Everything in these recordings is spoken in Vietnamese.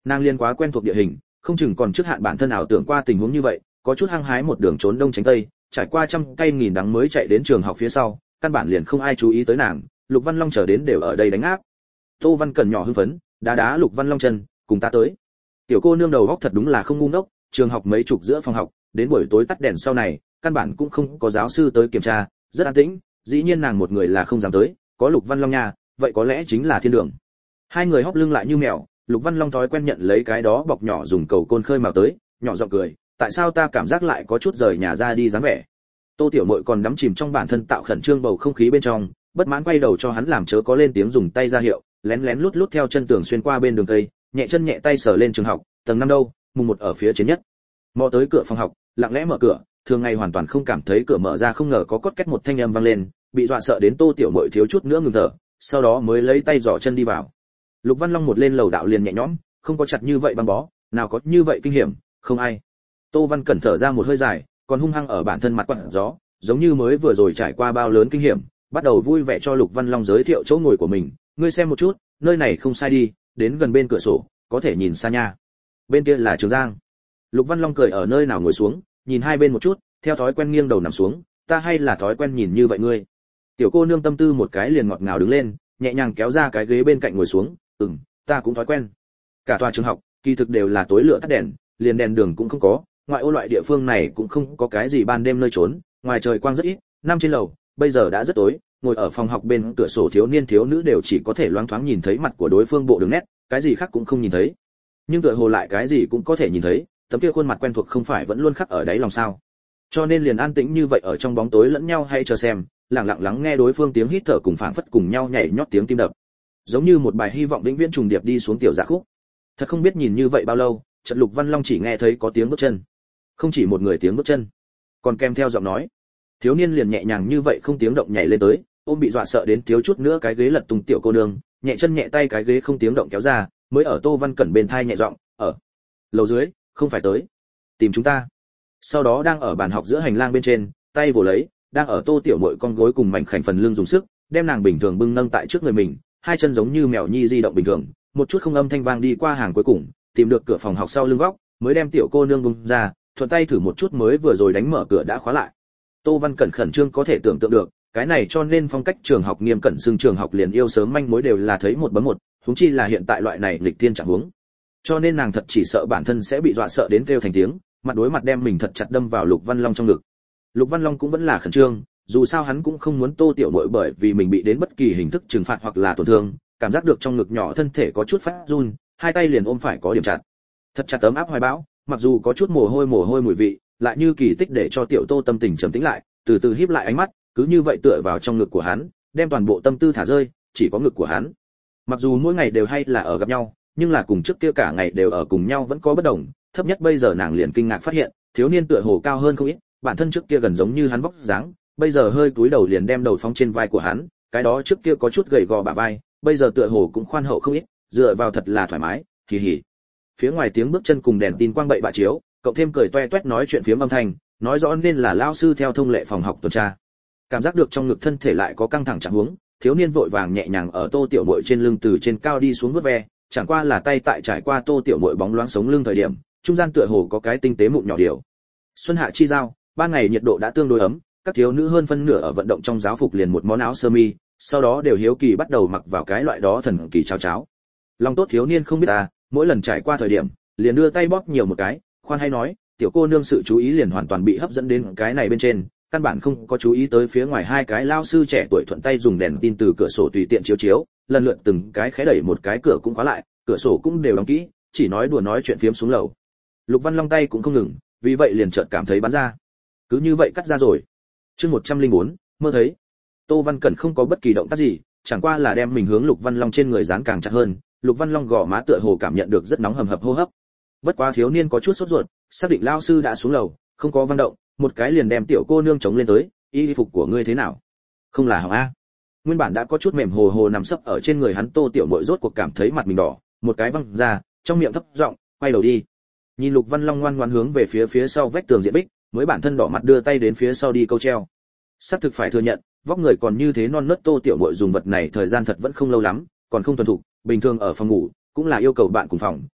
Nàng liên quá quen thuộc địa hình, không chừng còn trước hạn bản thân ảo tưởng qua tình huống như vậy, có chút hăng hái một đường trốn đông tránh tây, trải qua trăm cây nghìn đắng mới chạy đến trường học phía sau, căn bản liền không ai chú ý tới nàng. Lục Văn Long chờ đến đều ở đây đánh áp. Tô Văn Cẩn nhỏ hưng phấn, đá Lục Văn Long chân, cùng ta tới. Tiểu cô nương đầu óc thật đúng là không ngu ngốc, trường học mấy chục giữa phòng học, đến buổi tối tắt đèn sau này, căn bản cũng không có giáo sư tới kiểm tra, rất an tĩnh, dĩ nhiên nàng một người là không dám tới, có Lục Văn Long nha, vậy có lẽ chính là thiên đường. Hai người hóc lưng lại như mèo, Lục Văn Long thói quen nhận lấy cái đó bọc nhỏ dùng cầu côn khơi mào tới, nhỏ giọng cười, tại sao ta cảm giác lại có chút rời nhà ra đi dáng vẻ. Tô Tiểu Muội còn đắm chìm trong bản thân tạo khẩn trương bầu không khí bên trong, bất mãn quay đầu cho hắn làm chớ có lên tiếng dùng tay ra hiệu, lén lén lút lút theo chân tường xuyên qua bên đường cây, nhẹ chân nhẹ tay sờ lên trường học, tầng 5 đâu, mùng 1 ở phía trên nhất. Mò tới cửa phòng học, lặng lẽ mở cửa, thường ngày hoàn toàn không cảm thấy cửa mở ra, không ngờ có cót két một thanh âm vang lên, bị dọa sợ đến Tô Tiểu Muội thiếu chút nữa ngừng thở, sau đó mới lấy tay giỏ chân đi vào. Lục Văn Long một lên lầu đạo liền nhẹ nhõm, không có chặt như vậy băng bó, nào có như vậy kinh hiểm, không ai. Tô Văn Cẩn thở ra một hơi dài, còn hung hăng ở bản thân mặt quặn gió, giống như mới vừa rồi trải qua bao lớn kinh hiểm, bắt đầu vui vẻ cho Lục Văn Long giới thiệu chỗ ngồi của mình, ngươi xem một chút, nơi này không sai đi, đến gần bên cửa sổ, có thể nhìn xa nha. Bên kia là Trường Giang. Lục Văn Long cười ở nơi nào ngồi xuống, nhìn hai bên một chút, theo thói quen nghiêng đầu nằm xuống, ta hay là thói quen nhìn như vậy ngươi. Tiểu cô nương tâm tư một cái liền ngọt ngào đứng lên, nhẹ nhàng kéo ra cái ghế bên cạnh ngồi xuống, ta cũng thói quen. Cả tòa trường học, kỳ thực đều là tối lửa tắt đèn, liền đèn đường cũng không có, ngoại ô loại địa phương này cũng không có cái gì ban đêm nơi trốn, ngoài trời quang rất ít, năm trên lầu, bây giờ đã rất tối, ngồi ở phòng học bên cửa sổ thiếu niên thiếu nữ đều chỉ có thể loáng thoáng nhìn thấy mặt của đối phương bộ đường nét, cái gì khác cũng không nhìn thấy. Nhưng tựa hồ lại cái gì cũng có thể nhìn thấy, tấm kia khuôn mặt quen thuộc không phải vẫn luôn khắc ở đáy lòng sao? Cho nên liền an tĩnh như vậy ở trong bóng tối lẫn nhau hay chờ xem, lặng lặng lắng nghe đối phương tiếng hít thở cùng phảng phất cùng nhau nhảy nhót tiếng tim đập. Giống như một bài hy vọng vĩnh viễn trùng điệp đi xuống tiểu dạ khúc. Thật không biết nhìn như vậy bao lâu, chợt Lục Văn Long chỉ nghe thấy có tiếng bước chân. Không chỉ một người tiếng bước chân, còn kèm theo giọng nói. Thiếu niên liền nhẹ nhàng như vậy không tiếng động nhảy lên tới, ôm bị dọa sợ đến thiếu chút nữa cái ghế lật tung tiểu cô nương, nhẹ chân nhẹ tay cái ghế không tiếng động kéo ra, mới ở Tô Văn Cẩn bên thai nhẹ giọng, ở lầu dưới, không phải tới tìm chúng ta. Sau đó đang ở bàn học giữa hành lang bên trên, tay vồ lấy, đang ở Tô Tiểu Muội con gối cùng mảnh khảnh phần lưng dùng sức, đem nàng bình thường bưng nâng tại trước người mình, hai chân giống như mèo nhi di động bình thường, một chút không âm thanh vang đi qua hàng cuối cùng, tìm được cửa phòng học sau lưng góc, mới đem tiểu cô nương bung ra, thuận tay thử một chút mới vừa rồi đánh mở cửa đã khóa lại. Tô Văn Cẩn khẩn trương có thể tưởng tượng được, cái này cho nên phong cách trường học nghiêm cẩn xưng trường học liền yêu sớm manh mối đều là thấy một bấm một, huống chi là hiện tại loại này nghịch thiên trạng huống. Cho nên nàng thật chỉ sợ bản thân sẽ bị dọa sợ đến kêu thành tiếng, mặt đối mặt đem mình thật chặt đâm vào Lục Văn Long trong ngực. Lục Văn Long cũng vẫn là khẩn trương, dù sao hắn cũng không muốn Tô Tiểu Muội bởi vì mình bị đến bất kỳ hình thức trừng phạt hoặc là tổn thương, cảm giác được trong ngực nhỏ thân thể có chút phát run, hai tay liền ôm phải có điểm chặt. Thật chặt ấm áp hoài bão, mặc dù có chút mồ hôi mùi vị, lại như kỳ tích để cho Tiểu Tô tâm tình trầm tĩnh lại, từ từ híp lại ánh mắt, cứ như vậy tựa vào trong ngực của hắn, đem toàn bộ tâm tư thả rơi, chỉ có ngực của hắn. Mặc dù mỗi ngày đều hay là ở gặp nhau, nhưng là cùng trước kia cả ngày đều ở cùng nhau vẫn có bất đồng, thấp nhất bây giờ nàng liền kinh ngạc phát hiện, thiếu niên tựa hồ cao hơn không ít, bản thân trước kia gần giống như hắn vóc dáng, bây giờ hơi cúi đầu liền đem đầu phóng trên vai của hắn, cái đó trước kia có chút gầy gò bả vai, bây giờ tựa hồ cũng khoan hậu không ít, dựa vào thật là thoải mái, hì hì. Phía ngoài tiếng bước chân cùng đèn tin quang bậy bạ chiếu, cậu thêm cười toe toét nói chuyện phiếm âm thanh, nói rõ nên là lao sư theo thông lệ phòng học tuần tra. Cảm giác được trong ngực thân thể lại có căng thẳng trạng huống, thiếu niên vội vàng nhẹ nhàng ở Tô Tiểu Muội trên lưng từ trên cao đi xuống vuốt ve, chẳng qua là tay tại trải qua Tô Tiểu Muội bóng loáng sống lưng thời điểm, trung gian tựa hồ có cái tinh tế mụn nhỏ điều. Xuân hạ chi giao, ban ngày nhiệt độ đã tương đối ấm, các thiếu nữ hơn phân nửa ở vận động trong giáo phục liền một món áo sơ mi, sau đó đều hiếu kỳ bắt đầu mặc vào cái loại đó thần kỳ cháo cháo. Lòng tốt thiếu niên không biết mỗi lần trải qua thời điểm, liền đưa tay bóp nhiều một cái, khoan hay nói, tiểu cô nương sự chú ý liền hoàn toàn bị hấp dẫn đến cái này bên trên, căn bản không có chú ý tới phía ngoài hai cái lao sư trẻ tuổi thuận tay dùng đèn tin từ cửa sổ tùy tiện chiếu chiếu, lần lượt từng cái khẽ đẩy một cái cửa cũng khóa lại, cửa sổ cũng đều đóng kỹ, chỉ nói đùa nói chuyện phiếm xuống lầu. Lục Văn Long tay cũng không ngừng, vì vậy liền chợt cảm thấy bắn ra. Cứ như vậy cắt ra rồi. Chương 104, mơ thấy. Tô Văn Cẩn không có bất kỳ động tác gì, chẳng qua là đem mình hướng Lục Văn Long trên người dán càng chặt hơn, Lục Văn Long gò má tựa hồ cảm nhận được rất nóng hầm hập hô hấp. Bất quá thiếu niên có chút sốt ruột, xác định lao sư đã xuống lầu, không có văn động, một cái liền đem tiểu cô nương chống lên tới, y phục của ngươi thế nào? Không là hỏng a? Nguyên bản đã có chút mềm hồ hồ nằm sấp ở trên người hắn Tô Tiểu Muội rốt cuộc cảm thấy mặt mình đỏ, một cái văng ra, trong miệng thấp giọng, quay đầu đi. Nhìn Lục Văn Long ngoan ngoãn hướng về phía sau vách tường diện bích, mới bản thân đỏ mặt đưa tay đến phía sau đi câu treo. Sắp thực phải thừa nhận, vóc người còn như thế non nớt Tô Tiểu Muội dùng vật này thời gian thật vẫn không lâu lắm, còn không thuần thục, bình thường ở phòng ngủ cũng là yêu cầu bạn cùng phòng,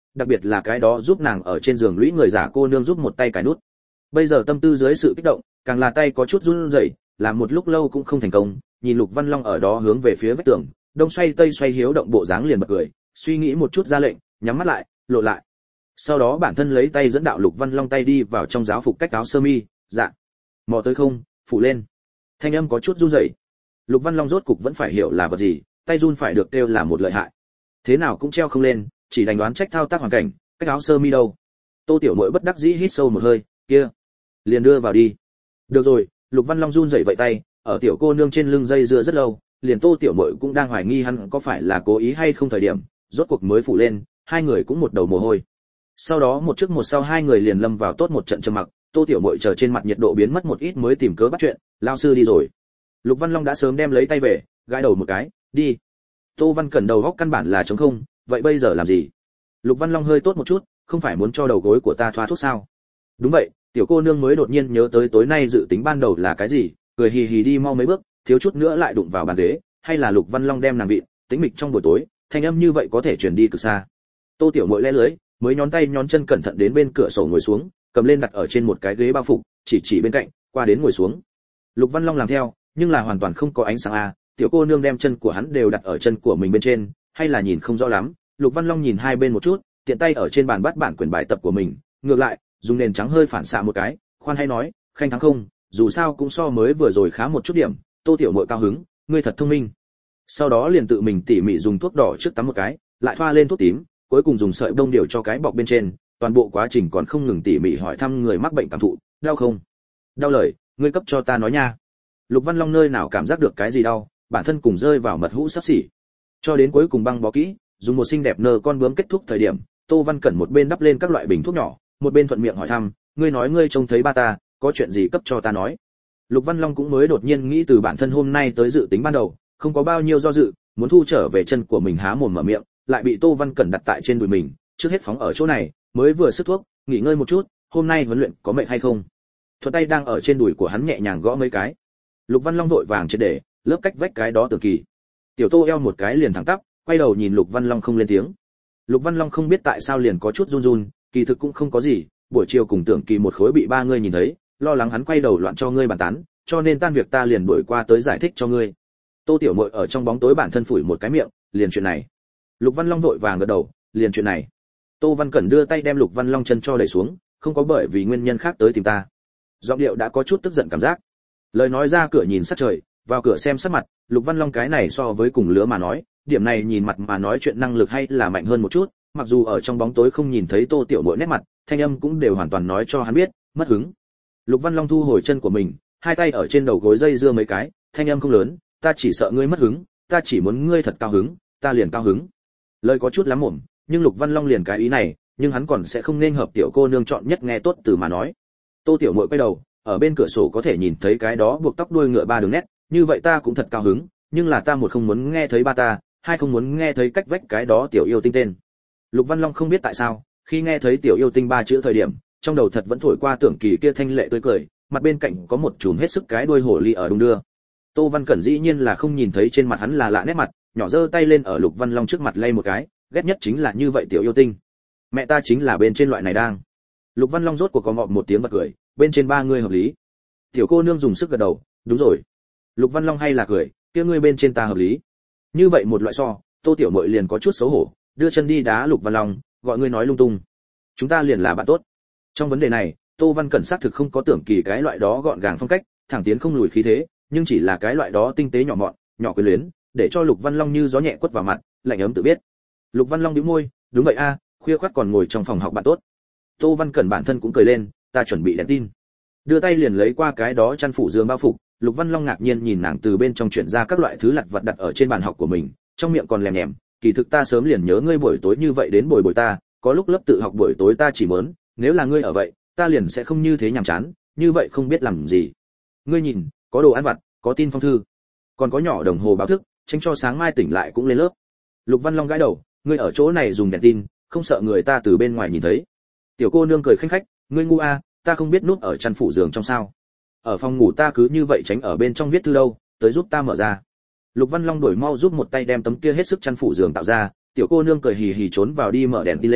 đặc biệt là cái đó giúp nàng ở trên giường lũy người giả cô nương giúp một tay cài nút. Bây giờ tâm tư dưới sự kích động, càng là tay có chút run rẩy, làm một lúc lâu cũng không thành công, nhìn Lục Văn Long ở đó hướng về phía vách tường, đông xoay tây xoay hiếu động bộ dáng liền bật cười, suy nghĩ một chút ra lệnh, nhắm mắt lại, lộ lại. Sau đó bản thân lấy tay dẫn đạo Lục Văn Long tay đi vào trong giáo phục cách áo sơ mi, dạ. Mò tới không, phủ lên. Thanh âm có chút run rẩy. Lục Văn Long rốt cục vẫn phải hiểu là vật gì, tay run phải được kêu là một lợi hại. Thế nào cũng treo không lên, chỉ đành đoán trách thao tác hoàn cảnh, cách áo sơ mi đâu. Tô Tiểu Muội bất đắc dĩ hít sâu một hơi, kia, liền đưa vào đi. Được rồi, Lục Văn Long run rẩy vậy tay, ở tiểu cô nương trên lưng dây dưa rất lâu, liền Tô Tiểu Muội cũng đang hoài nghi hắn có phải là cố ý hay không thời điểm, rốt cuộc mới phủ lên, hai người cũng một đầu mồ hôi. Sau đó một trước một sau hai người liền lâm vào tốt một trận trầm mặc, Tô Tiểu Muội chờ trên mặt nhiệt độ biến mất một ít mới tìm cớ bắt chuyện, lão sư đi rồi. Lục Văn Long đã sớm đem lấy tay về, gãi đầu một cái, đi. Tô Văn Cẩn đầu góc căn bản là trống không, vậy bây giờ làm gì? Lục Văn Long hơi tốt một chút, không phải muốn cho đầu gối của ta thoa thuốc sao? Đúng vậy, tiểu cô nương mới đột nhiên nhớ tới tối nay dự tính ban đầu là cái gì, cười hì hì đi mau mấy bước, thiếu chút nữa lại đụng vào bàn ghế, hay là Lục Văn Long đem nàng vịn, tĩnh mịch trong buổi tối, thanh âm như vậy có thể truyền đi cực xa. Tô Tiểu Muội lẽ lưới, mới nhón tay nhón chân cẩn thận đến bên cửa sổ ngồi xuống, cầm lên đặt ở trên một cái ghế bao phục, chỉ bên cạnh, qua đến ngồi xuống. Lục Văn Long làm theo, nhưng là hoàn toàn không có ánh sáng a, tiểu cô nương đem chân của hắn đều đặt ở chân của mình bên trên, hay là nhìn không rõ lắm. Lục Văn Long nhìn hai bên một chút, tiện tay ở trên bàn bắt bản quyển bài tập của mình, ngược lại, dùng nền trắng hơi phản xạ một cái, khoan hay nói, khanh thắng không, dù sao cũng so mới vừa rồi khá một chút điểm. Tô Tiểu Muội cao hứng, ngươi thật thông minh. Sau đó liền tự mình tỉ mỉ dùng thuốc đỏ trước tắm một cái, lại thoa lên thuốc tím, cuối cùng dùng sợi bông điều cho cái bọc bên trên, toàn bộ quá trình còn không ngừng tỉ mỉ hỏi thăm người mắc bệnh cảm thụ, đau không? Đau lời, ngươi cấp cho ta nói nha. Lục Văn Long nơi nào cảm giác được cái gì đau, bản thân cùng rơi vào mật hũ sắp xỉ. Cho đến cuối cùng băng bó kỹ, dùng một xinh đẹp nơ con bướm kết thúc thời điểm, Tô Văn Cẩn một bên đắp lên các loại bình thuốc nhỏ, một bên thuận miệng hỏi thăm, ngươi nói ngươi trông thấy ba ta, có chuyện gì cấp cho ta nói. Lục Văn Long cũng mới đột nhiên nghĩ từ bản thân hôm nay tới dự tính ban đầu, không có bao nhiêu do dự, muốn thu trở về chân của mình há mồm mở miệng, lại bị Tô Văn Cẩn đặt tại trên đùi mình, trước hết phóng ở chỗ này, mới vừa sức thuốc, nghỉ ngơi một chút, hôm nay huấn luyện có mệt hay không? Thuận tay đang ở trên đùi của hắn nhẹ nhàng gõ mấy cái. Lục Văn Long vội vàng triệt để, lớp cách vách cái đó Tưởng Kỳ. Tiểu Tô eo một cái liền thẳng tắp, quay đầu nhìn Lục Văn Long không lên tiếng. Lục Văn Long không biết tại sao liền có chút run run, kỳ thực cũng không có gì, buổi chiều cùng Tưởng Kỳ một khối bị ba người nhìn thấy, lo lắng hắn quay đầu loạn cho ngươi bàn tán, cho nên tan việc ta liền đuổi qua tới giải thích cho ngươi. Tô Tiểu Muội ở trong bóng tối bản thân phủi một cái miệng, liền chuyện này. Lục Văn Long vội vàng gật đầu, liền chuyện này. Tô Văn Cẩn đưa tay đem Lục Văn Long chân cho đẩy xuống, không có bởi vì nguyên nhân khác tới tìm ta. Giọng điệu đã có chút tức giận cảm giác. Lời nói ra cửa nhìn sát trời, vào cửa xem sắc mặt, Lục Văn Long cái này so với cùng lứa mà nói, điểm này nhìn mặt mà nói chuyện năng lực hay là mạnh hơn một chút, mặc dù ở trong bóng tối không nhìn thấy Tô Tiểu Muội nét mặt, thanh âm cũng đều hoàn toàn nói cho hắn biết, mất hứng. Lục Văn Long thu hồi chân của mình, hai tay ở trên đầu gối dây dưa mấy cái, thanh âm không lớn, ta chỉ sợ ngươi mất hứng, ta chỉ muốn ngươi thật cao hứng, ta liền cao hứng. Lời có chút lắm mồm, nhưng Lục Văn Long liền cái ý này, nhưng hắn còn sẽ không nên hợp tiểu cô nương chọn nhất nghe tốt từ mà nói. Tô Tiểu Muội quay đầu, ở bên cửa sổ có thể nhìn thấy cái đó buộc tóc đuôi ngựa ba đường nét, như vậy ta cũng thật cao hứng, nhưng là ta một không muốn nghe thấy ba ta, hai không muốn nghe thấy cách vách cái đó tiểu yêu tinh tên. Lục Văn Long không biết tại sao, khi nghe thấy tiểu yêu tinh ba chữ thời điểm, trong đầu thật vẫn thổi qua Tưởng Kỳ kia thanh lệ tươi cười, mặt bên cạnh có một chùm hết sức cái đuôi hổ ly ở đung đưa. Tô Văn Cẩn dĩ nhiên là không nhìn thấy trên mặt hắn là lạ nét mặt, nhỏ giơ tay lên ở Lục Văn Long trước mặt lay một cái, ghét nhất chính là như vậy tiểu yêu tinh. Mẹ ta chính là bên trên loại này đang. Lục Văn Long rốt cuộc có ngọt một tiếng bật cười, bên trên ba ngươi hợp lý. Tiểu cô nương dùng sức gật đầu, đúng rồi. Lục Văn Long hay là cười, kia ngươi bên trên ta hợp lý. Như vậy một loại so, Tô Tiểu Muội liền có chút xấu hổ, đưa chân đi đá Lục Văn Long, gọi ngươi nói lung tung. Chúng ta liền là bạn tốt. Trong vấn đề này, Tô Văn Cẩn xác thực không có Tưởng Kỳ cái loại đó gọn gàng phong cách, thẳng tiến không lùi khí thế, nhưng chỉ là cái loại đó tinh tế nhỏ mọn, nhỏ quyến luyến, để cho Lục Văn Long như gió nhẹ quất vào mặt, lạnh ấm tự biết. Lục Văn Long nhíu môi, đúng vậy a, khuya khoắt còn ngồi trong phòng học bạn tốt. Tô Văn Cẩn bản thân cũng cười lên, ta chuẩn bị đèn tin. Đưa tay liền lấy qua cái đó chăn phủ giường bao phục, Lục Văn Long ngạc nhiên nhìn nàng từ bên trong chuyển ra các loại thứ lặt vặt đặt ở trên bàn học của mình, trong miệng còn lèm nhèm, kỳ thực ta sớm liền nhớ ngươi buổi tối như vậy đến bồi ta, có lúc lớp tự học buổi tối ta chỉ muốn, nếu là ngươi ở vậy, ta liền sẽ không như thế nhàm chán, như vậy không biết làm gì. Ngươi nhìn, có đồ ăn vặt, có tin phong thư, còn có nhỏ đồng hồ báo thức, tránh cho sáng mai tỉnh lại cũng lên lớp. Lục Văn Long gãi đầu, ngươi ở chỗ này dùng đèn tin, không sợ người ta từ bên ngoài nhìn thấy. Tiểu cô nương cười khanh khách, ngươi ngu a, ta không biết núp ở chăn phủ giường trong sao? Ở phòng ngủ ta cứ như vậy tránh ở bên trong viết thư đâu, tới giúp ta mở ra. Lục Văn Long đổi mau giúp một tay đem tấm kia hết sức chăn phủ giường tạo ra, tiểu cô nương cười hì hì trốn vào đi mở đèn tin lên,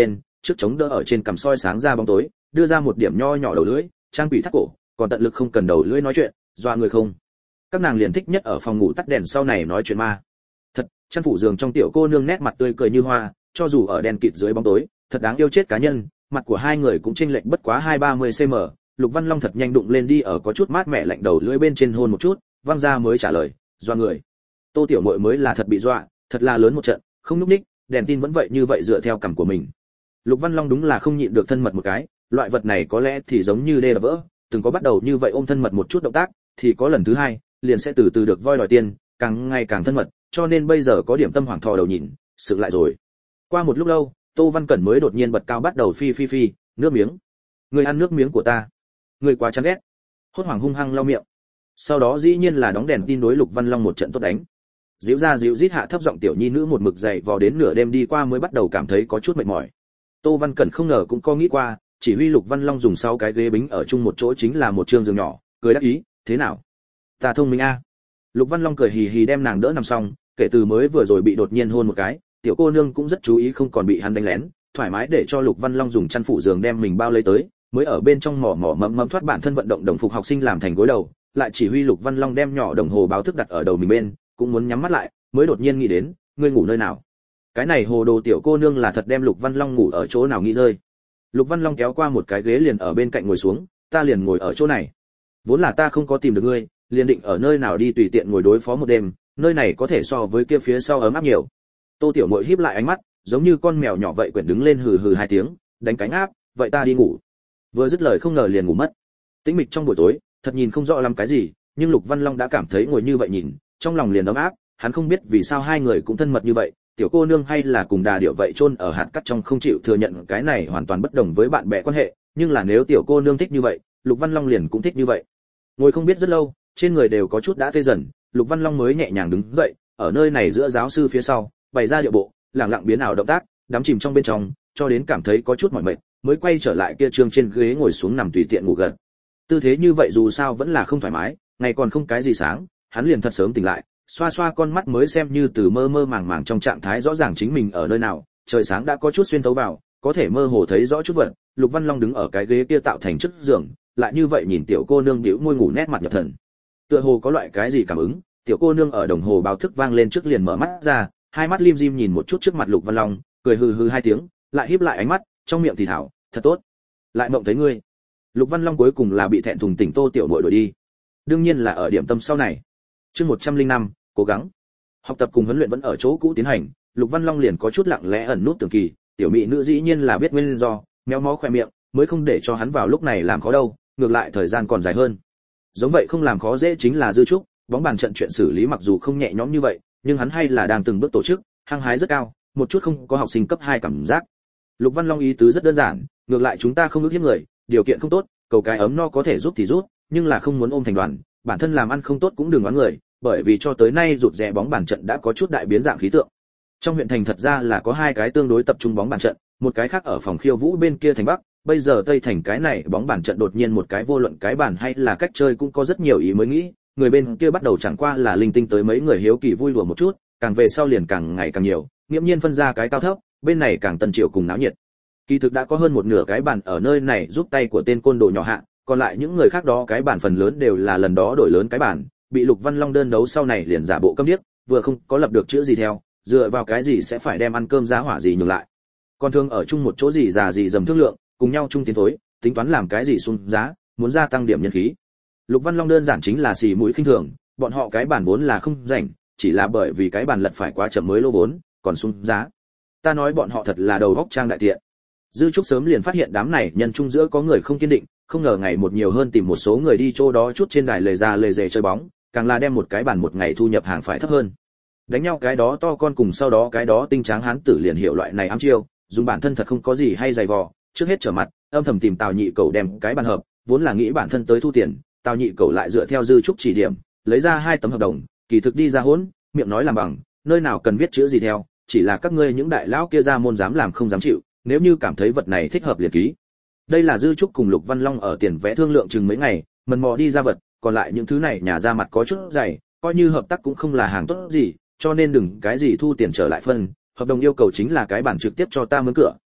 trước chống đỡ ở trên cằm soi sáng ra bóng tối, đưa ra một điểm nho nhỏ đầu lưỡi, trang quỷ thắt cổ, còn tận lực không cần đầu lưỡi nói chuyện, dọa người không. Các nàng liền thích nhất ở phòng ngủ tắt đèn sau này nói chuyện ma. Thật, chăn phủ giường trong tiểu cô nương nét mặt tươi cười như hoa, cho dù ở đèn kịt dưới bóng tối, thật đáng yêu chết cá nhân, mặt của hai người cũng chênh lệch bất quá 2-30 cm, Lục Văn Long thật nhanh đụng lên đi ở có chút mát mẻ lạnh đầu lưỡi bên trên hôn một chút, văng ra mới trả lời, dọa người. Tô tiểu muội mới là thật bị dọa, thật là lớn một trận, không lúc ních, đèn tin vẫn vậy như vậy dựa theo cảm của mình. Lục Văn Long đúng là không nhịn được thân mật một cái, loại vật này có lẽ thì giống như đê đập vỡ, từng có bắt đầu như vậy ôm thân mật một chút động tác, thì có lần thứ hai, liền sẽ từ từ được voi đòi tiền, càng ngày càng thân mật, cho nên bây giờ có điểm tâm hoảng thò đầu nhìn, sượng lại rồi. Qua một lúc lâu, Tô Văn Cẩn mới đột nhiên bật cao bắt đầu phi, nước miếng. Người ăn nước miếng của ta, người quá chán ghét. Hốt hoảng hung hăng lau miệng. Sau đó dĩ nhiên là đóng đèn tin đối Lục Văn Long một trận tốt đánh. Díu ra díu rít hạ thấp giọng tiểu nhi nữ một mực dậy vò đến nửa đêm đi qua mới bắt đầu cảm thấy có chút mệt mỏi. Tô Văn Cẩn không ngờ cũng có nghĩ qua, chỉ huy Lục Văn Long dùng 6 cái ghế bính ở chung một chỗ chính là một trương giường nhỏ, cười đáp ý, thế nào? Ta thông minh a. Lục Văn Long cười hì hì đem nàng đỡ nằm xong, kể từ mới vừa rồi bị đột nhiên hôn một cái, tiểu cô nương cũng rất chú ý không còn bị hắn đánh lén, thoải mái để cho Lục Văn Long dùng chăn phủ giường đem mình bao lấy tới, mới ở bên trong mỏ mẫm thoát bản thân vận động đồng phục học sinh làm thành gối đầu, lại chỉ huy Lục Văn Long đem nhỏ đồng hồ báo thức đặt ở đầu mình bên, cũng muốn nhắm mắt lại, mới đột nhiên nghĩ đến, ngươi ngủ nơi nào? Cái này hồ đồ tiểu cô nương là thật đem Lục Văn Long ngủ ở chỗ nào nghĩ rơi. Lục Văn Long kéo qua một cái ghế liền ở bên cạnh ngồi xuống, ta liền ngồi ở chỗ này. Vốn là ta không có tìm được ngươi, liền định ở nơi nào đi tùy tiện ngồi đối phó một đêm, nơi này có thể so với kia phía sau ấm áp nhiều. Tô tiểu muội híp lại ánh mắt, giống như con mèo nhỏ vậy quyển đứng lên hừ hừ 2 tiếng, đánh cánh áp, vậy ta đi ngủ. Vừa dứt lời không ngờ liền ngủ mất. Tĩnh mịch trong buổi tối, thật nhìn không rõ lắm cái gì, nhưng Lục Văn Long đã cảm thấy ngồi như vậy nhìn, trong lòng liền ấm áp, hắn không biết vì sao hai người cũng thân mật như vậy, tiểu cô nương hay là cùng đà điểu vậy chôn ở hạt cát trong không chịu thừa nhận cái này hoàn toàn bất đồng với bạn bè quan hệ, nhưng là nếu tiểu cô nương thích như vậy, Lục Văn Long liền cũng thích như vậy. Ngồi không biết rất lâu, trên người đều có chút đã tê dần, Lục Văn Long mới nhẹ nhàng đứng dậy, ở nơi này giữa giáo sư phía sau, bày ra điệu bộ, lẳng lặng biến ảo động tác, đắm chìm trong bên trong, cho đến cảm thấy có chút mỏi mệt, mới quay trở lại kia trương trên ghế ngồi xuống nằm tùy tiện ngủ gật. Tư thế như vậy dù sao vẫn là không thoải mái, ngày còn không cái gì sáng, hắn liền thật sớm tỉnh lại, xoa xoa con mắt mới xem như từ mơ mơ màng màng trong trạng thái rõ ràng chính mình ở nơi nào, trời sáng đã có chút xuyên thấu vào, có thể mơ hồ thấy rõ chút vật. Lục Văn Long đứng ở cái ghế kia tạo thành trước giường, lại như vậy nhìn tiểu cô nương bĩu môi ngủ nét mặt nhập thần. Tựa hồ có loại cái gì cảm ứng, tiểu cô nương ở đồng hồ báo thức vang lên trước liền mở mắt ra, hai mắt lim dim nhìn một chút trước mặt Lục Văn Long, cười hừ hừ 2 tiếng, lại híp lại ánh mắt, trong miệng thì thảo, thật tốt. Lại mộng thấy ngươi. Lục Văn Long cuối cùng là bị thẹn thùng tỉnh Tô tiểu muội đuổi đi. Đương nhiên là ở điểm tâm sau này. Chương 105, cố gắng. Học tập cùng huấn luyện vẫn ở chỗ cũ tiến hành, Lục Văn Long liền có chút lặng lẽ ẩn nút tưởng kỳ, tiểu mỹ nữ dĩ nhiên là biết nguyên do, méo mó khoe miệng, mới không để cho hắn vào lúc này làm khó đâu, ngược lại thời gian còn dài hơn. Giống vậy không làm khó dễ chính là Dư Trúc, bóng bàn trận chuyện xử lý mặc dù không nhẹ nhõm như vậy, nhưng hắn hay là đang từng bước tổ chức, hăng hái rất cao, một chút không có học sinh cấp 2 cảm giác. Lục Văn Long ý tứ rất đơn giản, ngược lại chúng ta không ước hiếp người, điều kiện không tốt, cầu cái ấm no có thể giúp thì giúp, nhưng là không muốn ôm thành đoàn, bản thân làm ăn không tốt cũng đừng oán người, bởi vì cho tới nay rụt rè bóng bàn trận đã có chút đại biến dạng khí tượng. Trong huyện thành thật ra là có 2 cái tương đối tập trung bóng bàn trận, một cái khác ở phòng khiêu vũ bên kia thành Bắc, bây giờ Tây thành cái này bóng bàn trận đột nhiên một cái vô luận cái bàn hay là cách chơi cũng có rất nhiều ý mới nghĩ, người bên kia bắt đầu chẳng qua là linh tinh tới mấy người hiếu kỳ vui đùa một chút, càng về sau liền càng ngày càng nhiều, nghiễm nhiên phân ra cái cao thấp, bên này càng tân triều cùng náo nhiệt. Kỳ thực đã có hơn một nửa cái bàn ở nơi này giúp tay của tên côn đồ nhỏ hạ, còn lại những người khác đó cái bàn phần lớn đều là lần đó đổi lớn cái bàn, bị Lục Văn Long đơn đấu sau này liền giả bộ câm điếc, vừa không có lập được chữ gì theo, dựa vào cái gì sẽ phải đem ăn cơm giá hỏa gì nhường lại. Còn thường ở chung một chỗ gì già gì dầm thương lượng, cùng nhau chung tiến thối, tính toán làm cái gì xuống giá, muốn gia tăng điểm nhân khí. Lục Văn Long đơn giản chính là xì mũi khinh thường, bọn họ cái bàn vốn là không rảnh, chỉ là bởi vì cái bàn lật phải quá chậm mới lỗ vốn, còn xuống giá. Ta nói bọn họ thật là đầu óc trang đại tiện. Dư Trúc sớm liền phát hiện đám này nhân chung giữa có người không kiên định, không ngờ ngày một nhiều hơn tìm một số người đi chỗ đó chút trên đài lề ra lề dề chơi bóng, càng là đem một cái bàn một ngày thu nhập hàng phải thấp hơn. Đánh nhau cái đó to con cùng sau đó cái đó tinh tráng hán tử liền hiểu loại này ám chiêu, dùng bản thân thật không có gì hay dày vò, trước hết trở mặt, âm thầm tìm Tào Nhị Cẩu đem cái bàn hợp, vốn là nghĩ bản thân tới thu tiền, Tào Nhị Cẩu lại dựa theo Dư Trúc chỉ điểm, lấy ra 2 tấm hợp đồng, kỳ thực đi ra hỗn, miệng nói làm bằng, nơi nào cần viết chữ gì theo, chỉ là các ngươi những đại lão kia ra môn dám làm không dám chịu, nếu như cảm thấy vật này thích hợp liền ký. Đây là Dư Trúc cùng Lục Văn Long ở tiền vẽ thương lượng chừng mấy ngày, mần mò đi ra vật, còn lại những thứ này nhà ra mặt có chút dày, coi như hợp tác cũng không là hàng tốt gì, cho nên đừng cái gì thu tiền trở lại phân, hợp đồng yêu cầu chính là cái bản trực tiếp cho ta mướn cửa,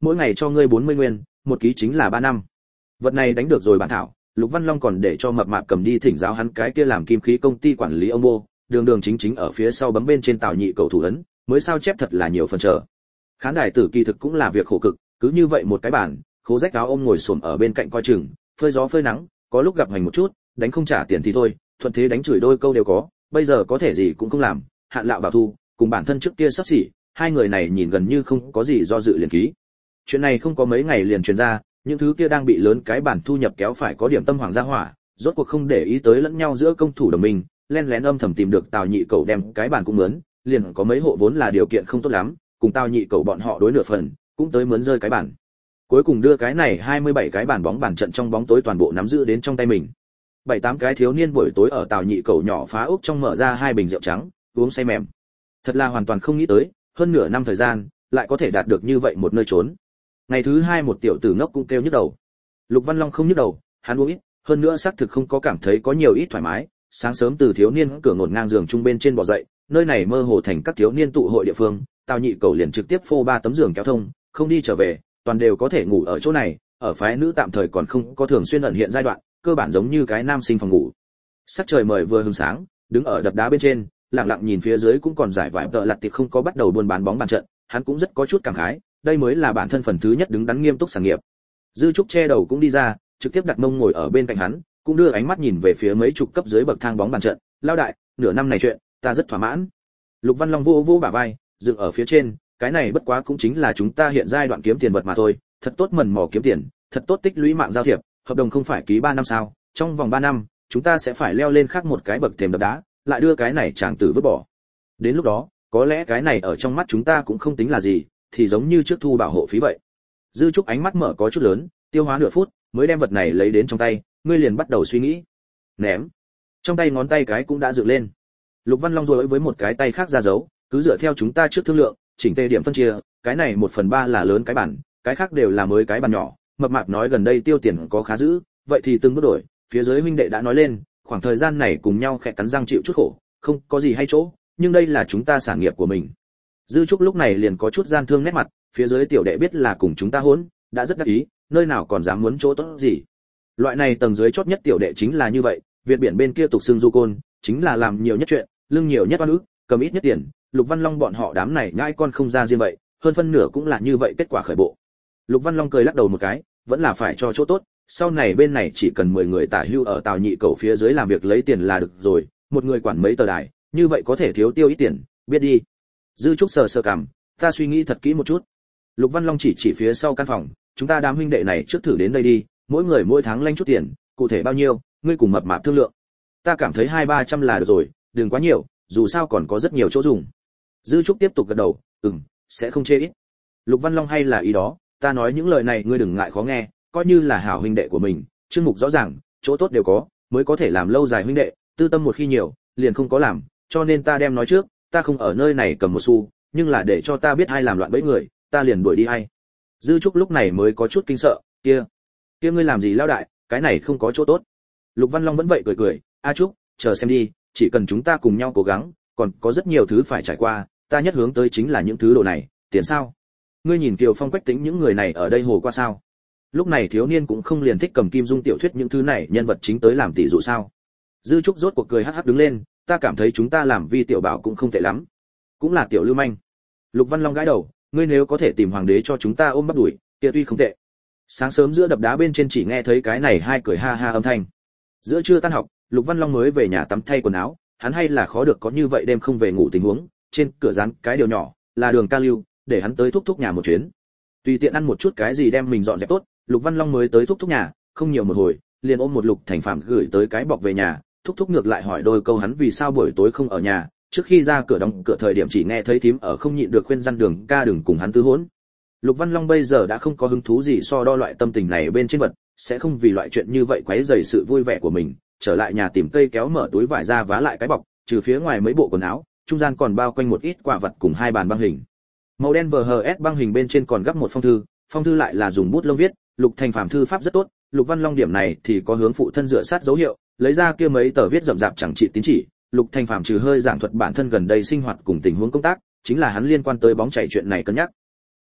mỗi ngày cho ngươi 40 nguyên, một ký chính là 3 năm. Vật này đánh được rồi bản thảo, Lục Văn Long còn để cho mập mạp cầm đi thỉnh giáo hắn cái kia làm kim khí công ty quản lý ông Bô, đường đường chính chính ở phía sau bấm bên trên Tào Nhị cầu thủ ấn, mới sao chép thật là nhiều phần chờ. Khán đài tử kỳ thực cũng là việc khổ cực, cứ như vậy một cái bản, khố rách áo ôm ngồi xổm ở bên cạnh coi chừng, phơi gió phơi nắng, có lúc gặp hành một chút, đánh không trả tiền thì thôi, thuận thế đánh chửi đôi câu đều có, bây giờ có thể gì cũng không làm, Hạn Lạo bảo thu, cùng bản thân trước kia sắp xỉ, hai người này nhìn gần như không có gì do dự liền ký. Chuyện này không có mấy ngày liền truyền ra, những thứ kia đang bị lớn cái bản thu nhập kéo phải có điểm tâm hoàng gia hỏa, rốt cuộc không để ý tới lẫn nhau giữa công thủ đồng minh, len lén âm thầm tìm được Tào Nhị cầu đem cái bản cũng mướn, liền có mấy hộ vốn là điều kiện không tốt lắm, cùng Tào Nhị cầu bọn họ đối nửa phần, cũng tới mướn rơi cái bản. Cuối cùng đưa cái này 27 cái bản bóng bàn trận trong bóng tối toàn bộ nắm giữ đến trong tay mình. 7-8 cái thiếu niên buổi tối ở Tào Nhị cầu nhỏ phá ốc trong mở ra 2 bình rượu trắng, uống say mềm. Thật là hoàn toàn không nghĩ tới, hơn nửa năm thời gian, lại có thể đạt được như vậy một nơi trốn. Ngày thứ 2 một tiểu tử ngốc cũng kêu nhức đầu. Lục Văn Long không nhức đầu, hắn uống ít, hơn nữa xác thực không có cảm thấy có nhiều ít thoải mái. Sáng sớm từ thiếu niên cửa ngổn ngang giường trung bên trên bò dậy, nơi này mơ hồ thành các thiếu niên tụ hội địa phương, Tào Nhị cầu liền trực tiếp phô 3 tấm giường kéo thông, không đi trở về, toàn đều có thể ngủ ở chỗ này, ở phái nữ tạm thời còn không có thường xuyên ẩn hiện giai đoạn, cơ bản giống như cái nam sinh phòng ngủ. Sắc trời mời vừa hừng sáng, đứng ở đập đá bên trên, lặng lặng nhìn phía dưới cũng còn giải vải tợ lật tiệp không có bắt đầu buôn bán bóng bàn trận, hắn cũng rất có chút cảm khái, đây mới là bản thân phần thứ nhất đứng đắn nghiêm túc sản nghiệp. Dư Trúc che đầu cũng đi ra, trực tiếp đặt mông ngồi ở bên cạnh hắn, cũng đưa ánh mắt nhìn về phía mấy chục cấp dưới bậc thang bóng bàn trận, lao đại, nửa năm này chuyện, ta rất thỏa mãn. Lục Văn Long vô vô bả vai, dựng ở phía trên, cái này bất quá cũng chính là chúng ta hiện giai đoạn kiếm tiền vật mà thôi, thật tốt mần mò kiếm tiền, thật tốt tích lũy mạng giao thiệp, hợp đồng không phải ký 3 năm sao, trong vòng 3 năm, chúng ta sẽ phải leo lên khác một cái bậc thềm đập đá, lại đưa cái này chàng tử vứt bỏ. Đến lúc đó, có lẽ cái này ở trong mắt chúng ta cũng không tính là gì, thì giống như trước thu bảo hộ phí vậy. Dư Trúc ánh mắt mở có chút lớn, tiêu hóa nửa phút, mới đem vật này lấy đến trong tay, ngươi liền bắt đầu suy nghĩ. Ném. Trong tay ngón tay cái cũng đã dựng lên. Lục Văn Long rồi với một cái tay khác ra dấu, cứ dựa theo chúng ta trước thương lượng, chỉnh tề điểm phân chia, cái này 1/3 là lớn cái bản, cái khác đều là mới cái bản nhỏ. Mập mạp nói gần đây tiêu tiền có khá dữ, vậy thì từng bước đổi, phía dưới huynh đệ đã nói lên, khoảng thời gian này cùng nhau khẽ cắn răng chịu chút khổ, không có gì hay chỗ, nhưng đây là chúng ta sản nghiệp của mình. Dư Trúc lúc này liền có chút gian thương nét mặt, phía dưới tiểu đệ biết là cùng chúng ta hỗn, đã rất đắc ý, nơi nào còn dám muốn chỗ tốt gì. Loại này tầng dưới chót nhất tiểu đệ chính là như vậy, Việt biển bên kia tục xưng du côn, chính là làm nhiều nhất chuyện, lương nhiều nhất oan ức, cầm ít nhất tiền, Lục Văn Long bọn họ đám này nhãi con không ra riêng vậy, hơn phân nửa cũng là như vậy kết quả khởi bộ. Lục Văn Long cười lắc đầu một cái, vẫn là phải cho chỗ tốt, sau này bên này chỉ cần 10 người tả hưu ở Tào Nhị cầu phía dưới làm việc lấy tiền là được rồi, một người quản mấy tờ đài, như vậy có thể thiếu tiêu ít tiền, biết đi. Dư Trúc sờ cằm, ta suy nghĩ thật kỹ một chút. Lục Văn Long chỉ phía sau căn phòng, chúng ta đám huynh đệ này trước thử đến đây đi, mỗi người mỗi tháng lanh chút tiền, cụ thể bao nhiêu, ngươi cùng mập mạp thương lượng. Ta cảm thấy 200-300 là được rồi, đừng quá nhiều, dù sao còn có rất nhiều chỗ dùng. Dư Trúc tiếp tục gật đầu, sẽ không chê ít. Lục Văn Long hay là ý đó, ta nói những lời này ngươi đừng ngại khó nghe, coi như là hảo huynh đệ của mình, chương mục rõ ràng, chỗ tốt đều có, mới có thể làm lâu dài huynh đệ, tư tâm một khi nhiều, liền không có làm, cho nên ta đem nói trước, ta không ở nơi này cầm một xu, nhưng là để cho ta biết ai làm loạn bẫy người, ta liền đuổi đi hay. Dư Trúc lúc này mới có chút kinh sợ, kia ngươi làm gì lao đại, cái này không có chỗ tốt. Lục Văn Long vẫn vậy cười, a Trúc, chờ xem đi, chỉ cần chúng ta cùng nhau cố gắng, còn có rất nhiều thứ phải trải qua, ta nhất hướng tới chính là những thứ đồ này, tiền sao? Ngươi nhìn Kiều Phong Quách Tĩnh những người này ở đây hồ qua sao? Lúc này thiếu niên cũng không liền thích cầm kim dung tiểu thuyết những thứ này nhân vật chính tới làm tỷ dụ sao? Dư Trúc rốt cuộc cười hắc hắc đứng lên, ta cảm thấy chúng ta làm vi tiểu bảo cũng không tệ lắm, cũng là tiểu lưu manh. Lục Văn Long gãi đầu, ngươi nếu có thể tìm hoàng đế cho chúng ta ôm bắp đuổi, kia tuy không tệ. Sáng sớm giữa đập đá bên trên chỉ nghe thấy cái này hai cười ha ha âm thanh. Giữa trưa tan học, Lục Văn Long mới về nhà tắm thay quần áo, hắn hay là khó được có như vậy đêm không về ngủ tình huống, trên cửa dán cái điều nhỏ, là đường ca lưu, để hắn tới thúc nhà một chuyến. Tùy tiện ăn một chút cái gì đem mình dọn dẹp tốt, Lục Văn Long mới tới thúc nhà, không nhiều một hồi, liền ôm một Lục Thành Phạm gửi tới cái bọc về nhà, thúc ngược lại hỏi đôi câu hắn vì sao buổi tối không ở nhà, trước khi ra cửa đóng cửa thời điểm chỉ nghe thấy thím ở không nhịn được khuyên răn đường ca đừng cùng hắn tư hỗn. Lục Văn Long bây giờ đã không có hứng thú gì so đo loại tâm tình này bên trên vật, sẽ không vì loại chuyện như vậy quấy rầy sự vui vẻ của mình, trở lại nhà tìm cây kéo mở túi vải ra vá lại cái bọc, trừ phía ngoài mấy bộ quần áo, trung gian còn bao quanh một ít quả vật cùng hai bàn băng hình. Màu đen VHS băng hình bên trên còn gấp một phong thư lại là dùng bút lông viết, Lục Thành Phạm thư pháp rất tốt, Lục Văn Long điểm này thì có hướng phụ thân dựa sát dấu hiệu, lấy ra kia mấy tờ viết rậm rạp chẳng trị tín chỉ, Lục Thành Phạm trừ hơi giảng thuật bản thân gần đây sinh hoạt cùng tình huống công tác, chính là hắn liên quan tới bóng chảy chuyện này cân nhắc.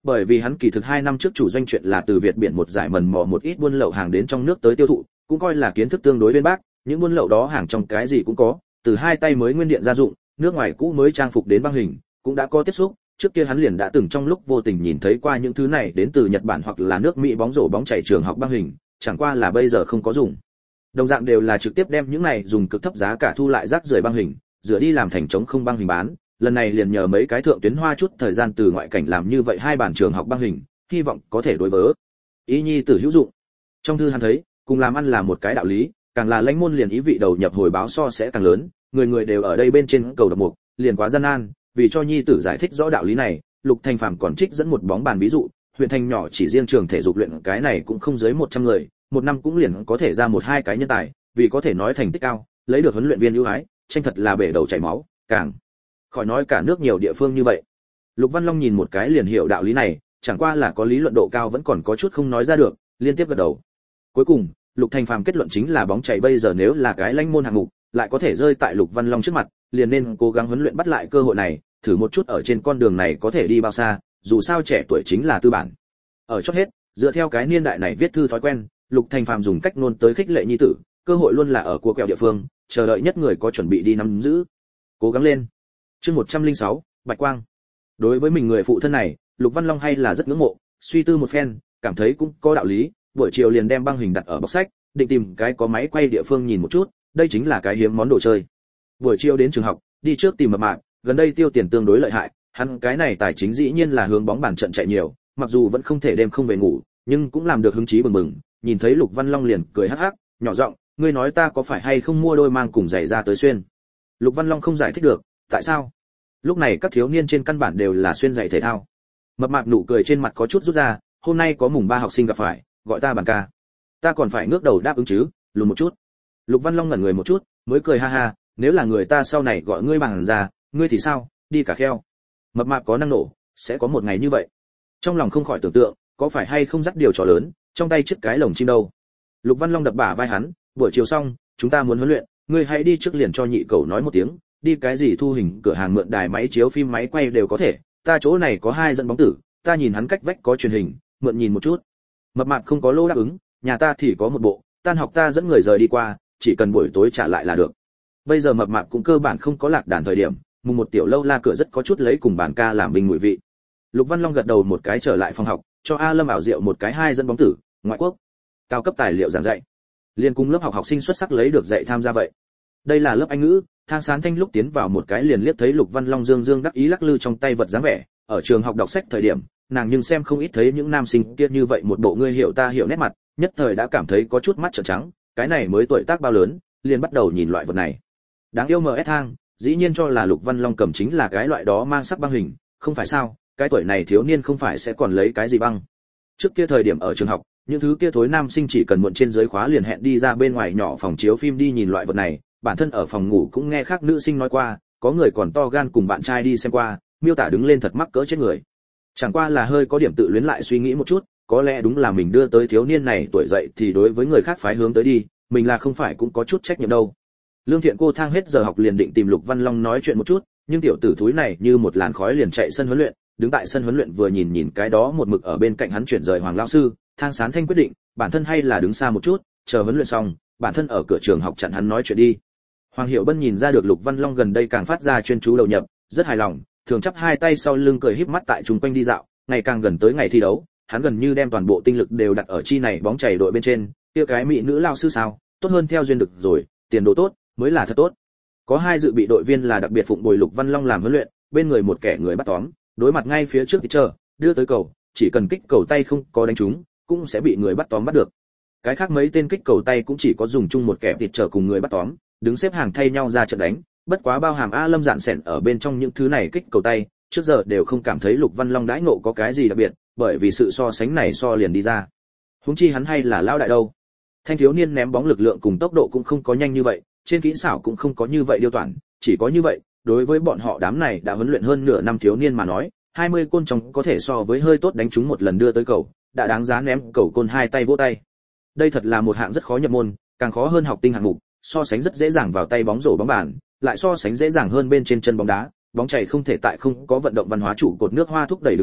Bởi vì hắn kỳ thực 2 năm trước chủ doanh chuyện là từ Việt biển một giải mần mò một ít buôn lậu hàng đến trong nước tới tiêu thụ, cũng coi là kiến thức tương đối bên bác, những buôn lậu đó hàng trong cái gì cũng có, từ hai tay mới nguyên điện gia dụng, nước ngoài cũ mới trang phục đến băng hình, cũng đã có tiếp xúc. Trước kia hắn liền đã từng trong lúc vô tình nhìn thấy qua những thứ này đến từ Nhật Bản hoặc là nước Mỹ bóng rổ bóng chảy trường học băng hình, chẳng qua là bây giờ không có dùng. Đồng dạng đều là trực tiếp đem những này dùng cực thấp giá cả thu lại rác rưởi băng hình, rửa đi làm thành chống không băng hình bán. Lần này liền nhờ mấy cái thượng tuyến hoa chút thời gian từ ngoại cảnh làm như vậy hai bản trường học băng hình, hy vọng có thể đối vớ ý nhi tử hữu dụng. Trong thư hắn thấy, cùng làm ăn là một cái đạo lý, càng là lãnh môn liền ý vị đầu nhập hồi báo so sẽ càng lớn, người người đều ở đây bên trên cầu độc mục, liền quá gian nan. Vì cho nhi tử giải thích rõ đạo lý này, Lục Thanh Phàm còn trích dẫn một bóng bàn ví dụ, huyện thành nhỏ chỉ riêng trường thể dục luyện cái này cũng không dưới 100 người, một năm cũng liền có thể ra một hai cái nhân tài, vì có thể nói thành tích cao, lấy được huấn luyện viên ưu ái, tranh thật là bể đầu chảy máu, càng khỏi nói cả nước nhiều địa phương như vậy. Lục Văn Long nhìn một cái liền hiểu đạo lý này, chẳng qua là có lý luận độ cao vẫn còn có chút không nói ra được, liên tiếp gật đầu. Cuối cùng, Lục Thanh Phàm kết luận chính là bóng chảy bây giờ nếu là cái lãnh môn hạng mục, lại có thể rơi tại Lục Văn Long trước mặt, liền nên cố gắng huấn luyện bắt lại cơ hội này, thử một chút ở trên con đường này có thể đi bao xa, dù sao trẻ tuổi chính là tư bản. Ở chót hết, dựa theo cái niên đại này viết thư thói quen, Lục Thanh Phàm dùng cách ngôn tới khích lệ nhi tử, cơ hội luôn là ở cua kẹo địa phương, chờ đợi nhất người có chuẩn bị đi nắm giữ. Cố gắng lên. Chương 106, Bạch Quang. Đối với mình người phụ thân này, Lục Văn Long hay là rất ngưỡng mộ, suy tư một phen, cảm thấy cũng có đạo lý, buổi chiều liền đem băng hình đặt ở bọc sách, định tìm cái có máy quay địa phương nhìn một chút, đây chính là cái hiếm món đồ chơi. Buổi chiều đến trường học, đi trước tìm Mập Mạp, gần đây tiêu tiền tương đối lợi hại, hắn cái này tài chính dĩ nhiên là hướng bóng bàn trận chạy nhiều, mặc dù vẫn không thể đêm không về ngủ, nhưng cũng làm được hứng chí bừng bừng. Nhìn thấy Lục Văn Long liền cười hắc hắc, nhỏ giọng, ngươi nói ta có phải hay không mua đôi mang cùng giày ra tới xuyên. Lục Văn Long không giải thích được, tại sao? Lúc này các thiếu niên trên căn bản đều là xuyên giày thể thao. Mập Mạp nụ cười trên mặt có chút rút ra, hôm nay có mùng 3 học sinh gặp phải, gọi ta bàn ca. Ta còn phải ngước đầu đáp ứng chứ, lùn một chút. Lục Văn Long ngẩn người một chút, mới cười ha ha, nếu là người ta sau này gọi ngươi bằng ra, ngươi thì sao, đi cả kheo. Mập Mạp có năng nổ, sẽ có một ngày như vậy. Trong lòng không khỏi tưởng tượng, có phải hay không dắt điều trò lớn, trong tay chiếc cái lồng chim đâu. Lục Văn Long đập bả vai hắn, buổi chiều xong, chúng ta muốn huấn luyện, ngươi hãy đi trước liền cho nhị cậu nói một tiếng, đi cái gì thu hình cửa hàng mượn đài máy chiếu phim máy quay đều có thể, ta chỗ này có 2 dẫn bóng tử, ta nhìn hắn cách vách có truyền hình, mượn nhìn một chút. Mập Mạp không có lô đáp ứng, nhà ta thì có một bộ, tan học ta dẫn người rời đi qua, chỉ cần buổi tối trả lại là được. Bây giờ Mập Mạp cũng cơ bản không có lạc đàn thời điểm, mùng một tiểu lâu la cửa rất có chút lấy cùng bàn ca làm bình mùi vị. Lục Văn Long gật đầu một cái trở lại phòng học, cho A Lâm ảo diệu một cái 2 dẫn bóng tử, ngoại quốc, cao cấp tài liệu giảng dạy. Liên cùng lớp học học sinh xuất sắc lấy được dạy tham gia vậy. Đây là lớp Anh ngữ, Thang Sán Thanh lúc tiến vào một cái liền liếc thấy Lục Văn Long dương dương đắc ý lắc lư trong tay vật dáng vẻ, ở trường học đọc sách thời điểm, nàng nhưng xem không ít thấy những nam sinh kia như vậy một bộ ngươi hiểu ta hiểu nét mặt, nhất thời đã cảm thấy có chút mắt trợn trắng, cái này mới tuổi tác bao lớn, liền bắt đầu nhìn loại vật này. Đáng yêu MS Thang, dĩ nhiên cho là Lục Văn Long cầm chính là cái loại đó mang sắc băng hình, không phải sao, cái tuổi này thiếu niên không phải sẽ còn lấy cái gì băng. Trước kia thời điểm ở trường học, những thứ kia thối nam sinh chỉ cần muộn trên dưới khóa liền hẹn đi ra bên ngoài nhỏ phòng chiếu phim đi nhìn loại vật này, bản thân ở phòng ngủ cũng nghe khác nữ sinh nói qua, có người còn to gan cùng bạn trai đi xem qua, miêu tả đứng lên thật mắc cỡ chết người. Chẳng qua là hơi có điểm tự luyến lại suy nghĩ một chút, có lẽ đúng là mình đưa tới thiếu niên này tuổi dậy thì đối với người khác phái hướng tới đi, mình là không phải cũng có chút trách nhiệm đâu. Lương Thiện cô Thang hết giờ học liền định tìm Lục Văn Long nói chuyện một chút, nhưng tiểu tử thúi này như một làn khói liền chạy sân huấn luyện, đứng tại sân huấn luyện vừa nhìn cái đó một mực ở bên cạnh hắn chuyển rời Hoàng lão sư, Thang Sán Thanh quyết định, bản thân hay là đứng xa một chút, chờ huấn luyện xong, bản thân ở cửa trường học chặn hắn nói chuyện đi. Hoàng Hiểu Bân nhìn ra được Lục Văn Long gần đây càng phát ra chuyên chú đầu nhập, rất hài lòng, thường chắp hai tay sau lưng cười híp mắt tại chung quanh đi dạo, ngày càng gần tới ngày thi đấu, hắn gần như đem toàn bộ tinh lực đều đặt ở chi này bóng chày đội bên trên, kia cái mỹ nữ lao sư sao, tốt hơn theo duyên được rồi, tiền đồ tốt mới là thật tốt. Có 2 dự bị đội viên là đặc biệt phụng bồi Lục Văn Long làm huấn luyện, bên người một kẻ người bắt tóm, đối mặt ngay phía trước chờ, đưa tới cầu, chỉ cần kích cầu tay không có đánh trúng, cũng sẽ bị người bắt tóm bắt được. Cái khác mấy tên kích cầu tay cũng chỉ có dùng chung một kẻ thịt chờ cùng người bắt tóm, đứng xếp hàng thay nhau ra trận đánh, bất quá bao hàm A Lâm dạn sẻn ở bên trong những thứ này kích cầu tay, trước giờ đều không cảm thấy Lục Văn Long đãi ngộ có cái gì đặc biệt, bởi vì sự so sánh này so liền đi ra. Huống chi hắn hay là lão đại đâu. Thanh thiếu niên ném bóng lực lượng cùng tốc độ cũng không có nhanh như vậy, trên kỹ xảo cũng không có như vậy điêu toản, chỉ có như vậy, đối với bọn họ đám này đã huấn luyện hơn nửa năm thiếu niên mà nói, 20 côn trong có thể so với hơi tốt đánh trúng một lần đưa tới cầu, đã đáng giá ném cầu côn 2 tay vỗ tay. Đây thật là một hạng rất khó nhập môn, càng khó hơn học tinh hạng mục, so sánh rất dễ dàng vào tay bóng rổ bóng bàn, lại so sánh dễ dàng hơn bên trên chân bóng đá, bóng chảy không thể tại không có vận động văn hóa trụ cột nước hoa thúc đẩy đứng lên,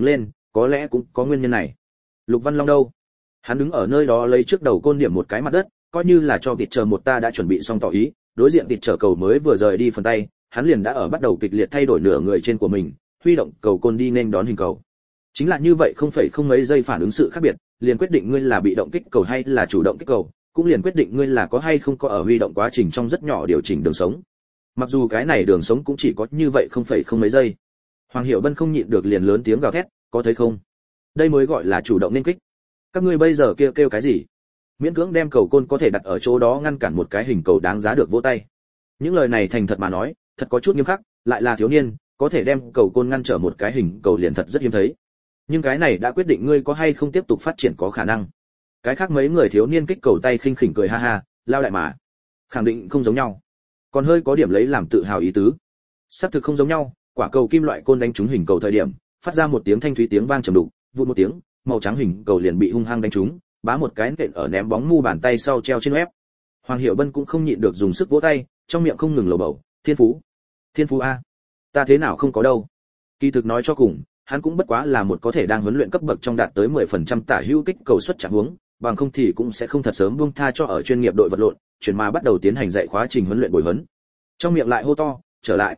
có lẽ cũng có nguyên nhân này. Lục Văn Long đâu? Hắn đứng ở nơi đó lấy trước đầu côn điểm một cái mặt đất, coi như là cho Tịt chờ một ta đã chuẩn bị xong tỏ ý, đối diện Tịt chờ cầu mới vừa rời đi phần tay, hắn liền đã ở bắt đầu kịch liệt thay đổi nửa người trên của mình, huy động cầu côn đi nên đón hình cầu. Chính là như vậy không mấy giây phản ứng sự khác biệt, liền quyết định ngươi là bị động kích cầu hay là chủ động kích cầu, cũng liền quyết định ngươi là có hay không có ở huy động quá trình trong rất nhỏ điều chỉnh đường sống. Mặc dù cái này đường sống cũng chỉ có như vậy không mấy giây. Hoàng Hiểu Bân không nhịn được liền lớn tiếng gào thét, có thấy không? Đây mới gọi là chủ động nên kích. Các ngươi bây giờ kêu cái gì? Miễn cưỡng đem cầu côn có thể đặt ở chỗ đó ngăn cản một cái hình cầu đáng giá được vỗ tay. Những lời này thành thật mà nói, thật có chút nghiêm khắc, lại là thiếu niên, có thể đem cầu côn ngăn trở một cái hình cầu liền thật rất hiếm thấy. Nhưng cái này đã quyết định ngươi có hay không tiếp tục phát triển có khả năng. Cái khác mấy người thiếu niên kích cầu tay khinh khỉnh cười ha ha, lao đại mà. Khẳng định không giống nhau. Còn hơi có điểm lấy làm tự hào ý tứ. Sắp thực không giống nhau, quả cầu kim loại côn đánh trúng hình cầu thời điểm, phát ra một tiếng thanh thúy tiếng vang trầm đục, vụt một tiếng, màu trắng hình cầu liền bị hung hăng đánh trúng, bá một cái nện ở ném bóng mu bàn tay sau treo trên ép. Hoàng Hiểu Bân cũng không nhịn được dùng sức vỗ tay, trong miệng không ngừng lầu bầu, thiên phú a, ta thế nào không có đâu. Kỳ thực nói cho cùng, hắn cũng bất quá là một có thể đang huấn luyện cấp bậc trong đạt tới 10% tả hữu kích cầu suất trạng huống, bằng không thì cũng sẽ không thật sớm buông tha cho ở chuyên nghiệp đội vật lộn, chuyển mà bắt đầu tiến hành dạy khóa trình huấn luyện bồi huấn. Trong miệng lại hô to, trở lại.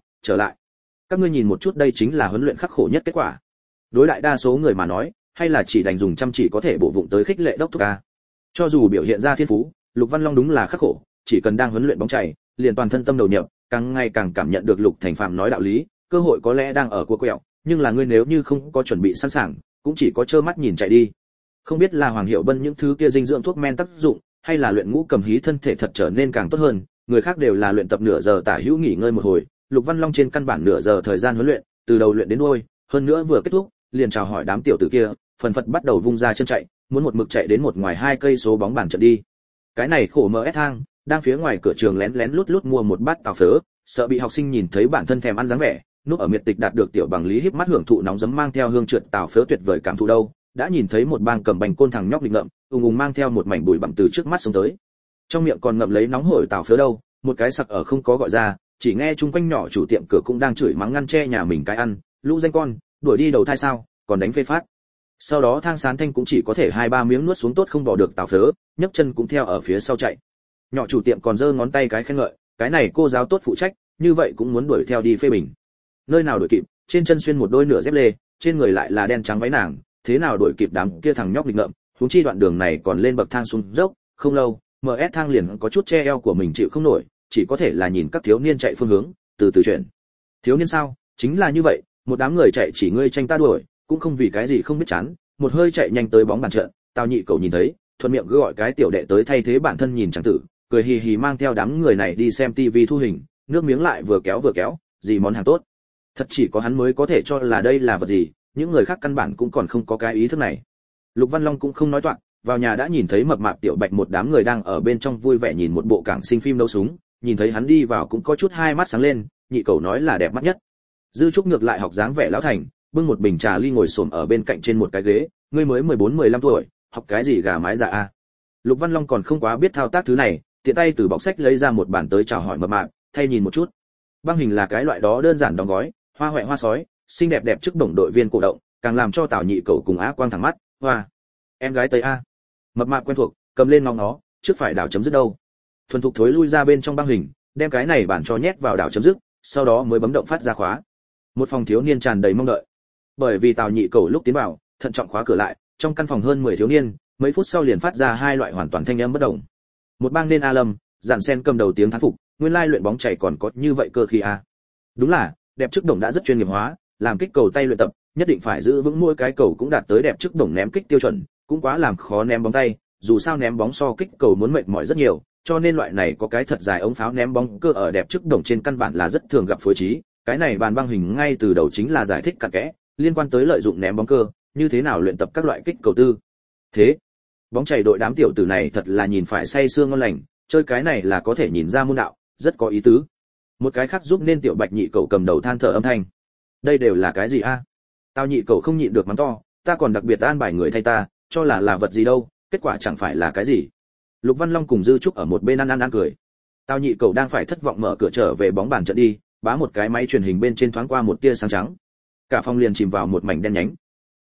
Các ngươi nhìn một chút, đây chính là huấn luyện khắc khổ nhất kết quả. Đối đại đa số người mà nói, hay là chỉ đành dùng chăm chỉ có thể bổ vụng tới khích lệ đốc thúc a. Cho dù biểu hiện ra thiên phú, Lục Văn Long đúng là khắc khổ, chỉ cần đang huấn luyện bóng chày, liền toàn thân tâm đầu nhập, càng ngày càng cảm nhận được Lục Thành Phàm nói đạo lý, cơ hội có lẽ đang ở cua quẹo, nhưng là ngươi nếu như không có chuẩn bị sẵn sàng, cũng chỉ có trơ mắt nhìn chạy đi. Không biết là Hoàng Hiểu Bân những thứ kia dinh dưỡng thuốc men tác dụng, hay là luyện ngũ cầm hí thân thể thật trở nên càng tốt hơn, người khác đều là luyện tập nửa giờ tả hữu nghỉ ngơi một hồi, Lục Văn Long trên căn bản nửa giờ thời gian huấn luyện, từ đầu luyện đến đuôi, hơn nữa vừa kết thúc, liền chào hỏi đám tiểu tử kia, phần phật bắt đầu vung ra chân chạy, muốn một mực chạy đến một ngoài 2 cây số bóng bàn trận đi. Cái này khổ MS thang, đang phía ngoài cửa trường lén lén lút mua một bát tàu phớ, sợ bị học sinh nhìn thấy bản thân thèm ăn dáng vẻ, núp ở miệt tịch đạt được tiểu bằng lý híp mắt hưởng thụ nóng giấm mang theo hương trượt tàu phớ tuyệt vời cảm thụ đâu, đã nhìn thấy một bang cầm bành côn thằng nhóc nghịch ngợm, ùng mang theo một mảnh bụi bặm từ trước mắt xuống tới. Trong miệng còn ngậm lấy nóng hổi tàu phớ đâu, một cái sặc ở không có gọi ra, chỉ nghe chung quanh nhỏ chủ tiệm cửa cũng đang chửi mắng ngăn che nhà mình cái ăn, lũ danh con, đuổi đi đầu thai sao, còn đánh phê phát. Sau đó Thang Sán Thanh cũng chỉ có thể 2-3 miếng nuốt xuống tốt không bỏ được tàu phớ, nhấc chân cũng theo ở phía sau chạy. Nhỏ chủ tiệm còn giơ ngón tay cái khen ngợi, cái này cô giáo tốt phụ trách, như vậy cũng muốn đuổi theo đi phê bình. Nơi nào đuổi kịp, trên chân xuyên một đôi nửa dép lê, trên người lại là đen trắng váy nàng, thế nào đuổi kịp đám kia thằng nhóc nghịch ngợm, huống chi đoạn đường này còn lên bậc thang xuống dốc, không lâu, MS thang liền có chút che eo của mình chịu không nổi, chỉ có thể là nhìn các thiếu niên chạy phương hướng, từ từ chuyển. Thiếu niên sao? Chính là như vậy, một đám người chạy chỉ ngươi tranh ta đuổi, cũng không vì cái gì không biết chán, một hơi chạy nhanh tới bóng bàn trận, Tào Nhị Cẩu nhìn thấy, thuận miệng cứ gọi cái tiểu đệ tới thay thế bản thân nhìn chẳng tử, cười hì hì mang theo đám người này đi xem tivi thu hình, nước miếng lại vừa kéo, gì món hàng tốt. Thật chỉ có hắn mới có thể cho là đây là vật gì, những người khác căn bản cũng còn không có cái ý thức này. Lục Văn Long cũng không nói toạc, vào nhà đã nhìn thấy mập mạp tiểu Bạch một đám người đang ở bên trong vui vẻ nhìn một bộ cảng sinh phim đấu súng, nhìn thấy hắn đi vào cũng có chút hai mắt sáng lên, Nhị Cẩu nói là đẹp mắt nhất. Dư Trúc ngược lại học dáng vẻ lão thành, bưng một bình trà ly ngồi xổm ở bên cạnh trên một cái ghế, ngươi mới 14-15 tuổi, học cái gì gà mái dạ a. Lục Văn Long còn không quá biết thao tác thứ này, tiện tay từ bọc sách lấy ra một bản tới chào hỏi mập mạp, thay nhìn một chút. Băng hình là cái loại đó đơn giản đóng gói, hoa hoẹ hoa sói, xinh đẹp đẹp trước đồng đội viên cổ động, càng làm cho Tào Nhị Cẩu cùng Á Quang thẳng mắt, hoa, em gái Tây a. Mập mạp quen thuộc, cầm lên ngóng nó, trước phải đảo chấm dứt đâu. Thuần thục thối lui ra bên trong băng hình, đem cái này bản cho nhét vào đảo chấm dứt, sau đó mới bấm động phát ra khóa. Một phòng thiếu niên tràn đầy mong đợi. Bởi vì Tào Nhị Cẩu lúc tiến vào, thận trọng khóa cửa lại, trong căn phòng hơn 10 thiếu niên, mấy phút sau liền phát ra hai loại hoàn toàn thanh âm bất đồng. Một bang nên A Lâm, Giản Sen cầm đầu tiếng thán phục, nguyên lai luyện bóng chày còn có như vậy cơ khi a. Đúng là, đẹp trước đồng đã rất chuyên nghiệp hóa, làm kích cầu tay luyện tập, nhất định phải giữ vững mỗi cái cầu cũng đạt tới đẹp trước đồng ném kích tiêu chuẩn, cũng quá làm khó ném bóng tay, dù sao ném bóng so kích cầu muốn mệt mỏi rất nhiều, cho nên loại này có cái thật dài ống pháo ném bóng cơ ở đẹp trước đồng trên căn bản là rất thường gặp phối trí. Cái này bàn băng hình ngay từ đầu chính là giải thích cặn kẽ, liên quan tới lợi dụng ném bóng cơ, như thế nào luyện tập các loại kích cầu tư. Thế, bóng chày đội đám tiểu tử này thật là nhìn phải say sưa ngon lành, chơi cái này là có thể nhìn ra môn đạo, rất có ý tứ. Một cái khác giúp nên tiểu Bạch Nhị Cẩu cầm đầu than thở âm thanh. Đây đều là cái gì a? Tao Nhị Cẩu không nhịn được mắng to, ta còn đặc biệt an bài người thay ta, cho là vật gì đâu, kết quả chẳng phải là cái gì. Lục Văn Long cùng Dư Trúc ở một bên ăn cười. Tao Nhị Cẩu đang phải thất vọng mở cửa trở về bóng bàn trận đi, bá một cái máy truyền hình bên trên thoáng qua một tia sáng trắng. Cả phòng liền chìm vào một mảnh đen nhánh.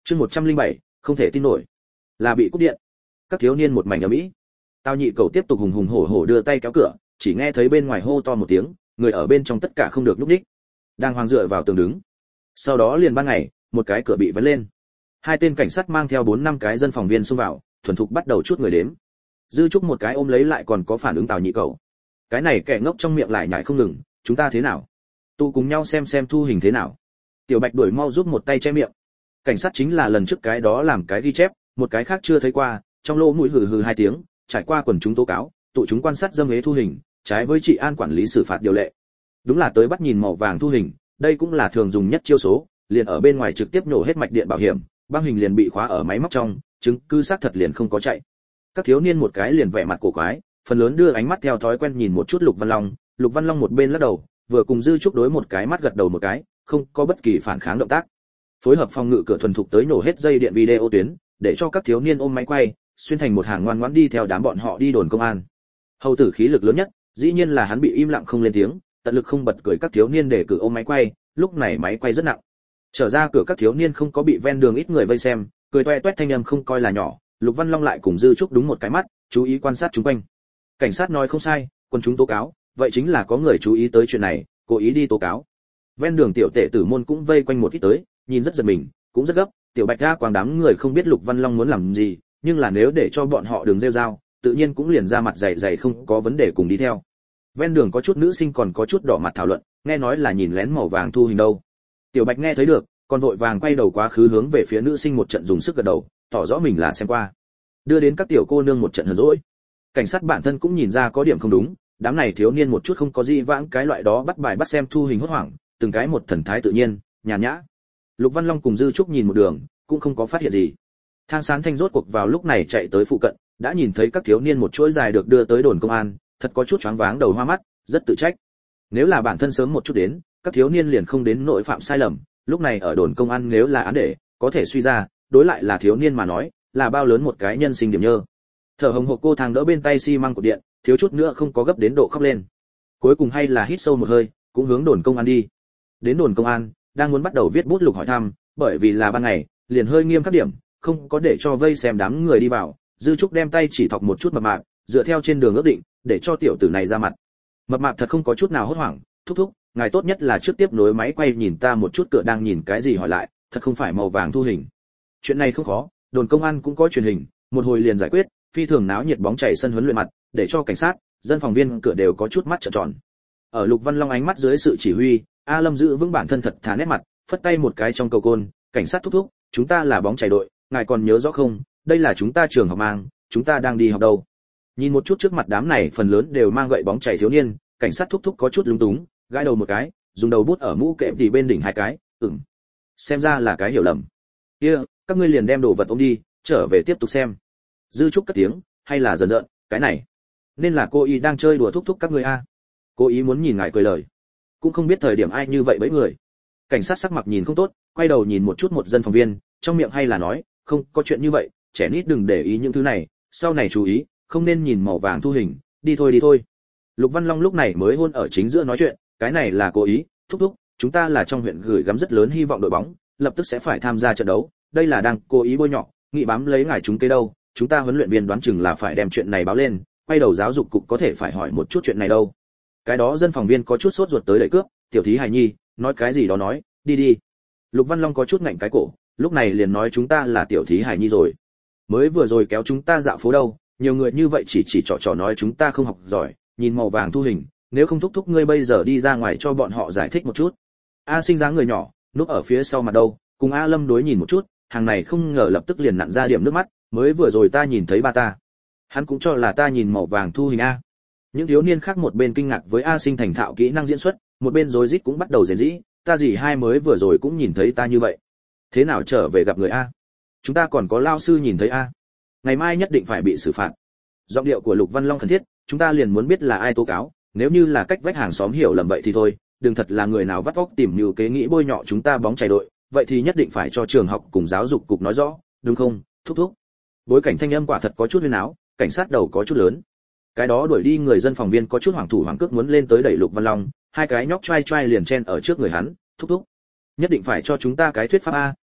Chương 107, không thể tin nổi. Là bị cúp điện. Các thiếu niên một mảnh ầm ĩ. Tào Nhị Cầu tiếp tục hùng hùng hổ hổ đưa tay kéo cửa, chỉ nghe thấy bên ngoài hô to một tiếng, người ở bên trong tất cả không được lúc đích. Đang hoang dựa vào tường đứng. Sau đó liền ban ngày, một cái cửa bị vấn lên. Hai tên cảnh sát mang theo 4-5 cái dân phòng viên xông vào, thuần thục bắt đầu chút người đếm. Dư Trúc một cái ôm lấy lại còn có phản ứng Tào Nhị Cầu. Cái này kẻ ngốc trong miệng lại nhảy không ngừng, chúng ta thế nào? Tụ cùng nhau xem thu hình thế nào. Tiểu Bạch đuổi mau giúp một tay che miệng. Cảnh sát chính là lần trước cái đó làm cái ghi chép, một cái khác chưa thấy qua, trong lỗ mũi hừ hừ 2 tiếng, trải qua quần chúng tố cáo, tụ chúng quan sát dâm ế thu hình, trái với trị an quản lý xử phạt điều lệ. Đúng là tới bắt nhìn màu vàng thu hình, đây cũng là thường dùng nhất chiêu số, liền ở bên ngoài trực tiếp nổ hết mạch điện bảo hiểm, băng hình liền bị khóa ở máy móc trong, chứng cứ xác thật liền không có chạy. Các thiếu niên một cái liền vẻ mặt cổ quái, phần lớn đưa ánh mắt theo thói quen nhìn một chút Lục Văn Long một bên lắc đầu, vừa cùng Dư Trúc đối một cái mắt gật đầu một cái, không có bất kỳ phản kháng động tác. Phối hợp phòng ngự cửa thuần thục tới nổ hết dây điện video tuyến, để cho các thiếu niên ôm máy quay, xuyên thành một hàng ngoan ngoãn đi theo đám bọn họ đi đồn công an. Hầu tử khí lực lớn nhất, dĩ nhiên là hắn bị im lặng không lên tiếng, tận lực không bật cười các thiếu niên để cử ôm máy quay, lúc này máy quay rất nặng. Trở ra cửa các thiếu niên không có bị ven đường ít người vây xem, cười toe toét thanh âm không coi là nhỏ, Lục Văn Long lại cùng Dư Trúc đúng một cái mắt, chú ý quan sát chúng quanh. Cảnh sát nói không sai, quân chúng tố cáo, vậy chính là có người chú ý tới chuyện này, cố ý đi tố cáo. Ven đường tiểu tể tử môn cũng vây quanh một ít tới, nhìn rất giật mình, cũng rất gấp, tiểu Bạch ra quàng đám người không biết Lục Văn Long muốn làm gì, nhưng là nếu để cho bọn họ đường rêu rao, tự nhiên cũng liền ra mặt dày dày không có vấn đề cùng đi theo. Ven đường có chút nữ sinh còn có chút đỏ mặt thảo luận, nghe nói là nhìn lén màu vàng thu hình đâu. Tiểu Bạch nghe thấy được, còn vội vàng quay đầu quá khứ hướng về phía nữ sinh một trận dùng sức gật đầu, tỏ rõ mình là xem qua. Đưa đến các tiểu cô nương một trận hờn dỗi. Cảnh sát bản thân cũng nhìn ra có điểm không đúng, đám này thiếu niên một chút không có gì vãng cái loại đó bắt bài bắt xem thu hình hốt hoảng, từng cái một thần thái tự nhiên, nhàn nhã. Lục Văn Long cùng Dư Trúc nhìn một đường, cũng không có phát hiện gì. Thang Sán Thanh rốt cuộc vào lúc này chạy tới phụ cận, đã nhìn thấy các thiếu niên một chuỗi dài được đưa tới đồn công an, thật có chút choáng váng đầu hoa mắt, rất tự trách. Nếu là bản thân sớm một chút đến, các thiếu niên liền không đến nỗi phạm sai lầm, lúc này ở đồn công an nếu là án để, có thể suy ra, đối lại là thiếu niên mà nói, là bao lớn một cái nhân sinh điểm nhơ. Thở hồng hộc cô thang đỡ bên tay xi măng của điện, thiếu chút nữa không có gấp đến độ khóc lên. Cuối cùng hay là hít sâu một hơi, cũng hướng đồn công an đi. Đến đồn công an, đang muốn bắt đầu viết bút lục hỏi thăm, bởi vì là ban ngày, liền hơi nghiêm khắc điểm, không có để cho vây xem đám người đi vào. Dư Trúc đem tay chỉ thọc một chút mập mạp, dựa theo trên đường ước định, để cho tiểu tử này ra mặt. Mập mạp thật không có chút nào hốt hoảng, thúc thúc, ngài tốt nhất là trước tiếp nối máy quay nhìn ta một chút, cửa đang nhìn cái gì hỏi lại, thật không phải màu vàng thu hình. Chuyện này không khó, đồn công an cũng có truyền hình, một hồi liền giải quyết, phi thường náo nhiệt bóng chảy sân huấn luyện mặt, để cho cảnh sát, dân phòng viên cửa đều có chút mắt trợn tròn. Ở Lục Văn Long ánh mắt dưới sự chỉ huy, A Lâm giữ vững bản thân thật thà nét mặt, phất tay một cái trong cầu côn, cảnh sát thúc thúc, chúng ta là bóng chảy đội, ngài còn nhớ rõ không, đây là chúng ta trường học mang, chúng ta đang đi học đâu. Nhìn một chút trước mặt đám này phần lớn đều mang gậy bóng chảy thiếu niên, cảnh sát thúc thúc có chút lúng túng, gãi đầu một cái, dùng đầu bút ở mũ kẹp thì bên đỉnh 2 cái, xem ra là cái hiểu lầm. Kia, các ngươi liền đem đồ vật ôm đi, trở về tiếp tục xem. Dư Trúc cất tiếng, hay là giận giận, cái này nên là cô ý đang chơi đùa thúc thúc các ngươi a. Cô ý muốn nhìn ngài cười lời, cũng không biết thời điểm ai như vậy bấy người. Cảnh sát sắc mặt nhìn không tốt, quay đầu nhìn một chút một dân phòng viên, trong miệng hay là nói, không có chuyện như vậy, trẻ nít đừng để ý những thứ này, sau này chú ý, không nên nhìn màu vàng thu hình, đi thôi. Lục Văn Long lúc này mới hôn ở chính giữa nói chuyện, cái này là cố ý, thúc thúc, chúng ta là trong huyện gửi gắm rất lớn hy vọng đội bóng, lập tức sẽ phải tham gia trận đấu, đây là đang cố ý bôi nhọ, nghị bám lấy ngài chúng cái đâu, chúng ta huấn luyện viên đoán chừng là phải đem chuyện này báo lên, quay đầu giáo dục cục có thể phải hỏi một chút chuyện này đâu. Cái đó dân phòng viên có chút sốt ruột tới đẩy cướp, tiểu thí hài nhi, nói cái gì đó nói, đi. Lục Văn Long có chút ngạnh cái cổ, lúc này liền nói chúng ta là tiểu thí hài nhi rồi. Mới vừa rồi kéo chúng ta dạo phố đâu, nhiều người như vậy chỉ trò nói chúng ta không học giỏi, nhìn màu vàng thu hình, nếu không thúc thúc ngươi bây giờ đi ra ngoài cho bọn họ giải thích một chút. A Sinh dáng người nhỏ, núp ở phía sau mặt đâu, cùng A Lâm đối nhìn một chút, hàng này không ngờ lập tức liền nặn ra điểm nước mắt, mới vừa rồi ta nhìn thấy ba ta, hắn cũng cho là ta nhìn màu vàng thu hình a. Những thiếu niên khác một bên kinh ngạc với A Sinh thành thạo kỹ năng diễn xuất, một bên rối rít cũng bắt đầu rền rĩ, ta gì hai mới vừa rồi cũng nhìn thấy ta như vậy, thế nào trở về gặp người a, chúng ta còn có lao sư nhìn thấy a, ngày mai nhất định phải bị xử phạt. Giọng điệu của Lục Văn Long khẩn thiết, chúng ta liền muốn biết là ai tố cáo, nếu như là cách vách hàng xóm hiểu lầm vậy thì thôi, đừng thật là người nào vắt óc tìm mưu kế nghĩ bôi nhọ chúng ta bóng chày đội, vậy thì nhất định phải cho trường học cùng giáo dục cục nói rõ, đúng không, thúc thúc. Bối cảnh thanh âm quả thật có chút huyên áo, cảnh sát đầu có chút lớn. Cái đó đuổi đi người dân phòng viên có chút hoảng thủ hoảng cước muốn lên tới đẩy Lục Văn Long, hai cái nhóc trai liền chen ở trước người hắn, thúc thúc, nhất định phải cho chúng ta cái thuyết pháp a,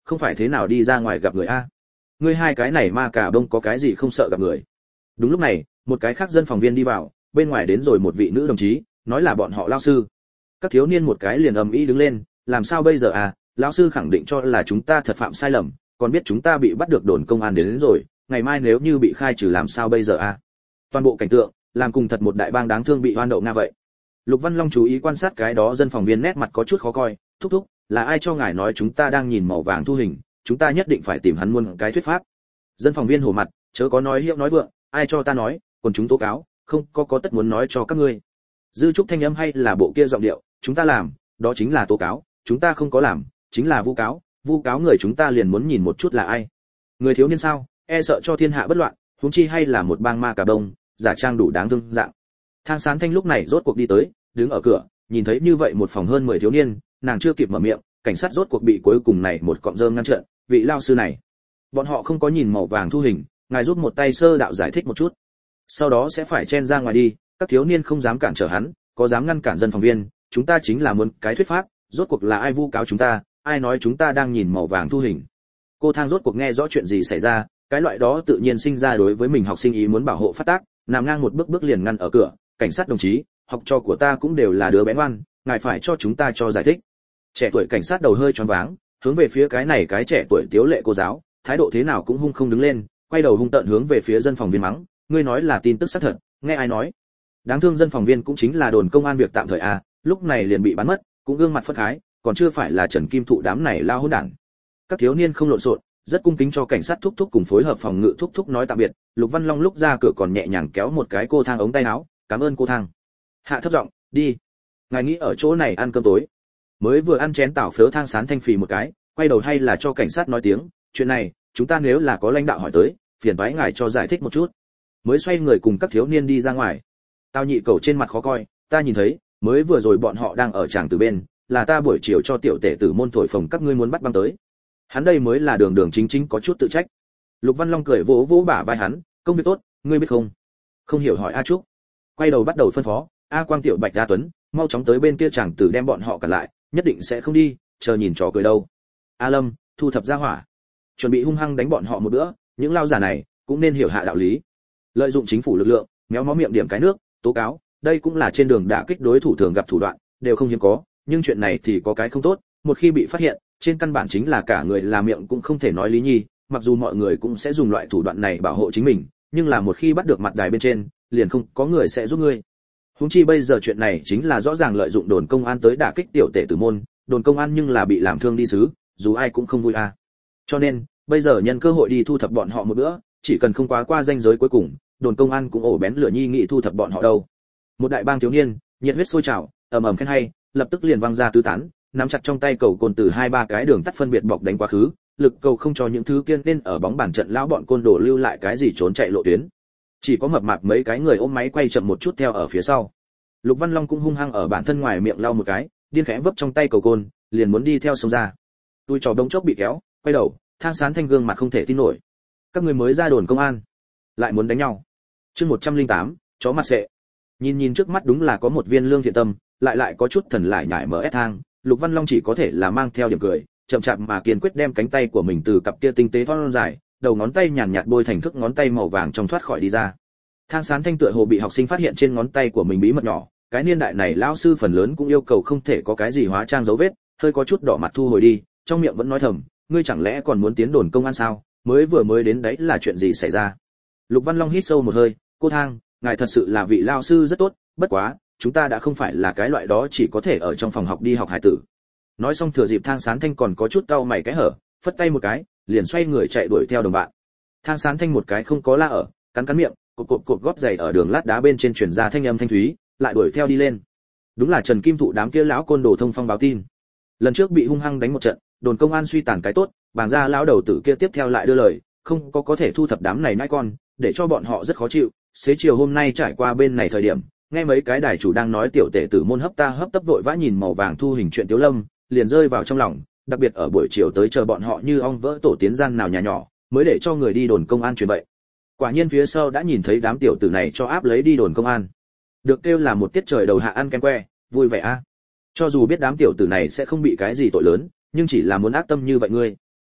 không phải thế nào đi ra ngoài gặp người a? Ngươi hai cái này ma cà đông có cái gì không sợ gặp người? Đúng lúc này, một cái khác dân phòng viên đi vào, bên ngoài đến rồi một vị nữ đồng chí, nói là bọn họ lao sư. Các thiếu niên một cái liền ầm ĩ đứng lên, làm sao bây giờ à? Lão sư khẳng định cho là chúng ta thật phạm sai lầm, còn biết chúng ta bị bắt được đồn công an đến rồi, ngày mai nếu như bị khai trừ làm sao bây giờ à? Toàn bộ cảnh tượng, làm cùng thật một đại bang đáng thương bị oan đậu nga vậy. Lục Văn Long chú ý quan sát cái đó dân phòng viên nét mặt có chút khó coi, thúc thúc, là ai cho ngài nói chúng ta đang nhìn màu vàng thu hình, chúng ta nhất định phải tìm hắn muôn cái thuyết pháp. Dân phòng viên hổ mặt, chớ có nói hiệu nói vượng, ai cho ta nói, còn chúng tố cáo, không có tất muốn nói cho các ngươi. Dư Trúc thanh âm hay là bộ kia giọng điệu, chúng ta làm, đó chính là tố cáo, chúng ta không có làm, chính là vu cáo người chúng ta liền muốn nhìn một chút là ai. Người thiếu niên sao, e sợ cho thiên hạ bất loạn, huống chi hay là một bang ma cà đông, giả trang đủ đáng thương dạng. Thang Sán Thanh lúc này rốt cuộc đi tới, đứng ở cửa, nhìn thấy như vậy một phòng hơn 10 thiếu niên, nàng chưa kịp mở miệng, cảnh sát rốt cuộc bị cuối cùng này một cọng rơm ngăn chặn, vị lao sư này, bọn họ không có nhìn màu vàng thu hình, ngài giúp một tay sơ đạo giải thích một chút. Sau đó sẽ phải chen ra ngoài đi, các thiếu niên không dám cản trở hắn, có dám ngăn cản dân phòng viên, chúng ta chính là muốn cái thuyết pháp, rốt cuộc là ai vu cáo chúng ta, ai nói chúng ta đang nhìn màu vàng thu hình. Cô Thang rốt cuộc nghe rõ chuyện gì xảy ra, cái loại đó tự nhiên sinh ra đối với mình học sinh ý muốn bảo hộ phát tác, nằm ngang một bước liền ngăn ở cửa, cảnh sát đồng chí, học trò của ta cũng đều là đứa bé ngoan, ngài phải cho chúng ta cho giải thích. Trẻ tuổi cảnh sát đầu hơi choáng váng, hướng về phía cái này cái trẻ tuổi tiếu lệ cô giáo, thái độ thế nào cũng hung không đứng lên, quay đầu hung tợn hướng về phía dân phòng viên mắng, ngươi nói là tin tức xác thật, nghe ai nói? Đáng thương dân phòng viên cũng chính là đồn công an việc tạm thời à, lúc này liền bị bắn mất, cũng gương mặt phất khái, còn chưa phải là Trần Kim Thụ đám này lao hỗn đản. Các thiếu niên không lộn xộn, rất cung kính cho cảnh sát thúc thúc cùng phối hợp phòng ngự thúc thúc nói tạm biệt. Lục Văn Long lúc ra cửa còn nhẹ nhàng kéo một cái cô Thang ống tay áo, cảm ơn cô Thang. Hạ thấp giọng, đi. Ngài nghĩ ở chỗ này ăn cơm tối? Mới vừa ăn chén tảo phớ Thang Sán thanh phì một cái, quay đầu hay là cho cảnh sát nói tiếng, chuyện này, chúng ta nếu là có lãnh đạo hỏi tới, phiền toái ngài cho giải thích một chút. Mới xoay người cùng các thiếu niên đi ra ngoài. Tao nhị cầu trên mặt khó coi, ta nhìn thấy, mới vừa rồi bọn họ đang ở tràng từ bên, là ta buổi chiều cho tiểu tể tử môn thổi phồng các ngươi muốn bắt băng tới. Hắn đây mới là đường đường chính chính có chút tự trách. Lục Văn Long cười vỗ vỗ bả vai hắn, công việc tốt, ngươi biết không? Không hiểu hỏi A Trúc. Quay đầu bắt đầu phân phó, A Quang tiểu Bạch A Tuấn, mau chóng tới bên kia chàng tử đem bọn họ cản lại, nhất định sẽ không đi, chờ nhìn trò cười đâu. A Lâm, thu thập ra hỏa, chuẩn bị hung hăng đánh bọn họ một bữa, những lao giả này cũng nên hiểu hạ đạo lý. Lợi dụng chính phủ lực lượng, méo mó miệng điểm cái nước, tố cáo, đây cũng là trên đường đả kích đối thủ thường gặp thủ đoạn, đều không hiếm có, nhưng chuyện này thì có cái không tốt, một khi bị phát hiện, trên căn bản chính là cả người là miệng cũng không thể nói lý nhi, mặc dù mọi người cũng sẽ dùng loại thủ đoạn này bảo hộ chính mình, nhưng là một khi bắt được mặt đài bên trên, liền không có người sẽ giúp ngươi. Huống chi bây giờ chuyện này chính là rõ ràng lợi dụng đồn công an tới đả kích tiểu tể tử môn, đồn công an nhưng là bị làm thương đi xứ, dù ai cũng không vui a. Cho nên, bây giờ nhân cơ hội đi thu thập bọn họ một bữa, chỉ cần không quá qua ranh giới cuối cùng, đồn công an cũng ổ bén lửa nhi nghị thu thập bọn họ đâu. Một đại bang thiếu niên, nhiệt huyết sôi trào, ầm ầm khen hay, lập tức liền văng ra tứ tán, nắm chặt trong tay cầu côn từ 2-3 cái đường tắt phân biệt bọc đánh quá khứ, lực cầu không cho những thứ kiên nên ở bóng bàn trận lão bọn côn đồ lưu lại cái gì trốn chạy lộ tuyến. Chỉ có mập mạp mấy cái người ôm máy quay chậm một chút theo ở phía sau. Lục Văn Long cũng hung hăng ở bản thân ngoài miệng lau một cái, điên khẽ vấp trong tay cầu côn, liền muốn đi theo sông ra. Tôi trò đống chốc bị kéo, quay đầu, Thang Sán Thanh gương mặt không thể tin nổi. Các người mới ra đồn công an, lại muốn đánh nhau. Chương 108, chó mặt sệ. Nhìn trước mắt đúng là có một viên lương thiện tâm, lại có chút thần lại nhải mở ép thang, Lục Văn Long chỉ có thể là mang theo điểm cười, chậm chạp mà kiên quyết đem cánh tay của mình từ cặp kia tinh tế thon dài, đầu ngón tay nhàn nhạt bôi thành thức ngón tay màu vàng trong thoát khỏi đi ra. Thang Sán Thanh tựa hồ bị học sinh phát hiện trên ngón tay của mình bí mật nhỏ, cái niên đại này lão sư phần lớn cũng yêu cầu không thể có cái gì hóa trang dấu vết, hơi có chút đỏ mặt thu hồi đi, trong miệng vẫn nói thầm, ngươi chẳng lẽ còn muốn tiến đồn công an sao, mới đến đấy là chuyện gì xảy ra. Lục Văn Long hít sâu một hơi, cô Thang, ngài thật sự là vị lão sư rất tốt, bất quá chúng ta đã không phải là cái loại đó chỉ có thể ở trong phòng học đi học hải tử. Nói xong thừa dịp Thang Sán Thanh còn có chút cau mày cái hở, phất tay một cái, liền xoay người chạy đuổi theo đồng bạn. Thang Sán Thanh một cái không có la ở, cắn miệng, cột gót giày ở đường lát đá bên trên truyền ra thanh âm thanh thúy, lại đuổi theo đi lên. Đúng là Trần Kim Thụ đám kia lão côn đồ thông phong báo tin. Lần trước bị hung hăng đánh một trận, đồn công an suy tàn cái tốt, bàng ra lão đầu tử kia tiếp theo lại đưa lời, không có thể thu thập đám này nãi con, để cho bọn họ rất khó chịu. Xế chiều hôm nay trải qua bên này thời điểm, nghe mấy cái đài chủ đang nói tiểu tể tử môn hấp tấp vội vã nhìn màu vàng thu hình chuyện Tiếu Lâm, liền rơi vào trong lòng, đặc biệt ở buổi chiều tới chờ bọn họ như ong vỡ tổ tiến gian nào nhà nhỏ, mới để cho người đi đồn công an truyền vậy. Quả nhiên phía sau đã nhìn thấy đám tiểu tử này cho áp lấy đi đồn công an. Được kêu là một tiết trời đầu hạ ăn kem que, vui vẻ a. Cho dù biết đám tiểu tử này sẽ không bị cái gì tội lớn, nhưng chỉ là muốn ác tâm như vậy ngươi.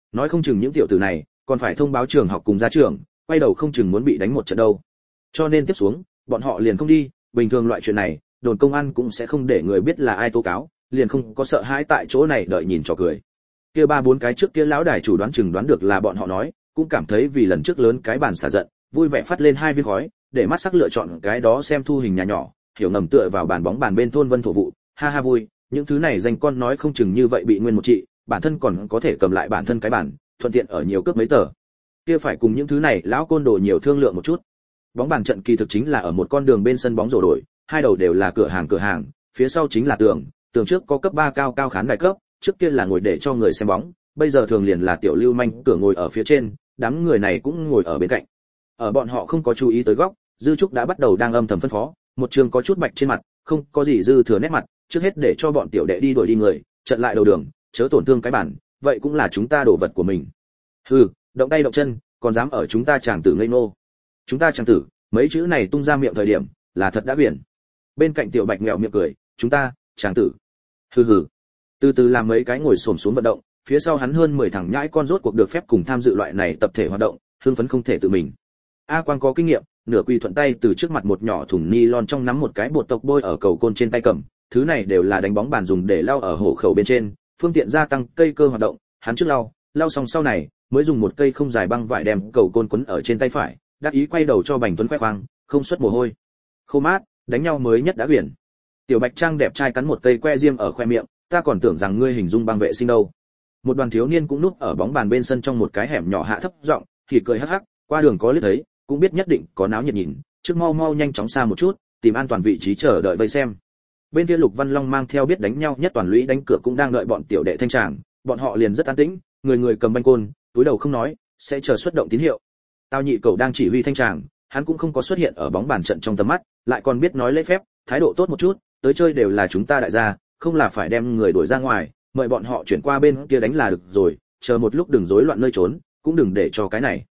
Nói không chừng những tiểu tử này còn phải thông báo trường học cùng gia trưởng, quay đầu không chừng muốn bị đánh một trận đâu. Cho nên tiếp xuống, bọn họ liền không đi, bình thường loại chuyện này, đồn công an cũng sẽ không để người biết là ai tố cáo, liền không có sợ hãi tại chỗ này đợi nhìn trò cười. Kia ba bốn cái trước kia lão đài chủ đoán chừng đoán được là bọn họ nói, cũng cảm thấy vì lần trước lớn cái bàn xả giận, vui vẻ phát lên hai viên khói, để mắt sắc lựa chọn cái đó xem thu hình nhà nhỏ, hiểu ngầm tựa vào bàn bóng bàn bên thôn Vân thổ vụ, ha ha vui, những thứ này danh con nói không chừng như vậy bị nguyên một trị, bản thân còn có thể cầm lại bản thân cái bàn, thuận tiện ở nhiều cướp mấy tờ. Kia phải cùng những thứ này lão côn đồ nhiều thương lượng một chút. Bóng bàn trận kỳ thực chính là ở một con đường bên sân bóng rổ đổi, hai đầu đều là cửa hàng, phía sau chính là tường trước có cấp 3 cao cao khán đài cấp, trước kia là ngồi để cho người xem bóng, bây giờ thường liền là tiểu lưu manh cửa ngồi ở phía trên, đám người này cũng ngồi ở bên cạnh. Ở bọn họ không có chú ý tới góc, Dư Trúc đã bắt đầu đang âm thầm phân phó, một trường có chút bạch trên mặt, không có gì dư thừa nét mặt, trước hết để cho bọn tiểu đệ đi đuổi đi người, trận lại đầu đường, chớ tổn thương cái bản, vậy cũng là chúng ta đồ vật của mình. Hừ, động tay động chân, còn dám ở chúng ta chàng tử ngây nô. Chúng ta chàng tử, mấy chữ này tung ra miệng thời điểm, là thật đã biển. Bên cạnh tiểu bạch nghẹo miệng cười, chúng ta, chàng tử. Hừ hừ. Từ từ làm mấy cái ngồi xổm xuống vận động, phía sau hắn hơn 10 thằng nhãi con rốt cuộc được phép cùng tham dự loại này tập thể hoạt động, hưng phấn không thể tự mình. A Quang có kinh nghiệm, nửa quỳ thuận tay từ trước mặt một nhỏ thùng ni lon trong nắm một cái bột tộc bôi ở cầu côn trên tay cầm, thứ này đều là đánh bóng bàn dùng để lau ở hổ khẩu bên trên, phương tiện gia tăng cây cơ hoạt động, hắn trước lau xong sau này, mới dùng một cây không dài băng vải đem cầu côn quấn ở trên tay phải, đắc ý quay đầu cho Bành Tuấn khoe khoang, không xuất mồ hôi. Khô mát, đánh nhau mới nhất đã quyển. Tiểu Bạch Trang đẹp trai cắn một cây que diêm ở khoe miệng, ta còn tưởng rằng ngươi hình dung băng vệ sinh đâu. Một đoàn thiếu niên cũng núp ở bóng bàn bên sân trong một cái hẻm nhỏ hạ thấp giọng, thì cười hắc hắc, qua đường có liếc thấy, cũng biết nhất định có náo nhiệt nhìn, trước mau nhanh chóng xa một chút, tìm an toàn vị trí chờ đợi vây xem. Bên kia Lục Văn Long mang theo biết đánh nhau nhất toàn lũy đánh cửa cũng đang đợi bọn tiểu đệ thanh tràng, bọn họ liền rất an tĩnh, người cầm banh côn, túi đầu không nói, sẽ chờ xuất động tín hiệu. Tao nhị cậu đang chỉ huy thanh tràng, hắn cũng không có xuất hiện ở bóng bàn trận trong tầm mắt, lại còn biết nói lễ phép, thái độ tốt một chút, tới chơi đều là chúng ta đại gia, không là phải đem người đuổi ra ngoài, mời bọn họ chuyển qua bên kia đánh là được rồi, chờ một lúc đừng rối loạn nơi trốn, cũng đừng để cho cái này.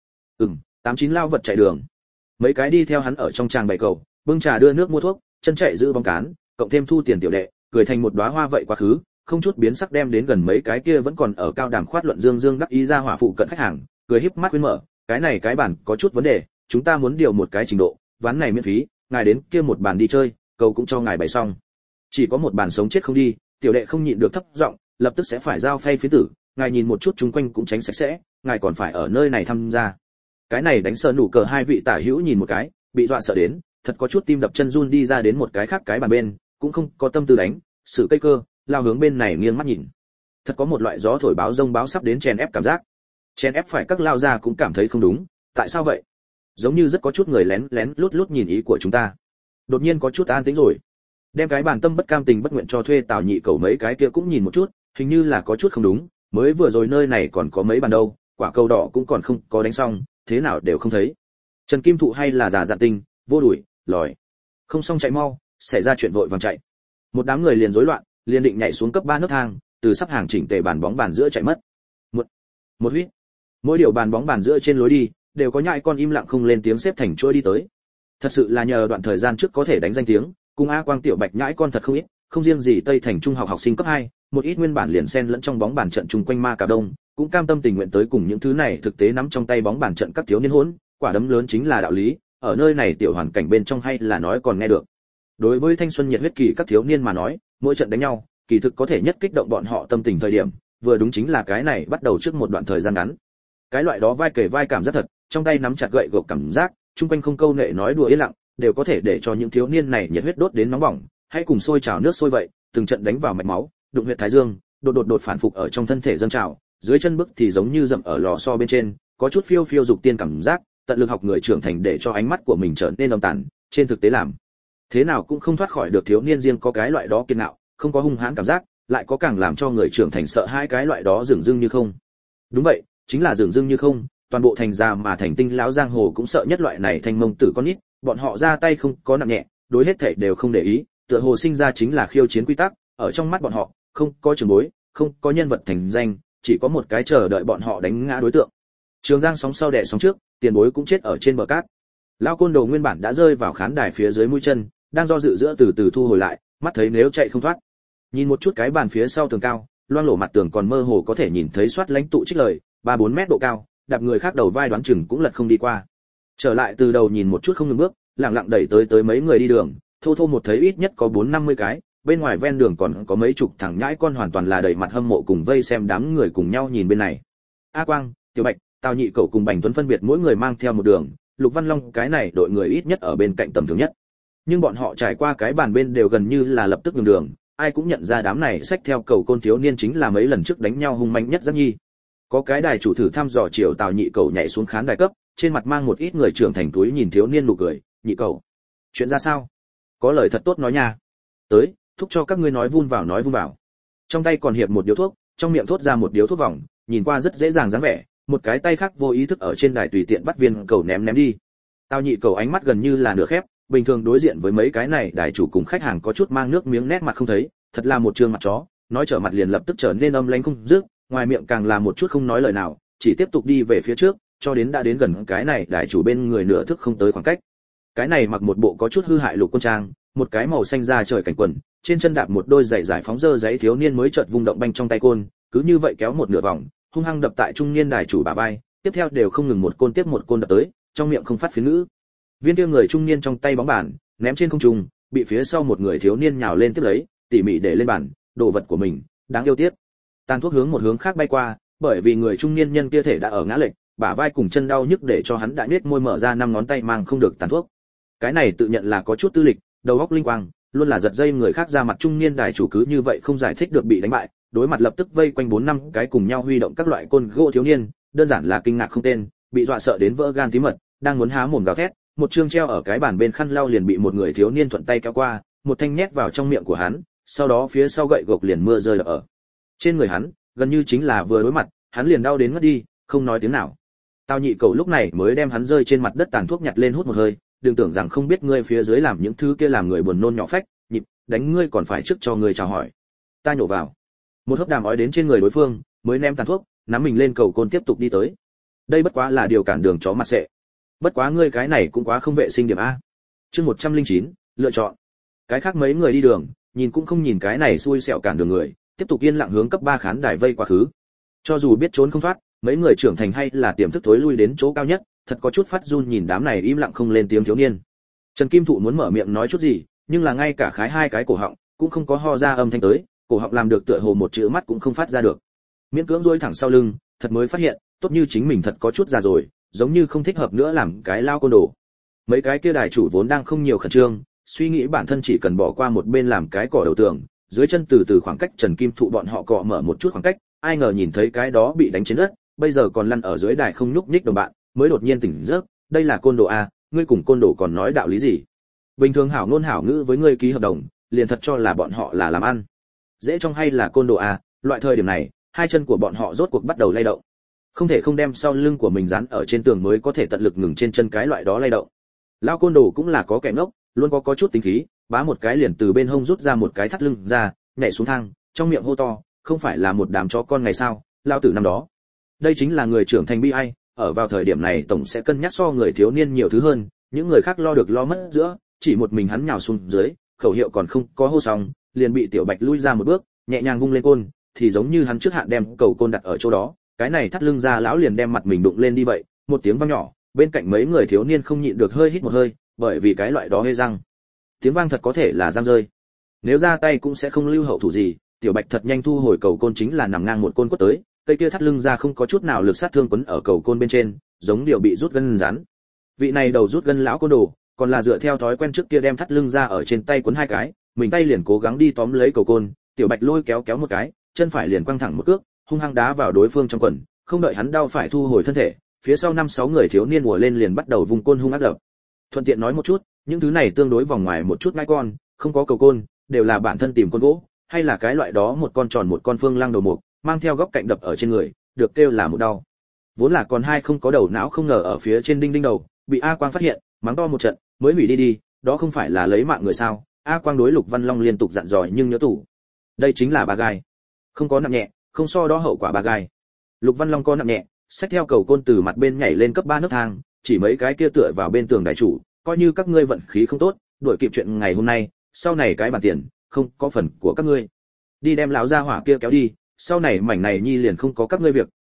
8-9 lao vật chạy đường. Mấy cái đi theo hắn ở trong tràng bày cầu, bưng trà đưa nước mua thuốc, chân chạy giữ bóng cán, cộng thêm thu tiền tiểu đệ, cười thành một đóa hoa vậy quá khứ, không chút biến sắc đem đến gần mấy cái kia vẫn còn ở cao đàm khoát luận dương đắc ý ra hỏa phụ cận khách hàng, cười híp mắt khuyên mở, cái này cái bản có chút vấn đề, chúng ta muốn điều một cái trình độ, ván này miễn phí, ngài đến kia một bàn đi chơi, cầu cũng cho ngài bày xong. Chỉ có một bàn sống chết không đi, tiểu đệ không nhịn được thấp giọng, lập tức sẽ phải giao phay phiến tử, ngài nhìn một chút chúng quanh cũng tránh sạch sẽ, ngài còn phải ở nơi này tham gia. Cái này đánh sờ nủ cờ hai vị tả hữu nhìn một cái, bị dọa sợ đến, thật có chút tim đập chân run đi ra đến một cái khác cái bàn bên, cũng không có tâm tư đánh, sử cây cơ, lao hướng bên này nghiêng mắt nhìn. Thật có một loại gió thổi báo rông báo sắp đến chèn ép cảm giác. Chèn ép phải các lao ra cũng cảm thấy không đúng, tại sao vậy? Giống như rất có chút người lén lút nhìn ý của chúng ta. Đột nhiên có chút an tĩnh rồi. Đem cái bàn tâm bất cam tình bất nguyện cho thuê Tào nhị cầu mấy cái kia cũng nhìn một chút, hình như là có chút không đúng, mới vừa rồi nơi này còn có mấy bàn đâu, quả cầu đỏ cũng còn không có đánh xong, thế nào đều không thấy. Trần Kim Thụ hay là giả dạn tinh, vô đuổi, lòi. Không xong chạy mau, xảy ra chuyện vội vàng chạy. Một đám người liền rối loạn, liền định nhảy xuống cấp 3 nấc thang, từ sắp hàng chỉnh tề bàn bóng bàn giữa chạy mất. Một huýt. Mỗi điều bàn bóng bàn giữa trên lối đi, đều có nhãi con im lặng không lên tiếng xếp thành chuỗi đi tới. Thật sự là nhờ đoạn thời gian trước có thể đánh danh tiếng, cùng A Quang tiểu Bạch nhãi con thật không ít, không riêng gì Tây Thành trung học học sinh cấp 2, một ít nguyên bản liền xen lẫn trong bóng bàn trận chung quanh ma cà đông, cũng cam tâm tình nguyện tới cùng những thứ này thực tế nắm trong tay bóng bàn trận các thiếu niên hỗn, quả đấm lớn chính là đạo lý, ở nơi này tiểu hoàn cảnh bên trong hay là nói còn nghe được. Đối với thanh xuân nhiệt huyết kỳ các thiếu niên mà nói, mỗi trận đánh nhau, kỳ thực có thể nhất kích động bọn họ tâm tình thời điểm, vừa đúng chính là cái này bắt đầu trước một đoạn thời gian ngắn. Cái loại đó vai kề vai cảm rất thật, trong tay nắm chặt gậy gộc cảm giác, chung quanh không câu nệ nói đùa yên lặng, đều có thể để cho những thiếu niên này nhiệt huyết đốt đến nóng bỏng, hãy cùng sôi trào nước sôi vậy, từng trận đánh vào mạch máu, đụng huyệt thái dương, đột phản phục ở trong thân thể dâng trào, dưới chân bước thì giống như dậm ở lò xo bên trên, có chút phiêu dục tiên cảm giác, tận lực học người trưởng thành để cho ánh mắt của mình trở nên âm tàn, trên thực tế làm thế nào cũng không thoát khỏi được thiếu niên riêng có cái loại đó kiên nạo, không có hung hãn cảm giác, lại có càng làm cho người trưởng thành sợ hai cái loại đó dửng dưng như không. Đúng vậy, chính là dửng dưng như không, toàn bộ thành già mà thành tinh lão giang hồ cũng sợ nhất loại này thanh mông tử con nít, bọn họ ra tay không có nặng nhẹ, đối hết thảy đều không để ý, tựa hồ sinh ra chính là khiêu chiến quy tắc, ở trong mắt bọn họ, không có trường bối, không có nhân vật thành danh, chỉ có một cái chờ đợi bọn họ đánh ngã đối tượng. Trường Giang sóng sau đè sóng trước, tiền bối cũng chết ở trên bờ cát. Lão côn đồ nguyên bản đã rơi vào khán đài phía dưới mũi chân, đang do dự giữa từ từ thu hồi lại, mắt thấy nếu chạy không thoát. Nhìn một chút cái bàn phía sau tường cao, loang lổ mặt tường còn mơ hồ có thể nhìn thấy soát lãnh tụ trích lời, 3-4 mét độ cao, đạp người khác đầu vai đoán chừng cũng lật không đi qua. Trở lại từ đầu nhìn một chút không ngừng bước, lặng lặng đẩy tới mấy người đi đường, thô thô một thấy ít nhất có 4-50 cái, bên ngoài ven đường còn có mấy chục thằng nhãi con hoàn toàn là đầy mặt hâm mộ cùng vây xem đám người cùng nhau nhìn bên này. A Quang, Tiểu Bạch, Tào Nhị Cẩu cùng Bành Tuấn phân biệt mỗi người mang theo một đường, Lục Văn Long cái này đội người ít nhất ở bên cạnh tầm thường nhất. Nhưng bọn họ trải qua cái bàn bên đều gần như là lập tức nhường đường, ai cũng nhận ra đám này xách theo cầu côn thiếu niên chính là mấy lần trước đánh nhau hung manh nhất Giác Nhi. Có cái đài chủ thử thăm dò chiều Tào Nhị Cẩu nhảy xuống khán đài cấp, trên mặt mang một ít người trưởng thành túi nhìn thiếu niên nụ cười, "Nhị Cẩu, chuyện ra sao? Có lời thật tốt nói nha." "Tới, thúc cho các ngươi nói vun vào." Trong tay còn hiệp một điếu thuốc, trong miệng thốt ra một điếu thuốc vòng, nhìn qua rất dễ dàng dáng vẻ, một cái tay khác vô ý thức ở trên đài tùy tiện bắt viên cầu ném đi. Tào Nhị Cẩu ánh mắt gần như là nửa khép, bình thường đối diện với mấy cái này đài chủ cùng khách hàng có chút mang nước miếng nét mặt không thấy, thật là một trương mặt chó, nói trở mặt liền lập tức trở nên âm lãnh không dứt, ngoài miệng càng là một chút không nói lời nào, chỉ tiếp tục đi về phía trước, cho đến đã đến gần cái này đài chủ bên người nửa thước không tới khoảng cách. Cái này mặc một bộ có chút hư hại lục quân trang, một cái màu xanh da trời cảnh quần, trên chân đạp một đôi giày giải phóng dơ giấy thiếu niên mới chợt vung động banh trong tay côn, cứ như vậy kéo một nửa vòng, hung hăng đập tại trung niên đài chủ bả vai, tiếp theo đều không ngừng một côn tiếp một côn đập tới, trong miệng không phát phiến ngữ. Viên kia người trung niên trong tay bóng bàn, ném trên không trung, bị phía sau một người thiếu niên nhào lên tiếp lấy, tỉ mỉ để lên bàn, đồ vật của mình, đáng yêu tiếp. Tàn thuốc hướng một hướng khác bay qua, bởi vì người trung niên nhân kia thể đã ở ngã lệch, bả vai cùng chân đau nhức để cho hắn đã nhếch môi mở ra 5 ngón tay mang không được tàn thuốc. Cái này tự nhận là có chút tư lịch, đầu óc linh quang, luôn là giật dây người khác ra mặt trung niên đài chủ cứ như vậy không giải thích được bị đánh bại, đối mặt lập tức vây quanh 4-5 cái cùng nhau huy động các loại côn gỗ thiếu niên, đơn giản là kinh ngạc không tên, bị dọa sợ đến vỡ gan tí mật, đang muốn há mồm gào thét, một chương treo ở cái bàn bên khăn lau liền bị một người thiếu niên thuận tay kéo qua, một thanh nhét vào trong miệng của hắn, sau đó phía sau gậy gộc liền mưa rơi ở trên người hắn, gần như chính là vừa đối mặt, hắn liền đau đến ngất đi, không nói tiếng nào. Tào Nhị Cẩu lúc này mới đem hắn rơi trên mặt đất tàn thuốc nhặt lên hút một hơi, đừng tưởng rằng không biết ngươi phía dưới làm những thứ kia làm người buồn nôn nhỏ phách, nhịp, đánh ngươi còn phải trước cho ngươi chào hỏi. Ta nhổ vào. Một hớp đàm ói đến trên người đối phương, mới ném tàn thuốc, nắm mình lên cầu côn tiếp tục đi tới. Đây bất quá là điều cản đường chó mặt sệ. Bất quá ngươi cái này cũng quá không vệ sinh điểm a. Chương 109, lựa chọn. Cái khác mấy người đi đường, nhìn cũng không nhìn cái này xui xẻo cản đường người, tiếp tục yên lặng hướng cấp 3 khán đài vây quá khứ. Cho dù biết trốn không thoát, mấy người trưởng thành hay là tiềm thức thối lui đến chỗ cao nhất, thật có chút phát run nhìn đám này im lặng không lên tiếng thiếu niên. Trần Kim Thụ muốn mở miệng nói chút gì, nhưng là ngay cả khái hai cái cổ họng, cũng không có ho ra âm thanh tới, cổ họng làm được tựa hồ một chữ mắt cũng không phát ra được. Miễn cưỡng duỗi thẳng sau lưng, thật mới phát hiện, tốt như chính mình thật có chút già rồi, giống như không thích hợp nữa làm cái lao côn đồ. Mấy cái kia đài chủ vốn đang không nhiều khẩn trương, suy nghĩ bản thân chỉ cần bỏ qua một bên làm cái cỏ đầu tường, dưới chân từ từ khoảng cách Trần Kim Thụ bọn họ cọ mở một chút khoảng cách, ai ngờ nhìn thấy cái đó bị đánh trên đất, bây giờ còn lăn ở dưới đài không nhúc nhích đồng bạn, mới đột nhiên tỉnh giấc, đây là côn đồ a, ngươi cùng côn đồ còn nói đạo lý gì? Bình thường hảo ngôn hảo ngữ với ngươi ký hợp đồng, liền thật cho là bọn họ là làm ăn. Dễ trong hay là côn đồ a, loại thời điểm này, hai chân của bọn họ rốt cuộc bắt đầu lay động. Không thể không đem sau lưng của mình dán ở trên tường mới có thể tận lực ngừng trên chân cái loại đó lay động. Lão côn đồ cũng là có kẻ ngốc, luôn có chút tính khí, bá một cái liền từ bên hông rút ra một cái thắt lưng ra, nhảy xuống thang, trong miệng hô to, không phải là một đám chó con ngày sao, lao tử năm đó. Đây chính là người trưởng thành bi ai, ở vào thời điểm này tổng sẽ cân nhắc so người thiếu niên nhiều thứ hơn, những người khác lo được lo mất giữa, chỉ một mình hắn nhào xuống dưới, khẩu hiệu còn không có hô xong, liền bị Tiểu Bạch lui ra một bước, nhẹ nhàng vung lên côn, thì giống như hắn trước hạn đem cầu côn đặt ở chỗ đó, cái này thắt lưng ra lão liền đem mặt mình đụng lên đi vậy, một tiếng vang nhỏ, bên cạnh mấy người thiếu niên không nhịn được hơi hít một hơi, bởi vì cái loại đó hê răng. Tiếng vang thật có thể là răng rơi. Nếu ra tay cũng sẽ không lưu hậu thủ gì, Tiểu Bạch thật nhanh thu hồi cầu côn chính là nằm ngang một côn quất tới, cây kia thắt lưng ra không có chút nào lực sát thương quấn ở cầu côn bên trên, giống điều bị rút gân rắn. Vị này đầu rút gân lão côn đồ, còn là dựa theo thói quen trước kia đem thắt lưng ra ở trên tay quấn hai cái, mình tay liền cố gắng đi tóm lấy cầu côn, Tiểu Bạch lôi kéo kéo một cái, chân phải liền quăng thẳng một cước, hung hăng đá vào đối phương trong quần, không đợi hắn đau phải thu hồi thân thể, phía sau 5-6 người thiếu niên ùa lên liền bắt đầu vung côn hung ác đập. Thuận tiện nói một chút, những thứ này tương đối vòng ngoài một chút ngai con, không có cầu côn, đều là bản thân tìm côn gỗ, hay là cái loại đó một con tròn một con phương lăng đầu mục, mang theo góc cạnh đập ở trên người, được kêu là một đau. Vốn là còn hai không có đầu não không ngờ ở phía trên đinh đinh đầu, bị A Quang phát hiện, mắng to một trận, mới hủy đi, đó không phải là lấy mạng người sao? A Quang đối Lục Văn Long liên tục dặn dò nhưng nhớ tủ. Đây chính là ba gai. Không có nặng nhẹ, không so đó hậu quả ba gai. Lục Văn Long có nặng nhẹ, xách theo cầu côn từ mặt bên nhảy lên cấp 3 nấc thang, chỉ mấy cái kia tựa vào bên tường đại chủ, coi như các ngươi vận khí không tốt, đuổi kịp chuyện ngày hôm nay, sau này cái bản tiền, không có phần của các ngươi. Đi đem lão gia hỏa kia kéo đi, sau này mảnh này nhi liền không có các ngươi việc,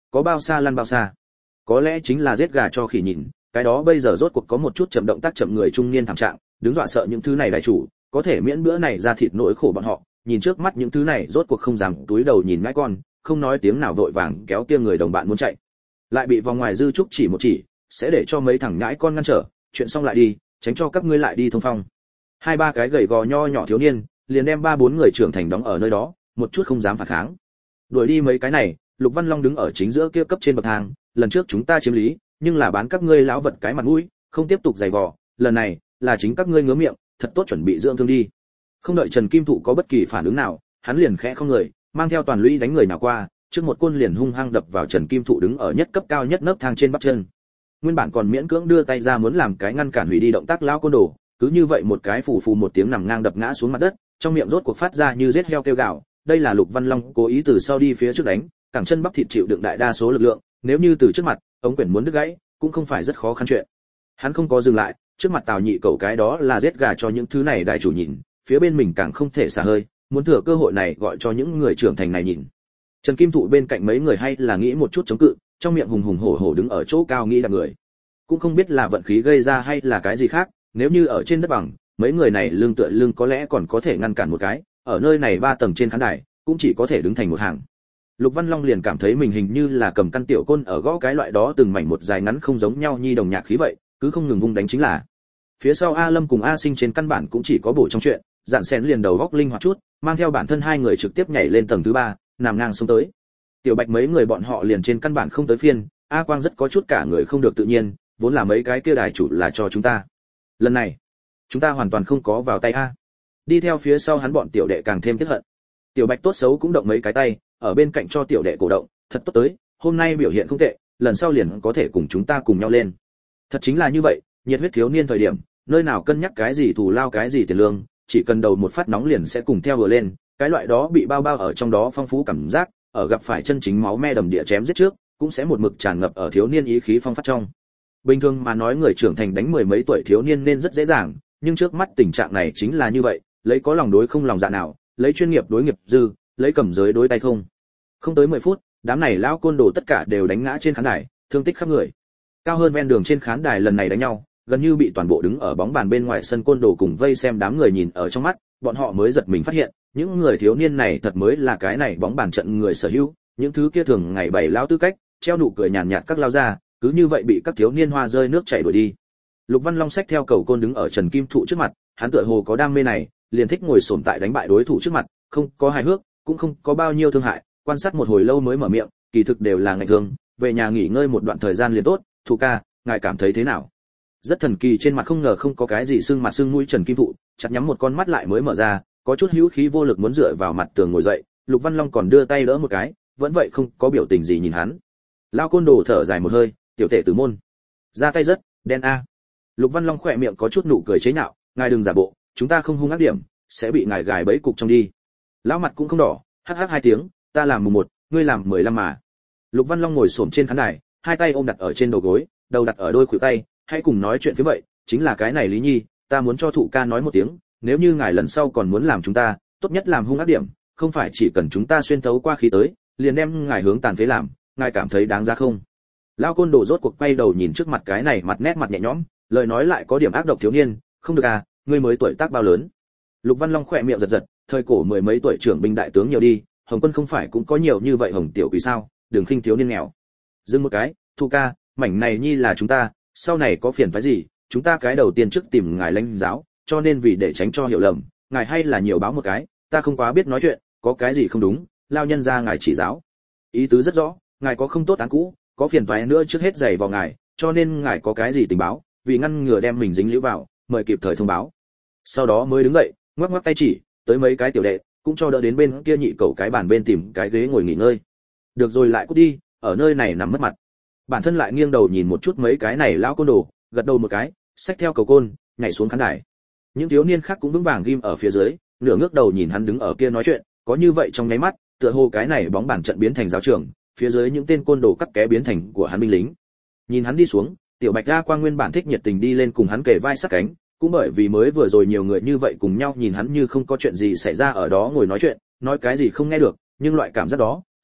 có bao xa lăn bao xa. Có lẽ chính là giết gà cho khỉ nhìn, cái đó bây giờ rốt cuộc có một chút chậm động tác chậm người trung niên thảm trạng, đứng dọa sợ những thứ này đại chủ, có thể miễn bữa này ra thịt nỗi khổ bọn họ, nhìn trước mắt những thứ này rốt cuộc không dám túi đầu nhìn ngãi con, không nói tiếng nào vội vàng kéo kia người đồng bạn muốn chạy. Lại bị vòng ngoài dư trúc chỉ một chỉ, sẽ để cho mấy thằng nhãi con ngăn trở, chuyện xong lại đi, tránh cho các ngươi lại đi thông phong. Hai ba cái gầy gò nho nhỏ thiếu niên, liền đem ba bốn người trưởng thành đóng ở nơi đó, một chút không dám phản kháng. Đuổi đi mấy cái này, Lục Văn Long đứng ở chính giữa kia cấp trên bậc thang, lần trước chúng ta chiếm lý, nhưng là bán các ngươi lão vật cái mặt mũi, không tiếp tục giày vò, lần này là chính các ngươi ngứa miệng, thật tốt chuẩn bị dưỡng thương đi. Không đợi Trần Kim Thụ có bất kỳ phản ứng nào, hắn liền khẽ không người, mang theo toàn lũy đánh người nào qua, trước một côn liền hung hăng đập vào Trần Kim Thụ đứng ở nhất cấp cao nhất nấc thang trên bắp chân. Nguyên bản còn miễn cưỡng đưa tay ra muốn làm cái ngăn cản hủy đi động tác lão côn đồ, cứ như vậy một cái phù phù một tiếng nằm ngang đập ngã xuống mặt đất, trong miệng rốt cuộc phát ra như giết heo kêu gào, đây là Lục Văn Long cố ý từ sau đi phía trước đánh, cẳng chân bắp thịt chịu đựng đại đa số lực lượng, nếu như từ trước mặt, ống quyển muốn đứt gãy, cũng không phải rất khó khăn chuyện. Hắn không có dừng lại, trước mặt Tào Nhị cậu cái đó là giết gà cho những thứ này đại chủ nhìn, phía bên mình càng không thể xả hơi, muốn thừa cơ hội này gọi cho những người trưởng thành này nhìn. Trần Kim Thụ bên cạnh mấy người hay là nghĩ một chút chống cự, trong miệng hùng hùng hổ hổ đứng ở chỗ cao nghĩ là người. Cũng không biết là vận khí gây ra hay là cái gì khác, nếu như ở trên đất bằng, mấy người này lưng tựa lưng có lẽ còn có thể ngăn cản một cái, ở nơi này 3 tầng trên khán đài, cũng chỉ có thể đứng thành một hàng. Lục Văn Long liền cảm thấy mình hình như là cầm căn tiểu côn ở gõ cái loại đó từng mảnh một dài ngắn không giống nhau nhi đồng nhạc khí vậy, cứ không ngừng vung đánh chính là. Phía sau A Lâm cùng A Sinh trên căn bản cũng chỉ có bổ trong chuyện, Dạn Xén liền đầu góc linh hoạt chút, mang theo bản thân hai người trực tiếp nhảy lên tầng thứ 3, nằm ngang xuống tới. Tiểu Bạch mấy người bọn họ liền trên căn bản không tới phiên, A Quang rất có chút cả người không được tự nhiên, vốn là mấy cái kia đài chủ là cho chúng ta. Lần này, chúng ta hoàn toàn không có vào tay a. Đi theo phía sau hắn bọn tiểu đệ càng thêm tiếc hận. Tiểu Bạch tốt xấu cũng động mấy cái tay, ở bên cạnh cho tiểu đệ cổ động, thật tốt tới, hôm nay biểu hiện không tệ, lần sau liền có thể cùng chúng ta cùng nhau lên. Thật chính là như vậy, nhiệt huyết thiếu niên thời điểm, nơi nào cân nhắc cái gì thù lao cái gì tiền lương, chỉ cần đầu một phát nóng liền sẽ cùng theo vừa lên, cái loại đó bị bao bao ở trong đó phong phú cảm giác, ở gặp phải chân chính máu me đầm địa chém giết trước, cũng sẽ một mực tràn ngập ở thiếu niên ý khí phong phát trong. Bình thường mà nói người trưởng thành đánh 10 mấy tuổi thiếu niên nên rất dễ dàng, nhưng trước mắt tình trạng này chính là như vậy, lấy có lòng đối không lòng dạ nào, lấy chuyên nghiệp đối nghiệp dư, lấy cầm giới đối tay không. Không tới 10 phút, đám này lão côn đồ tất cả đều đánh ngã trên khán đài, thương tích khắp người. Cao hơn ven đường trên khán đài lần này đánh nhau, gần như bị toàn bộ đứng ở bóng bàn bên ngoài sân côn đồ cùng vây xem đám người nhìn ở trong mắt, bọn họ mới giật mình phát hiện, những người thiếu niên này thật mới là cái này bóng bàn trận người sở hữu, những thứ kia thường ngày bày lão tư cách, treo nụ cười nhàn nhạt các lao ra, cứ như vậy bị các thiếu niên hoa rơi nước chảy đuổi đi. Lục Văn Long xách theo cầu côn đứng ở Trần Kim Thụ trước mặt, hắn tựa hồ có đam mê này, liền thích ngồi xổm tại đánh bại đối thủ trước mặt, không có hài hước, cũng không có bao nhiêu thương hại, quan sát một hồi lâu mới mở miệng, kỳ thực đều là ngại thương, về nhà nghỉ ngơi một đoạn thời gian liền tốt, Thụ ca, ngài cảm thấy thế nào? Rất thần kỳ, trên mặt không ngờ không có cái gì sưng mặt sưng mũi Trần Kim Thụ, chặt nhắm một con mắt lại mới mở ra, có chút hữu khí vô lực muốn dựa vào mặt tường ngồi dậy, Lục Văn Long còn đưa tay đỡ một cái, vẫn vậy không có biểu tình gì nhìn hắn. Lao côn đồ thở dài một hơi, tiểu tể tử môn, ra tay rất đen a. Lục Văn Long khỏe miệng có chút nụ cười chế nhạo, ngài đừng giả bộ, chúng ta không hung ác điểm, sẽ bị ngài gài bẫy cục trong đi. Lão mặt cũng không đỏ, hắc hắc 2 tiếng, ta làm mùng 1, ngươi làm 15 mà. Lục Văn Long ngồi xổm trên khán đài, hai tay ôm đặt ở trên đầu gối, đầu đặt ở đôi khuỷu tay, hãy cùng nói chuyện phía vậy, chính là cái này Lý Nhi, ta muốn cho Thụ ca nói một tiếng, nếu như ngài lần sau còn muốn làm chúng ta, tốt nhất làm hung ác điểm, không phải chỉ cần chúng ta xuyên thấu qua khí tới, liền đem ngài hướng tàn phế làm, ngài cảm thấy đáng giá không? Lão côn đồ rốt cuộc quay đầu nhìn trước mặt cái này mặt nét mặt nhẹ nhõm, lời nói lại có điểm ác độc thiếu niên, không được à, ngươi mới tuổi tác bao lớn? Lục Văn Long khỏe miệng giật giật, thời cổ 10 mấy tuổi trưởng binh đại tướng nhiều đi, Hồng Quân không phải cũng có nhiều như vậy Hồng tiểu quỷ sao, đừng khinh thiếu niên nghèo. Dừng một cái, Thu ca, mảnh này nhi là chúng ta, sau này có phiền phức gì, chúng ta cái đầu tiên trước tìm ngài lãnh giáo, cho nên vì để tránh cho hiểu lầm, ngài hay là nhiều báo một cái, ta không quá biết nói chuyện, có cái gì không đúng, lao nhân ra ngài chỉ giáo. Ý tứ rất rõ, ngài có không tốt án cũ, có phiền toái nữa trước hết giày vào ngài, cho nên ngài có cái gì tình báo, vì ngăn ngừa đem mình dính liễu vào, mời kịp thời thông báo. Sau đó mới đứng dậy, ngoắc ngoắc tay chỉ, tới mấy cái tiểu đệ, cũng cho đỡ đến bên kia nhị cậu cái bàn bên tìm cái ghế ngồi nghỉ ngơi. Được rồi lại cút đi, ở nơi này nằm mất mặt. Bản thân lại nghiêng đầu nhìn một chút mấy cái này lão côn đồ, gật đầu một cái, xách theo cầu côn, nhảy xuống khán đài. Những thiếu niên khác cũng vững vàng ghim ở phía dưới, nửa ngước đầu nhìn hắn đứng ở kia nói chuyện, có như vậy trong nháy mắt, tựa hồ cái này bóng bàn trận biến thành giáo trường, phía dưới những tên côn đồ cắt ké biến thành của hắn binh lính. Nhìn hắn đi xuống, Tiểu Bạch A Quang nguyên bản thích nhiệt tình đi lên cùng hắn kề vai sát cánh, cũng bởi vì mới vừa rồi nhiều người như vậy cùng nhau nhìn hắn như không có chuyện gì xảy ra ở đó ngồi nói chuyện, nói cái gì không nghe được, nhưng loại cảm giác đó,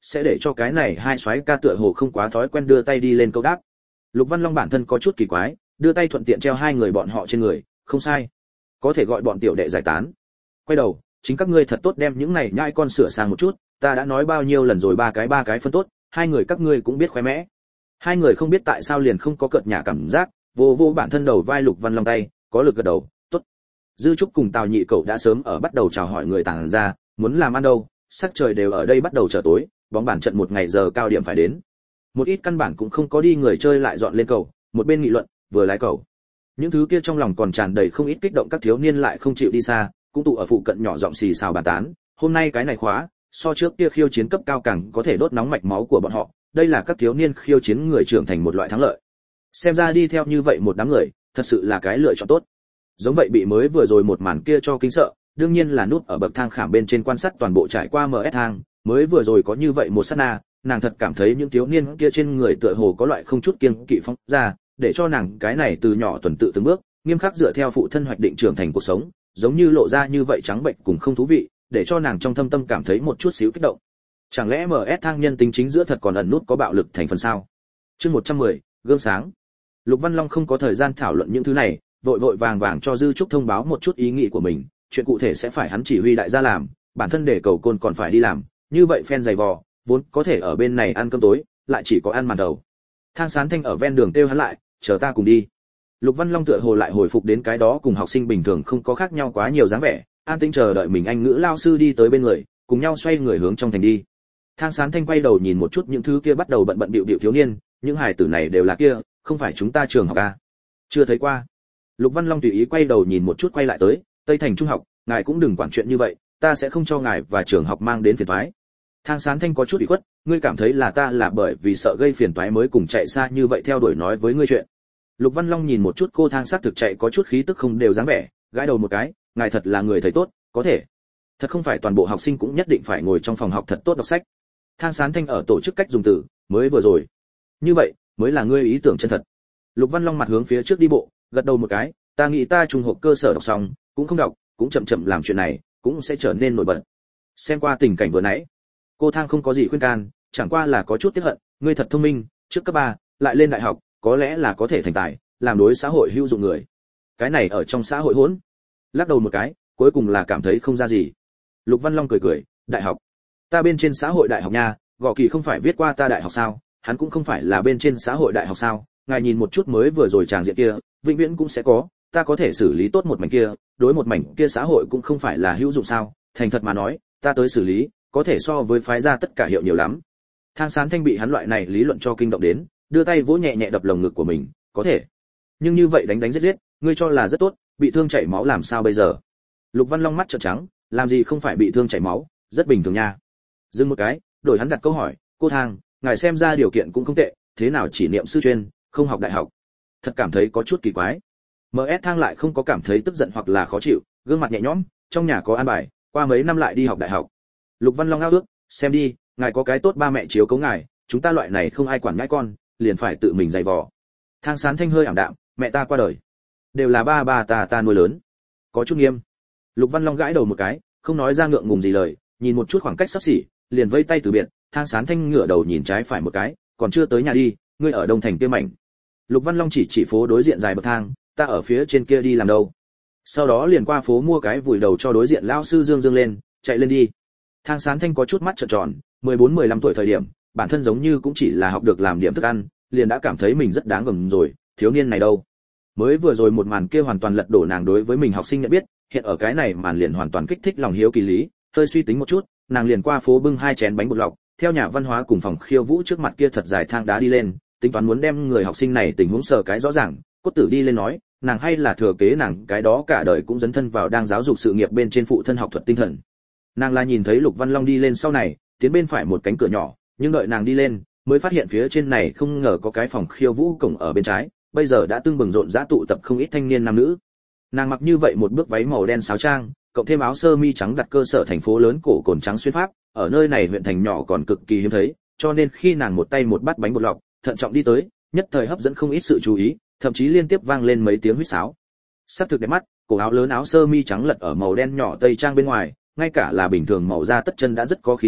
sẽ để cho cái này hai soái ca tựa hồ không quá thói quen đưa tay đi lên câu đáp. Lục Văn Long bản thân có chút kỳ quái, đưa tay thuận tiện treo hai người bọn họ trên người, không sai, có thể gọi bọn tiểu đệ giải tán. Quay đầu, chính các ngươi thật tốt đem những này nhãi con sửa sang một chút, ta đã nói bao nhiêu lần rồi ba cái phân tốt, hai người các ngươi cũng biết khoe mẽ. Hai người không biết tại sao liền không có cợt nhả cảm giác, vô vô bản thân đầu vai Lục Văn Long tay, có lực gật đầu, tốt. Dư Trúc cùng Tào Nhị Cậu đã sớm ở bắt đầu chào hỏi người tàng ra, muốn làm ăn đâu, sắc trời đều ở đây bắt đầu trở tối, bóng bàn trận một ngày giờ cao điểm phải đến. Một ít căn bản cũng không có đi người chơi lại dọn lên cầu, một bên nghị luận, vừa lái cầu. Những thứ kia trong lòng còn tràn đầy không ít kích động các thiếu niên lại không chịu đi xa, cũng tụ ở phụ cận nhỏ giọng xì xào bàn tán, hôm nay cái này khóa, so trước kia khiêu chiến cấp cao càng có thể đốt nóng mạch máu của bọn họ, đây là các thiếu niên khiêu chiến người trưởng thành một loại thắng lợi. Xem ra đi theo như vậy một đám người, thật sự là cái lựa chọn tốt. Giống vậy bị mới vừa rồi một màn kia cho kinh sợ, đương nhiên là núp ở bậc thang khảm bên trên quan sát toàn bộ trải qua MS thang, mới vừa rồi có như vậy một sát na, nàng thật cảm thấy những thiếu niên kia trên người tựa hồ có loại không chút kiêng kỵ phóng ra, để cho nàng cái này từ nhỏ tuần tự từng bước, nghiêm khắc dựa theo phụ thân hoạch định trưởng thành cuộc sống, giống như lộ ra như vậy trắng bệnh cùng không thú vị, để cho nàng trong thâm tâm cảm thấy một chút xíu kích động. Chẳng lẽ MS thang nhân tính chính giữa thật còn ẩn nút có bạo lực thành phần sao? Chương 110, gương sáng. Lục Văn Long không có thời gian thảo luận những thứ này, vội vội vàng vàng cho Dư Trúc thông báo một chút ý nghĩ của mình, chuyện cụ thể sẽ phải hắn chỉ huy đại gia làm, bản thân để cầu côn còn phải đi làm, như vậy phen dày vò, vốn có thể ở bên này ăn cơm tối, lại chỉ có ăn màn đầu. Thang Sán Thanh ở ven đường kêu hắn lại, chờ ta cùng đi. Lục Văn Long tựa hồ lại hồi phục đến cái đó cùng học sinh bình thường không có khác nhau quá nhiều dáng vẻ, an tĩnh chờ đợi mình anh ngữ lao sư đi tới bên người, cùng nhau xoay người hướng trong thành đi. Thang Sán Thanh quay đầu nhìn một chút những thứ kia bắt đầu bận bịu thiếu niên, những hài tử này đều là kia, không phải chúng ta trường học à? Chưa thấy qua. Lục Văn Long tùy ý quay đầu nhìn một chút quay lại tới, Tây Thành Trung học, ngài cũng đừng quản chuyện như vậy, ta sẽ không cho ngài và trường học mang đến phiền toái. Thang Sán Thanh có chút ủy khuất, ngươi cảm thấy là ta là bởi vì sợ gây phiền toái mới cùng chạy xa như vậy theo đuổi nói với ngươi chuyện. Lục Văn Long nhìn một chút cô Thang sát thực chạy có chút khí tức không đều dáng vẻ, gãi đầu một cái, ngài thật là người thầy tốt, có thể. Thật không phải toàn bộ học sinh cũng nhất định phải ngồi trong phòng học thật tốt đọc sách. Thang Sán Thanh ở tổ chức cách dùng từ, mới vừa rồi. Như vậy, mới là ngươi ý tưởng chân thật. Lục Văn Long mặt hướng phía trước đi bộ, gật đầu một cái, ta nghĩ ta trung học cơ sở đọc xong, cũng không đọc, cũng chậm chậm làm chuyện này, cũng sẽ trở nên nổi bật. Xem qua tình cảnh vừa nãy, cô Thang không có gì khuyên can, chẳng qua là có chút tiếc hận, ngươi thật thông minh, trước cấp 3, lại lên đại học, có lẽ là có thể thành tài, làm đối xã hội hữu dụng người. Cái này ở trong xã hội hỗn. Lắc đầu một cái, cuối cùng là cảm thấy không ra gì. Lục Văn Long cười cười, đại học. Ta bên trên xã hội đại học nha, Gõ Kỳ không phải viết qua ta đại học sao, hắn cũng không phải là bên trên xã hội đại học sao, ngài nhìn một chút mới vừa rồi tràng diện kia, vĩnh viễn cũng sẽ có, ta có thể xử lý tốt một mảnh kia, đối một mảnh kia xã hội cũng không phải là hữu dụng sao, thành thật mà nói, ta tới xử lý, có thể so với phái ra tất cả hiệu nhiều lắm. Thang Sán Thanh bị hắn loại này lý luận cho kinh động đến, đưa tay vỗ nhẹ nhẹ đập lồng ngực của mình, có thể. Nhưng như vậy đánh giết, ngươi cho là rất tốt, bị thương chảy máu làm sao bây giờ? Lục Văn Long mắt trợn trắng, làm gì không phải bị thương chảy máu, rất bình thường nha. Dừng một cái, đổi hắn đặt câu hỏi, cô Thang, ngài xem ra điều kiện cũng không tệ, thế nào chỉ niệm sư chuyên, không học đại học? Thật cảm thấy có chút kỳ quái. MS Thang lại không có cảm thấy tức giận hoặc là khó chịu, gương mặt nhẹ nhõm, trong nhà có an bài, qua mấy năm lại đi học đại học. Lục Văn Long ao ước, xem đi, ngài có cái tốt ba mẹ chiếu cố ngài, chúng ta loại này không ai quản nhãi con, liền phải tự mình dày vò. Thang Sán Thanh hơi ảm đạm, mẹ ta qua đời, đều là ba ta nuôi lớn, có chút nghiêm. Lục Văn Long gãi đầu một cái, không nói ra ngượng ngùng gì lời, nhìn một chút khoảng cách sắp xỉ, liền vây tay từ biệt. Thang Sán Thanh ngửa đầu nhìn trái phải một cái, còn chưa tới nhà đi, ngươi ở Đông Thành kia mảnh. Lục Văn Long chỉ phố đối diện dài bậc thang, ta ở phía trên kia đi làm đâu. Sau đó liền qua phố mua cái vùi đầu cho đối diện lão sư dương lên, chạy lên đi. Thang Sán Thanh có chút mắt trợn tròn, 14-15 tuổi thời điểm, bản thân giống như cũng chỉ là học được làm điểm thức ăn, liền đã cảm thấy mình rất đáng gờm rồi, thiếu niên này đâu. Mới vừa rồi một màn kia hoàn toàn lật đổ nàng đối với mình học sinh nhận biết, hiện ở cái này màn liền hoàn toàn kích thích lòng hiếu kỳ lý, hơi suy tính một chút, nàng liền qua phố bưng 2 chén bánh bột lọc, theo nhà văn hóa cùng phòng khiêu vũ trước mặt kia thật dài thang đá đi lên, tính toán muốn đem người học sinh này tình huống sờ cái rõ ràng. Cốt Tử đi lên nói, nàng hay là thừa kế nàng cái đó cả đời cũng dấn thân vào đang giáo dục sự nghiệp bên trên phụ thân học thuật tinh thần. Nàng là nhìn thấy Lục Văn Long đi lên sau này, tiến bên phải một cánh cửa nhỏ, nhưng đợi nàng đi lên, mới phát hiện phía trên này không ngờ có cái phòng khiêu vũ cổng ở bên trái, bây giờ đã tương bừng rộn rã tụ tập không ít thanh niên nam nữ. Nàng mặc như vậy một bước váy màu đen sáo trang, cộng thêm áo sơ mi trắng đặt cơ sở thành phố lớn cổ cồn trắng xuyên pháp, ở nơi này huyện thành nhỏ còn cực kỳ hiếm thấy, cho nên khi nàng một tay một bát bánh bột lọc, thận trọng đi tới, nhất thời hấp dẫn không ít sự chú ý, thậm chí liên tiếp vang lên mấy tiếng huýt sáo. Sắc thực đẹp mắt, cổ áo lớn áo sơ mi trắng lật ở màu đen nhỏ tây trang bên ngoài, ngay cả là bình thường màu da tất chân đã rất có khí chất,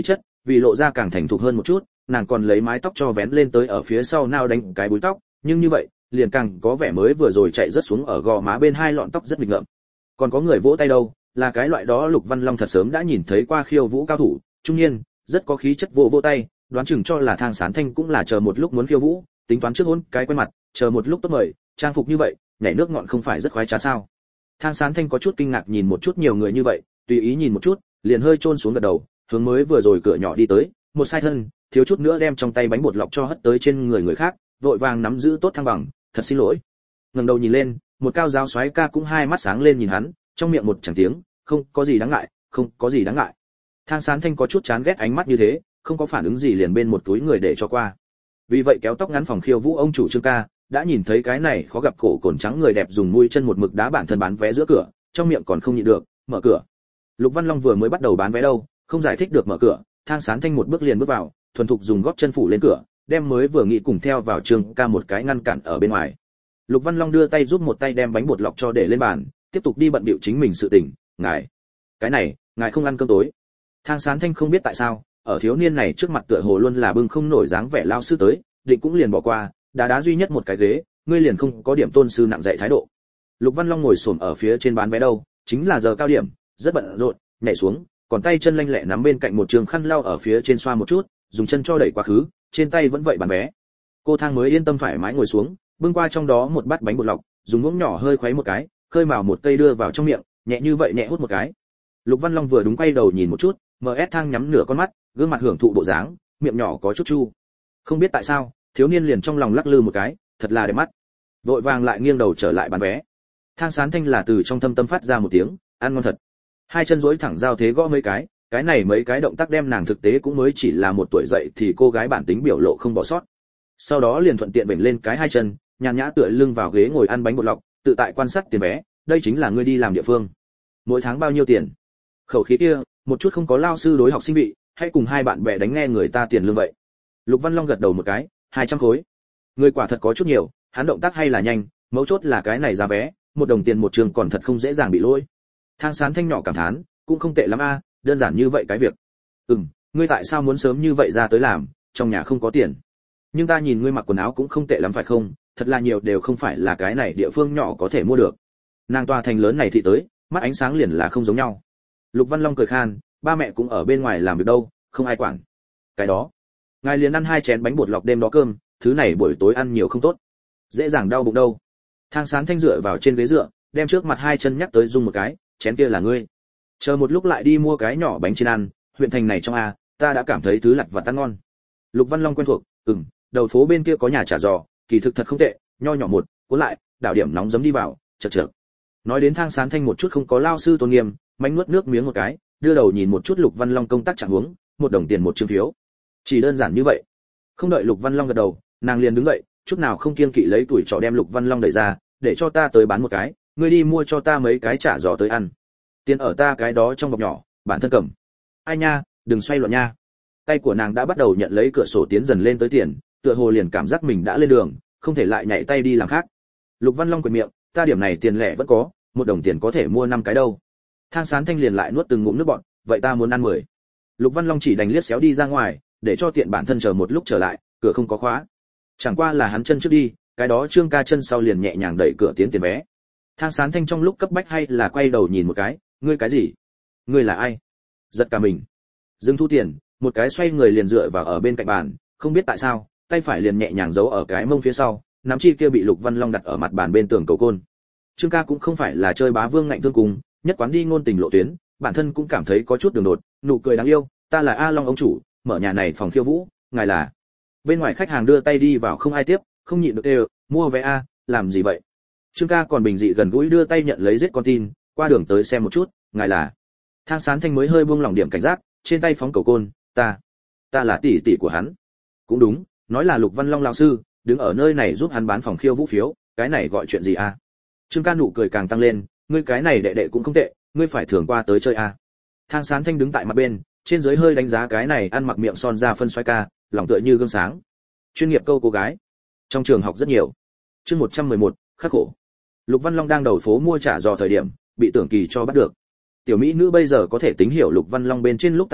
vì lộ ra càng thành thục hơn một chút, nàng còn lấy mái tóc cho vén lên tới ở phía sau nao đánh cái búi tóc, nhưng như vậy liền càng có vẻ mới vừa rồi chạy rất xuống ở gò má bên hai lọn tóc rất nghịch ngợm. Còn có người vỗ tay đâu, là cái loại đó Lục Văn Long thật sớm đã nhìn thấy qua khiêu vũ cao thủ, trung niên, rất có khí chất vỗ tay, đoán chừng cho là Thang Sán Thanh cũng là chờ một lúc muốn khiêu vũ, tính toán trước hôn cái quen mặt, chờ một lúc tốt mời, trang phục như vậy, nhảy nước ngọn không phải rất khoái trá sao? Thang Sán Thanh có chút kinh ngạc nhìn một chút nhiều người như vậy, tùy ý nhìn một chút, liền hơi chôn xuống gật đầu, hướng mới vừa rồi cửa nhỏ đi tới, một sai thân, thiếu chút nữa đem trong tay bánh bột lọc cho hất tới trên người khác, vội vàng nắm giữ tốt thăng bằng, thật xin lỗi. Ngẩng đầu nhìn lên, một cao giáo soái ca cũng hai mắt sáng lên nhìn hắn, trong miệng một chẳng tiếng, không có gì đáng ngại, không có gì đáng ngại. Thang Sán Thanh có chút chán ghét ánh mắt như thế, không có phản ứng gì liền bên một túi người để cho qua. Vì vậy kéo tóc ngắn phòng khiêu vũ ông chủ Trương ca, đã nhìn thấy cái này khó gặp cổ cồn trắng người đẹp dùng mũi chân một mực đá bản thân bán vé giữa cửa, trong miệng còn không nhịn được, mở cửa. Lục Văn Long vừa mới bắt đầu bán vé đâu, không giải thích được mở cửa, Thang Sán Thanh một bước liền bước vào, thuần thục dùng gót chân phủ lên cửa, đem mới vừa nghĩ cùng theo vào Trương ca một cái ngăn cản ở bên ngoài. Lục Văn Long đưa tay giúp một tay đem bánh bột lọc cho để lên bàn, tiếp tục đi bận bịu chính mình sự tình. Ngài, cái này, ngài không ăn cơm tối? Thang Sán Thanh không biết tại sao, ở thiếu niên này trước mặt tựa hồ luôn là bưng không nổi dáng vẻ lao sư tới, định cũng liền bỏ qua, đá duy nhất một cái ghế, ngươi liền không có điểm tôn sư nặng dạy thái độ. Lục Văn Long ngồi xổm ở phía trên bán vé đâu, chính là giờ cao điểm, rất bận rộn, nhảy xuống, còn tay chân lanh lẹ nắm bên cạnh một trường khăn lau ở phía trên xoa một chút, dùng chân cho đẩy quá khứ, trên tay vẫn vậy bán vé. Cô Thang mới yên tâm thoải mái ngồi xuống, bưng qua trong đó một bát bánh bột lọc, dùng muỗng nhỏ hơi khuấy một cái, khơi mào một cây đưa vào trong miệng, nhẹ như vậy nhẹ hút một cái. Lục Văn Long vừa đúng quay đầu nhìn một chút, MS Thang nhắm nửa con mắt, gương mặt hưởng thụ bộ dáng, miệng nhỏ có chút chu. Không biết tại sao, thiếu niên liền trong lòng lắc lư một cái, thật là đẹp mắt. Vội vàng lại nghiêng đầu trở lại bán vé. Thang Sán Thanh là từ trong thâm tâm phát ra một tiếng, ăn ngon thật. Hai chân duỗi thẳng giao thế gõ mấy cái này mấy cái động tác đem nàng thực tế cũng mới chỉ là một tuổi dậy thì cô gái bản tính biểu lộ không bỏ sót. Sau đó liền thuận tiện vểnh lên cái hai chân, nhàn nhã tựa lưng vào ghế ngồi ăn bánh bột lọc, tự tại quan sát tiền vé, đây chính là ngươi đi làm địa phương. Mỗi tháng bao nhiêu tiền? Khẩu khí kia, một chút không có lao sư đối học sinh vị, hãy cùng hai bạn bè đánh nghe người ta tiền lương vậy. Lục Văn Long gật đầu một cái, 200 khối. Người quả thật có chút nhiều, hắn động tác hay là nhanh, mấu chốt là cái này giá vé, 1 đồng tiền một trường còn thật không dễ dàng bị lỗi. Thang Sán Thanh nhỏ cảm thán, cũng không tệ lắm a, đơn giản như vậy cái việc. Ngươi tại sao muốn sớm như vậy ra tới làm, trong nhà không có tiền. Nhưng ta nhìn ngươi mặc quần áo cũng không tệ lắm phải không, thật là nhiều đều không phải là cái này địa phương nhỏ có thể mua được. Nàng tòa thành lớn này thì tới, mắt ánh sáng liền là không giống nhau. Lục Văn Long cười khan, ba mẹ cũng ở bên ngoài làm việc đâu, không ai quản. Cái đó, ngài liền ăn 2 chén bánh bột lọc đêm đó cơm, thứ này buổi tối ăn nhiều không tốt, dễ dàng đau bụng đâu. Thang Sán Thanh dựa vào trên ghế dựa, đem trước mặt 2 chân nhắc tới rung một cái, chén kia là ngươi. Chờ một lúc lại đi mua cái nhỏ bánh chiên ăn, huyện thành này trong a, ta đã cảm thấy thứ lặt vặt ăn ngon. Lục Văn Long quen thuộc, đầu phố bên kia có nhà chả giò, kỳ thực thật không tệ, nho nhỏ một, cuốn lại, đảo điểm nóng giấm đi vào, chật chật. Nói đến Thang Sán Thanh một chút không có lao sư tôn nghiêm, mánh nuốt nước miếng một cái, đưa đầu nhìn một chút Lục Văn Long công tác trạng huống, 1 đồng tiền một chương phiếu. Chỉ đơn giản như vậy. Không đợi Lục Văn Long gật đầu, nàng liền đứng dậy, chút nào không kiêng kỵ lấy tuổi trò đem Lục Văn Long đẩy ra, để cho ta tới bán một cái, ngươi đi mua cho ta mấy cái chả giò tới ăn. Tiền ở ta cái đó trong bọc nhỏ, bản thân cầm. Ai nha, đừng xoay loạn nha. Tay của nàng đã bắt đầu nhận lấy cửa sổ tiến dần lên tới tiền, tựa hồ liền cảm giác mình đã lên đường, không thể lại nhảy tay đi làm khác. Lục Văn Long quệt miệng, ta điểm này tiền lẻ vẫn có, 1 đồng tiền có thể mua 5 cái đâu. Thang Sán Thanh liền lại nuốt từng ngụm nước bọt, vậy ta muốn ăn 10. Lục Văn Long chỉ đành liếc xéo đi ra ngoài, để cho tiện bản thân chờ một lúc trở lại, cửa không có khóa. Chẳng qua là hắn chân trước đi, cái đó Trương ca chân sau liền nhẹ nhàng đẩy cửa tiến tiền vé. Thang Sán Thanh trong lúc cấp bách hay là quay đầu nhìn một cái, ngươi cái gì? Ngươi là ai? Giật cả mình. Dừng thu tiền, một cái xoay người liền dựa vào ở bên cạnh bàn, không biết tại sao, tay phải liền nhẹ nhàng giấu ở cái mông phía sau, nắm chi kia bị Lục Văn Long đặt ở mặt bàn bên tường cầu côn. Trương ca cũng không phải là chơi bá vương ngạnh thương cùng, nhất quán đi ngôn tình lộ tuyến, bản thân cũng cảm thấy có chút đường đột, nụ cười đáng yêu, ta là A Long ông chủ, mở nhà này phòng khiêu vũ, ngài là. Bên ngoài khách hàng đưa tay đi vào không ai tiếp, không nhịn được đều, mua vé a, làm gì vậy? Trương ca còn bình dị gần gũi đưa tay nhận lấy giết con tin, qua đường tới xem một chút, ngài là. Thang Sán Thanh mới hơi buông lỏng điểm cảnh giác, trên tay phóng cầu côn, ta là tỷ tỷ của hắn. Cũng đúng, nói là Lục Văn Long lão sư, đứng ở nơi này giúp hắn bán phòng khiêu vũ phiếu, cái này gọi chuyện gì a? Trương ca nụ cười càng tăng lên, ngươi cái này đệ đệ cũng không tệ, ngươi phải thường qua tới chơi a. Thang Sán Thanh đứng tại mặt bên, trên dưới hơi đánh giá cái này ăn mặc miệng son ra phân xoay ca, lòng tựa như gương sáng. Chuyên nghiệp câu cô gái. Trong trường học rất nhiều. Chương 111, khắc khổ. Lục Văn Long đang đầu phố mua trả giò thời điểm, bị Tưởng Kỳ cho bắt được. Tiểu mỹ nữ bây giờ có thể tính hiểu Lục Văn Long bên trên lúc tan việc,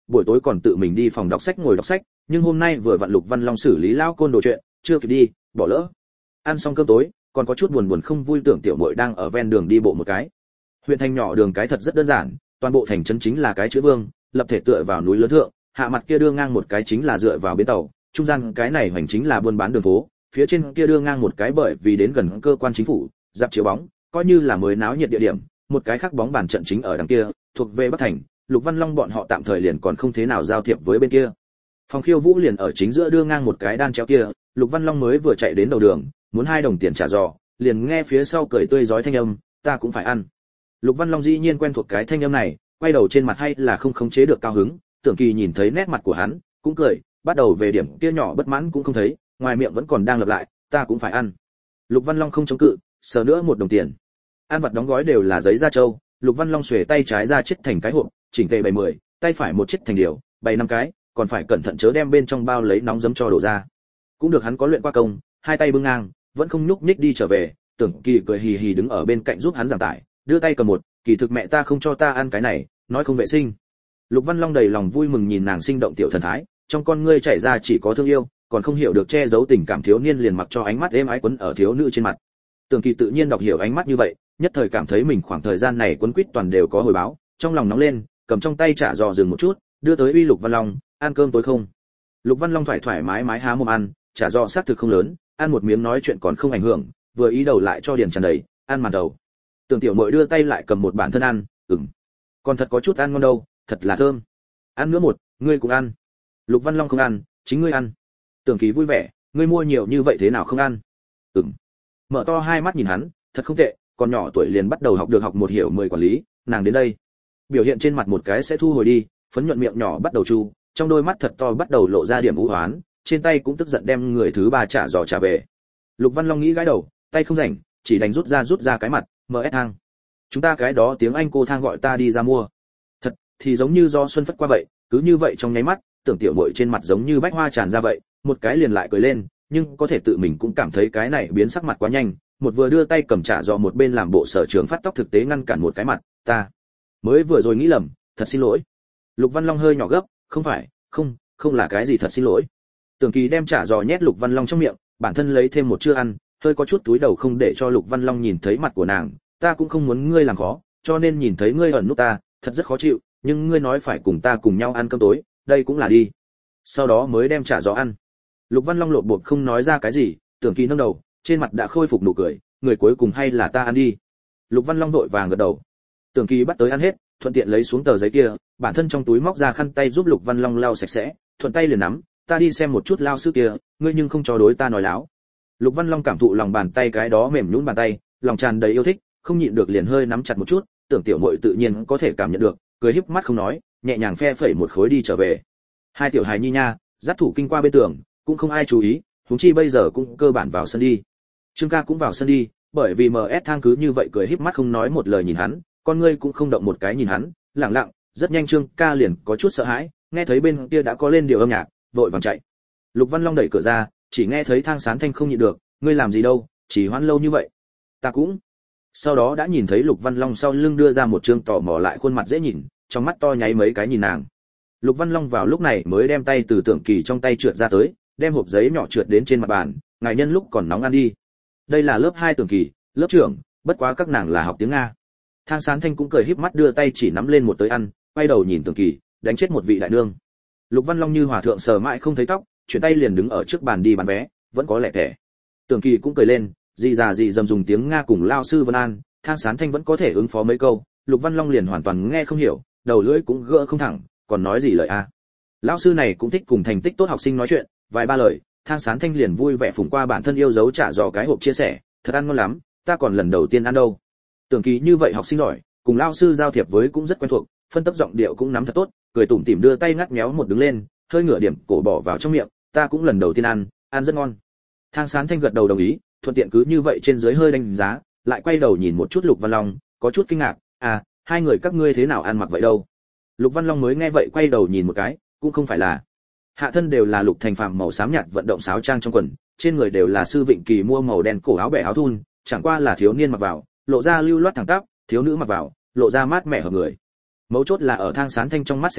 buổi tối còn tự mình đi phòng đọc sách ngồi đọc sách, nhưng hôm nay vừa vặn Lục Văn Long xử lý lao côn đồ chuyện, chưa kịp đi, bỏ lỡ. Ăn xong cơm tối, còn có chút buồn không vui, Tưởng tiểu muội đang ở ven đường đi bộ một cái. Huyện thành nhỏ đường cái thật rất đơn giản, toàn bộ thành trấn chính là cái chữ vương, lập thể tựa vào núi lớn thượng, hạ mặt kia đưa ngang một cái chính là dựa vào bến tàu, trung gian cái này hoành chính là buôn bán đường phố, phía trên kia đưa ngang một cái bởi vì đến gần cơ quan chính phủ, dạp chiếu bóng, coi như là mới náo nhiệt địa điểm, một cái khác bóng bàn trận chính ở đằng kia, thuộc về Bắc Thành, Lục Văn Long bọn họ tạm thời liền còn không thế nào giao thiệp với bên kia. Phòng khiêu vũ liền ở chính giữa đưa ngang một cái đan chéo kia, Lục Văn Long mới vừa chạy đến đầu đường, muốn 2 đồng tiền trả giò, liền nghe phía sau cười tươi rói thanh âm, ta cũng phải ăn. Lục Văn Long dĩ nhiên quen thuộc cái thanh âm này, quay đầu trên mặt hay là không khống chế được cao hứng, Tưởng Kỳ nhìn thấy nét mặt của hắn, cũng cười, bắt đầu về điểm kia nhỏ bất mãn cũng không thấy, ngoài miệng vẫn còn đang lặp lại, ta cũng phải ăn. Lục Văn Long không chống cự, sờ nữa 1 đồng tiền. Ăn vặt đóng gói đều là giấy da trâu, Lục Văn Long xuề tay trái ra chiết thành cái hộp, chỉnh tề bày 10, tay phải một chiết thành điều, bày 5 cái, còn phải cẩn thận chớ đem bên trong bao lấy nóng giấm cho đổ ra. Cũng được hắn có luyện qua công, 2 tay bưng ngang, vẫn không nhúc nhích đi trở về, Tưởng Kỳ cười hì hì đứng ở bên cạnh giúp hắn giảm tải, đưa tay cầm một, kỳ thực mẹ ta không cho ta ăn cái này, nói không vệ sinh. Lục Văn Long đầy lòng vui mừng nhìn nàng sinh động tiểu thần thái, trong con ngươi chảy ra chỉ có thương yêu, còn không hiểu được che giấu tình cảm thiếu niên liền mặc cho ánh mắt êm ái quấn ở thiếu nữ trên mặt. Tưởng Kỳ tự nhiên đọc hiểu ánh mắt như vậy, nhất thời cảm thấy mình khoảng thời gian này quấn quýt toàn đều có hồi báo, trong lòng nóng lên, cầm trong tay trả giò dừng một chút, đưa tới uy Lục Văn Long, ăn cơm tối không? Lục Văn Long thoải mái há mồm ăn, trả giò xác thực không lớn, ăn một miếng nói chuyện còn không ảnh hưởng, vừa ý đầu lại cho điền tràn đầy, ăn màn đầu. Tưởng tiểu muội đưa tay lại cầm một bản thân ăn, còn thật có chút ăn ngon đâu, thật là thơm. Ăn nữa một, ngươi cũng ăn. Lục Văn Long không ăn, chính ngươi ăn. Tưởng Kỳ vui vẻ, ngươi mua nhiều như vậy thế nào không ăn? Mở to hai mắt nhìn hắn, thật không tệ, còn nhỏ tuổi liền bắt đầu học 1 hiểu 10 quản lý, nàng đến đây. Biểu hiện trên mặt một cái sẽ thu hồi đi, phấn nhuận miệng nhỏ bắt đầu chu, trong đôi mắt thật to bắt đầu lộ ra điểm u hoán, trên tay cũng tức giận đem người thứ 3 trả giò trả về. Lục Văn Long nghĩ gãi đầu, tay không rảnh, chỉ đành rút ra cái mặt, MS thang. Chúng ta cái đó tiếng Anh cô thang gọi ta đi ra mua. Thật, thì giống như do xuân phất qua vậy, cứ như vậy trong nháy mắt, Tưởng tiểu muội trên mặt giống như bách hoa tràn ra vậy, một cái liền lại cười lên, nhưng có thể tự mình cũng cảm thấy cái này biến sắc mặt quá nhanh, một vừa đưa tay cầm trả giò một bên làm bộ sở trường phát tóc thực tế ngăn cản một cái mặt, ta mới vừa rồi nghĩ lầm, thật xin lỗi. Lục Văn Long hơi nhỏ gấp, không phải, không là cái gì thật xin lỗi. Tưởng Kỳ đem trả giò nhét Lục Văn Long trong miệng, bản thân lấy thêm một chưa ăn, hơi có chút túi đầu không để cho Lục Văn Long nhìn thấy mặt của nàng, ta cũng không muốn ngươi làm khó, cho nên nhìn thấy ngươi ẩn nút ta, thật rất khó chịu, nhưng ngươi nói phải cùng ta cùng nhau ăn cơm tối, đây cũng là đi. Sau đó mới đem trả giò ăn. Lục Văn Long lột bột không nói ra cái gì, Tưởng Kỳ nâng đầu, trên mặt đã khôi phục nụ cười, người cuối cùng hay là ta ăn đi. Lục Văn Long vội vàng gật đầu. Tưởng Kỳ bắt tới ăn hết, thuận tiện lấy xuống tờ giấy kia, bản thân trong túi móc ra khăn tay giúp Lục Văn Long lau sạch sẽ, thuận tay liền nắm, ta đi xem một chút lao sư kia, ngươi nhưng không cho đối ta nói láo. Lục Văn Long cảm thụ lòng bàn tay cái đó mềm nhũn bàn tay, lòng tràn đầy yêu thích, không nhịn được liền hơi nắm chặt một chút, Tưởng tiểu muội tự nhiên có thể cảm nhận được, cười híp mắt không nói, nhẹ nhàng phe phẩy một khối đi trở về. 2 tiểu hài nhi nha, dắt thủ kinh qua bên tường, cũng không ai chú ý, huống chi bây giờ cũng cơ bản vào sân đi. Trương ca cũng vào sân đi, bởi vì MS thang cứ như vậy cười híp mắt không nói một lời nhìn hắn, con ngươi cũng không động một cái nhìn hắn, lặng lặng, rất nhanh Trương ca liền có chút sợ hãi, nghe thấy bên kia đã có lên điều âm nhạc, vội vàng chạy. Lục Văn Long đẩy cửa ra, chỉ nghe thấy Thang Sán Thanh không nhịn được, ngươi làm gì đâu, chỉ hoãn lâu như vậy. Ta cũng. Sau đó đã nhìn thấy Lục Văn Long sau lưng đưa ra một trương tò mò lại khuôn mặt dễ nhìn, trong mắt to nháy mấy cái nhìn nàng. Lục Văn Long vào lúc này mới đem tay từ Tưởng Kỳ trong tay trượt ra tới, đem hộp giấy nhỏ trượt đến trên mặt bàn, ngài nhân lúc còn nóng ăn đi. Đây là lớp 2 Tưởng Kỳ, lớp trưởng, bất quá các nàng là học tiếng Nga. Thang Sán Thanh cũng cười híp mắt đưa tay chỉ nắm lên một tới ăn, quay đầu nhìn Tưởng Kỳ, đánh chết một vị đại nương. Lục Văn Long như hòa thượng sờ mãi không thấy tóc, chuyển tay liền đứng ở trước bàn đi bán vé, vẫn có lẻ thẻ. Tưởng Kỳ cũng cười lên, gì già gì dầm dùng tiếng Nga cùng lao sư Vân An, Thang Sán Thanh vẫn có thể ứng phó mấy câu, Lục Văn Long liền hoàn toàn nghe không hiểu, đầu lưỡi cũng gỡ không thẳng, còn nói gì lời a. Lão sư này cũng thích cùng thành tích tốt học sinh nói chuyện, vài ba lời, Thang Sán Thanh liền vui vẻ phủng qua bản thân yêu dấu trả dò cái hộp chia sẻ, thật ăn ngon lắm, ta còn lần đầu tiên ăn đâu. Tưởng Kỳ như vậy học sinh giỏi, cùng lão sư giao thiệp với cũng rất quen thuộc, phân tốc giọng điệu cũng nắm thật tốt, cười tủm tỉm đưa tay ngắt méo một đứng lên, hơi ngửa điểm cổ bỏ vào trong miệng, ta cũng lần đầu tiên ăn rất ngon. Thang Sán Thanh gật đầu đồng ý, thuận tiện cứ như vậy trên dưới hơi đánh giá, lại quay đầu nhìn một chút Lục Văn Long, có chút kinh ngạc, à, hai người các ngươi thế nào ăn mặc vậy đâu? Lục Văn Long mới nghe vậy quay đầu nhìn một cái, cũng không phải là. Hạ thân đều là lục thành phàm màu xám nhạt vận động sáo trang trong quần, trên người đều là sư Vịnh Kỳ mua màu đen cổ áo bẻ áo thun, chẳng qua là thiếu niên mặc vào, lộ ra lưu loát thẳng tắp, thiếu nữ mặc vào, lộ ra mát mẻ hợp người. Mấu chốt là ở Thang Sán Thanh trong mắt xem ra,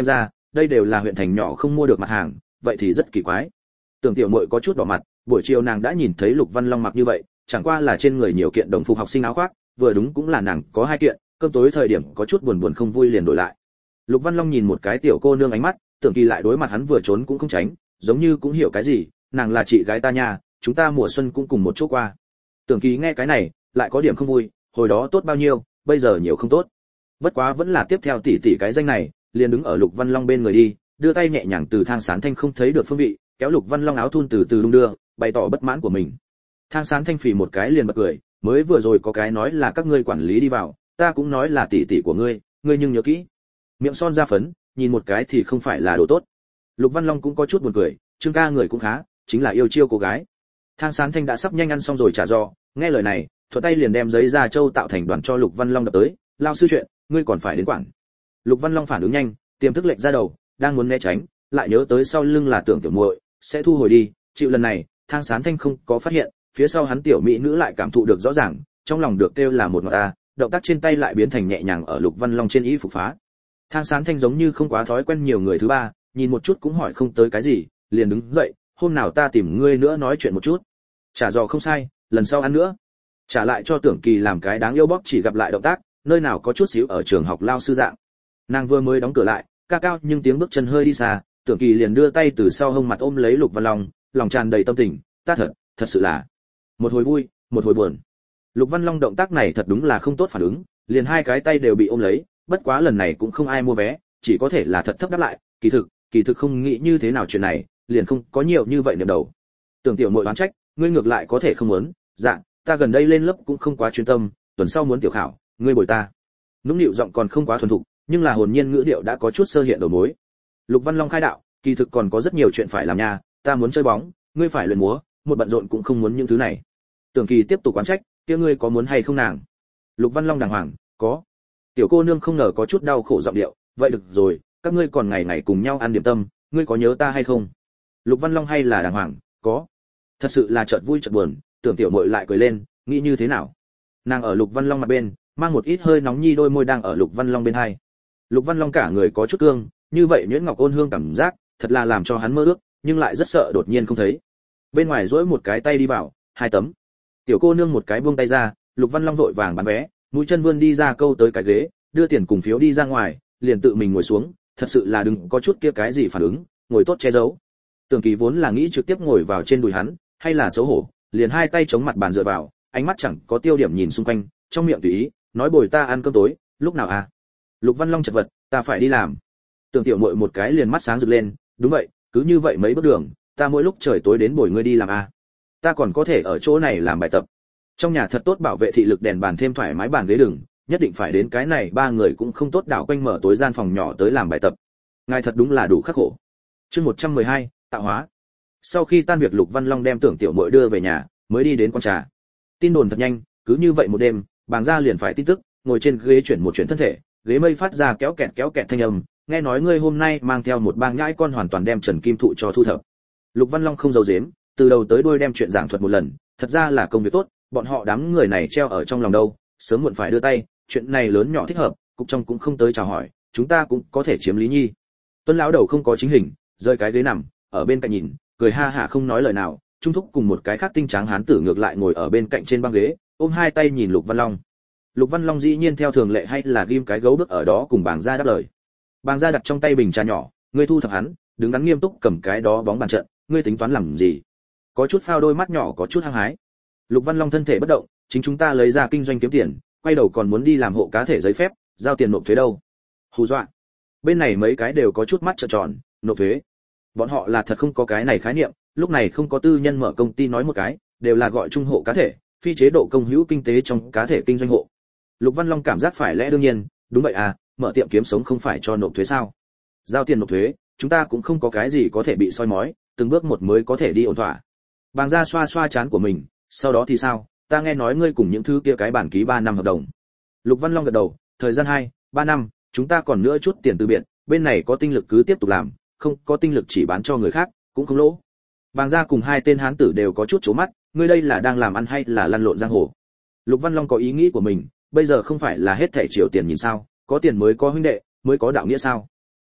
đây đều là huyện thành nhỏ không mua được mặt hàng, vậy thì rất kỳ quái. Tưởng Tiểu Muội có chút đỏ mặt, buổi chiều nàng đã nhìn thấy Lục Văn Long mặc như vậy, chẳng qua là trên người nhiều kiện đồng phục học sinh áo khoác, vừa đúng cũng là nàng có 2 kiện, cơm tối thời điểm có chút buồn buồn không vui liền đổi lại. Lục Văn Long nhìn một cái tiểu cô nương ánh mắt, Tưởng Kỳ lại đối mặt hắn vừa trốn cũng không tránh, giống như cũng hiểu cái gì, nàng là chị gái ta nha, chúng ta mùa xuân cũng cùng một chỗ qua. Tưởng Kỳ nghe cái này, lại có điểm không vui, hồi đó tốt bao nhiêu, bây giờ nhiều không tốt. Bất quá vẫn là tiếp theo tỷ tỷ cái danh này, liền đứng ở Lục Văn Long bên người đi, đưa tay nhẹ nhàng từ thang sán thanh không thấy được phương vị, kéo Lục Văn Long áo thun từ từ đung đưa, bày tỏ bất mãn của mình. Thang sán thanh phì một cái liền bật cười, mới vừa rồi có cái nói là các ngươi quản lý đi vào, ta cũng nói là tỷ tỷ của ngươi, ngươi nhưng nhớ kỹ. Miệng son ra phấn, nhìn một cái thì không phải là đồ tốt. Lục Văn Long cũng có chút buồn cười, Trương ca người cũng khá, chính là yêu chiêu cô gái. Thang sán thanh đã sắp nhanh ăn xong rồi trả do, nghe lời này, thuận tay liền đem giấy da châu tạo thành đoàn cho Lục Văn Long đập tới, lao sư chuyện, ngươi còn phải đến quản. Lục Văn Long phản ứng nhanh, tiềm thức lệch ra đầu, đang muốn né tránh, lại nhớ tới sau lưng là Tưởng Tiểu Muội, sẽ thu hồi đi, chịu lần này, Thang Sán Thanh không có phát hiện, phía sau hắn tiểu mỹ nữ lại cảm thụ được rõ ràng, trong lòng được kêu là một ngọt ta, động tác trên tay lại biến thành nhẹ nhàng ở Lục Văn Long trên y phục phá. Thang Sán Thanh giống như không quá thói quen nhiều người thứ ba, nhìn một chút cũng hỏi không tới cái gì, liền đứng dậy, hôm nào ta tìm ngươi nữa nói chuyện một chút. Trả giò không sai, lần sau ăn nữa. Trả lại cho Tưởng Kỳ làm cái đáng yêu bóc chỉ gặp lại động tác, nơi nào có chút xíu ở trường học lao sư dạng. Nàng vừa mới đóng cửa lại, ca cao nhưng tiếng bước chân hơi đi xa, Tưởng Kỳ liền đưa tay từ sau hông mặt ôm lấy Lục Văn Long, lòng tràn đầy tâm tình, ta thật sự là một hồi vui, một hồi buồn. Lục Văn Long động tác này thật đúng là không tốt phản ứng, liền 2 cái tay đều bị ôm lấy, bất quá lần này cũng không ai mua vé, chỉ có thể là thật thấp đáp lại, kỳ thực không nghĩ như thế nào chuyện này, liền không có nhiều như vậy niệm đầu. Tưởng Tiểu Muội oán trách, ngươi ngược lại có thể không muốn, dạ, ta gần đây lên lớp cũng không quá chuyên tâm, tuần sau muốn tiểu khảo, ngươi bồi ta. Nũng nịu giọng còn không quá thuần thục, nhưng là hồn nhiên ngữ điệu đã có chút sơ hiện đầu mối. Lục Văn Long khai đạo, kỳ thực còn có rất nhiều chuyện phải làm nha, ta muốn chơi bóng, ngươi phải luyện múa, một bận rộn cũng không muốn những thứ này. Tưởng Kỳ tiếp tục quán trách, kia ngươi có muốn hay không nàng? Lục Văn Long đàng hoàng, có. Tiểu cô nương không ngờ có chút đau khổ giọng điệu, vậy được rồi, các ngươi còn ngày ngày cùng nhau ăn điểm tâm, ngươi có nhớ ta hay không? Lục Văn Long hay là đàng hoàng, có. Thật sự là chợt vui chợt buồn, Tưởng Tiểu Muội lại cười lên, nghĩ như thế nào? Nàng ở Lục Văn Long mặt bên, mang một ít hơi nóng nhi đôi môi đang ở Lục Văn Long bên hai. Lục Văn Long cả người có chút cương, như vậy nhuyễn ngọc ôn hương cảm giác, thật là làm cho hắn mơ ước, nhưng lại rất sợ đột nhiên không thấy. Bên ngoài duỗi một cái tay đi vào, 2 tấm. Tiểu cô nương một cái buông tay ra, Lục Văn Long vội vàng bán vé, mũi chân vươn đi ra câu tới cái ghế, đưa tiền cùng phiếu đi ra ngoài, liền tự mình ngồi xuống, thật sự là đừng có chút kia cái gì phản ứng, ngồi tốt che giấu. Tưởng Kỳ vốn là nghĩ trực tiếp ngồi vào trên đùi hắn, hay là xấu hổ, liền 2 tay chống mặt bàn dựa vào, ánh mắt chẳng có tiêu điểm nhìn xung quanh, trong miệng tùy ý, nói bồi ta ăn cơm tối, lúc nào à? Lục Văn Long chật vật, ta phải đi làm. Tưởng Tiểu Muội một cái liền mắt sáng rực lên, đúng vậy, cứ như vậy mấy bước đường, ta mỗi lúc trời tối đến bồi ngươi đi làm à? Ta còn có thể ở chỗ này làm bài tập. Trong nhà thật tốt bảo vệ thị lực đèn bàn thêm thoải mái bàn ghế đừng, nhất định phải đến cái này 3 người cũng không tốt đảo quanh mở tối gian phòng nhỏ tới làm bài tập. Ngài thật đúng là đủ khắc khổ. Chương 112, tạo hóa. Sau khi tan việc Lục Văn Long đem Tưởng Tiểu Muội đưa về nhà, mới đi đến quán trà. Tin đồn thật nhanh, cứ như vậy một đêm, Bàng gia liền phải tin tức, ngồi trên ghế chuyển một chuyển thân thể, ghế mây phát ra kéo kẹt thanh âm, nghe nói ngươi hôm nay mang theo một bang nhãi con hoàn toàn đem Trần Kim Thụ cho thu thập. Lục Văn Long không giấu giếm, từ đầu tới đuôi đem chuyện giảng thuật một lần, thật ra là công việc tốt, bọn họ đám người này treo ở trong lòng đâu, sớm muộn phải đưa tay, chuyện này lớn nhỏ thích hợp, cục trong cũng không tới chào hỏi, chúng ta cũng có thể chiếm lý nhi. Tuân lão đầu không có chính hình, rơi cái ghế nằm, ở bên cạnh nhìn, cười ha hả không nói lời nào, Trung Thúc cùng một cái khác tinh tráng hán tử ngược lại ngồi ở bên cạnh trên băng ghế, ôm 2 tay nhìn Lục Văn Long. Lục Văn Long dĩ nhiên theo thường lệ hay là ghim cái gấu bước ở đó cùng Bàng gia đáp lời. Bàng gia đặt trong tay bình trà nhỏ, ngươi thu thập hắn, đứng đắn nghiêm túc cầm cái đó bóng bàn trận, ngươi tính toán làm gì? Có chút phao đôi mắt nhỏ có chút hăng hái. Lục Văn Long thân thể bất động, chính chúng ta lấy ra kinh doanh kiếm tiền, quay đầu còn muốn đi làm hộ cá thể giấy phép, giao tiền nộp thuế đâu. Hù dọa. Bên này mấy cái đều có chút mắt trợn tròn, nộp thuế. Bọn họ là thật không có cái này khái niệm, lúc này không có tư nhân mở công ty nói một cái, đều là gọi trung hộ cá thể, phi chế độ công hữu kinh tế trong cá thể kinh doanh hộ. Lục Văn Long cảm giác phải lẽ đương nhiên, đúng vậy à, mở tiệm kiếm sống không phải cho nộp thuế sao? Giao tiền nộp thuế, chúng ta cũng không có cái gì có thể bị soi mói, từng bước một mới có thể đi ổn thỏa. Bàng gia xoa xoa trán của mình, sau đó thì sao? Ta nghe nói ngươi cùng những thứ kia cái bản ký 3 năm hợp đồng. Lục Văn Long gật đầu, thời gian 2-3 năm, chúng ta còn nữa chút tiền từ biệt, bên này có tinh lực cứ tiếp tục làm, không có tinh lực chỉ bán cho người khác, cũng không lỗ. Bàng gia cùng 2 tên hán tử đều có chút chố mắt, ngươi đây là đang làm ăn hay là lăn lộn giang hồ? Lục Văn Long có ý nghĩ của mình, bây giờ không phải là hết thảy triều tiền nhìn sao, có tiền mới có huynh đệ, mới có đạo nghĩa sao?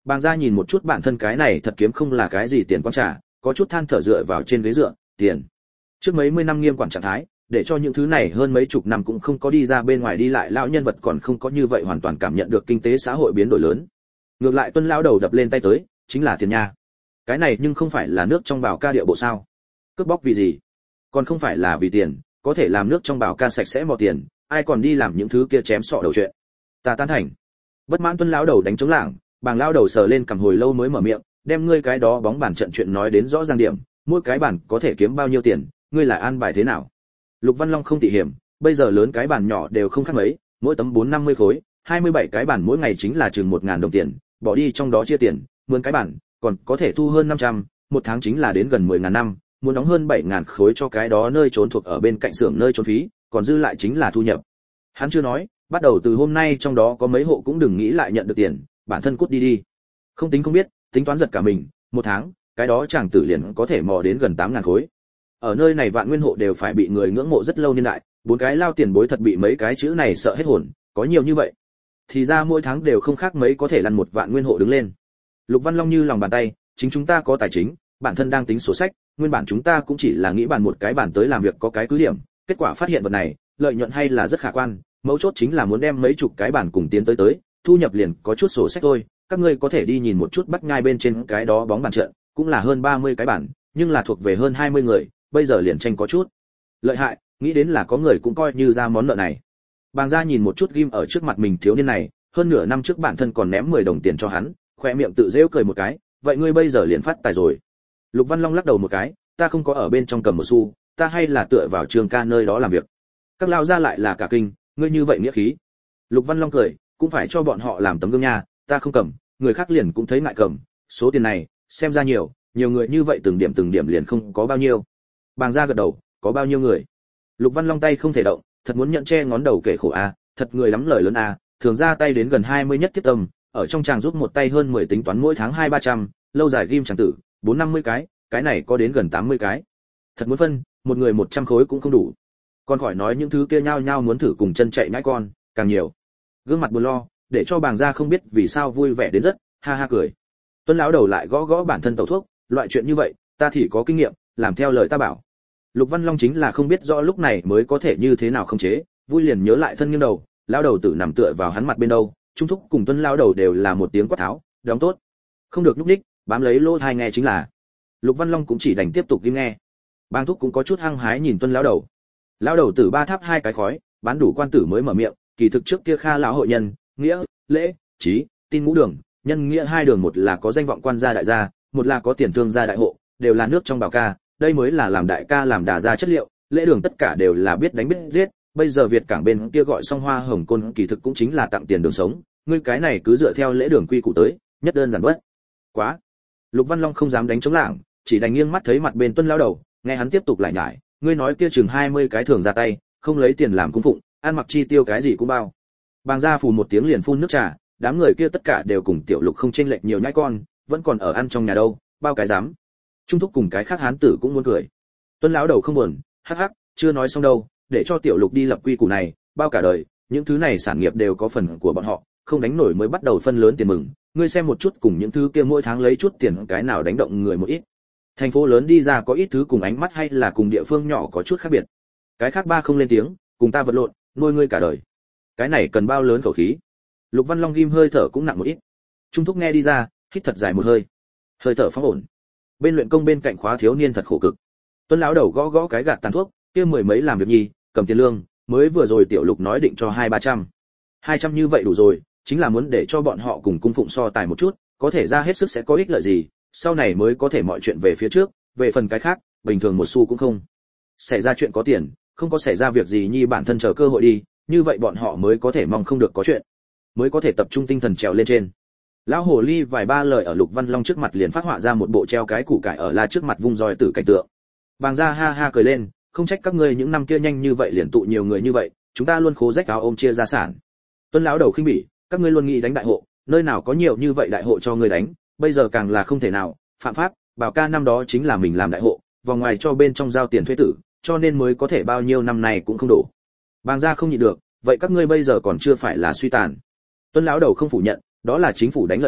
Bàng gia nhìn một chút bản thân cái này thật kiếm không là cái gì tiền quan trả, có chút than thở dựa vào trên ghế dựa, tiền. Trước mấy mươi năm nghiêm quản trạng thái, để cho những thứ này hơn mấy chục năm cũng không có đi ra bên ngoài đi lại lão nhân vật còn không có như vậy hoàn toàn cảm nhận được kinh tế xã hội biến đổi lớn. Ngược lại Tuân lão đầu đập lên tay tới, chính là tiền nha. Cái này nhưng không phải là nước trong bào ca địa bộ sao? Cướp bóc vì gì? Còn không phải là vì tiền, có thể làm nước trong bào ca sạch sẽ mò tiền, ai còn đi làm những thứ kia chém sọ đầu chuyện. Ta tán thành. Bất mãn Tuân lão đầu đánh trống lảng, Bàng lão đầu sờ lên cầm hồi lâu mới mở miệng, đem ngươi cái đó bóng bàn trận chuyện nói đến rõ ràng điểm, mỗi cái bàn có thể kiếm bao nhiêu tiền, ngươi lại an bài thế nào? Lục Văn Long không tỉ hiểm, bây giờ lớn cái bàn nhỏ đều không khác mấy, mỗi tấm 450 khối, 27 cái bàn mỗi ngày chính là chừng 1000 đồng tiền, bỏ đi trong đó chia tiền, mượn cái bàn, còn có thể thu hơn 500, một tháng chính là đến gần 10.000 năm, muốn đóng hơn 7.000 khối cho cái đó nơi trốn thuộc ở bên cạnh xưởng nơi trốn phí, còn dư lại chính là thu nhập. Hắn chưa nói, bắt đầu từ hôm nay trong đó có mấy hộ cũng đừng nghĩ lại nhận được tiền, bản thân cút đi đi. Không tính không biết, tính toán giật cả mình, một tháng, cái đó chàng tử liền có thể mò đến gần 8.000 khối. Ở nơi này vạn nguyên hộ đều phải bị người ngưỡng mộ rất lâu niên đại, bốn cái lao tiền bối thật bị mấy cái chữ này sợ hết hồn, có nhiều như vậy. Thì ra mỗi tháng đều không khác mấy có thể lăn một vạn nguyên hộ đứng lên. Lục Văn Long như lòng bàn tay, chính chúng ta có tài chính, bản thân đang tính sổ sách, nguyên bản chúng ta cũng chỉ là nghĩ bàn một cái bàn tới làm việc có cái cứ điểm, kết quả phát hiện vật này, lợi nhuận hay là rất khả quan, mấu chốt chính là muốn đem mấy chục cái bàn cùng tiến tới, thu nhập liền có chút sổ sách thôi, các ngươi có thể đi nhìn một chút bắt nhai bên trên cái đó bóng bàn trận, cũng là hơn 30 cái bàn, nhưng là thuộc về hơn 20 người, bây giờ liền tranh có chút lợi hại, nghĩ đến là có người cũng coi như ra món nợ này. Bàng gia nhìn một chút ghim ở trước mặt mình thiếu niên này, hơn nửa năm trước bản thân còn ném 10 đồng tiền cho hắn, khoe miệng tự giễu cười một cái, vậy ngươi bây giờ liền phát tài rồi. Lục Văn Long lắc đầu một cái, ta không có ở bên trong cầm một xu, ta hay là tựa vào Trường ca nơi đó làm việc. Các lao gia lại là cả kinh, ngươi như vậy nghĩa khí. Lục Văn Long cười, cũng phải cho bọn họ làm tấm gương nha, ta không cầm, người khác liền cũng thấy ngại cầm, số tiền này, xem ra nhiều người như vậy từng điểm liền không có bao nhiêu. Bàng gia gật đầu, có bao nhiêu người? Lục Văn Long tay không thể động, thật muốn nhận che ngón đầu kể khổ a, thật người lắm lời lớn a, thường ra tay đến gần 20 nhất thiết tâm, ở trong chàng giúp một tay hơn 10 tính toán mỗi tháng 2-300, lâu dài ghim chàng tử, 4-50 cái này có đến gần 80 cái. Thật muốn phân, một người 100 khối cũng không đủ. Còn khỏi nói những thứ kia nhao nhao muốn thử cùng chân chạy nhãi con, càng nhiều. Gương mặt buồn lo, để cho Bàng gia không biết vì sao vui vẻ đến rất, ha ha cười. Tuân lão đầu lại gõ gõ bản thân tẩu thuốc, loại chuyện như vậy, ta thì có kinh nghiệm, làm theo lời ta bảo. Lục Văn Long chính là không biết rõ lúc này mới có thể như thế nào không chế, vui liền nhớ lại thân nghiêng đầu, lão đầu tử nằm tựa vào hắn mặt bên đâu, trung thúc cùng Tuân lão đầu đều là một tiếng quát tháo, đóng tốt, không được nhúc nhích, bám lấy lỗ tai nghe chính là. Lục Văn Long cũng chỉ đành tiếp tục im nghe. Bang thúc cũng có chút hăng hái nhìn Tuân lão đầu. Lão đầu tử ba tháp hai cái khói, bán đủ quan tử mới mở miệng, kỳ thực trước kia Kha lão hội nhân, nghĩa, lễ, trí, tin ngũ đường, nhân nghĩa hai đường, một là có danh vọng quan gia đại gia, một là có tiền thương gia đại hộ, đều là nước trong bào ca, đây mới là làm đại ca làm đà gia chất liệu, lễ đường tất cả đều là biết đánh biết giết, bây giờ Việt cảng bên kia gọi xong hoa hồng côn kỳ thực cũng chính là tặng tiền đường sống, ngươi cái này cứ dựa theo lễ đường quy củ tới, nhất đơn giản bất. Quá. Lục Văn Long không dám đánh chống lảng, chỉ đành nghiêng mắt thấy mặt bên Tuân lão đầu, nghe hắn tiếp tục lại nhải, ngươi nói kia chừng 20 cái thường ra tay, không lấy tiền làm cung phụng, ăn mặc chi tiêu cái gì cũng bao. Bàng gia phù một tiếng liền phun nước trà, đám người kia tất cả đều cùng tiểu Lục không chênh lệch nhiều nhãi con, vẫn còn ở ăn trong nhà đâu, bao cái dám. Trung thúc cùng cái khác hán tử cũng muốn cười. Tuân lão đầu không buồn, hắc hắc, chưa nói xong đâu, để cho tiểu Lục đi lập quy củ này, bao cả đời, những thứ này sản nghiệp đều có phần của bọn họ, không đánh nổi mới bắt đầu phân lớn tiền mừng, ngươi xem một chút cùng những thứ kia mỗi tháng lấy chút tiền cái nào đánh động người một ít. Thành phố lớn đi ra có ít thứ cùng ánh mắt hay là cùng địa phương nhỏ có chút khác biệt. Cái khác ba không lên tiếng, cùng ta vật lộn, nuôi ngươi cả đời. Cái này cần bao lớn khẩu khí. Lục Văn Long ghim hơi thở cũng nặng một ít. Trung thúc nghe đi ra, hít thật dài một hơi. Hơi thở phóng ổn. Bên luyện công bên cạnh khóa thiếu niên thật khổ cực. Tuân lão đầu gõ gõ cái gạt tàn thuốc, kia mười mấy làm việc nhi, cầm tiền lương, mới vừa rồi tiểu Lục nói định cho 200-300. 200 như vậy đủ rồi, chính là muốn để cho bọn họ cùng cung phụng so tài một chút, có thể ra hết sức sẽ có ích lợi gì, sau này mới có thể mọi chuyện về phía trước, về phần cái khác, bình thường một xu cũng không. Xảy ra chuyện có tiền, không có xảy ra việc gì nhi bản thân chờ cơ hội đi, như vậy bọn họ mới có thể mong không được có chuyện, mới có thể tập trung tinh thần trèo lên trên. Lão hồ ly vài ba lời ở Lục Văn Long trước mặt liền phát họa ra một bộ treo cái củ cải ở la trước mặt vung roi tử cảnh tượng. Bàng gia ha ha cười lên, không trách các ngươi những năm kia nhanh như vậy liền tụ nhiều người như vậy, chúng ta luôn khố rách áo ôm chia gia sản. Tuân lão đầu khinh bỉ, các ngươi luôn nghĩ đánh đại hộ, nơi nào có nhiều như vậy đại hộ cho ngươi đánh, bây giờ càng là không thể nào, phạm pháp, bảo ca năm đó chính là mình làm đại hộ, vòng ngoài cho bên trong giao tiền thuế tử, cho nên mới có thể bao nhiêu năm này cũng không đủ. Bàng gia không nhịn được, vậy các ngươi bây giờ còn chưa phải là suy tàn. Tuân lão đầu không phủ nhận, đó là chính phủ đánh lợi hại,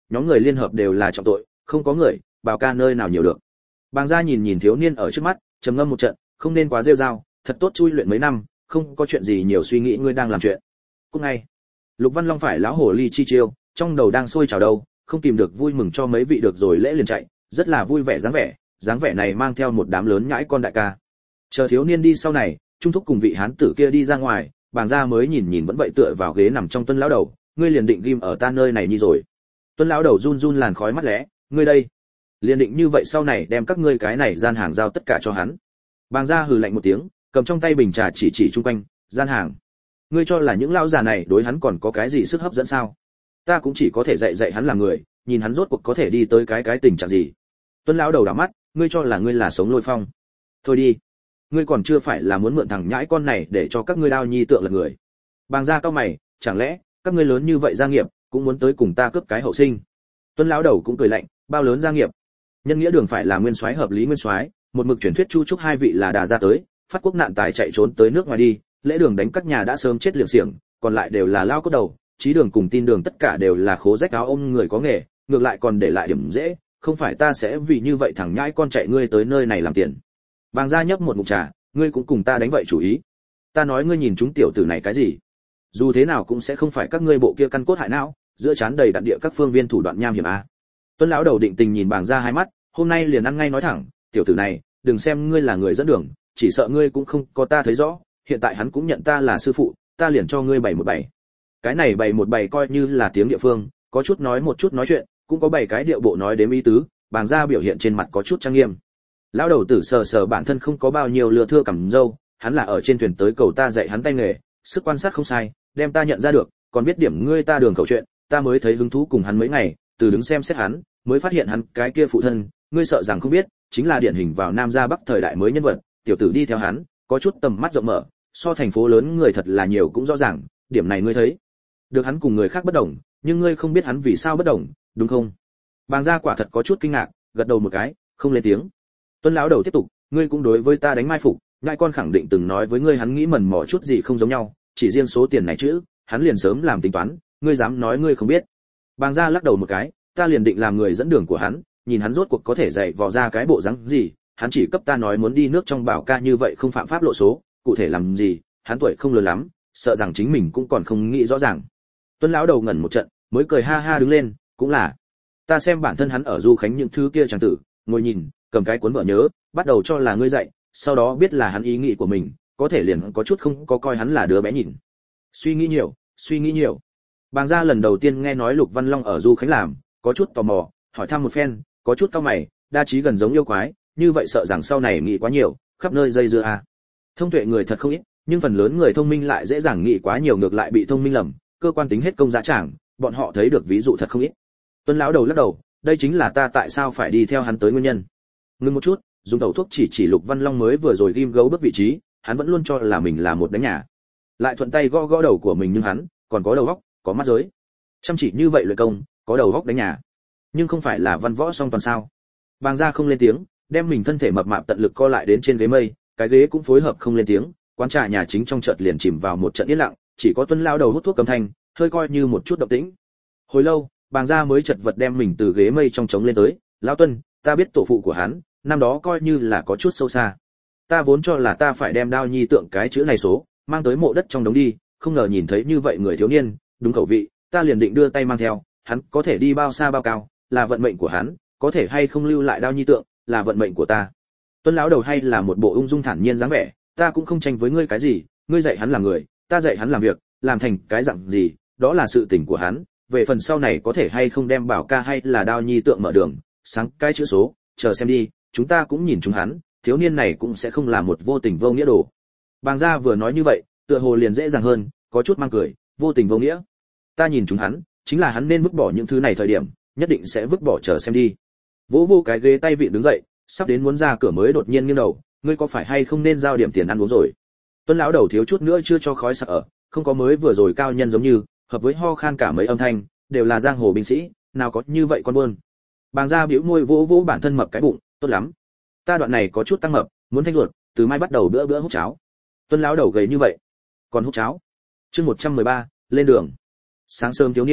nhóm người liên hợp đều là trọng tội, không có người, bảo ca nơi nào nhiều được. Bàng gia nhìn nhìn thiếu niên ở trước mắt, trầm ngâm một trận, không nên quá rêu rao, thật tốt chui luyện mấy năm, không có chuyện gì nhiều suy nghĩ ngươi đang làm chuyện. Cũng ngay, Lục Văn Long phải lão hồ ly chi chiêu, trong đầu đang sôi trào đâu, không kìm được vui mừng cho mấy vị được rồi lễ liền chạy, rất là vui vẻ dáng vẻ này mang theo một đám lớn nhãi con đại ca. Chờ thiếu niên đi sau này, trung thúc cùng vị hán tử kia đi ra ngoài, Bàng gia mới nhìn nhìn vẫn vậy tựa vào ghế nằm trong Tuân lão đầu, ngươi liền định ghim ở ta nơi này như rồi. Tuân lão đầu run run làn khói mắt lẽ, ngươi đây, liền định như vậy sau này đem các ngươi cái này gian hàng giao tất cả cho hắn. Bàng gia hừ lạnh một tiếng, cầm trong tay bình trà chỉ chung quanh, gian hàng. Ngươi cho là những lão già này đối hắn còn có cái gì sức hấp dẫn sao? Ta cũng chỉ có thể dạy hắn làm người, nhìn hắn rốt cuộc có thể đi tới cái tình trạng gì. Tuân lão đầu đảo mắt, ngươi cho là ngươi là sống lôi phong. Thôi đi, ngươi còn chưa phải là muốn mượn thằng nhãi con này để cho các ngươi đao nhi tượng là người. Bàng gia cao mày, chẳng lẽ các ngươi lớn như vậy gia nghiệp cũng muốn tới cùng ta cướp cái hậu sinh? Tuân lão đầu cũng cười lạnh, bao lớn gia nghiệp? Nhân nghĩa đường phải là nguyên soái hợp lý nguyên soái, một mực truyền thuyết chu trúc hai vị là đà ra tới, phát quốc nạn tài chạy trốn tới nước ngoài đi, lễ đường đánh các nhà đã sớm chết liệng xiềng, còn lại đều là lao cốt đầu, trí đường cùng tin đường tất cả đều là khố rách áo ôm người có nghề, ngược lại còn để lại điểm dễ, không phải ta sẽ vì như vậy thằng nhãi con chạy ngươi tới nơi này làm tiền. Bàng gia nhấp một ngụm trà, ngươi cũng cùng ta đánh vậy chủ ý. Ta nói ngươi nhìn chúng tiểu tử này cái gì? Dù thế nào cũng sẽ không phải các ngươi bộ kia căn cốt hại não, giữa chán đầy đặn địa các phương viên thủ đoạn nham hiểm a. Tuân lão đầu định tình nhìn Bàng gia hai mắt, hôm nay liền ăn ngay nói thẳng, tiểu tử này, đừng xem ngươi là người dẫn đường, chỉ sợ ngươi cũng không có ta thấy rõ, hiện tại hắn cũng nhận ta là sư phụ, ta liền cho ngươi 717. Cái này 717 coi như là tiếng địa phương, có chút nói một chút nói chuyện, cũng có 7 cái điệu bộ nói đếm ý tứ, Bàng gia biểu hiện trên mặt có chút trang nghiêm. Lão đầu tử sờ bản thân không có bao nhiêu lừa thưa cằm râu, hắn là ở trên thuyền tới cầu ta dạy hắn tay nghề, sức quan sát không sai, đem ta nhận ra được, còn biết điểm ngươi ta đường khẩu chuyện, ta mới thấy hứng thú cùng hắn mấy ngày, từ đứng xem xét hắn, mới phát hiện hắn cái kia phụ thân, ngươi sợ rằng không biết, chính là điển hình vào Nam gia Bắc thời đại mới nhân vật, tiểu tử đi theo hắn, có chút tầm mắt rộng mở, so thành phố lớn người thật là nhiều cũng rõ ràng, điểm này ngươi thấy. Được hắn cùng người khác bất đồng, nhưng ngươi không biết hắn vì sao bất đồng, đúng không? Bàng gia quả thật có chút kinh ngạc, gật đầu một cái, không lên tiếng. Tuân lão đầu tiếp tục, ngươi cũng đối với ta đánh mai phục, ngại con khẳng định từng nói với ngươi hắn nghĩ mẩn mỏ chút gì không giống nhau, chỉ riêng số tiền này chứ, hắn liền sớm làm tính toán, ngươi dám nói ngươi không biết. Bàng gia lắc đầu một cái, ta liền định làm người dẫn đường của hắn, nhìn hắn rốt cuộc có thể dạy vò ra cái bộ dáng gì, hắn chỉ cấp ta nói muốn đi nước trong bảo ca như vậy không phạm pháp lộ số, cụ thể làm gì, hắn tuổi không lớn lắm, sợ rằng chính mình cũng còn không nghĩ rõ ràng. Tuân lão đầu ngẩn một trận, mới cười ha ha đứng lên, cũng là, ta xem bản thân hắn ở du khánh những thứ kia chẳng tử, ngồi nhìn, cầm cái cuốn vở nhớ, bắt đầu cho là ngươi dạy, sau đó biết là hắn ý nghĩ của mình, có thể liền có chút không có coi hắn là đứa bé nhìn. Suy nghĩ nhiều. Bàng gia lần đầu tiên nghe nói Lục Văn Long ở du khánh làm, có chút tò mò, hỏi thăm một phen, có chút cau mày, đa trí gần giống yêu quái, như vậy sợ rằng sau này nghĩ quá nhiều, khắp nơi dây dưa a. Thông tuệ người thật không ít, nhưng phần lớn người thông minh lại dễ dàng nghĩ quá nhiều ngược lại bị thông minh lầm, cơ quan tính hết công giá trảng, bọn họ thấy được ví dụ thật không ít. Tuân lão đầu lắc đầu, đây chính là ta tại sao phải đi theo hắn tới nguyên nhân. Ngưng một chút, dùng tẩu thuốc chỉ Lục Văn Long mới vừa rồi ghim gấu bước vị trí, hắn vẫn luôn cho là mình là một đánh nhà. Lại thuận tay gõ gõ đầu của mình nhưng hắn còn có đầu óc, có mắt giới. Chăm chỉ như vậy luyện công, có đầu óc đánh nhà. Nhưng không phải là văn võ song toàn sao? Bàng gia không lên tiếng, đem mình thân thể mập mạp tận lực co lại đến trên ghế mây, cái ghế cũng phối hợp không lên tiếng, quán trà nhà chính trong chợt liền chìm vào một trận yên lặng, chỉ có Tuân lão đầu hút thuốc cầm thanh, hơi coi như một chút động tĩnh. Hồi lâu, Bàng gia mới chật vật đem mình từ ghế mây trong trống lên tới, "Lão Tuân, ta biết tổ phụ của hắn, năm đó coi như là có chút sâu xa. Ta vốn cho là ta phải đem đao nhi tượng cái chữ này số, mang tới mộ đất trong đống đi, không ngờ nhìn thấy như vậy người thiếu niên, đúng khẩu vị, ta liền định đưa tay mang theo, hắn có thể đi bao xa bao cao, là vận mệnh của hắn, có thể hay không lưu lại đao nhi tượng, là vận mệnh của ta." Tuân lão đầu hay là một bộ ung dung thản nhiên dáng vẻ, ta cũng không tranh với ngươi cái gì, ngươi dạy hắn làm người, ta dạy hắn làm việc, làm thành cái dạng gì, đó là sự tình của hắn, về phần sau này có thể hay không đem bảo ca hay là đao nhi tượng mở đường, sáng cái chữ số, chờ xem đi, chúng ta cũng nhìn chúng hắn, thiếu niên này cũng sẽ không là một vô tình vô nghĩa đồ. Bàng gia vừa nói như vậy, tựa hồ liền dễ dàng hơn, có chút mang cười, vô tình vô nghĩa. Ta nhìn chúng hắn, chính là hắn nên vứt bỏ những thứ này thời điểm, nhất định sẽ vứt bỏ chờ xem đi. Vỗ vô cái ghế tay vịn đứng dậy, sắp đến muốn ra cửa mới đột nhiên nghiêng đầu, ngươi có phải hay không nên giao điểm tiền ăn uống rồi? Tuân lão đầu thiếu chút nữa chưa cho khói sặc ở, không có mới vừa rồi cao nhân giống như, hợp với ho khan cả mấy âm thanh, đều là giang hồ binh sĩ, nào có như vậy con buôn. Bàng gia bĩu môi vỗ vỗ bản thân mập cái bụng, tốt lắm. Ta đoạn này có chút tăng mập, muốn thanh ruột, từ mai bắt đầu bữa bữa hút cháo. Tuân lão đầu gầy như vậy, còn hút cháo. Chương 113, lên đường. Sáng sớm thiếu niên,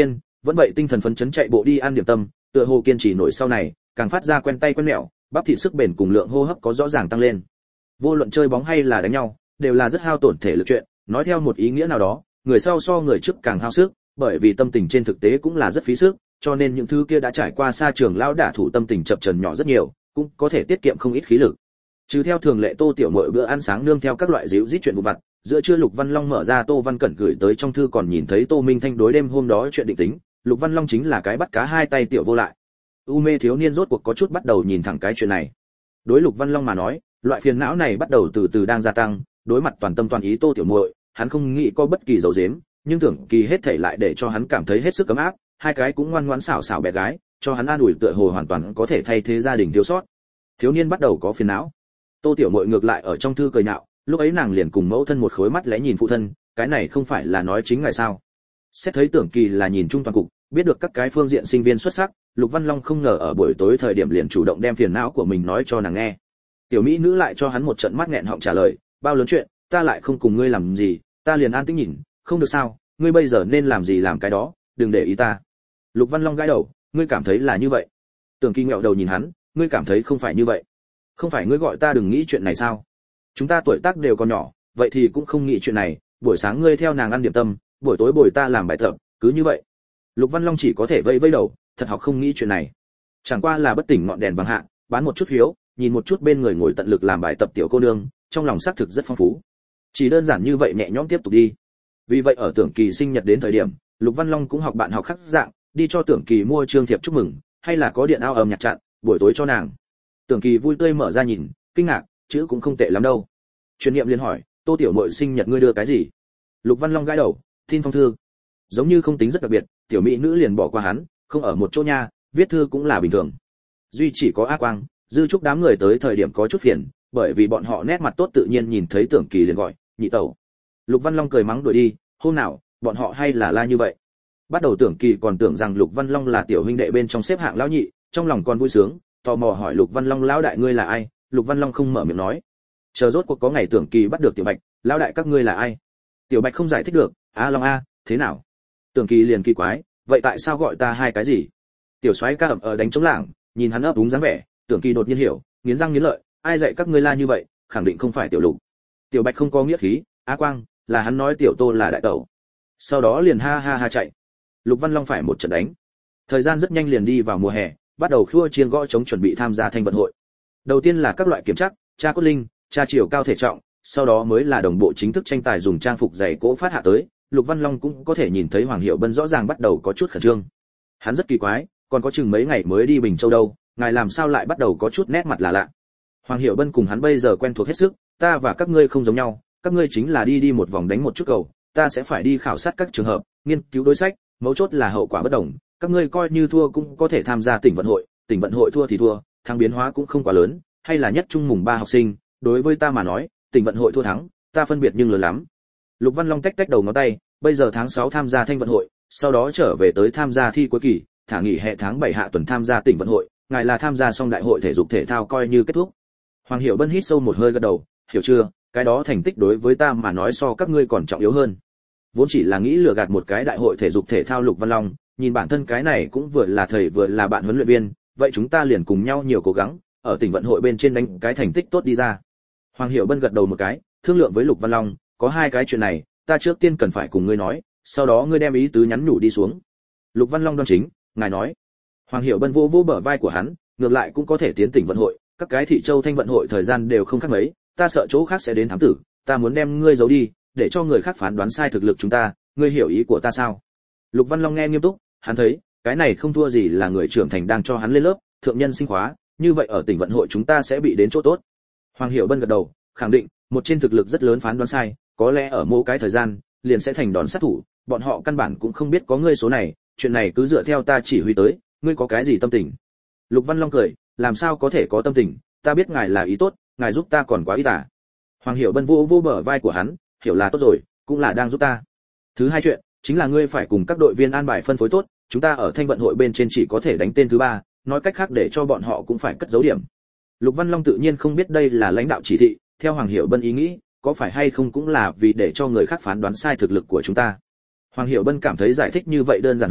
vẫn vậy tinh thần phấn chấn chạy bộ đi ăn điểm tâm, tựa hồ kiên trì nổi sau này, càng phát ra quen tay quen mẹo, bắp thịt sức bền cùng lượng hô hấp có rõ ràng tăng lên. Vô luận chơi bóng hay là đánh nhau, đều là rất hao tổn thể lực chuyện, nói theo một ý nghĩa nào đó, người sau so người trước càng hao sức, bởi vì tâm tình trên thực tế cũng là rất phí sức, cho nên những thứ kia đã trải qua xa trường lão đả thủ tâm tình chập chờn nhỏ rất nhiều, cũng có thể tiết kiệm không ít khí lực. Trừ theo thường lệ Tô Tiểu Muội bữa ăn sáng nương theo các loại díu dít chuyện vụ vặt, giữa trưa Lục Văn Long mở ra Tô Văn Cẩn gửi tới trong thư còn nhìn thấy Tô Minh Thanh đối đêm hôm đó chuyện định tính, Lục Văn Long chính là cái bắt cá hai tay tiểu vô lại. U mê thiếu niên rốt cuộc có chút bắt đầu nhìn thẳng cái chuyện này. Đối Lục Văn Long mà nói, loại phiền não này bắt đầu từ từ đang gia tăng, đối mặt toàn tâm toàn ý Tô Tiểu Muội, hắn không nghĩ có bất kỳ dấu giếm, nhưng tưởng kỳ hết thảy lại để cho hắn cảm thấy hết sức ấm áp, hai cái cũng ngoan ngoãn xảo xảo bé gái, cho hắn an ủi tựa hồ hoàn toàn có thể thay thế gia đình thiếu sót. Thiếu niên bắt đầu có phiền não. Tô Tiểu Muội ngược lại ở trong thư cười nhạo, lúc ấy nàng liền cùng mẫu thân một khối mắt lẽ nhìn phụ thân, cái này không phải là nói chính ngài sao? Xét thấy tưởng kỳ là nhìn chung toàn cục, biết được các cái phương diện sinh viên xuất sắc, Lục Văn Long không ngờ ở buổi tối thời điểm liền chủ động đem phiền não của mình nói cho nàng nghe. Tiểu mỹ nữ lại cho hắn một trận mắt nghẹn họng trả lời, bao lớn chuyện, ta lại không cùng ngươi làm gì, ta liền an tĩnh nhìn, không được sao, ngươi bây giờ nên làm gì làm cái đó, đừng để ý ta. Lục Văn Long gãi đầu, ngươi cảm thấy là như vậy? Tưởng kỳ ngẹo đầu nhìn hắn, ngươi cảm thấy không phải như vậy? Không phải ngươi gọi ta đừng nghĩ chuyện này sao? Chúng ta tuổi tác đều còn nhỏ, vậy thì cũng không nghĩ chuyện này, buổi sáng ngươi theo nàng ăn điểm tâm, buổi tối bồi ta làm bài tập, cứ như vậy. Lục Văn Long chỉ có thể vẫy vẫy đầu, thật học không nghĩ chuyện này. Chẳng qua là bất tỉnh ngọn đèn vàng hạ, bán một chút phiếu, nhìn một chút bên người ngồi tận lực làm bài tập tiểu cô nương, trong lòng xác thực rất phong phú. Chỉ đơn giản như vậy nhẹ nhõm tiếp tục đi. Vì vậy ở Tưởng Kỳ sinh nhật đến thời điểm, Lục Văn Long cũng học bạn học khác dạng, đi cho Tưởng Kỳ mua trương thiệp chúc mừng, hay là có điện ao ầm nhạc chặn, buổi tối cho nàng. Tưởng Kỳ vui tươi mở ra nhìn, kinh ngạc, chữ cũng không tệ lắm đâu. Truyền niệm liền hỏi, Tô Tiểu Muội sinh nhật ngươi đưa cái gì? Lục Văn Long gãi đầu, tin phong thư. Giống như không tính rất đặc biệt, tiểu mỹ nữ liền bỏ qua hắn, không ở một chỗ nha, viết thư cũng là bình thường. Duy chỉ có A Quang, Dư Trúc đám người tới thời điểm có chút phiền, bởi vì bọn họ nét mặt tốt tự nhiên nhìn thấy Tưởng Kỳ liền gọi, nhị tẩu. Lục Văn Long cười mắng đuổi đi, hôm nào, bọn họ hay là la như vậy. Bắt đầu Tưởng Kỳ còn tưởng rằng Lục Văn Long là tiểu huynh đệ bên trong xếp hạng lão nhị, trong lòng còn vui sướng, tò mò hỏi Lục Văn Long lão đại ngươi là ai? Lục Văn Long không mở miệng nói. Chờ rốt cuộc có ngày Tưởng Kỳ bắt được Tiểu Bạch, lão đại các ngươi là ai? Tiểu Bạch không giải thích được, A Long a, thế nào? Tưởng Kỳ liền kỳ quái, vậy tại sao gọi ta hai cái gì? Tiểu Soái ca ẩm ở đánh trống lảng, nhìn hắn ấp úng dáng vẻ, Tưởng Kỳ đột nhiên hiểu, nghiến răng nghiến lợi, ai dạy các ngươi la như vậy, khẳng định không phải Tiểu Lục. Tiểu Bạch không có nghĩa khí, A Quang, là hắn nói Tiểu Tô là đại tẩu. Sau đó liền ha ha ha chạy. Lục Văn Long phải một trận đánh. Thời gian rất nhanh liền đi vào mùa hè, bắt đầu khua chiêng gõ trống chuẩn bị tham gia thanh vận hội. Đầu tiên là các loại kiểm tra, tra cốt linh, tra chiều cao thể trọng, sau đó mới là đồng bộ chính thức tranh tài dùng trang phục giày cỗ phát hạ tới. Lục Văn Long cũng có thể nhìn thấy Hoàng Hiểu Bân rõ ràng bắt đầu có chút khẩn trương. Hắn rất kỳ quái, còn có chừng mấy ngày mới đi Bình Châu đâu, ngài làm sao lại bắt đầu có chút nét mặt lạ lạ. Hoàng Hiểu Bân cùng hắn bây giờ quen thuộc hết sức, ta và các ngươi không giống nhau, các ngươi chính là đi một vòng đánh một chút cầu, ta sẽ phải đi khảo sát các trường hợp, nghiên cứu đối sách, mấu chốt là hậu quả bất đồng, các ngươi coi như thua cũng có thể tham gia tỉnh vận hội thua thì thua, thắng biến hóa cũng không quá lớn, hay là nhất trung mùng 3 học sinh, đối với ta mà nói, tỉnh vận hội thua thắng, ta phân biệt nhưng lớn lắm. Lục Văn Long tách tách đầu ngón tay, bây giờ tháng 6 tham gia thanh vận hội, sau đó trở về tới tham gia thi cuối kỳ, thả nghỉ hè tháng 7 hạ tuần tham gia tỉnh vận hội, ngài là tham gia xong đại hội thể dục thể thao coi như kết thúc. Hoàng Hiểu Bân hít sâu một hơi gật đầu, hiểu chưa, cái đó thành tích đối với ta mà nói so các ngươi còn trọng yếu hơn. Vốn chỉ là nghĩ lừa gạt một cái đại hội thể dục thể thao. Lục Văn Long, nhìn bản thân cái này cũng vừa là thầy vừa là bạn huấn luyện viên, vậy chúng ta liền cùng nhau nhiều cố gắng, ở tỉnh vận hội bên trên đánh cái thành tích tốt đi ra. Hoàng Hiểu Bân gật đầu một cái, thương lượng với Lục Văn Long, có hai cái chuyện này, ta trước tiên cần phải cùng ngươi nói, sau đó ngươi đem ý tứ nhắn nhủ đi xuống. Lục Văn Long đoan chính, ngài nói. Hoàng Hiểu Bân vỗ vỗ bờ vai của hắn, ngược lại cũng có thể tiến tỉnh vận hội, các cái thị châu thanh vận hội thời gian đều không khác mấy, ta sợ chỗ khác sẽ đến thám tử, ta muốn đem ngươi giấu đi, để cho người khác phán đoán sai thực lực chúng ta, ngươi hiểu ý của ta sao? Lục Văn Long nghe nghiêm túc, hắn thấy, cái này không thua gì là người trưởng thành đang cho hắn lên lớp, thượng nhân sinh khóa, như vậy ở tỉnh vận hội chúng ta sẽ bị đến chỗ tốt. Hoàng Hiểu Bân gật đầu, khẳng định, một trên thực lực rất lớn phán đoán sai, có lẽ ở mỗi cái thời gian, liền sẽ thành đòn sát thủ, bọn họ căn bản cũng không biết có ngươi số này, chuyện này cứ dựa theo ta chỉ huy tới, ngươi có cái gì tâm tình? Lục Văn Long cười, làm sao có thể có tâm tình, ta biết ngài là ý tốt, ngài giúp ta còn quá ý tả. Hoàng Hiểu Bân vô bờ vai của hắn, hiểu là tốt rồi, cũng là đang giúp ta. Thứ hai chuyện, chính là ngươi phải cùng các đội viên an bài phân phối tốt, chúng ta ở thanh vận hội bên trên chỉ có thể đánh tên thứ ba, nói cách khác để cho bọn họ cũng phải cất giấu điểm. Lục Văn Long tự nhiên không biết đây là lãnh đạo chỉ thị, theo Hoàng Hiểu Bân ý nghĩ, có phải hay không cũng là vì để cho người khác phán đoán sai thực lực của chúng ta. Hoàng Hiểu Bân cảm thấy giải thích như vậy đơn giản hơn,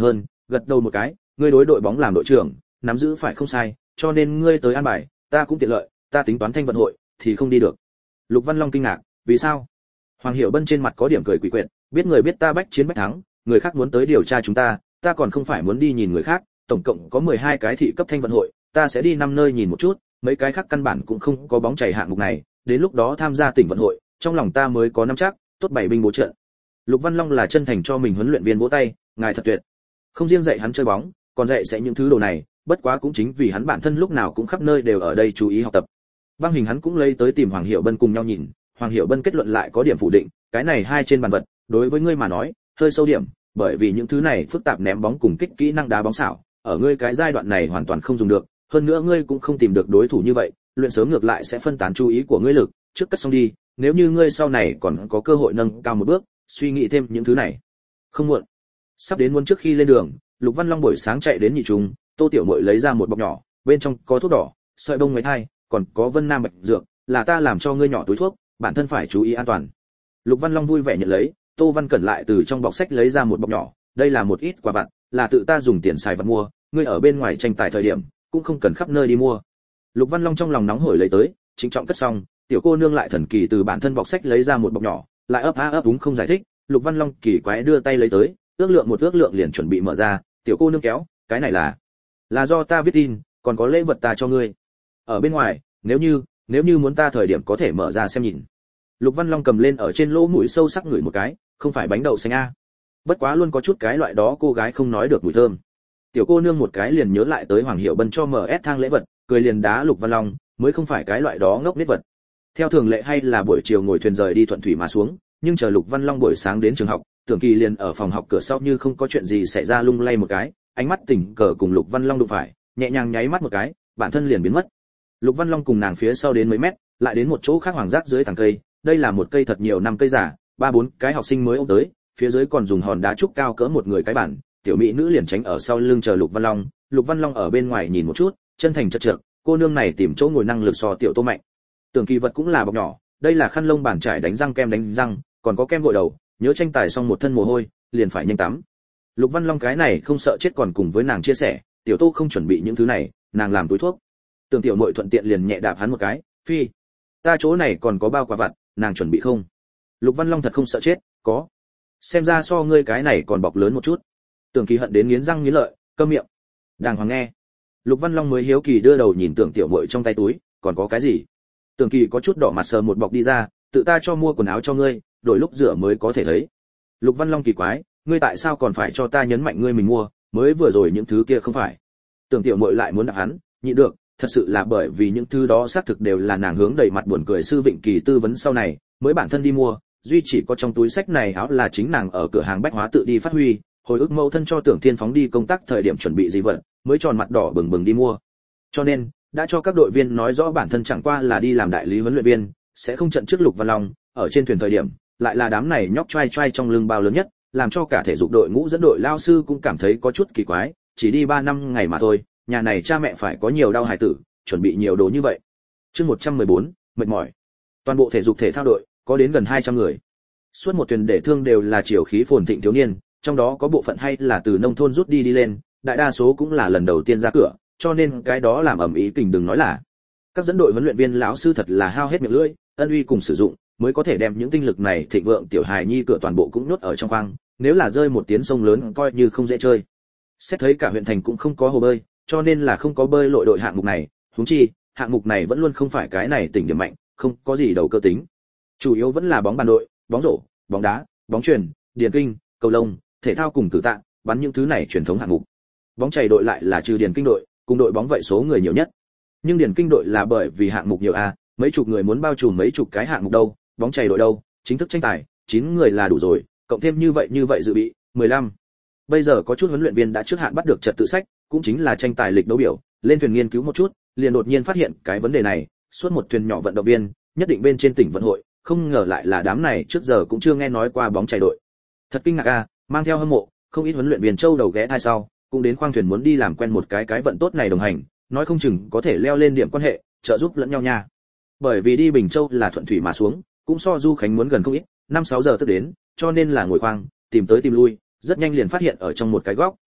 gật đầu một cái, ngươi đối đội bóng làm đội trưởng, nắm giữ phải không sai, cho nên ngươi tới an bài, ta cũng tiện lợi, ta tính toán thanh vận hội thì không đi được. Lục Văn Long kinh ngạc, vì sao? Hoàng Hiểu Bân trên mặt có điểm cười quỷ quyệt, biết người biết ta bách chiến bách thắng, người khác muốn tới điều tra chúng ta còn không phải muốn đi nhìn người khác, tổng cộng có 12 cái thị cấp thanh vận hội, ta sẽ đi 5 nơi nhìn một chút, mấy cái khác căn bản cũng không có bóng chày hạng mục này, đến lúc đó tham gia tỉnh vận hội, trong lòng ta mới có nắm chắc, tốt bảy binh bố trận. Lục Văn Long là chân thành cho mình huấn luyện viên vỗ tay, ngài thật tuyệt. Không riêng dạy hắn chơi bóng, còn dạy sẽ những thứ đồ này, bất quá cũng chính vì hắn bản thân lúc nào cũng khắp nơi đều ở đây chú ý học tập. Băng hình hắn cũng lấy tới tìm Hoàng Hiểu Bân cùng nhau nhìn, Hoàng Hiểu Bân kết luận lại có điểm phủ định, cái này hai trên bàn vật, đối với ngươi mà nói, hơi sâu điểm, bởi vì những thứ này phức tạp ném bóng cùng kích kỹ năng đá bóng xảo, ở ngươi cái giai đoạn này hoàn toàn không dùng được, hơn nữa ngươi cũng không tìm được đối thủ như vậy, luyện sớm ngược lại sẽ phân tán chú ý của ngươi lực, trước cất xong đi, nếu như ngươi sau này còn có cơ hội nâng cao một bước, suy nghĩ thêm những thứ này. Không muộn. Sắp đến muôn trước khi lên đường, Lục Văn Long buổi sáng chạy đến nhị trung, Tô Tiểu Muội lấy ra một bọc nhỏ, bên trong có thuốc đỏ, sợi bông mấy thai, còn có Vân Nam Bạch dược, là ta làm cho ngươi nhỏ túi thuốc, bản thân phải chú ý an toàn. Lục Văn Long vui vẻ nhận lấy, Tô Văn Cẩn lại từ trong bọc sách lấy ra một bọc nhỏ, đây là một ít quà vặt, là tự ta dùng tiền xài vật mua, ngươi ở bên ngoài tranh tài thời điểm, cũng không cần khắp nơi đi mua. Lục Văn Long trong lòng nóng hổi lấy tới, trịnh trọng cất xong, tiểu cô nương lại thần kỳ từ bản thân bọc sách lấy ra một bọc nhỏ, lại ấp đúng không giải thích, Lục Văn Long kỳ quái đưa tay lấy tới, ước lượng liền chuẩn bị mở ra, tiểu cô nương kéo, cái này là do ta viết tin, còn có lễ vật ta cho ngươi. Ở bên ngoài, nếu như muốn ta thời điểm có thể mở ra xem nhìn. Lục Văn Long cầm lên ở trên lỗ mũi sâu sắc ngửi một cái, không phải bánh đậu xanh a. Bất quá luôn có chút cái loại đó cô gái không nói được mùi thơm. Tiểu cô nương một cái liền nhớ lại tới Hoàng Hiểu Bân cho MS thang lễ vật, cười liền đá Lục Văn Long, mới không phải cái loại đó ngốc nết vật. Theo thường lệ hay là buổi chiều ngồi thuyền rời đi thuận thủy mà xuống, nhưng chờ Lục Văn Long buổi sáng đến trường học, Tưởng Kỳ liền ở phòng học cửa sau như không có chuyện gì xảy ra lung lay một cái, ánh mắt tình cờ cùng Lục Văn Long đụng phải, nhẹ nhàng nháy mắt một cái, bản thân liền biến mất. Lục Văn Long cùng nàng phía sau đến mấy mét, lại đến một chỗ khác hoàng giác dưới tàng cây, đây là một cây thật nhiều năm cây giả, 3-4 cái học sinh mới ôm tới, phía dưới còn dùng hòn đá trúc cao cỡ một người cái bản, tiểu mỹ nữ liền tránh ở sau lưng chờ Lục Văn Long, Lục Văn Long ở bên ngoài nhìn một chút, chân thành chật chật, cô nương này tìm chỗ ngồi năng lực so tiểu Tô mạnh. Tưởng Kỳ vật cũng là bọc nhỏ, đây là khăn lông bàn trải đánh răng kem đánh răng, còn có kem gội đầu, nhớ tranh tài xong một thân mồ hôi, liền phải nhanh tắm. Lục Văn Long cái này không sợ chết còn cùng với nàng chia sẻ, tiểu Tô không chuẩn bị những thứ này, nàng làm túi thuốc. Tưởng tiểu muội thuận tiện liền nhẹ đạp hắn một cái, phi, ta chỗ này còn có bao quà vặt, nàng chuẩn bị không? Lục Văn Long thật không sợ chết, có. Xem ra so ngươi cái này còn bọc lớn một chút. Tưởng Kỳ hận đến nghiến răng nghiến lợi, câm miệng. Đàng hoàng nghe. Lục Văn Long mới hiếu kỳ đưa đầu nhìn Tưởng tiểu muội trong tay túi, còn có cái gì? Tưởng Kỳ có chút đỏ mặt sờ một bọc đi ra, tự ta cho mua quần áo cho ngươi, đổi lúc rửa mới có thể thấy. Lục Văn Long kỳ quái, ngươi tại sao còn phải cho ta nhấn mạnh ngươi mình mua, mới vừa rồi những thứ kia không phải. Tưởng tiểu muội lại muốn đạp hắn, nhịn được, thật sự là bởi vì những thứ đó xác thực đều là nàng hướng đầy mặt buồn cười sư Vịnh Kỳ tư vấn sau này, mới bản thân đi mua, duy chỉ có trong túi sách này áo là chính nàng ở cửa hàng bách hóa tự đi phát huy, hồi ức mẫu thân cho Tưởng Thiên phóng đi công tác thời điểm chuẩn bị gì vật, mới tròn mặt đỏ bừng bừng đi mua. Cho nên, đã cho các đội viên nói rõ bản thân chẳng qua là đi làm đại lý huấn luyện viên, sẽ không trận trước Lục Văn Long, ở trên thuyền thời điểm, lại là đám này nhóc trai trai trong lưng bao lớn nhất, làm cho cả thể dục đội ngũ dẫn đội lao sư cũng cảm thấy có chút kỳ quái, chỉ đi 3 năm ngày mà thôi, nhà này cha mẹ phải có nhiều đau hài tử, chuẩn bị nhiều đồ như vậy. Chương 114, mệt mỏi. Toàn bộ thể dục thể thao đội có đến gần 200 người. Suốt một thuyền để thương đều là chiều khí phồn thịnh thiếu niên, trong đó có bộ phận hay là từ nông thôn rút đi lên, đại đa số cũng là lần đầu tiên ra cửa, cho nên cái đó làm ầm ĩ kình đừng nói là. Các dẫn đội huấn luyện viên lão sư thật là hao hết miệng lưỡi, ân uy cùng sử dụng, mới có thể đem những tinh lực này thịnh vượng tiểu hài nhi cửa toàn bộ cũng nhốt ở trong khoang, nếu là rơi một tiếng sông lớn coi như không dễ chơi. Xét thấy cả huyện thành cũng không có hồ bơi, cho nên là không có bơi lội đội hạng mục này, huống chi, hạng mục này vẫn luôn không phải cái này tỉnh điểm mạnh, không có gì đầu cơ tính. Chủ yếu vẫn là bóng bàn đội, bóng rổ, bóng đá, bóng chuyền, điền kinh, cầu lông, thể thao cùng cử tạ, bắn những thứ này truyền thống hạng mục. Bóng chày đội lại là trừ điền kinh đội, cùng đội bóng vậy số người nhiều nhất. Nhưng điền kinh đội là bởi vì hạng mục nhiều a, mấy chục người muốn bao trùm mấy chục cái hạng mục đâu, bóng chày đội đâu, chính thức tranh tài, 9 người là đủ rồi, cộng thêm như vậy dự bị, 15. Bây giờ có chút huấn luyện viên đã trước hạn bắt được trật tự sách, cũng chính là tranh tài lịch đấu biểu, lên thuyền nghiên cứu một chút, liền đột nhiên phát hiện cái vấn đề này, suốt một thuyền nhỏ vận động viên, nhất định bên trên tỉnh vận hội, không ngờ lại là đám này trước giờ cũng chưa nghe nói qua bóng chày đội. Thật kinh ngạc a, mang theo hâm mộ, không ít huấn luyện viên châu đầu ghé thai sau, cũng đến khoang thuyền muốn đi làm quen một cái vận tốt này đồng hành, nói không chừng có thể leo lên điểm quan hệ, trợ giúp lẫn nhau nha. Bởi vì đi Bình Châu là thuận thủy mà xuống, cũng so du khánh muốn gần không ít, 5-6 giờ tức đến, cho nên là ngồi khoang, tìm tới tìm lui, rất nhanh liền phát hiện ở trong một cái góc,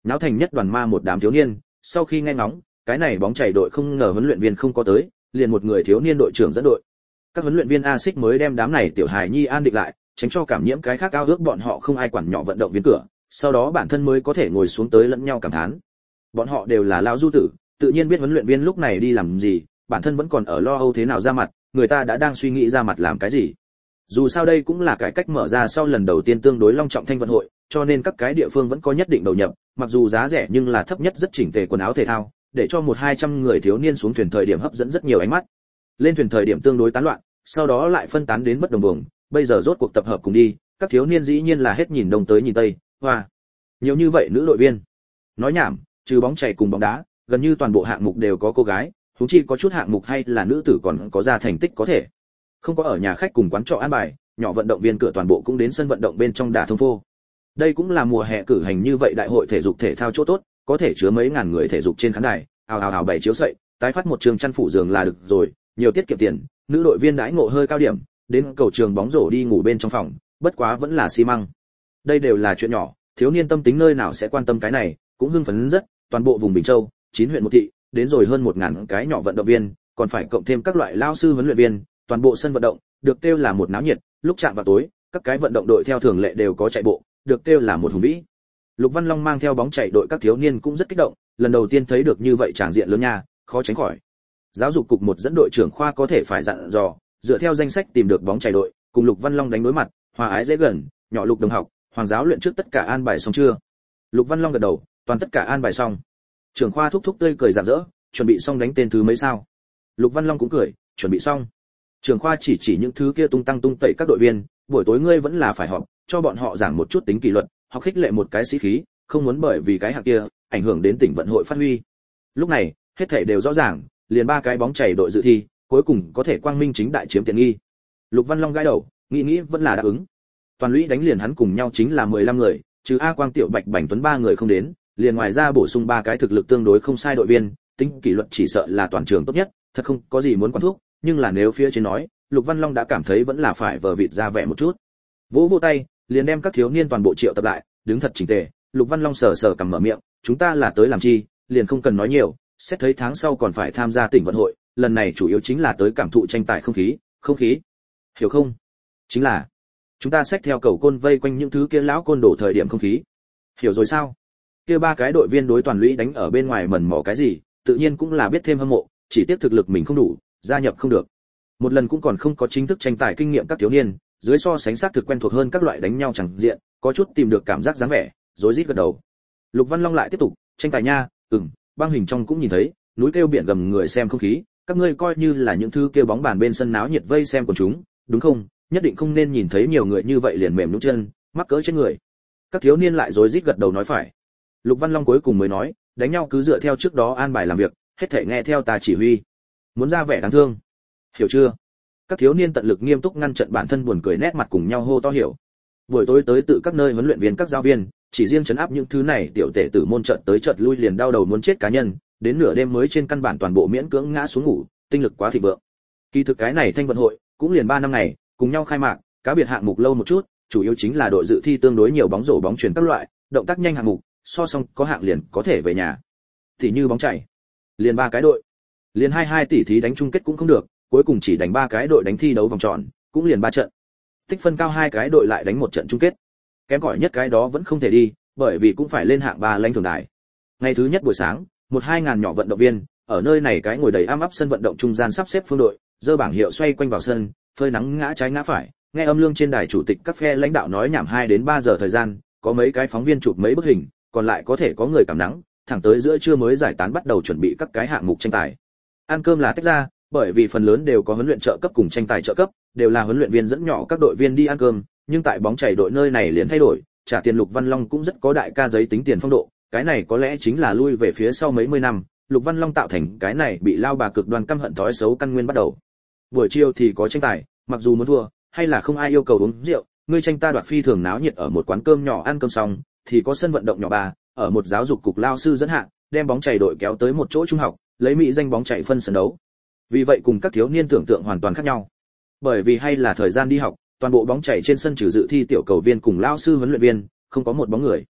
náo thành nhất đoàn ma một đám thiếu niên. Sau khi nghe ngóng, cái này bóng chảy đội không ngờ huấn luyện viên không có tới, liền một người thiếu niên đội trưởng dẫn đội. Các huấn luyện viên A Xích mới đem đám này tiểu hài nhi an định lại, tránh cho cảm nhiễm cái khác ao ước bọn họ không ai quản nhỏ vận động viên cửa, sau đó bản thân mới có thể ngồi xuống tới lẫn nhau cảm thán. Bọn họ đều là lão du tử, tự nhiên biết huấn luyện viên lúc này đi làm gì, bản thân vẫn còn ở lo âu thế nào ra mặt, người ta đã đang suy nghĩ ra mặt làm cái gì. Dù sao đây cũng là cải cách mở ra sau lần đầu tiên tương đối long trọng thanh vận hội, cho nên các cái địa phương vẫn có nhất định đầu nhập, mặc dù giá rẻ nhưng là thấp nhất rất chỉnh tề quần áo thể thao, để cho 100-200 người thiếu niên xuống thuyền thời điểm hấp dẫn rất nhiều ánh mắt. Lên thuyền thời điểm tương đối tán loạn, sau đó lại phân tán đến bất đồng vùng, bây giờ rốt cuộc tập hợp cùng đi, các thiếu niên dĩ nhiên là hết nhìn đông tới nhìn tây, hoa. Nhiều như vậy nữ đội viên. Nói nhảm, trừ bóng chày cùng bóng đá, gần như toàn bộ hạng mục đều có cô gái, huống chi có chút hạng mục hay là nữ tử còn có ra thành tích có thể. Không có ở nhà khách cùng quán trọ an bài, nhỏ vận động viên cửa toàn bộ cũng đến sân vận động bên trong đả thông phô. Đây cũng là mùa hè cử hành như vậy đại hội thể dục thể thao chỗ tốt, có thể chứa mấy ngàn người thể dục trên khán đài, ào bày chiếu sậy, tái phát một trường chăn phủ giường là được rồi, nhiều tiết kiệm tiền. Nữ đội viên đãi ngộ hơi cao điểm, đến cầu trường bóng rổ đi ngủ bên trong phòng, bất quá vẫn là xi măng. Đây đều là chuyện nhỏ, thiếu niên tâm tính nơi nào sẽ quan tâm cái này, cũng hưng phấn rất, toàn bộ vùng Bình Châu, 9 huyện một thị, đến rồi hơn 1000 cái nhỏ vận động viên, còn phải cộng thêm các loại lao sư huấn luyện viên, toàn bộ sân vận động được kêu là một náo nhiệt, lúc chạm vào tối, các cái vận động đội theo thường lệ đều có chạy bộ, được kêu là một hùng vĩ. Lục Văn Long mang theo bóng chạy đội các thiếu niên cũng rất kích động, lần đầu tiên thấy được như vậy tràng diện lớn nha, khó tránh khỏi. Giáo dục cục một dẫn đội trưởng khoa có thể phải dặn dò, dựa theo danh sách tìm được bóng chạy đội, cùng Lục Văn Long đánh đối mặt, hòa ái dễ gần, nhỏ Lục đồng học, Hoàng giáo luyện trước tất cả an bài xong chưa? Lục Văn Long gật đầu, toàn tất cả an bài xong. Trưởng khoa thúc thúc tươi cười rạng rỡ, chuẩn bị xong đánh tên thứ mấy sao? Lục Văn Long cũng cười, chuẩn bị xong. Trưởng khoa chỉ những thứ kia tung tăng tung tẩy các đội viên, buổi tối ngươi vẫn là phải họp, cho bọn họ giảng một chút tính kỷ luật, học khích lệ một cái sĩ khí, không muốn bởi vì cái hạng kia ảnh hưởng đến tỉnh vận hội phát huy. Lúc này, hết thảy đều rõ ràng, liền 3 cái bóng chảy đội dự thi, cuối cùng có thể quang minh chính đại chiếm tiện nghi. Lục Văn Long gãi đầu, nghĩ vẫn là đáp ứng. Toàn lũy đánh liền hắn cùng nhau chính là 15 người, trừ A Quang Tiểu Bạch Bành Tuấn 3 người không đến, liền ngoài ra bổ sung 3 cái thực lực tương đối không sai đội viên, tính kỷ luật chỉ sợ là toàn trường tốt nhất, thật không có gì muốn quan thuốc, nhưng là nếu phía trên nói, Lục Văn Long đã cảm thấy vẫn là phải vờ vịt ra vẻ một chút. Vỗ tay, liền đem các thiếu niên toàn bộ triệu tập lại, đứng thật chỉnh tề. Lục Văn Long sờ cầm mở miệng, chúng ta là tới làm chi, liền không cần nói nhiều, xét thấy tháng sau còn phải tham gia tỉnh vận hội, lần này chủ yếu chính là tới cảm thụ tranh tài không khí. Hiểu không? Chính là chúng ta xách theo cầu côn vây quanh những thứ kia lão côn đổ thời điểm không khí. Hiểu rồi sao? Kia 3 cái đội viên đối toàn lũy đánh ở bên ngoài mẩn mỏ cái gì, tự nhiên cũng là biết thêm hâm mộ, chỉ tiếc thực lực mình không đủ, gia nhập không được. Một lần cũng còn không có chính thức tranh tài kinh nghiệm các thiếu niên, dưới so sánh xác thực quen thuộc hơn các loại đánh nhau chẳng diện, có chút tìm được cảm giác dáng vẻ, rối rít gật đầu. Lục Văn Long lại tiếp tục, tranh tài nha, băng hình trong cũng nhìn thấy, núi kêu biển gầm người xem không khí, các ngươi coi như là những thứ kêu bóng bàn bên sân náo nhiệt vây xem của chúng, đúng không? Nhất định không nên nhìn thấy nhiều người như vậy liền mềm nhũn chân, mắc cỡ trên người. Các thiếu niên lại rối rít gật đầu nói phải. Lục Văn Long cuối cùng mới nói, đánh nhau cứ dựa theo trước đó an bài làm việc, hết thảy nghe theo ta chỉ huy. Muốn ra vẻ đáng thương. Hiểu chưa? Các thiếu niên tận lực nghiêm túc ngăn chặn bản thân buồn cười nét mặt cùng nhau hô to hiểu. Buổi tối tới tự các nơi huấn luyện viên các giáo viên, chỉ riêng trấn áp những thứ này tiểu tể tử môn trận tới chợt lui liền đau đầu muốn chết cá nhân, đến nửa đêm mới trên căn bản toàn bộ miễn cưỡng ngã xuống ngủ, tinh lực quá thịnh vượng. Kỳ thực cái này thanh vận hội cũng liền 3 năm ngày, cùng nhau khai mạc, cá biệt hạng mục lâu một chút, chủ yếu chính là đội dự thi tương đối nhiều bóng rổ bóng chuyền các loại, động tác nhanh hạng mục, so xong có hạng liền có thể về nhà. Thì như bóng chảy, liền 3 cái đội, liền 22 tỷ thí đánh chung kết cũng không được, cuối cùng chỉ đánh 3 cái đội đánh thi đấu vòng tròn, cũng liền 3 trận. Tích phân cao 2 cái đội lại đánh một trận chung kết. Kém cỏi nhất cái đó vẫn không thể đi, bởi vì cũng phải lên hạng 3 lãnh thưởng đài. Ngày thứ nhất buổi sáng, 1-2 ngàn nhỏ vận động viên, ở nơi này cái ngồi đầy am ấp sân vận động trung gian sắp xếp phương đội, giơ bảng hiệu xoay quanh vào sân, phơi nắng ngã trái ngã phải, nghe âm lương trên đài chủ tịch các phe lãnh đạo nói nhảm 2 đến 3 giờ thời gian, có mấy cái phóng viên chụp mấy bức hình, còn lại có thể có người cảm nắng, thẳng tới giữa trưa mới giải tán bắt đầu chuẩn bị các cái hạng mục tranh tài. Ăn cơm là tách ra, bởi vì phần lớn đều có huấn luyện trợ cấp cùng tranh tài trợ cấp, đều là huấn luyện viên dẫn nhỏ các đội viên đi ăn cơm, nhưng tại bóng chảy đội nơi này liền thay đổi, trả tiền. Lục Văn Long cũng rất có đại ca giấy tính tiền phong độ, cái này có lẽ chính là lui về phía sau mấy mươi năm, Lục Văn Long tạo thành cái này bị lao bà cực đoan căm hận thói xấu căn nguyên bắt đầu. Buổi chiều thì có tranh tài, mặc dù muốn thua, hay là không ai yêu cầu uống rượu, ngươi tranh ta đoạt phi thường náo nhiệt ở một quán cơm nhỏ ăn cơm xong, thì có sân vận động nhỏ 3, ở một giáo dục cục lao sư dẫn hạng, đem bóng chảy đội kéo tới một chỗ trung học, lấy mỹ danh bóng chảy phân sân đấu. Vì vậy cùng các thiếu niên tưởng tượng hoàn toàn khác nhau. Bởi vì hay là thời gian đi học, toàn bộ bóng chảy trên sân trừ dự thi tiểu cầu viên cùng lao sư huấn luyện viên, không có một bóng người.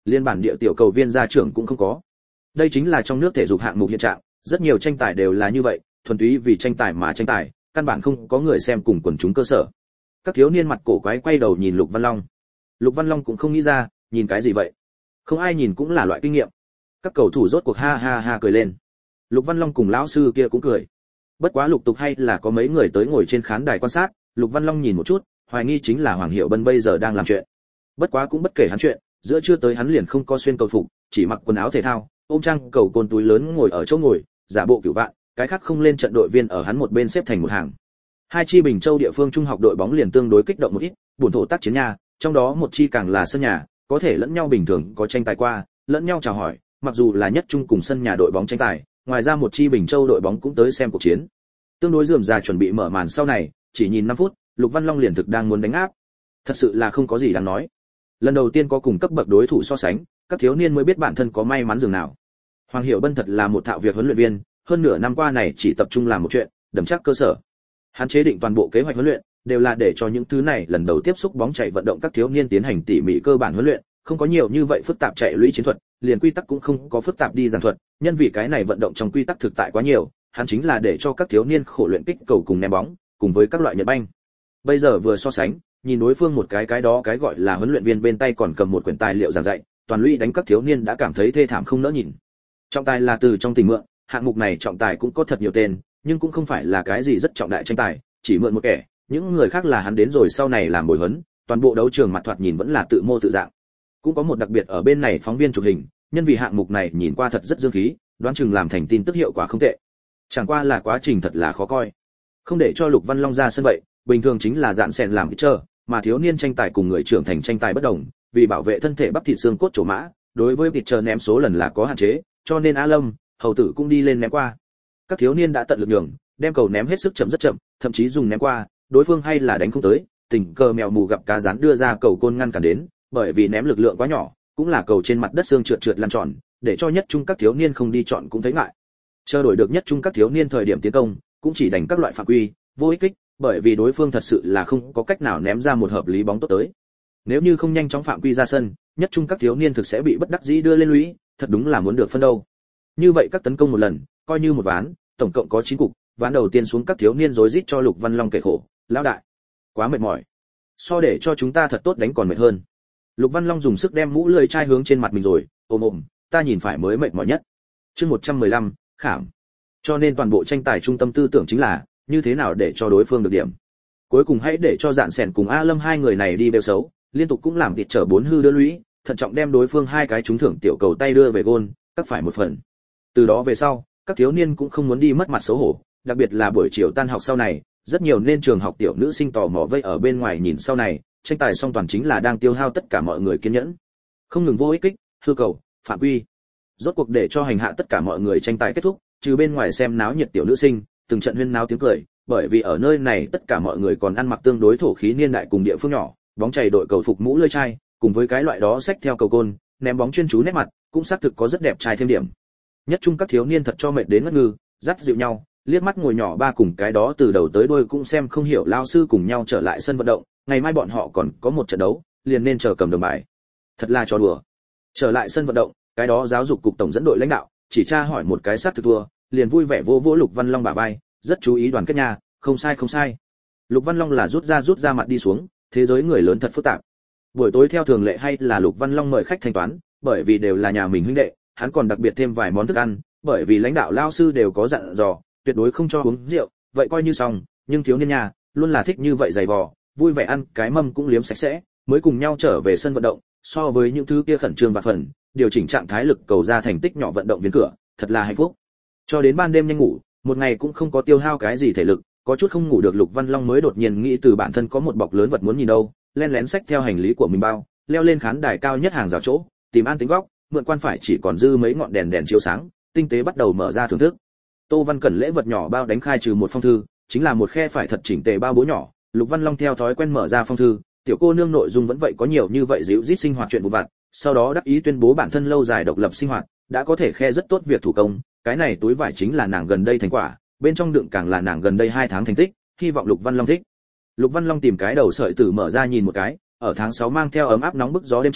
Liên bản địa tiểu cầu viên gia trưởng cũng không có. Đây chính là trong nước thể dục hạng mục hiện trạng, rất nhiều tranh tài đều là như vậy, thuần túy vì tranh tài mà tranh tài, căn bản không có người xem cùng quần chúng cơ sở. Các thiếu niên mặt cổ quái quay đầu nhìn Lục Văn Long. Lục Văn Long cũng không nghĩ ra, nhìn cái gì vậy? Không ai nhìn cũng là loại kinh nghiệm. Các cầu thủ rốt cuộc ha ha ha cười lên. Lục Văn Long cùng lão sư kia cũng cười. Bất quá lục tục hay là có mấy người tới ngồi trên khán đài quan sát, Lục Văn Long nhìn một chút, hoài nghi chính là Hoàng Hiểu Bân bây giờ đang làm chuyện. Bất quá cũng bất kể hắn chuyện, giữa trưa tới hắn liền không có xuyên cầu phục, chỉ mặc quần áo thể thao, ôm trang cầu côn túi lớn ngồi ở chỗ ngồi, giả bộ cửu vạn, cái khác không lên trận đội viên ở hắn một bên xếp thành một hàng. Hai chi Bình Châu địa phương trung học đội bóng liền tương đối kích động một ít, buồn thổ tác chiến nhà, trong đó một chi càng là sân nhà, có thể lẫn nhau bình thường có tranh tài qua, lẫn nhau chào hỏi, mặc dù là nhất trung cùng sân nhà đội bóng tranh tài, ngoài ra một chi Bình Châu đội bóng cũng tới xem cuộc chiến. Tương đối rườm rà chuẩn bị mở màn sau này, chỉ nhìn 5 phút, Lục Văn Long liền thực đang muốn đánh áp. Thật sự là không có gì đáng nói. Lần đầu tiên có cùng cấp bậc đối thủ so sánh, các thiếu niên mới biết bản thân có may mắn dường nào. Hoàng Hiểu Bân thật là một thạo việc huấn luyện viên, hơn nửa năm qua này chỉ tập trung làm một chuyện, đấm chắc cơ sở. Hắn chế định toàn bộ kế hoạch huấn luyện, đều là để cho những thứ này lần đầu tiếp xúc bóng chạy vận động các thiếu niên tiến hành tỉ mỉ cơ bản huấn luyện, không có nhiều như vậy phức tạp chạy lũy chiến thuật, liền quy tắc cũng không có phức tạp đi giảng thuật, nhân vì cái này vận động trong quy tắc thực tại quá nhiều, hắn chính là để cho các thiếu niên khổ luyện kích cầu cùng ném bóng, cùng với các loại nhật banh. Bây giờ vừa so sánh, nhìn đối phương một cái đó cái gọi là huấn luyện viên bên tay còn cầm một quyển tài liệu giảng dạy, toàn lũy đánh các thiếu niên đã cảm thấy thê thảm không nỡ nhìn. Trọng tài là từ trong tình mượn, hạng mục này trọng tài cũng có thật nhiều tên, nhưng cũng không phải là cái gì rất trọng đại tranh tài, chỉ mượn một kẻ, những người khác là hắn đến rồi sau này làm bồi huấn, toàn bộ đấu trường mặt thoạt nhìn vẫn là tự mô tự dạng. Cũng có một đặc biệt ở bên này phóng viên chụp hình, nhân vì hạng mục này nhìn qua thật rất dương khí, đoán chừng làm thành tin tức hiệu quả không tệ. Chẳng qua là quá trình thật là khó coi. Không để cho Lục Văn Long ra sân vậy, bình thường chính là dạn sèn làm pitcher, mà thiếu niên tranh tài cùng người trưởng thành tranh tài bất đồng, vì bảo vệ thân thể bắp thịt xương cốt chỗ mã, đối với pitcher ném số lần là có hạn chế, cho nên A Lâm, hầu tử cũng đi lên ném qua. Các thiếu niên đã tận lực nhường, đem cầu ném hết sức chậm rất chậm, thậm chí dùng ném qua, đối phương hay là đánh không tới, tình cờ mèo mù gặp cá rán đưa ra cầu côn ngăn cản đến, bởi vì ném lực lượng quá nhỏ, cũng là cầu trên mặt đất xương trượt trượt lăn tròn, để cho nhất trung các thiếu niên không đi chọn cũng thấy ngại. Chờ đổi được nhất trung các thiếu niên thời điểm tiến công, cũng chỉ đánh các loại phạm quy, vô ích kích, bởi vì đối phương thật sự là không có cách nào ném ra một hợp lý bóng tốt tới. Nếu như không nhanh chóng phạm quy ra sân, nhất trung các thiếu niên thực sẽ bị bất đắc dĩ đưa lên lũy, thật đúng là muốn được phân đâu. Như vậy các tấn công một lần, coi như một ván, tổng cộng có 9 cục, ván đầu tiên xuống các thiếu niên rối rít cho Lục Văn Long kể khổ, lão đại, quá mệt mỏi. So để cho chúng ta thật tốt đánh còn mệt hơn. Lục Văn Long dùng sức đem mũ lưỡi chai hướng trên mặt mình rồi, ôm, ta nhìn phải mới mệt mỏi nhất. Chương 115, khảm. Cho nên toàn bộ tranh tài trung tâm tư tưởng chính là như thế nào để cho đối phương được điểm. Cuối cùng hãy để cho Dạn Sẻn cùng A Lâm hai người này đi bêu xấu, liên tục cũng làm thịt trở 4 hư đưa lũy, thận trọng đem đối phương hai cái trúng thưởng tiểu cầu tay đưa về gôn, cắt phải một phần. Từ đó về sau, các thiếu niên cũng không muốn đi mất mặt xấu hổ, đặc biệt là buổi chiều tan học sau này, rất nhiều nên trường học tiểu nữ sinh tò mò vây ở bên ngoài nhìn sau này, tranh tài xong toàn chính là đang tiêu hao tất cả mọi người kiên nhẫn. Không ngừng vô ích kích, hư cầu, phạm quy. Rốt cuộc để cho hành hạ tất cả mọi người tranh tài kết thúc, trừ bên ngoài xem náo nhiệt tiểu nữ sinh, từng trận huyên náo tiếng cười, bởi vì ở nơi này tất cả mọi người còn ăn mặc tương đối thổ khí niên đại cùng địa phương nhỏ, bóng chày đội cầu phục mũ lưỡi chai, cùng với cái loại đó xách theo cầu côn, ném bóng chuyên chú nét mặt, cũng xác thực có rất đẹp trai thêm điểm. Nhất trung các thiếu niên thật cho mệt đến ngất ngư, dắt dịu nhau, liếc mắt ngồi nhỏ ba cùng cái đó từ đầu tới đuôi cũng xem không hiểu lao sư cùng nhau trở lại sân vận động, ngày mai bọn họ còn có một trận đấu, liền nên chờ cầm đồng bài. Thật là trò đùa. Trở lại sân vận động, cái đó giáo dục cục tổng dẫn đội lãnh đạo, chỉ tra hỏi một cái sát thực thua, liền vui vẻ vô vỗ Lục Văn Long bả vai, rất chú ý đoàn kết nha, không sai không sai. Lục Văn Long là rút ra mặt đi xuống, thế giới người lớn thật phức tạp. Buổi tối theo thường lệ hay là Lục Văn Long mời khách thanh toán, bởi vì đều là nhà mình huynh đệ, hắn còn đặc biệt thêm vài món thức ăn, bởi vì lãnh đạo lao sư đều có dặn dò, tuyệt đối không cho uống rượu, vậy coi như xong, nhưng thiếu niên nhà, luôn là thích như vậy dày vò, vui vẻ ăn cái mâm cũng liếm sạch sẽ, mới cùng nhau trở về sân vận động, so với những thứ kia khẩn trương và phần, điều chỉnh trạng thái lực cầu ra thành tích nhỏ vận động viên cửa, thật là hạnh phúc. Cho đến ban đêm nhanh ngủ, một ngày cũng không có tiêu hao cái gì thể lực, có chút không ngủ được Lục Văn Long mới đột nhiên nghĩ từ bản thân có một bọc lớn vật muốn nhìn đâu, len lén xách theo hành lý của mình bao, leo lên khán đài cao nhất hàng rào chỗ, tìm an tính góc, mượn quan phải chỉ còn dư mấy ngọn đèn chiếu sáng, tinh tế bắt đầu mở ra thưởng thức. Tô Văn Cẩn lễ vật nhỏ bao đánh khai trừ một phong thư, chính là một khe phải thật chỉnh tề bao bố nhỏ, Lục Văn Long theo thói quen mở ra phong thư, tiểu cô nương nội dung vẫn vậy có nhiều như vậy dịu rít sinh hoạt chuyện vụn vặt, sau đó đắc ý tuyên bố bản thân lâu dài độc lập sinh hoạt, đã có thể khe rất tốt việc thủ công, cái này túi vải chính là nàng gần đây thành quả, bên trong đựng càng là nàng gần đây 2 tháng thành tích, hy vọng Lục Văn Long thích. Lục Văn Long tìm cái đầu sợi tử mở ra nhìn một cái, ở tháng 6 mang theo ấm áp nóng bức gió đêm trong,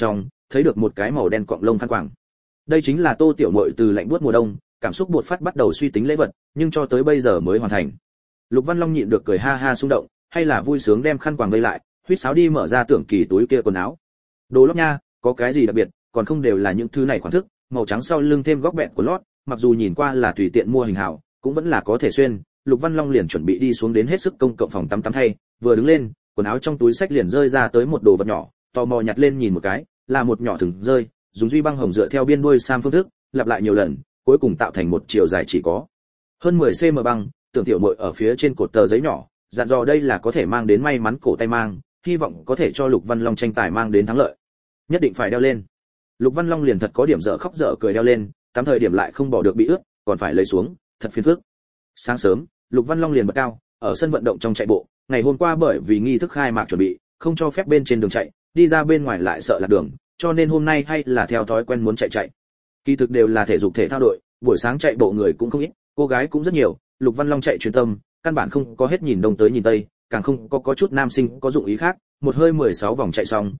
thấy được một cái màu đen quặng lông khăn quàng. Đây chính là Tô tiểu muội từ lạnh buốt mùa đông, cảm xúc bột phát bắt đầu suy tính lễ vật, nhưng cho tới bây giờ mới hoàn thành. Lục Văn Long nhịn được cười ha ha xung động, hay là vui sướng đem khăn quàng vây lại, huýt sáo đi mở ra Tưởng Kỳ túi kia quần áo. Đồ lót nha, có cái gì đặc biệt, còn không đều là những thứ này khoản thức, màu trắng sau lưng thêm góc bẹn của lót, mặc dù nhìn qua là tùy tiện mua hình hảo, cũng vẫn là có thể xuyên. Lục Văn Long liền chuẩn bị đi xuống đến hết sức công cộng phòng tắm thay, vừa đứng lên, quần áo trong túi sách liền rơi ra tới một đồ vật nhỏ, tò mò nhặt lên nhìn một cái, là một nhỏ thừng rơi, dùng duy băng hồng dựa theo biên đuôi sam phương thức, lặp lại nhiều lần, cuối cùng tạo thành một chiều dài chỉ có hơn 10 cm băng. Tưởng tiểu muội ở phía trên cột tờ giấy nhỏ, dặn dò đây là có thể mang đến may mắn cổ tay mang, hy vọng có thể cho Lục Văn Long tranh tài mang đến thắng lợi. Nhất định phải đeo lên. Lục Văn Long liền thật có điểm dở khóc dở cười đeo lên, tắm thời điểm lại không bỏ được bị ướt, còn phải lấy xuống, thật phiền phức. Sáng sớm, Lục Văn Long liền bật cao, ở sân vận động trong chạy bộ, ngày hôm qua bởi vì nghi thức khai mạc chuẩn bị, không cho phép bên trên đường chạy, đi ra bên ngoài lại sợ lạc đường, cho nên hôm nay hay là theo thói quen muốn chạy. Kỳ thực đều là thể dục thể thao đội, buổi sáng chạy bộ người cũng không ít, cô gái cũng rất nhiều, Lục Văn Long chạy chuyên tâm, căn bản không có hết nhìn đông tới nhìn tây, càng không có chút nam sinh có dụng ý khác, một hơi 16 vòng chạy xong,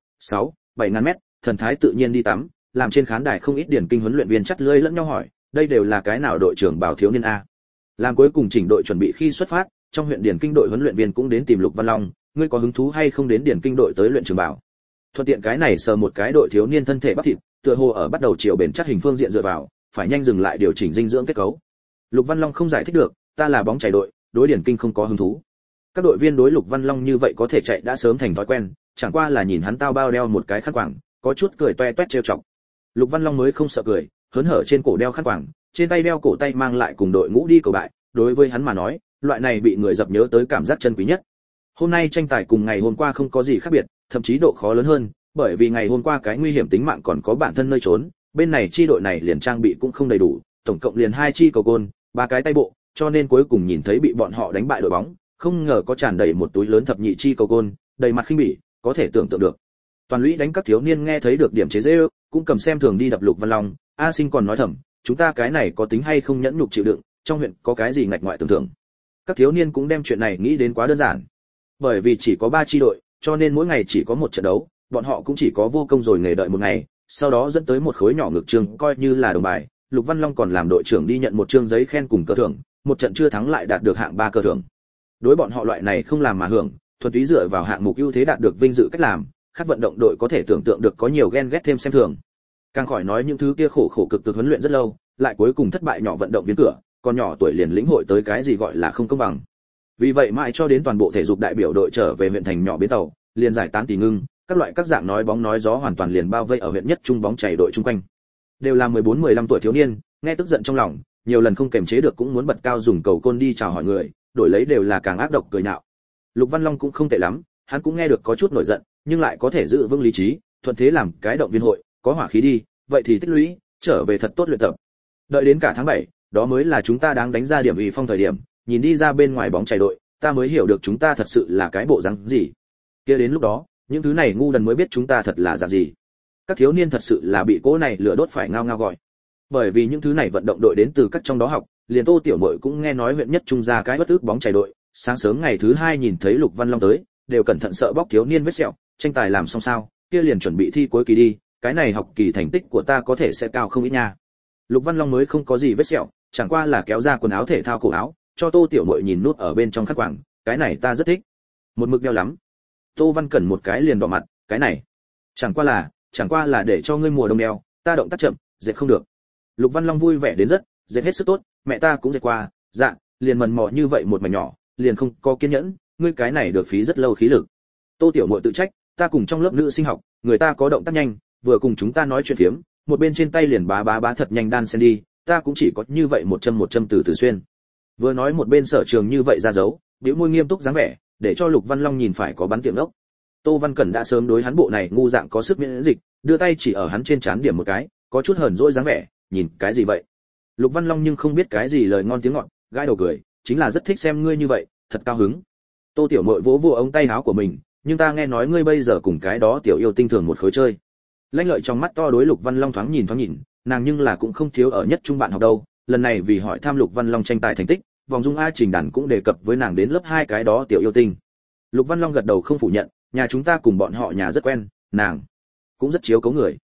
7 ngàn mét, thần thái tự nhiên đi tắm, làm trên khán đài không ít điển kinh huấn luyện viên chắt lưỡi lẫn nhau hỏi, đây đều là cái nào đội trưởng bảo thiếu niên a. Làm cuối cùng chỉnh đội chuẩn bị khi xuất phát, trong huyện điển kinh đội huấn luyện viên cũng đến tìm Lục Văn Long, ngươi có hứng thú hay không đến điển kinh đội tới luyện trường bảo. Thuận tiện cái này sờ một cái đội thiếu niên thân thể bắp thịt, tựa hồ ở bắt đầu chiều bền chắc hình phương diện dựa vào, phải nhanh dừng lại điều chỉnh dinh dưỡng kết cấu. Lục Văn Long không giải thích được, ta là bóng chày đội, đối điển kinh không có hứng thú. Các đội viên đối Lục Văn Long như vậy có thể chạy đã sớm thành thói quen, chẳng qua là nhìn hắn tao bao đeo một cái khăn quàng, có chút cười toe toét trêu chọc. Lục Văn Long mới không sợ cười, hớn hở trên cổ đeo khăn quàng, trên tay đeo cổ tay mang lại cùng đội ngũ đi cầu bại, đối với hắn mà nói, loại này bị người dập nhớ tới cảm giác chân quý nhất. Hôm nay tranh tài cùng ngày hôm qua không có gì khác biệt, thậm chí độ khó lớn hơn, bởi vì ngày hôm qua cái nguy hiểm tính mạng còn có bản thân nơi trốn, bên này chi đội này liền trang bị cũng không đầy đủ, tổng cộng liền 2 chi cầu côn, 3 cái tay bộ, cho nên cuối cùng nhìn thấy bị bọn họ đánh bại đội bóng, không ngờ có tràn đầy một túi lớn thập nhị chi cầu côn, đầy mặt khinh bỉ, có thể tưởng tượng được. Toàn lũy đánh các thiếu niên nghe thấy được điểm chế giễu, cũng cầm xem thường đi đập Lục Văn Long, A Sinh còn nói thầm, chúng ta cái này có tính hay không nhẫn nhục chịu đựng, trong huyện có cái gì ngạch ngoại tưởng tượng. Các thiếu niên cũng đem chuyện này nghĩ đến quá đơn giản. Bởi vì chỉ có 3 chi đội, cho nên mỗi ngày chỉ có một trận đấu, bọn họ cũng chỉ có vô công rồi nghề đợi một ngày, sau đó dẫn tới một khối nhỏ ngực trường coi như là đồng bài. Lục Văn Long còn làm đội trưởng đi nhận một trương giấy khen cùng cờ thưởng, một trận chưa thắng lại đạt được hạng 3 cờ thưởng. Đối bọn họ loại này không làm mà hưởng, thuần túy dựa vào hạng mục ưu thế đạt được vinh dự cách làm, các vận động đội có thể tưởng tượng được có nhiều ghen ghét thêm xem thường. Càng khỏi nói những thứ kia khổ cực huấn luyện rất lâu, lại cuối cùng thất bại nhỏ vận động viên cửa, còn nhỏ tuổi liền lĩnh hội tới cái gì gọi là không công bằng. Vì vậy mãi cho đến toàn bộ thể dục đại biểu đội trở về huyện thành nhỏ bến tàu, liền giải tán tỷ ngưng, các loại các dạng nói bóng nói gió hoàn toàn liền bao vây ở huyện nhất trung bóng chảy đội chung quanh. Đều là 14-15 tuổi thiếu niên, nghe tức giận trong lòng, nhiều lần không kềm chế được cũng muốn bật cao dùng cầu côn đi chào hỏi người, đổi lấy đều là càng ác độc cười nhạo. Lục Văn Long cũng không tệ lắm, hắn cũng nghe được có chút nổi giận, nhưng lại có thể giữ vững lý trí, thuận thế làm cái động viên hội, có hỏa khí đi, vậy thì tích lũy, trở về thật tốt luyện tập. Đợi đến cả tháng 7, đó mới là chúng ta đáng đánh ra điểm ủy phong thời điểm, nhìn đi ra bên ngoài bóng chày đội, ta mới hiểu được chúng ta thật sự là cái bộ dáng gì. Kia đến lúc đó, những thứ này ngu đần mới biết chúng ta thật là dạng gì. Các thiếu niên thật sự là bị cỗ này lửa đốt phải ngao ngao gọi. Bởi vì những thứ này vận động đội đến từ các trong đó học, liền Tô Tiểu Mội cũng nghe nói huyện nhất trung ra cái bất ức bóng chày đội, sáng sớm ngày thứ 2 nhìn thấy Lục Văn Long tới, đều cẩn thận sợ bóc thiếu niên vết sẹo, tranh tài làm xong sao, kia liền chuẩn bị thi cuối kỳ đi, cái này học kỳ thành tích của ta có thể sẽ cao không ít nha. Lục Văn Long mới không có gì vết sẹo, chẳng qua là kéo ra quần áo thể thao cổ áo, cho Tô Tiểu Mội nhìn nút ở bên trong khắc quàng, cái này ta rất thích. Một mực đeo lắm. Tô Văn Cẩn một cái liền đỏ mặt, cái này, chẳng qua là để cho ngươi mùa đông đeo, ta động tác chậm, dệt không được. Lục Văn Long vui vẻ đến rất, dệt hết sức tốt, mẹ ta cũng dệt qua, dạ, liền mần mò như vậy một mảnh nhỏ, liền không có kiên nhẫn, ngươi cái này được phí rất lâu khí lực. Tô Tiểu Mội tự trách, ta cùng trong lớp nữ sinh học, người ta có động tác nhanh, vừa cùng chúng ta nói chuyện phiếm, một bên trên tay liền bá thật nhanh đan sen đi, ta cũng chỉ có như vậy một châm từ từ xuyên. Vừa nói một bên sở trường như vậy ra dấu, bĩu môi nghiêm túc dáng vẻ, để cho Lục Văn Long nhìn phải có bắn tiệm đốc. Tô Văn Cẩn đã sớm đối hắn bộ này ngu dạng có sức miễn dịch, đưa tay chỉ ở hắn trên trán điểm một cái, có chút hờn dỗi dáng vẻ, nhìn cái gì vậy? Lục Văn Long nhưng không biết cái gì lời ngon tiếng ngọt, gãi đầu cười, chính là rất thích xem ngươi như vậy, thật cao hứng. Tô Tiểu Mội vỗ vỗ ống tay áo của mình, nhưng ta nghe nói ngươi bây giờ cùng cái đó tiểu yêu tinh thường một khối chơi. Lanh Lợi trong mắt to đối Lục Văn Long thoáng nhìn, nàng nhưng là cũng không thiếu ở nhất trung bạn học đâu, lần này vì hỏi thăm Lục Văn Long tranh tài thành tích, vòng dung A Trình Đàn cũng đề cập với nàng đến lớp 2 cái đó tiểu yêu tinh. Lục Văn Long gật đầu không phủ nhận, nhà chúng ta cùng bọn họ nhà rất quen, nàng cũng rất chiếu cố người.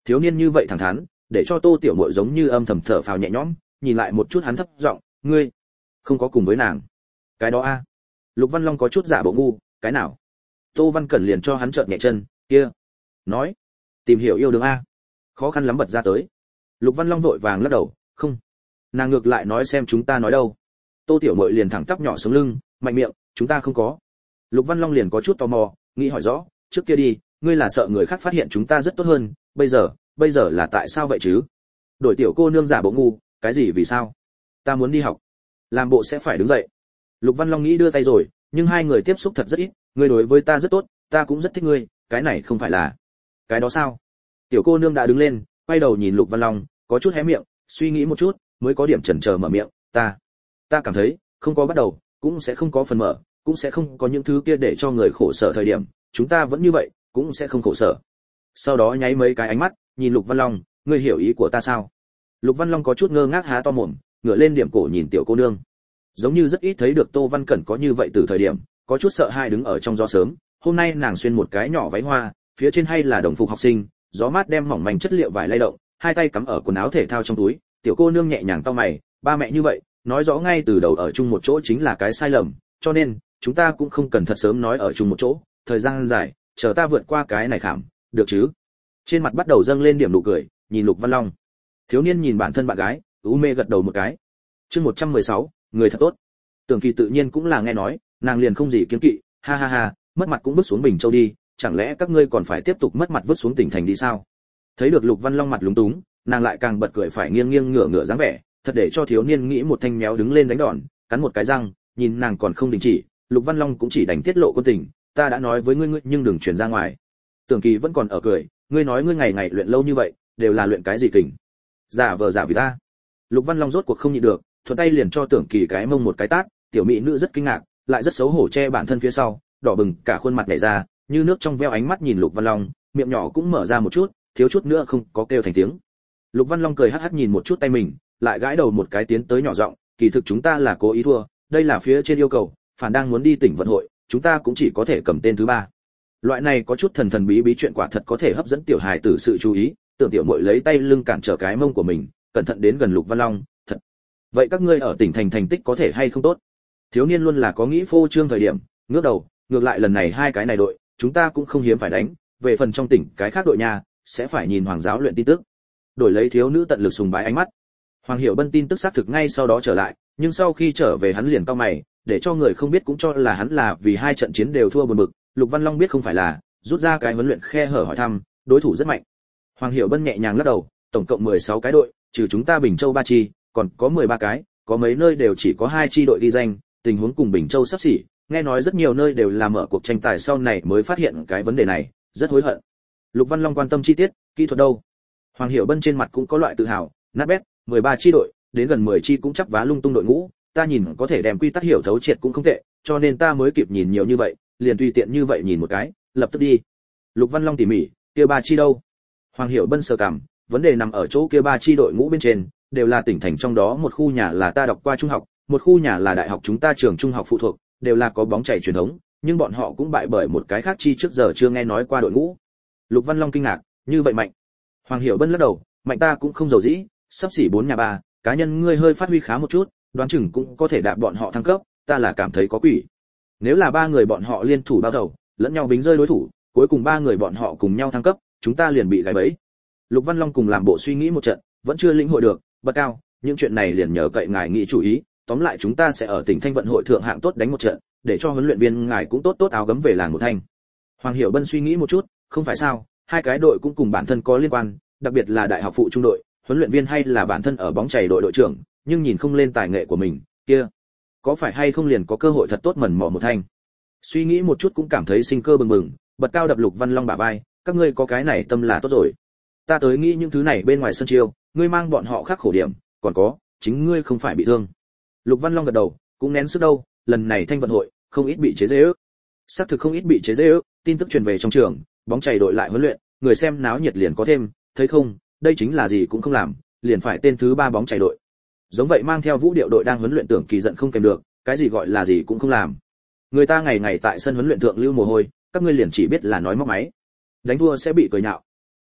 Thiếu niên như vậy thẳng thắn, để cho Tô Tiểu Muội giống như âm thầm thở phào nhẹ nhõm, nhìn lại một chút hắn thấp giọng, "Ngươi không có cùng với nàng?" "Cái đó a." Lục Văn Long có chút giả bộ ngu, "Cái nào?" Tô Văn Cẩn liền cho hắn trợn nhẹ chân, "Kia." Nói, "Tìm hiểu yêu đương a." Khó khăn lắm bật ra tới. Lục Văn Long vội vàng lắc đầu, "Không." Nàng ngược lại nói xem chúng ta nói đâu. Tô Tiểu Muội liền thẳng tắp nhỏ xuống lưng, mạnh miệng, "Chúng ta không có." Lục Văn Long liền có chút tò mò, nghĩ hỏi rõ, "Trước kia đi, ngươi là sợ người khác phát hiện chúng ta rất tốt hơn, bây giờ là tại sao vậy chứ?" Đổi tiểu cô nương giả bộ ngu, "Cái gì vì sao?" "Ta muốn đi học." Làm bộ sẽ phải đứng dậy. Lục Văn Long nghĩ đưa tay rồi, nhưng hai người tiếp xúc thật rất ít, "Ngươi đối với ta rất tốt, ta cũng rất thích ngươi, cái này không phải là..." "Cái đó sao?" Tiểu cô nương đã đứng lên, quay đầu nhìn Lục Văn Long, có chút hé miệng, suy nghĩ một chút, mới có điểm chần chờ mở miệng, ta cảm thấy, không có bắt đầu, cũng sẽ không có phần mở, cũng sẽ không có những thứ kia để cho người khổ sở thời điểm, chúng ta vẫn như vậy, cũng sẽ không khổ sở." Sau đó nháy mấy cái ánh mắt, nhìn Lục Văn Long, "Ngươi hiểu ý của ta sao?" Lục Văn Long có chút ngơ ngác há to mồm, ngửa lên điểm cổ nhìn tiểu cô nương. Giống như rất ít thấy được Tô Văn Cẩn có như vậy từ thời điểm, có chút sợ hai đứng ở trong gió sớm, hôm nay nàng xuyên một cái nhỏ váy hoa, phía trên hay là đồng phục học sinh, gió mát đem mỏng manh chất liệu vải lay động, hai tay cắm ở quần áo thể thao trong túi, tiểu cô nương nhẹ nhàng cau mày, "Ba mẹ như vậy, nói rõ ngay từ đầu ở chung một chỗ chính là cái sai lầm, cho nên chúng ta cũng không cần thật sớm nói ở chung một chỗ, thời gian dài, chờ ta vượt qua cái này khảm, được chứ?" Trên mặt bắt đầu dâng lên điểm nụ cười, nhìn Lục Văn Long. Thiếu niên nhìn bản thân bạn gái, u mê gật đầu một cái. Chương 116, người thật tốt. Tưởng Kỳ tự nhiên cũng là nghe nói, nàng liền không gì kiêng kỵ, "Ha ha ha, mất mặt cũng vứt xuống Bình Châu đi, chẳng lẽ các ngươi còn phải tiếp tục mất mặt vứt xuống tỉnh thành đi sao?" Thấy được Lục Văn Long mặt lúng túng, nàng lại càng bật cười phải nghiêng nghiêng ngửa ngửa dáng vẻ, thật để cho thiếu niên nghĩ một thanh méo đứng lên đánh đòn, cắn một cái răng, nhìn nàng còn không đình chỉ, Lục Văn Long cũng chỉ đành tiết lộ quân tình, "Ta đã nói với ngươi nhưng đừng truyền ra ngoài." Tưởng Kỳ vẫn còn ở cười, "Ngươi nói ngươi ngày ngày luyện lâu như vậy, đều là luyện cái gì kình?" "Giả vờ giả vì ta." Lục Văn Long rốt cuộc không nhịn được, thuận tay liền cho Tưởng Kỳ cái mông một cái tát, tiểu mỹ nữ rất kinh ngạc, lại rất xấu hổ che bản thân phía sau, đỏ bừng cả khuôn mặt nhảy ra, như nước trong veo ánh mắt nhìn Lục Văn Long, miệng nhỏ cũng mở ra một chút, thiếu chút nữa không có kêu thành tiếng. Lục Văn Long cười hắc hắc nhìn một chút tay mình, lại gãi đầu một cái tiến tới nhỏ giọng, "Kỳ thực chúng ta là cố ý thua, đây là phía trên yêu cầu, phản đang muốn đi tỉnh vận hội, chúng ta cũng chỉ có thể cầm tên thứ ba." Loại này có chút thần thần bí bí chuyện quả thật có thể hấp dẫn tiểu hài tử sự chú ý, Tưởng tiểu muội lấy tay lưng cản trở cái mông của mình, cẩn thận đến gần Lục Văn Long, "Thật. Vậy các ngươi ở tỉnh thành thành tích có thể hay không tốt?" Thiếu niên luôn là có nghĩ phô trương thời điểm, ngước đầu, ngược lại lần này hai cái này đội, chúng ta cũng không hiếm phải đánh, về phần trong tỉnh cái khác đội nhà, sẽ phải nhìn Hoàng giáo luyện tin tức. Đổi lấy thiếu nữ tận lực sùng bái ánh mắt. Hoàng Hiểu Bân tin tức xác thực ngay sau đó trở lại, nhưng sau khi trở về hắn liền cau mày, để cho người không biết cũng cho là hắn là vì hai trận chiến đều thua buồn bực. Lục Văn Long biết không phải là, rút ra cái huấn luyện khe hở hỏi thăm, đối thủ rất mạnh. Hoàng Hiểu Bân nhẹ nhàng lắc đầu, tổng cộng 16 cái đội, trừ chúng ta Bình Châu 3 chi, còn có 13 cái, có mấy nơi đều chỉ có 2 chi đội ghi danh, tình huống cùng Bình Châu sắp xỉ, nghe nói rất nhiều nơi đều là mở cuộc tranh tài sau này mới phát hiện cái vấn đề này, rất hối hận. Lục Văn Long quan tâm chi tiết, kỹ thuật đâu? Hoàng Hiểu Bân trên mặt cũng có loại tự hào, nát bét, 13 chi đội, đến gần 10 chi cũng chắp vá lung tung đội ngũ, ta nhìn có thể đem quy tắc hiểu thấu triệt cũng không tệ, cho nên ta mới kịp nhìn nhiều như vậy, liền tùy tiện như vậy nhìn một cái, lập tức đi. Lục Văn Long tỉ mỉ, kia 3 chi đâu? Hoàng Hiểu Bân sờ cằm, vấn đề nằm ở chỗ kia 3 chi đội ngũ bên trên, đều là tỉnh thành trong đó một khu nhà là ta đọc qua trung học, một khu nhà là đại học chúng ta trường trung học phụ thuộc, đều là có bóng chảy truyền thống, nhưng bọn họ cũng bại bởi một cái khác chi trước giờ chưa nghe nói qua đội ngũ. Lục Văn Long kinh ngạc, như vậy mạnh? Hoàng Hiểu Bân lắc đầu, mạnh ta cũng không giàu dĩ, sắp xỉ 4 nhà 3, cá nhân ngươi hơi phát huy khá một chút, đoán chừng cũng có thể đạp bọn họ thăng cấp, ta là cảm thấy có quỷ. Nếu là 3 người bọn họ liên thủ bao đầu, lẫn nhau bính rơi đối thủ, cuối cùng 3 người bọn họ cùng nhau thăng cấp, chúng ta liền bị gài bẫy. Lục Văn Long cùng làm bộ suy nghĩ một trận, vẫn chưa lĩnh hội được, bật cao, những chuyện này liền nhờ cậy ngài nghĩ chủ ý, tóm lại chúng ta sẽ ở tỉnh Thanh vận hội thượng hạng tốt đánh một trận, để cho huấn luyện viên ngài cũng tốt tốt áo gấm về làng một thanh. Hoàng Hiểu Bân suy nghĩ một chút, không phải sao, hai cái đội cũng cùng bản thân có liên quan, đặc biệt là đại học phụ trung đội, huấn luyện viên hay là bản thân ở bóng chày đội đội trưởng, nhưng nhìn không lên tài nghệ của mình, kia, có phải hay không liền có cơ hội thật tốt mẩn mỏ một thanh. Suy nghĩ một chút cũng cảm thấy sinh cơ bừng bừng, bật cao đập Lục Văn Long bả vai, các ngươi có cái này tâm là tốt rồi. Ta tới nghĩ những thứ này bên ngoài sân chiêu, ngươi mang bọn họ khắc khổ điểm, còn có, chính ngươi không phải bị thương. Lục Văn Long gật đầu, cũng nén sức đâu, lần này Thanh vận hội, không ít bị chế giễu. Xác thực không ít bị chế giễu, tin tức truyền về trong trường, bóng chày đội lại huấn luyện, người xem náo nhiệt liền có thêm, thấy không, đây chính là gì cũng không làm, liền phải tên thứ 3 bóng chày đội. Giống vậy mang theo Vũ Điệu đội đang huấn luyện Tưởng Kỳ giận không kèm được, cái gì gọi là gì cũng không làm. Người ta ngày ngày tại sân huấn luyện thượng lưu mồ hôi, các ngươi liền chỉ biết là nói móc máy. Đánh thua sẽ bị cười nhạo.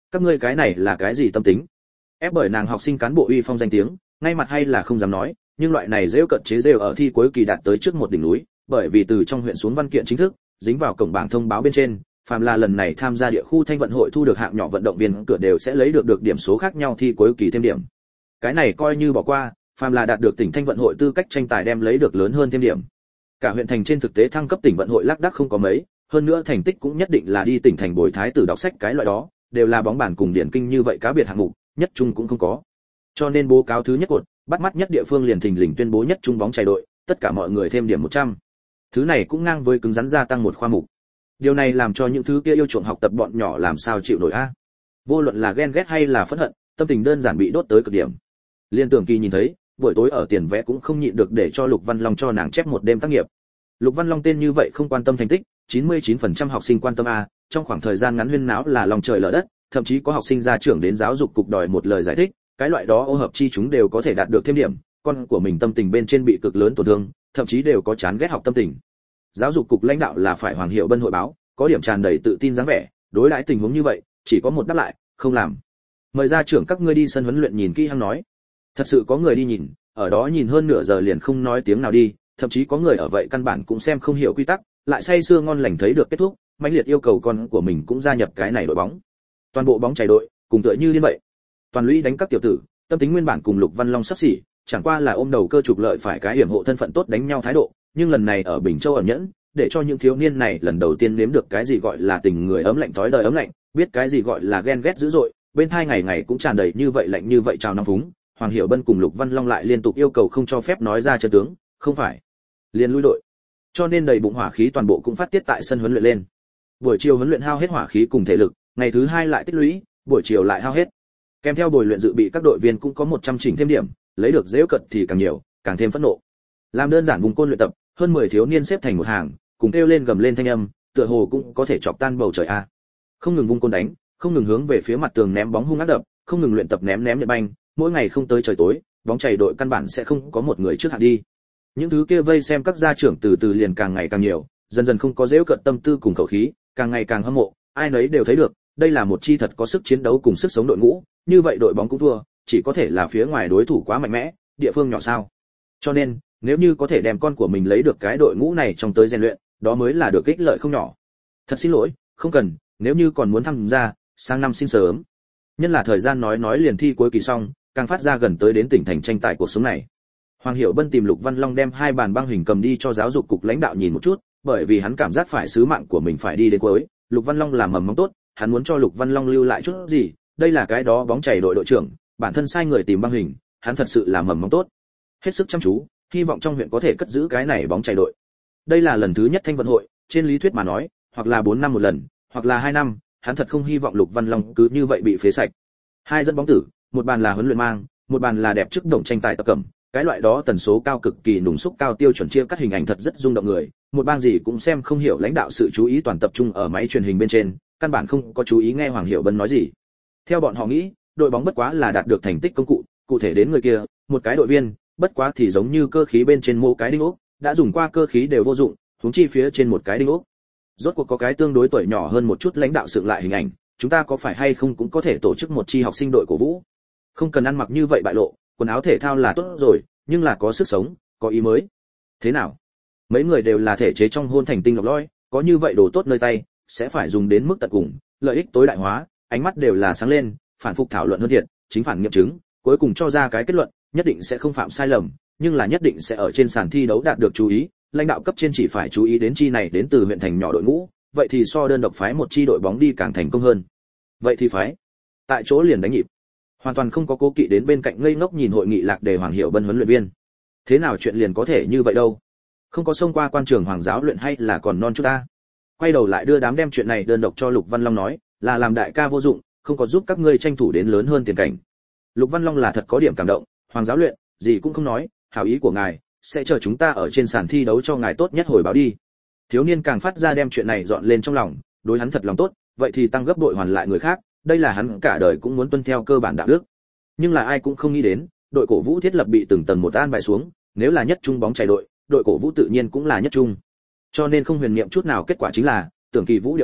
Các ngươi cái này là cái gì tâm tính? Ép bởi nàng học sinh cán bộ uy phong danh tiếng, ngay mặt hay là không dám nói, nhưng loại này rêu cận chế rêu ở thi cuối kỳ đạt tới trước một đỉnh núi, bởi vì từ trong huyện xuống văn kiện chính thức, dính vào cổng bảng thông báo bên trên, phàm là lần này tham gia địa khu thanh vận hội thu được hạng nhỏ vận động viên cửa đều sẽ lấy được điểm số khác nhau thi cuối kỳ thêm điểm. Cái này coi như bỏ qua, phàm là đạt được tỉnh thanh vận hội tư cách tranh tài đem lấy được lớn hơn thêm điểm. Cả huyện thành trên thực tế thăng cấp tỉnh vận hội lác đác không có mấy, hơn nữa thành tích cũng nhất định là đi tỉnh thành bồi thái tử đọc sách cái loại đó, đều là bóng bàn cùng điển kinh như vậy cá biệt hạng mục, nhất trung cũng không có. Cho nên bố cáo thứ nhất cột, bắt mắt nhất địa phương liền thình lình tuyên bố nhất trung bóng chày đội, tất cả mọi người thêm điểm 100. Thứ này cũng ngang với cứng rắn gia tăng một khoa mục. Điều này làm cho những thứ kia yêu chuộng học tập bọn nhỏ làm sao chịu nổi a. Vô luận là ghen ghét hay là phẫn hận, tâm tình đơn giản bị đốt tới cực điểm. Liên Tưởng Kỳ nhìn thấy, buổi tối ở tiền vẽ cũng không nhịn được để cho Lục Văn Long cho nàng chép một đêm tác nghiệp. Lục Văn Long tên như vậy không quan tâm thành tích, 99% học sinh quan tâm a, trong khoảng thời gian ngắn huyên náo là lòng trời lở đất, thậm chí có học sinh gia trưởng đến giáo dục cục đòi một lời giải thích, cái loại đó ô hợp chi chúng đều có thể đạt được thêm điểm, con của mình tâm tình bên trên bị cực lớn tổn thương, thậm chí đều có chán ghét học tâm tình. Giáo dục cục lãnh đạo là phải Hoàng Hiệu Bân hội báo, có điểm tràn đầy tự tin dáng vẻ, đối đãi tình huống như vậy, chỉ có một đáp lại, không làm. Mời gia trưởng các ngươi đi sân huấn luyện nhìn kỹ hăng nói. Thật sự có người đi nhìn, ở đó nhìn hơn nửa giờ liền không nói tiếng nào đi, thậm chí có người ở vậy căn bản cũng xem không hiểu quy tắc, lại say sưa ngon lành thấy được kết thúc, mãnh liệt yêu cầu con của mình cũng gia nhập cái này đội bóng. Toàn bộ bóng chày đội, cùng tựa như điên vậy. Toàn lũy đánh các tiểu tử, tâm tính nguyên bản cùng Lục Văn Long sắp xỉ, chẳng qua là ôm đầu cơ trục lợi phải cái hiểm hộ thân phận tốt đánh nhau thái độ, nhưng lần này ở Bình Châu ẩn nhẫn, để cho những thiếu niên này lần đầu tiên nếm được cái gì gọi là tình người ấm lạnh thói đời ấm lạnh, biết cái gì gọi là ghen ghét dữ dội, bên thai ngày ngày cũng tràn đầy như vậy lạnh như vậy trào nóng phúng. Hoàng Hiểu Bân cùng Lục Văn Long lại liên tục yêu cầu không cho phép nói ra chân tướng, không phải liền lui đội. Cho nên đầy bụng hỏa khí toàn bộ cũng phát tiết tại sân huấn luyện lên. Buổi chiều huấn luyện hao hết hỏa khí cùng thể lực, ngày thứ hai lại tích lũy, buổi chiều lại hao hết. Kèm theo buổi luyện dự bị các đội viên cũng có 100 chỉnh thêm điểm, lấy được dễ cận thì càng nhiều, càng thêm phẫn nộ. Làm đơn giản vùng côn luyện tập, hơn 10 thiếu niên xếp thành một hàng, cùng kêu lên gầm lên thanh âm, tựa hồ cũng có thể chọc tan bầu trời a. Không ngừng vung côn đánh, không ngừng hướng về phía mặt tường ném bóng hung ác đập, không ngừng luyện tập ném nhận banh, mỗi ngày không tới trời tối, bóng chày đội căn bản sẽ không có một người trước hạn đi. Những thứ kia vây xem các gia trưởng từ từ liền càng ngày càng nhiều, dần dần không có dễ cận tâm tư cùng khẩu khí, càng ngày càng hâm mộ, ai nấy đều thấy được, đây là một chi thật có sức chiến đấu cùng sức sống đội ngũ, như vậy đội bóng cũng thua, chỉ có thể là phía ngoài đối thủ quá mạnh mẽ, địa phương nhỏ sao. Cho nên, nếu như có thể đem con của mình lấy được cái đội ngũ này trong tới rèn luyện, đó mới là được ích lợi không nhỏ. Thật xin lỗi, không cần, nếu như còn muốn tham gia, sang năm xin sớm. Nhân là thời gian nói liền thi cuối kỳ xong, càng phát ra gần tới đến tỉnh thành tranh tài cuộc sống này. Hoàng Hiểu Bân tìm Lục Văn Long đem 2 bàn băng hình cầm đi cho giáo dục cục lãnh đạo nhìn một chút, bởi vì hắn cảm giác phải sứ mạng của mình phải đi đến cuối. Lục Văn Long làm mầm móng tốt, hắn muốn cho Lục Văn Long lưu lại chút gì, đây là cái đó bóng chày đội đội trưởng, bản thân sai người tìm băng hình, hắn thật sự là mầm móng tốt. Hết sức chăm chú, hy vọng trong huyện có thể cất giữ cái này bóng chày đội. Đây là lần thứ nhất thanh vận hội, trên lý thuyết mà nói, hoặc là 4 năm một lần, hoặc là 2 năm, hắn thật không hy vọng Lục Văn Long cứ như vậy bị phế sạch. 2 dẫn bóng tử, một bàn là huấn luyện mang, một bàn là đẹp chức động tranh tài tập cẩm, cái loại đó tần số cao cực kỳ nùng xúc cao tiêu chuẩn chia cắt hình ảnh thật rất rung động người, một bang gì cũng xem không hiểu lãnh đạo sự chú ý toàn tập trung ở máy truyền hình bên trên, căn bản không có chú ý nghe Hoàng Hiểu Bân nói gì. Theo bọn họ nghĩ, đội bóng bất quá là đạt được thành tích công cụ, cụ thể đến người kia, một cái đội viên, bất quá thì giống như cơ khí bên trên mô cái đinh ốc, đã dùng qua cơ khí đều vô dụng, huống chi phía trên một cái đinh ốc. Rốt cuộc có cái tương đối tuổi nhỏ hơn một chút lãnh đạo dựng lại hình ảnh, chúng ta có phải hay không cũng có thể tổ chức một chi học sinh đội cổ vũ. Không cần ăn mặc như vậy bại lộ, quần áo thể thao là tốt rồi, nhưng là có sức sống, có ý mới. Thế nào? Mấy người đều là thể chế trong hôn thành tinh lọc loi, có như vậy đồ tốt nơi tay, sẽ phải dùng đến mức tận cùng, lợi ích tối đại hóa, ánh mắt đều là sáng lên, phản phục thảo luận hơn thiệt, chính phản nghiệm chứng, cuối cùng cho ra cái kết luận, nhất định sẽ không phạm sai lầm, nhưng là nhất định sẽ ở trên sàn thi đấu đạt được chú ý, lãnh đạo cấp trên chỉ phải chú ý đến chi này đến từ huyện thành nhỏ đội ngũ, vậy thì so đơn độc phái một chi đội bóng đi càng thành công hơn. Vậy thì phái, tại chỗ liền đánh nhịp. Hoàn toàn không có cố kỵ đến bên cạnh ngây ngốc nhìn hội nghị lạc đề Hoàng Hiểu Bân huấn luyện viên. Thế nào chuyện liền có thể như vậy đâu? Không có xông qua quan trường hoàng giáo luyện hay là còn non chút ta? Quay đầu lại đưa đám đem chuyện này đơn độc cho Lục Văn Long nói, là làm đại ca vô dụng, không có giúp các ngươi tranh thủ đến lớn hơn tiền cảnh. Lục Văn Long là thật có điểm cảm động, hoàng giáo luyện, gì cũng không nói, hảo ý của ngài, sẽ chờ chúng ta ở trên sàn thi đấu cho ngài tốt nhất hồi báo đi. Thiếu niên càng phát ra đem chuyện này dọn lên trong lòng, đối hắn thật lòng tốt, vậy thì tăng gấp đội hoàn lại người khác, đây là hắn cả đời cũng muốn tuân theo cơ bản đạo đức. Nhưng là ai cũng không nghĩ đến, đội cổ vũ thiết lập bị từng tầng một an bài xuống, nếu là nhất trung bóng chày đội, đội cổ vũ tự nhiên cũng là nhất trung. Cho nên không huyền niệm chút nào kết quả chính là, Tưởng Kỳ Vũ điệu đội,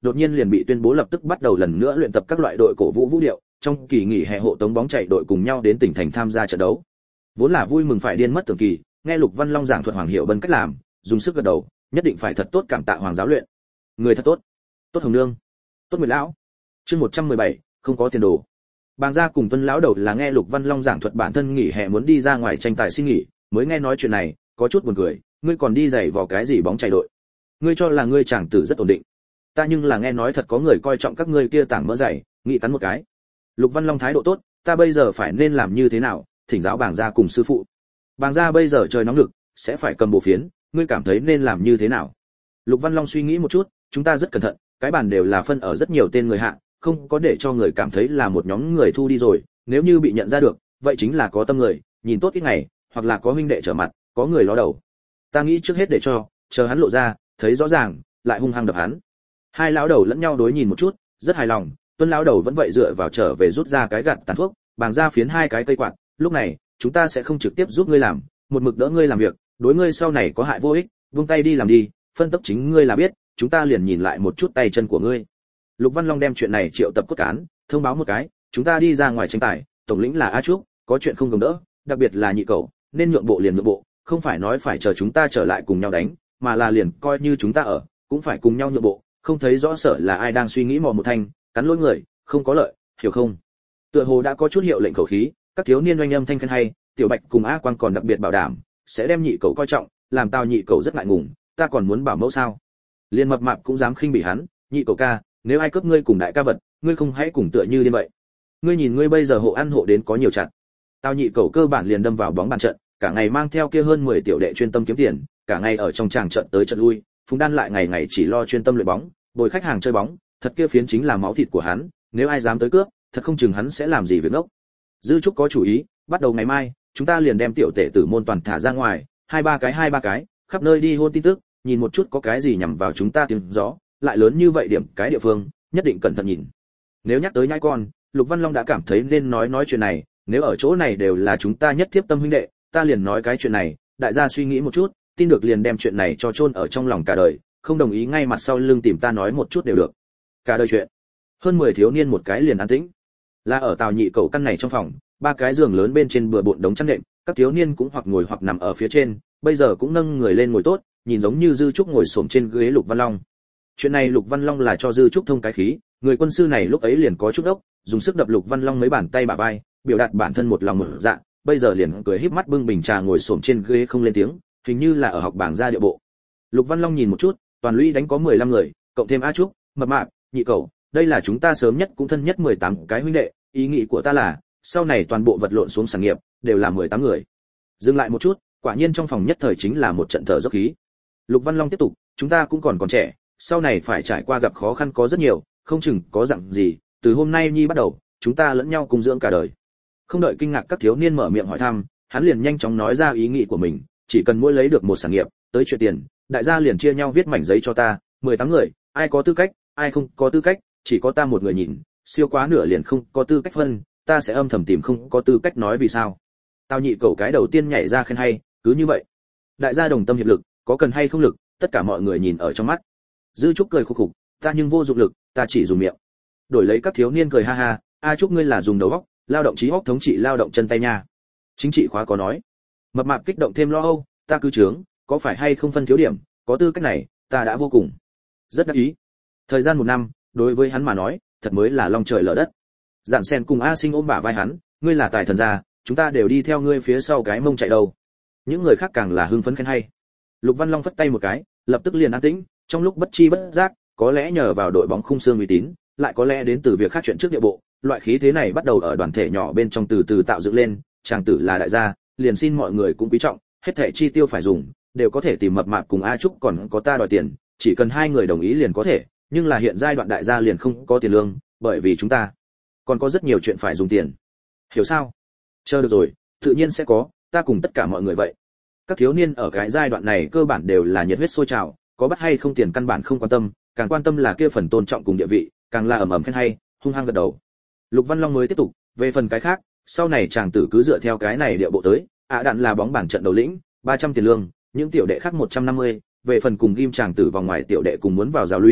đột nhiên liền bị tuyên bố lập tức bắt đầu lần nữa luyện tập các loại đội cổ vũ vũ điệu, trong kỳ nghỉ hè hộ tống bóng chạy đội cùng nhau đến tỉnh thành tham gia trận đấu. Vốn là vui mừng phải điên mất Tưởng Kỳ, nghe Lục Văn Long giảng thuật Hoàng Hiểu Bân cách làm, dùng sức gật đầu, nhất định phải thật tốt cảm tạ Hoàng giáo luyện. Người thật tốt. Tốt Hồng Nương. Tốt Nguyệt lão. Chương 117, không có tiền đồ. Bàng gia cùng Tuân lão đầu là nghe Lục Văn Long giảng thuật bản thân nghỉ hè muốn đi ra ngoài tranh tài xin nghỉ, mới nghe nói chuyện này, có chút buồn cười, ngươi còn đi giày vò cái gì bóng chạy đội? Ngươi cho là ngươi chàng tử rất ổn định. Ta nhưng là nghe nói thật có người coi trọng các ngươi kia tảng mỡ dày, nghĩ cắn một cái. Lục Văn Long thái độ tốt, ta bây giờ phải nên làm như thế nào? Thỉnh giáo Bàng gia cùng sư phụ. Bàng gia bây giờ trời nóng lực, sẽ phải cầm bộ phiến, ngươi cảm thấy nên làm như thế nào? Lục Văn Long suy nghĩ một chút, chúng ta rất cẩn thận, cái bàn đều là phân ở rất nhiều tên người hạ, không có để cho người cảm thấy là một nhóm người thu đi rồi, nếu như bị nhận ra được, vậy chính là có tâm người, nhìn tốt ít ngày, hoặc là có huynh đệ trở mặt, có người ló đầu. Ta nghĩ trước hết để cho, chờ hắn lộ ra, thấy rõ ràng, lại hung hăng đập hắn. Hai lão đầu lẫn nhau đối nhìn một chút, rất hài lòng, Tuân lão đầu vẫn vậy dựa vào trở về rút ra cái gạt tàn thuốc, Bàng gia phiến hai cái cây quạt, lúc này, chúng ta sẽ không trực tiếp giúp ngươi làm, một mực đỡ ngươi làm việc, đối ngươi sau này có hại vô ích, buông tay đi làm đi, phân tốc chính ngươi là biết, chúng ta liền nhìn lại một chút tay chân của ngươi. Lục Văn Long đem chuyện này triệu tập cốt cán, thông báo một cái, chúng ta đi ra ngoài tranh tài, tổng lĩnh là A Trúc, có chuyện không gồng đỡ, đặc biệt là nhị cậu, nên nhượng bộ liền nhượng bộ, không phải nói phải chờ chúng ta trở lại cùng nhau đánh, mà là liền coi như chúng ta ở, cũng phải cùng nhau nhượng bộ, không thấy rõ sợ là ai đang suy nghĩ mò một thanh, cắn lỗ người, không có lợi, hiểu không? Tựa hồ đã có chút hiệu lệnh khẩu khí, các thiếu niên oanh âm thanh khen hay, Tiểu Bạch cùng A Quang còn đặc biệt bảo đảm, sẽ đem nhị cậu coi trọng, làm tao nhị cậu rất ngại ngùng, ta còn muốn bảo mẫu sao? Liên Mập Mạp cũng dám khinh bỉ hắn, nhị cậu ca, nếu ai cướp ngươi cùng đại ca vật, ngươi không hãy cùng tựa như điên vậy. Ngươi nhìn ngươi bây giờ hộ ăn hộ đến có nhiều chặt. Tao nhị cậu cơ bản liền đâm vào bóng bàn trận, cả ngày mang theo kia hơn 10 tiểu đệ chuyên tâm kiếm tiền, cả ngày ở trong tràng trận tới trận lui, Phùng Đan lại ngày ngày chỉ lo chuyên tâm luyện bóng, bồi khách hàng chơi bóng, thật kia phiến chính là máu thịt của hắn, nếu ai dám tới cướp, thật không chừng hắn sẽ làm gì việc ngốc. Dư Trúc có chủ ý, bắt đầu ngày mai, chúng ta liền đem tiểu tể tử môn toàn thả ra ngoài, hai ba cái, khắp nơi đi hôn tin tức, nhìn một chút có cái gì nhằm vào chúng ta tiếng rõ, lại lớn như vậy điểm cái địa phương, nhất định cẩn thận nhìn. Nếu nhắc tới nhãi con, Lục Văn Long đã cảm thấy nên nói chuyện này, nếu ở chỗ này đều là chúng ta nhất thiết tâm huynh đệ, ta liền nói cái chuyện này, đại gia suy nghĩ một chút, tin được liền đem chuyện này cho chôn ở trong lòng cả đời, không đồng ý ngay mặt sau lưng tìm ta nói một chút đều được. Cả đời chuyện. Hơn 10 thiếu niên một cái liền an tĩnh. Là ở Tào nhị cậu căn này trong phòng, ba cái giường lớn bên trên bừa bộn đống chăn đệm, các thiếu niên cũng hoặc ngồi hoặc nằm ở phía trên, bây giờ cũng nâng người lên ngồi tốt, nhìn giống như Dư Trúc ngồi xổm trên ghế Lục Văn Long. Chuyện này Lục Văn Long là cho Dư Trúc thông cái khí, người quân sư này lúc ấy liền có chút ốc, dùng sức đập Lục Văn Long mấy bàn tay bả vai, biểu đạt bản thân một lòng một dạ, bây giờ liền cười híp mắt bưng bình trà ngồi xổm trên ghế không lên tiếng, hình như là ở học bảng gia địa bộ. Lục Văn Long nhìn một chút, toàn lũy đánh có 15 người, cộng thêm A Trúc, Mập Mạp, nhị cậu, đây là chúng ta sớm nhất cũng thân nhất 18 cái huynh đệ, ý nghĩ của ta là, sau này toàn bộ vật lộn xuống sản nghiệp, đều là 18 người. Dừng lại một chút, quả nhiên trong phòng nhất thời chính là một trận thở dốc khí. Lục Văn Long tiếp tục, chúng ta cũng còn trẻ, sau này phải trải qua gặp khó khăn có rất nhiều, không chừng có dặn gì, từ hôm nay nhi bắt đầu, chúng ta lẫn nhau cùng dưỡng cả đời. Không đợi kinh ngạc các thiếu niên mở miệng hỏi thăm, hắn liền nhanh chóng nói ra ý nghĩ của mình, chỉ cần mỗi lấy được một sản nghiệp, tới chuyện tiền, đại gia liền chia nhau viết mảnh giấy cho ta, 18 người, ai có tư cách, ai không có tư cách, chỉ có ta một người nhìn, siêu quá nửa liền không có tư cách phân, ta sẽ âm thầm tìm không có tư cách nói vì sao. Tao nhị cậu cái đầu tiên nhảy ra khen hay, cứ như vậy. Đại gia đồng tâm hiệp lực, có cần hay không lực, tất cả mọi người nhìn ở trong mắt. Dư Trúc cười khục khục, ta nhưng vô dụng lực, ta chỉ dùng miệng. Đổi lấy các thiếu niên cười ha ha, A Trúc ngươi là dùng đầu óc, lao động trí óc thống trị lao động chân tay nha. Chính trị khóa có nói. Mập Mạp kích động thêm lo âu, ta cứ trướng, có phải hay không phân thiếu điểm, có tư cách này, ta đã vô cùng rất đắc ý. Thời gian 1 năm, đối với hắn mà nói, thật mới là long trời lở đất. Dạn Sen cùng A Sinh ôm bả vai hắn, ngươi là tài thần gia, chúng ta đều đi theo ngươi phía sau cái mông chạy đâu. Những người khác càng là hưng phấn khen hay. Lục Văn Long phất tay một cái, lập tức liền an tĩnh, trong lúc bất chi bất giác, có lẽ nhờ vào đội bóng khung xương uy tín, lại có lẽ đến từ việc khác chuyện trước địa bộ, loại khí thế này bắt đầu ở đoàn thể nhỏ bên trong từ từ tạo dựng lên, chàng tử là đại gia, liền xin mọi người cũng quý trọng, hết thảy chi tiêu phải dùng, đều có thể tìm Mập Mạp cùng A Trúc còn có ta đòi tiền, chỉ cần hai người đồng ý liền có thể, nhưng là hiện giai đoạn đại gia liền không có tiền lương, bởi vì chúng ta còn có rất nhiều chuyện phải dùng tiền. Hiểu sao? Chờ được rồi, tự nhiên sẽ có, ta cùng tất cả mọi người vậy. Các thiếu niên ở cái giai đoạn này cơ bản đều là nhiệt huyết sôi trào, có bắt hay không tiền căn bản không quan tâm, càng quan tâm là kia phần tôn trọng cùng địa vị, càng là ầm ầm khen hay, hung hăng gật đầu. Lục Văn Long mới tiếp tục, về phần cái khác, sau này chàng tử cứ dựa theo cái này địa bộ tới, đạn là bóng bảng trận đầu lĩnh, 300 tiền lương, những tiểu đệ khác 150, về phần cùng ghim chàng tử vòng ngoài tiểu đệ cùng muốn vào giáo lũy,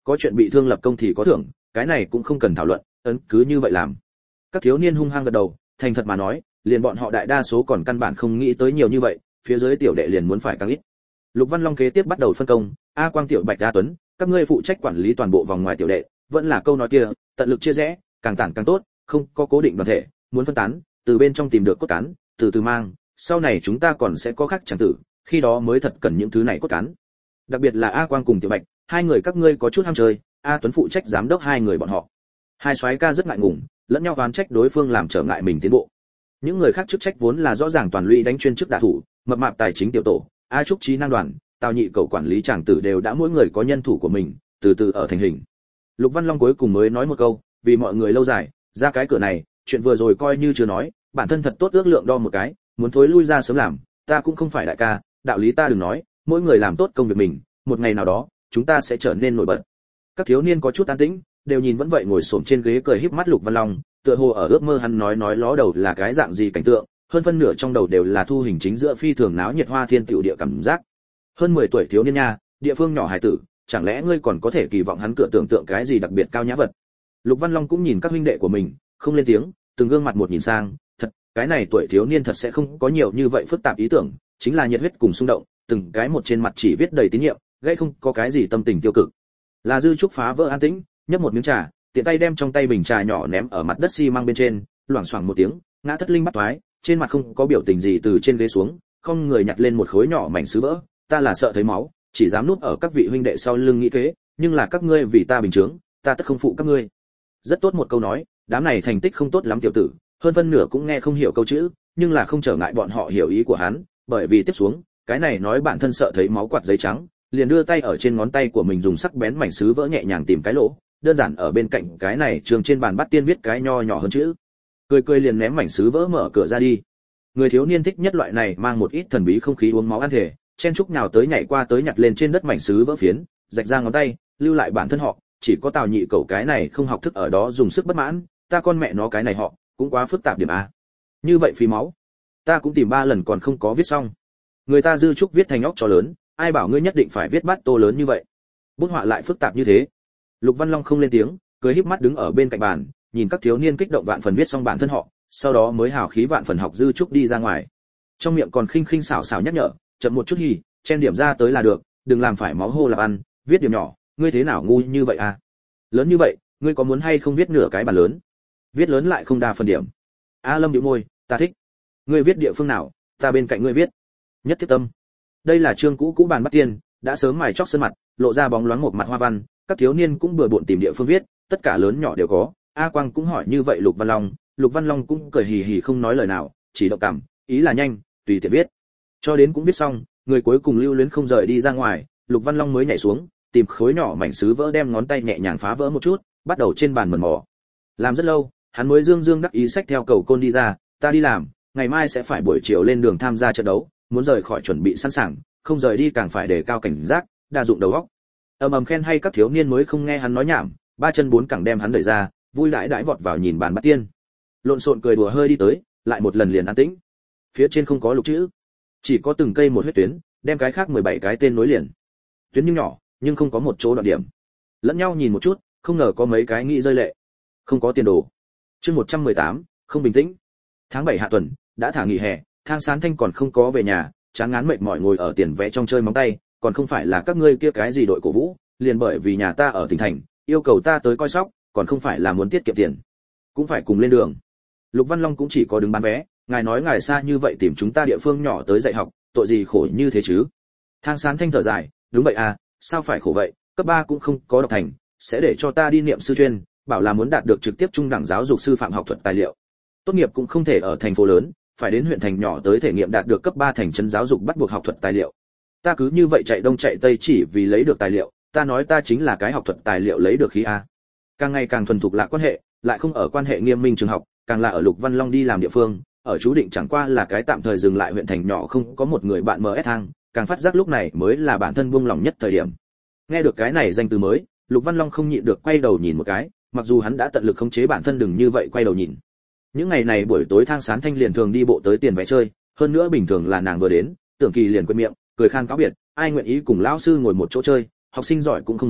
có chuyện bị thương lập công thì có thưởng, cái này cũng không cần thảo luận, cứ như vậy làm. Các thiếu niên hung hăng gật đầu, thành thật mà nói, liền bọn họ đại đa số còn căn bản không nghĩ tới nhiều như vậy, phía dưới tiểu đệ liền muốn phải càng ít. Lục Văn Long kế tiếp bắt đầu phân công, A Quang, Tiểu Bạch, A Tuấn, các ngươi phụ trách quản lý toàn bộ vòng ngoài tiểu đệ, vẫn là câu nói kia, tận lực chia rẽ, càng tản càng tốt, không có cố định đoàn thể, muốn phân tán, từ bên trong tìm được cốt cán, từ từ mang, sau này chúng ta còn sẽ có khác chẳng tử, khi đó mới thật cần những thứ này cốt cán. Đặc biệt là A Quang cùng Tiểu Bạch, hai người các ngươi có chút ham chơi, A Tuấn phụ trách giám đốc hai người bọn họ. Hai soái ca rất ngại ngùng, lẫn nhau oán trách đối phương làm trở ngại mình tiến bộ. Những người khác chức trách vốn là rõ ràng toàn lũy đánh chuyên chức đả thủ, mập mạp tài chính tiểu tổ, A Trúc trí năng đoàn, Tào Nhị cầu quản lý chàng tử đều đã mỗi người có nhân thủ của mình, từ từ ở thành hình. Lục Văn Long cuối cùng mới nói một câu, vì mọi người lâu dài, ra cái cửa này, chuyện vừa rồi coi như chưa nói, bản thân thật tốt ước lượng đo một cái, muốn thối lui ra sớm làm, ta cũng không phải đại ca, đạo lý ta đừng nói, mỗi người làm tốt công việc mình, một ngày nào đó, chúng ta sẽ trở nên nổi bật. Các thiếu niên có chút an tĩnh, đều nhìn vẫn vậy ngồi xổm trên ghế cười híp mắt Lục Văn Long, tựa hồ ở ước mơ hắn nói ló đầu là cái dạng gì cảnh tượng, hơn phân nửa trong đầu đều là thu hình chính giữa phi thường náo nhiệt hoa thiên tiểu địa cảm giác. Hơn 10 tuổi thiếu niên nha, địa phương nhỏ hài tử, chẳng lẽ ngươi còn có thể kỳ vọng hắn cửa tưởng tượng cái gì đặc biệt cao nhã vật. Lục Văn Long cũng nhìn các huynh đệ của mình, không lên tiếng, từng gương mặt một nhìn sang, thật, cái này tuổi thiếu niên thật sẽ không có nhiều như vậy phức tạp ý tưởng, chính là nhiệt huyết cùng xung động, từng cái một trên mặt chỉ viết đầy tín nhiệm, gây không có cái gì tâm tình tiêu cực. Là Dư Trúc phá vỡ an tĩnh, nhấp một miếng trà, tiện tay đem trong tay bình trà nhỏ ném ở mặt đất xi măng bên trên, loảng xoảng một tiếng, ngã thất linh bắt toái, trên mặt không có biểu tình gì từ trên ghế xuống, không người nhặt lên một khối nhỏ mảnh sứ vỡ, ta là sợ thấy máu, chỉ dám núp ở các vị huynh đệ sau lưng nghĩ kế, nhưng là các ngươi vì ta bình chứng, ta tất không phụ các ngươi. Rất tốt một câu nói, đám này thành tích không tốt lắm tiểu tử, hơn phân nửa cũng nghe không hiểu câu chữ, nhưng là không trở ngại bọn họ hiểu ý của hắn, bởi vì tiếp xuống, cái này nói bản thân sợ thấy máu quạt giấy trắng, liền đưa tay ở trên ngón tay của mình dùng sắc bén mảnh sứ vỡ nhẹ nhàng tìm cái lỗ, đơn giản ở bên cạnh cái này trường trên bàn bắt tiên viết cái nho nhỏ hơn chữ. Cười liền ném mảnh sứ vỡ mở cửa ra đi. Người thiếu niên thích nhất loại này mang một ít thần bí không khí uống máu ăn thể, chen chúc nhào tới nhảy qua tới nhặt lên trên đất mảnh sứ vỡ phiến, rạch ra ngón tay, lưu lại bản thân họ, chỉ có Tào Nhị cậu cái này không học thức ở đó dùng sức bất mãn, ta con mẹ nó cái này họ, cũng quá phức tạp điểm a. Như vậy phí máu. Ta cũng tìm 3 lần còn không có viết xong. Người ta Dư Trúc viết thành óc cho lớn, ai bảo ngươi nhất định phải viết bát tô lớn như vậy. Bút họa lại phức tạp như thế. Lục Văn Long không lên tiếng, cười híp mắt đứng ở bên cạnh bàn, nhìn các thiếu niên kích động vạn phần viết xong bản thân họ, sau đó mới hào khí vạn phần học Dư Trúc đi ra ngoài. Trong miệng còn khinh khinh xảo xảo nhắc nhở, chậm một chút hì, chen điểm ra tới là được, đừng làm phải máu hô làm ăn, viết điểm nhỏ, ngươi thế nào ngu như vậy à? Lớn như vậy, ngươi có muốn hay không viết nửa cái bàn lớn? Viết lớn lại không đa phần điểm. A Lâm nhíu môi, ta thích. Ngươi viết địa phương nào, ta bên cạnh ngươi viết. Nhất thiết tâm. Đây là chương cũ bàn bắt tiên, đã sớm mài chóc sơn mặt, lộ ra bóng loáng một mặt hoa văn, các thiếu niên cũng bừa bộn tìm địa phương viết, tất cả lớn nhỏ đều có. A Quang cũng hỏi như vậy Lục Văn Long cũng cười hì hì không nói lời nào, chỉ động cảm, ý là nhanh, tùy tiện viết. Cho đến cũng viết xong, người cuối cùng lưu luyến không rời đi ra ngoài, Lục Văn Long mới nhảy xuống, tìm khối nhỏ mảnh sứ vỡ đem ngón tay nhẹ nhàng phá vỡ một chút, bắt đầu trên bàn mần mò. Làm rất lâu, hắn mới dương đắc ý xách theo cầu côn đi ra, ta đi làm, ngày mai sẽ phải buổi chiều lên đường tham gia trận đấu, muốn rời khỏi chuẩn bị sẵn sàng, không rời đi càng phải đề cao cảnh giác, đa dụng đầu óc. Ầm khen hay các thiếu niên mới không nghe hắn nói nhảm, 3 chân 4 cẳng đem hắn đẩy ra, vui đãi vọt vào nhìn bàn bắt tiên. Lộn xộn cười đùa hơi đi tới, lại một lần liền an tĩnh. Phía trên không có lục chữ, chỉ có từng cây một huyết tuyến, đem cái khác 17 cái tên nối liền. Tuyến nhưng nhỏ, nhưng không có một chỗ đoạn điểm. Lẫn nhau nhìn một chút, không ngờ có mấy cái nghĩ rơi lệ. Không có tiền đồ. Chương 118, không bình tĩnh. Tháng 7 hạ tuần, đã thả nghỉ hè, Thang Sán Thanh còn không có về nhà, chán ngán mệt mỏi ngồi ở tiền vẽ trong chơi móng tay, còn không phải là các ngươi kia cái gì đội cổ vũ, liền bởi vì nhà ta ở tỉnh thành, yêu cầu ta tới coi sóc, còn không phải là muốn tiết kiệm tiền, cũng phải cùng lên đường. Lục Văn Long cũng chỉ có đứng bán vé, ngài nói ngài xa như vậy tìm chúng ta địa phương nhỏ tới dạy học, tội gì khổ như thế chứ? Thang Sán Thanh thở dài, đúng vậy à, sao phải khổ vậy, cấp 3 cũng không có đọc thành, sẽ để cho ta đi niệm sư chuyên, bảo là muốn đạt được trực tiếp trung đẳng giáo dục sư phạm học thuật tài liệu. Tốt nghiệp cũng không thể ở thành phố lớn, phải đến huyện thành nhỏ tới thể nghiệm đạt được cấp 3 thành trấn giáo dục bắt buộc học thuật tài liệu. Ta cứ như vậy chạy đông chạy tây chỉ vì lấy được tài liệu, ta nói ta chính là cái học thuật tài liệu lấy được khí a. Càng ngày càng thuần thục lạc quan hệ, lại không ở quan hệ nghiêm minh trường học, càng là ở Lục Văn Long đi làm địa phương, ở chú định chẳng qua là cái tạm thời dừng lại huyện thành nhỏ không có một người bạn MS thang, càng phát giác lúc này mới là bản thân buông lòng nhất thời điểm. Nghe được cái này danh từ mới, Lục Văn Long không nhịn được quay đầu nhìn một cái, mặc dù hắn đã tận lực khống chế bản thân đừng như vậy quay đầu nhìn. Những ngày này buổi tối Thang Sán Thanh liền thường đi bộ tới tiền vẽ chơi, hơn nữa bình thường là nàng vừa đến, Tưởng Kỳ liền quên miệng, cười khan cáo biệt, ai nguyện ý cùng lão sư ngồi một chỗ chơi, học sinh giỏi cũng không muốn,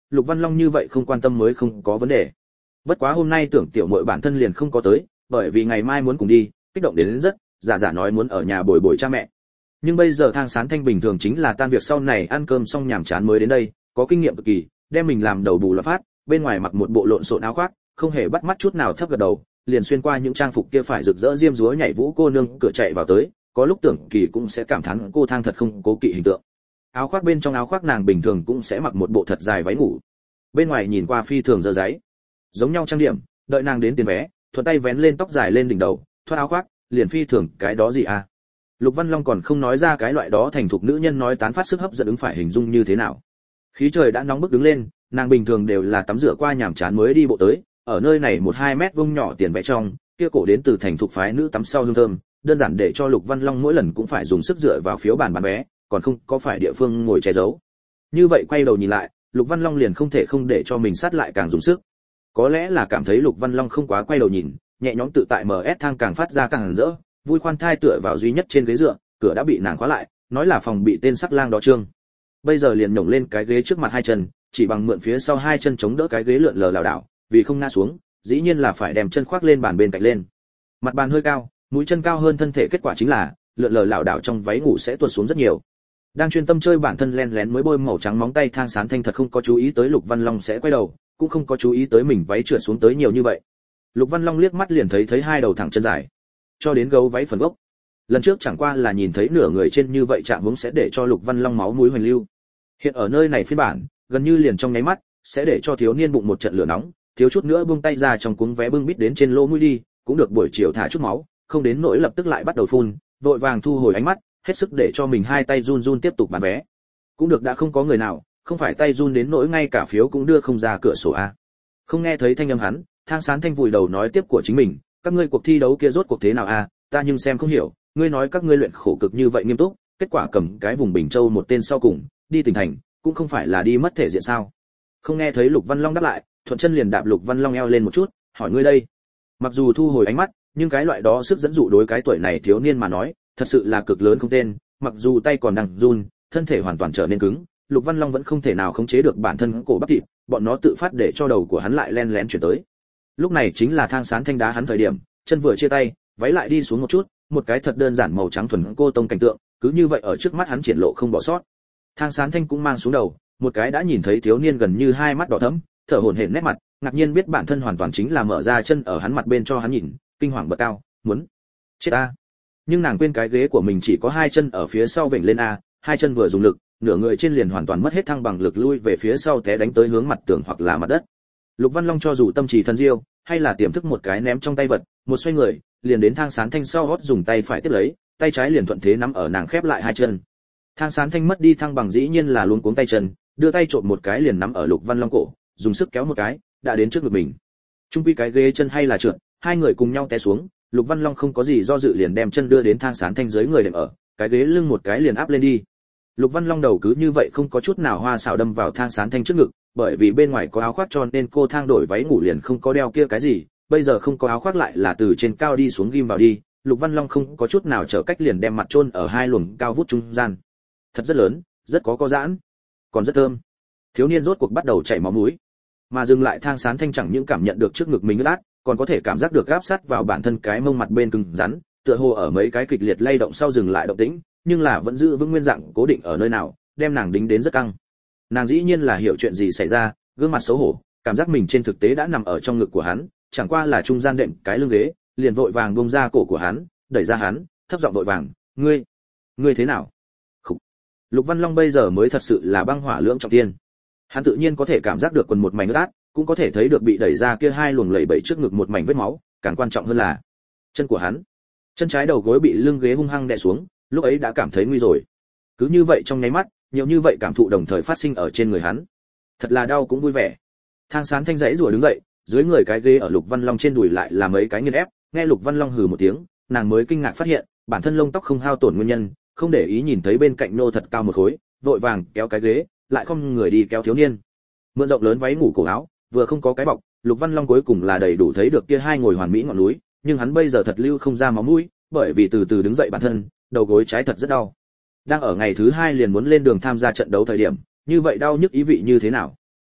Lục Văn Long như vậy không quan tâm mới không có vấn đề. Bất quá hôm nay tưởng tiểu muội bản thân liền không có tới, bởi vì ngày mai muốn cùng đi, kích động đến rất, giả nói muốn ở nhà bồi bồi cha mẹ. Nhưng bây giờ Thang Sán Thanh bình thường chính là tan việc sau này ăn cơm xong nhàm chán mới đến đây, có kinh nghiệm cực kỳ, đem mình làm đầu bù loạn phát, bên ngoài mặc một bộ lộn xộn áo khoác, không hề bắt mắt chút nào thấp gật đầu, liền xuyên qua những trang phục kia phải rực rỡ diêm dúa nhảy vũ cô nương cửa chạy vào tới, có lúc tưởng kỳ cũng sẽ cảm thán cô Thang thật không cố kỵ hình tượng. Áo khoác bên trong áo khoác nàng bình thường cũng sẽ mặc một bộ thật dài váy ngủ, bên ngoài nhìn qua phi thường dơ dáy, giống nhau trang điểm, đợi nàng đến tiền vé, thuận tay vén lên tóc dài lên đỉnh đầu, thoát áo khoác, liền phi thường cái đó gì à? Lục Văn Long còn không nói ra cái loại đó thành thục nữ nhân nói tán phát sức hấp dẫn ứng phải hình dung như thế nào. Khí trời đã nóng bức đứng lên, nàng bình thường đều là tắm rửa qua nhàm chán mới đi bộ tới, ở nơi này 1-2 mét vuông nhỏ tiền vẽ trong, kia cổ đến từ thành thục phái nữ tắm sau hương thơm, đơn giản để cho Lục Văn Long mỗi lần cũng phải dùng sức dựa vào phiếu bàn bán vé, còn không có phải địa phương ngồi che giấu. Như vậy quay đầu nhìn lại, Lục Văn Long liền không thể không để cho mình sát lại càng dùng sức. Có lẽ là cảm thấy Lục Văn Long không quá quay đầu nhìn, nhẹ nhõm tự tại MS thang càng phát ra càng rỡ, vui khoan thai tựa vào duy nhất trên ghế dựa, cửa đã bị nàng khóa lại, nói là phòng bị tên sắc lang đó trương. Bây giờ liền nhổng lên cái ghế trước mặt hai chân, chỉ bằng mượn phía sau hai chân chống đỡ cái ghế lượn lờ lảo đảo, vì không ngã xuống, dĩ nhiên là phải đem chân khoác lên bàn bên cạnh lên. Mặt bàn hơi cao, mũi chân cao hơn thân thể, kết quả chính là lượn lờ lảo đảo trong váy ngủ sẽ tuột xuống rất nhiều. Đang chuyên tâm chơi bản thân len lén mới bôi màu trắng móng tay Thang Sán Thanh thật không có chú ý tới Lục Văn Long sẽ quay đầu, cũng không có chú ý tới mình váy trượt xuống tới nhiều như vậy. Lục Văn Long liếc mắt liền thấy hai đầu thẳng chân dài, cho đến gấu váy phần gốc. Lần trước chẳng qua là nhìn thấy nửa người trên như vậy chạm hướng sẽ để cho Lục Văn Long máu mũi hoành lưu. Hiện ở nơi này phiên bản, gần như liền trong nháy mắt, sẽ để cho thiếu niên bụng một trận lửa nóng, thiếu chút nữa buông tay ra trong cuống vé bưng bít đến trên lỗ mũi đi, cũng được buổi chiều thả chút máu, không đến nỗi lập tức lại bắt đầu phun, vội vàng thu hồi ánh mắt, hết sức để cho mình hai tay run run tiếp tục bán vé. Cũng được đã không có người nào, không phải tay run đến nỗi ngay cả phiếu cũng đưa không ra cửa sổ a. Không nghe thấy thanh âm hắn, Thang Sán Thanh vùi đầu nói tiếp của chính mình, các ngươi cuộc thi đấu kia rốt cuộc thế nào a, ta nhưng xem không hiểu, ngươi nói các ngươi luyện khổ cực như vậy nghiêm túc, kết quả cầm cái vùng Bình Châu một tên sau cùng, đi tỉnh thành, cũng không phải là đi mất thể diện sao? Không nghe thấy Lục Văn Long đáp lại, thuận chân liền đạp Lục Văn Long eo lên một chút, hỏi ngươi đây. Mặc dù thu hồi ánh mắt, nhưng cái loại đó sức dẫn dụ đối cái tuổi này thiếu niên mà nói, thật sự là cực lớn không tên, mặc dù tay còn đang run, thân thể hoàn toàn trở nên cứng, Lục Văn Long vẫn không thể nào khống chế được bản thân cổ bắp thịt, bọn nó tự phát để cho đầu của hắn lại len lén chuyển tới. Lúc này chính là Thang Sán Thanh đá hắn thời điểm, chân vừa chia tay, váy lại đi xuống một chút, một cái thật đơn giản màu trắng thuần cô tông cảnh tượng, cứ như vậy ở trước mắt hắn triển lộ không bỏ sót. Thang Sán Thanh cũng mang xuống đầu, một cái đã nhìn thấy thiếu niên gần như hai mắt đỏ thẫm, thở hổn hển nét mặt, ngạc nhiên biết bản thân hoàn toàn chính là mở ra chân ở hắn mặt bên cho hắn nhìn, kinh hoàng bật cao, muốn chết a. Nhưng nàng quên cái ghế của mình chỉ có hai chân ở phía sau vểnh lên a, hai chân vừa dùng lực, nửa người trên liền hoàn toàn mất hết thăng bằng lực lui về phía sau té đánh tới hướng mặt tường hoặc là mặt đất. Lục Văn Long cho dù tâm trí thần diêu, hay là tiềm thức một cái ném trong tay vật, một xoay người, liền đến Thang Sán Thanh sau hót dùng tay phải tiếp lấy, tay trái liền thuận thế nắm ở nàng khép lại hai chân. Thang Sán Thanh mất đi thăng bằng dĩ nhiên là luống cuống tay chân, đưa tay trộm một cái liền nắm ở Lục Văn Long cổ, dùng sức kéo một cái, đã đến trước ngực mình. Trung quy cái ghế chân hay là trượt, hai người cùng nhau té xuống, Lục Văn Long không có gì do dự liền đem chân đưa đến Thang Sán Thanh dưới người đệm ở, cái ghế lưng một cái liền áp lên đi. Lục Văn Long đầu cứ như vậy không có chút nào hoa xảo đâm vào Thang Sán Thanh trước ngực, bởi vì bên ngoài có áo khoác cho nên cô Thang đổi váy ngủ liền không có đeo kia cái gì, bây giờ không có áo khoác lại là từ trên cao đi xuống ghim vào đi, Lục Văn Long không có chút nào trở cách liền đem mặt chôn ở hai luồng cao vút trung gian. Thật rất lớn, rất có giãn, còn rất thơm. Thiếu niên rốt cuộc bắt đầu chảy máu mũi, mà dừng lại Thang Sán Thanh chẳng những cảm nhận được trước ngực mình ướt át, còn có thể cảm giác được áp sát vào bản thân cái mông mặt bên cứng rắn, tựa hồ ở mấy cái kịch liệt lay động sau dừng lại động tĩnh, nhưng là vẫn giữ vững nguyên dạng cố định ở nơi nào, đem nàng đính đến rất căng. Nàng dĩ nhiên là hiểu chuyện gì xảy ra, gương mặt xấu hổ, cảm giác mình trên thực tế đã nằm ở trong ngực của hắn, chẳng qua là trung gian đệm cái lưng ghế, liền vội vàng buông ra cổ của hắn, đẩy ra hắn, thấp giọng vội vàng, ngươi thế nào? Khủ. Lục Văn Long bây giờ mới thật sự là băng hỏa lưỡng trọng thiên. Hắn tự nhiên có thể cảm giác được quần một mảnh ướt át, cũng có thể thấy được bị đẩy ra kia hai luồng lẩy bẩy trước ngực một mảnh vết máu, càng quan trọng hơn là chân của hắn. Chân trái đầu gối bị lưng ghế hung hăng đè xuống, lúc ấy đã cảm thấy nguy rồi. Cứ như vậy trong nháy mắt, nhiều như vậy cảm thụ đồng thời phát sinh ở trên người hắn. Thật là đau cũng vui vẻ. Thang Sán Thanh dãy rủa đứng dậy, dưới người cái ghế ở Lục Văn Long trên đùi lại là mấy cái nghiền ép, nghe Lục Văn Long hừ một tiếng, nàng mới kinh ngạc phát hiện, bản thân lông tóc không hao tổn nguyên nhân, không để ý nhìn thấy bên cạnh nô thật cao một khối, vội vàng kéo cái ghế, lại không người đi kéo thiếu niên. Mượn rộng lớn váy ngủ cổ áo, vừa không có cái bọc, Lục Văn Long cuối cùng là đầy đủ thấy được kia hai ngồi hoàn mỹ ngọn núi, nhưng hắn bây giờ thật lưu không ra máu mũi, bởi vì từ từ đứng dậy bản thân, đầu gối trái thật rất đau. Đang ở ngày thứ hai liền muốn lên đường tham gia trận đấu thời điểm, như vậy đau nhức ý vị như thế nào?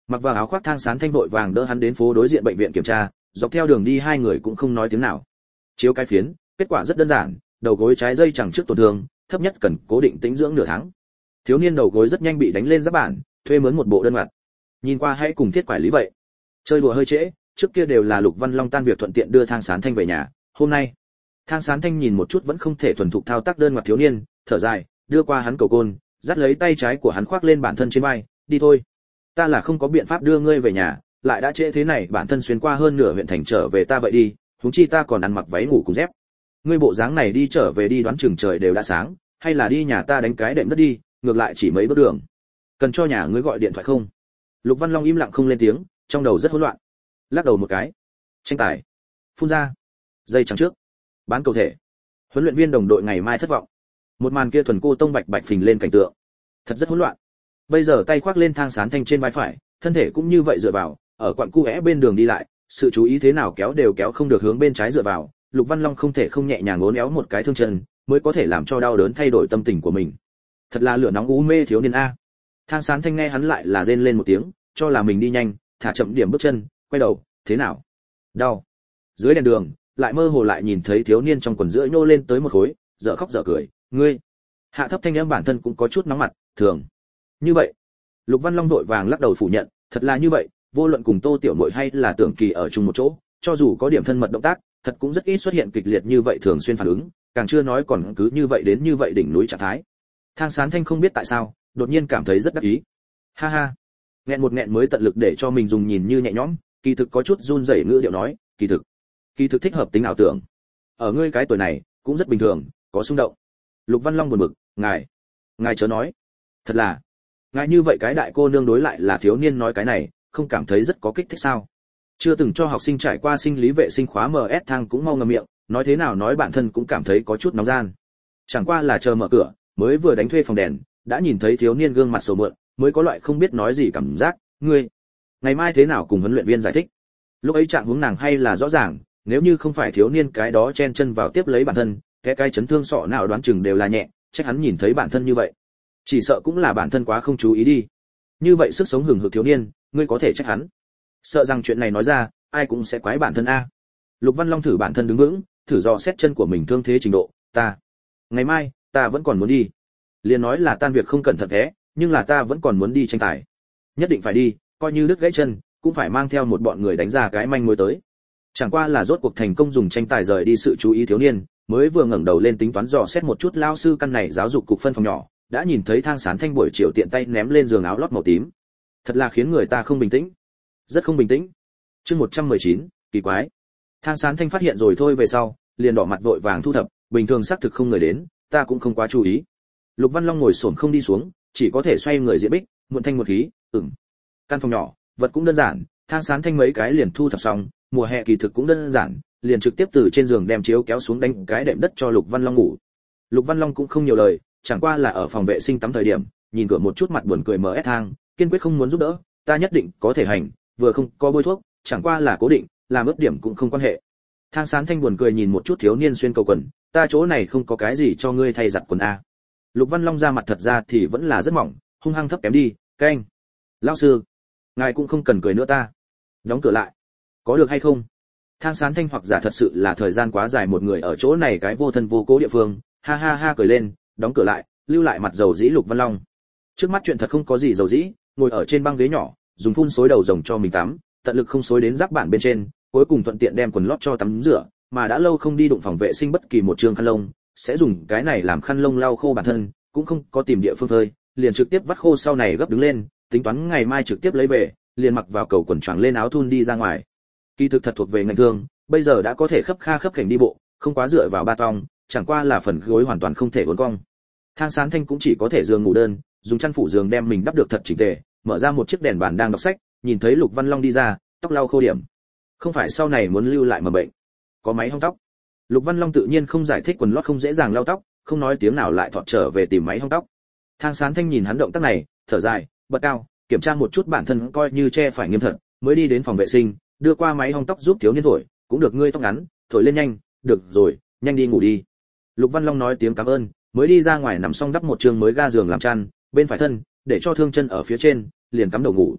Mặc vào áo khoác Thang Sán Thanh vội vàng đỡ hắn đến phố đối diện bệnh viện kiểm tra, dọc theo đường đi hai người cũng không nói tiếng nào. Chiếu cái phiến, kết quả rất đơn giản, đầu gối trái dây chẳng trước tổn thương, thấp nhất cần cố định tĩnh dưỡng nửa tháng. Thiếu niên đầu gối rất nhanh bị đánh lên giáp bản, thuê mướn một bộ đơn mặt. Nhìn qua hãy cùng thiết quản lý vậy. Chơi đùa hơi trễ, trước kia đều là Lục Văn Long tan việc thuận tiện đưa Thang Sán Thanh về nhà, hôm nay Thang Sán Thanh nhìn một chút vẫn không thể thuần thục thao tác đơn mặt thiếu niên, thở dài, đưa qua hắn cầu côn, dắt lấy tay trái của hắn khoác lên bản thân trên vai, đi thôi. Ta là không có biện pháp đưa ngươi về nhà, lại đã trễ thế này bản thân xuyên qua hơn nửa huyện thành trở về ta vậy đi, huống chi ta còn ăn mặc váy ngủ cùng dép. Ngươi bộ dáng này đi trở về đi đoán chừng trời đều đã sáng, hay là đi nhà ta đánh cái đệm đất đi, ngược lại chỉ mấy bước đường. Cần cho nhà ngươi gọi điện thoại không? Lục Văn Long im lặng không lên tiếng, trong đầu rất hỗn loạn. Lắc đầu một cái. Tranh tài. Phun ra. Dây trắng trước. Bán cầu thể. Huấn luyện viên đồng đội ngày mai thất vọng. Một màn kia thuần cô tông bạch bạch phình lên cảnh tượng. Thật rất hỗn loạn. Bây giờ tay khoác lên Thang Sán Thanh trên vai phải, thân thể cũng như vậy dựa vào, ở quặng cu é bên đường đi lại, sự chú ý thế nào kéo đều kéo không được hướng bên trái dựa vào, Lục Văn Long không thể không nhẹ nhàng uốn éo một cái thương chân, mới có thể làm cho đau đớn thay đổi tâm tình của mình. Thật là lửa nóng u mê thiếu niên a. Thang Sán Thanh nghe hắn lại là rên lên một tiếng, cho là mình đi nhanh, thả chậm điểm bước chân, quay đầu, thế nào? Đau. Dưới đèn đường, lại mơ hồ lại nhìn thấy thiếu niên trong quần giữa nhô lên tới một khối, dở khóc dở cười, ngươi. Hạ thấp thanh âm bản thân cũng có chút nóng mặt, thường. Như vậy, Lục Văn Long vội vàng lắc đầu phủ nhận, thật là như vậy, vô luận cùng Tô Tiểu Muội hay là Tưởng Kỳ ở chung một chỗ, cho dù có điểm thân mật động tác, thật cũng rất ít xuất hiện kịch liệt như vậy thường xuyên phản ứng, càng chưa nói còn cứ như vậy đến như vậy đỉnh núi trạng thái. Thang Sán Thanh không biết tại sao, đột nhiên cảm thấy rất đắc ý. Ha ha. Nghẹn một nghẹn mới tận lực để cho mình dùng nhìn như nhẹ nhõm, kỳ thực có chút run rẩy ngữ điệu nói, kỳ thực thích hợp tính ảo tưởng. Ở ngươi cái tuổi này, cũng rất bình thường, có xung động. Lục Văn Long buồn bực, ngài chớ nói. Thật là, ngài như vậy cái đại cô nương đối lại là thiếu niên nói cái này, không cảm thấy rất có kích thích sao? Chưa từng cho học sinh trải qua sinh lý vệ sinh khóa MS Thang cũng mau ngậm miệng, nói thế nào nói bản thân cũng cảm thấy có chút nóng gian. Chẳng qua là chờ mở cửa, mới vừa đánh thuê phòng đèn, đã nhìn thấy thiếu niên gương mặt sầu mượn, mới có loại không biết nói gì cảm giác, ngươi, ngày mai thế nào cùng huấn luyện viên giải thích. Lúc ấy trạng huống nàng hay là rõ ràng, nếu như không phải thiếu niên cái đó chen chân vào tiếp lấy bản thân, cái chấn thương sọ nào đoán chừng đều là nhẹ, trách hắn nhìn thấy bản thân như vậy. Chỉ sợ cũng là bản thân quá không chú ý đi. Như vậy sức sống hừng hực thiếu niên, ngươi có thể trách hắn. Sợ rằng chuyện này nói ra, ai cũng sẽ quái bản thân a. Lục Văn Long thử bản thân đứng vững, thử dò xét chân của mình thương thế trình độ, ngày mai, ta vẫn còn muốn đi. Liền nói là tan việc không cẩn thận thế, nhưng là ta vẫn còn muốn đi tranh tài. Nhất định phải đi, coi như đứt gãy chân, cũng phải mang theo một bọn người đánh ra cái manh mối tới. Chẳng qua là rốt cuộc thành công dùng tranh tài rời đi sự chú ý thiếu niên, mới vừa ngẩng đầu lên tính toán dò xét một chút lao sư căn này giáo dục cục phân phòng nhỏ, đã nhìn thấy Thang Sán Thanh buổi chiều tiện tay ném lên giường áo lót màu tím. Thật là khiến người ta không bình tĩnh. Rất không bình tĩnh. Chương 119, kỳ quái. Thang Sán Thanh phát hiện rồi thôi về sau, liền đỏ mặt vội vàng thu thập, bình thường xác thực không người đến, ta cũng không quá chú ý. Lục Văn Long ngồi xổm không đi xuống, chỉ có thể xoay người diễn bích, muộn thanh một khí, Căn phòng nhỏ, vật cũng đơn giản, Thang Sán Thanh mấy cái liền thu thập xong, mùa hè kỳ thực cũng đơn giản, liền trực tiếp từ trên giường đem chiếu kéo xuống đánh cái đệm đất cho Lục Văn Long ngủ. Lục Văn Long cũng không nhiều lời, chẳng qua là ở phòng vệ sinh tắm thời điểm, nhìn cửa một chút mặt buồn cười MS Thang, kiên quyết không muốn giúp đỡ, ta nhất định có thể hành, vừa không có bôi thuốc, chẳng qua là cố định, làm ướt điểm cũng không quan hệ. Thang Sán Thanh buồn cười nhìn một chút thiếu niên xuyên cầu quần, ta chỗ này không có cái gì cho ngươi thay giặt quần a. Lục Văn Long ra mặt thật ra thì vẫn là rất mỏng, hung hăng thấp kém đi, canh. Lão sư, ngài cũng không cần cười nữa ta. Đóng cửa lại. Có được hay không? Thang Sán Thanh hoặc giả thật sự là thời gian quá dài một người ở chỗ này cái vô thân vô cố địa phương, ha ha ha cười lên, đóng cửa lại, lưu lại mặt dầu dĩ Lục Văn Long. Trước mắt chuyện thật không có gì dầu dĩ, ngồi ở trên băng ghế nhỏ, dùng phun xối đầu rồng cho mình tắm, tận lực không xối đến giáp bản bên trên, cuối cùng thuận tiện đem quần lót cho tắm rửa, mà đã lâu không đi đụng phòng vệ sinh bất kỳ một trường khăn lông, sẽ dùng cái này làm khăn lông lau khô bản thân, cũng không có tìm địa phương phơi, liền trực tiếp vắt khô sau này gấp đứng lên, tính toán ngày mai trực tiếp lấy về, liền mặc vào cầu quần choàng lên áo thun đi ra ngoài. Kỳ thực thật thuộc về ngành thương, bây giờ đã có thể khấp khểnh đi bộ, không quá dựa vào ba tong, chẳng qua là phần gối hoàn toàn không thể uốn cong. Thang Sán Thanh cũng chỉ có thể giường ngủ đơn, dùng chăn phủ giường đem mình đắp được thật chỉnh tề, mở ra một chiếc đèn bàn đang đọc sách, nhìn thấy Lục Văn Long đi ra, tóc lau khô điểm. Không phải sau này muốn lưu lại mầm bệnh, có máy hong tóc. Lục Văn Long tự nhiên không giải thích quần lót không dễ dàng lau tóc, không nói tiếng nào lại thọt trở về tìm máy hong tóc. Thang Sán Thanh nhìn hắn động tác này, thở dài, bật cao, kiểm tra một chút bản thân coi như che phải nghiêm thật, mới đi đến phòng vệ sinh, đưa qua máy hong tóc giúp thiếu niên thổi, cũng được ngươi tóc ngắn, thổi lên nhanh, được rồi, nhanh đi ngủ đi. Lục Văn Long nói tiếng cảm ơn, mới đi ra ngoài nằm xong đắp một trường mới ga giường làm chăn, bên phải thân, để cho thương chân ở phía trên, liền cắm đầu ngủ.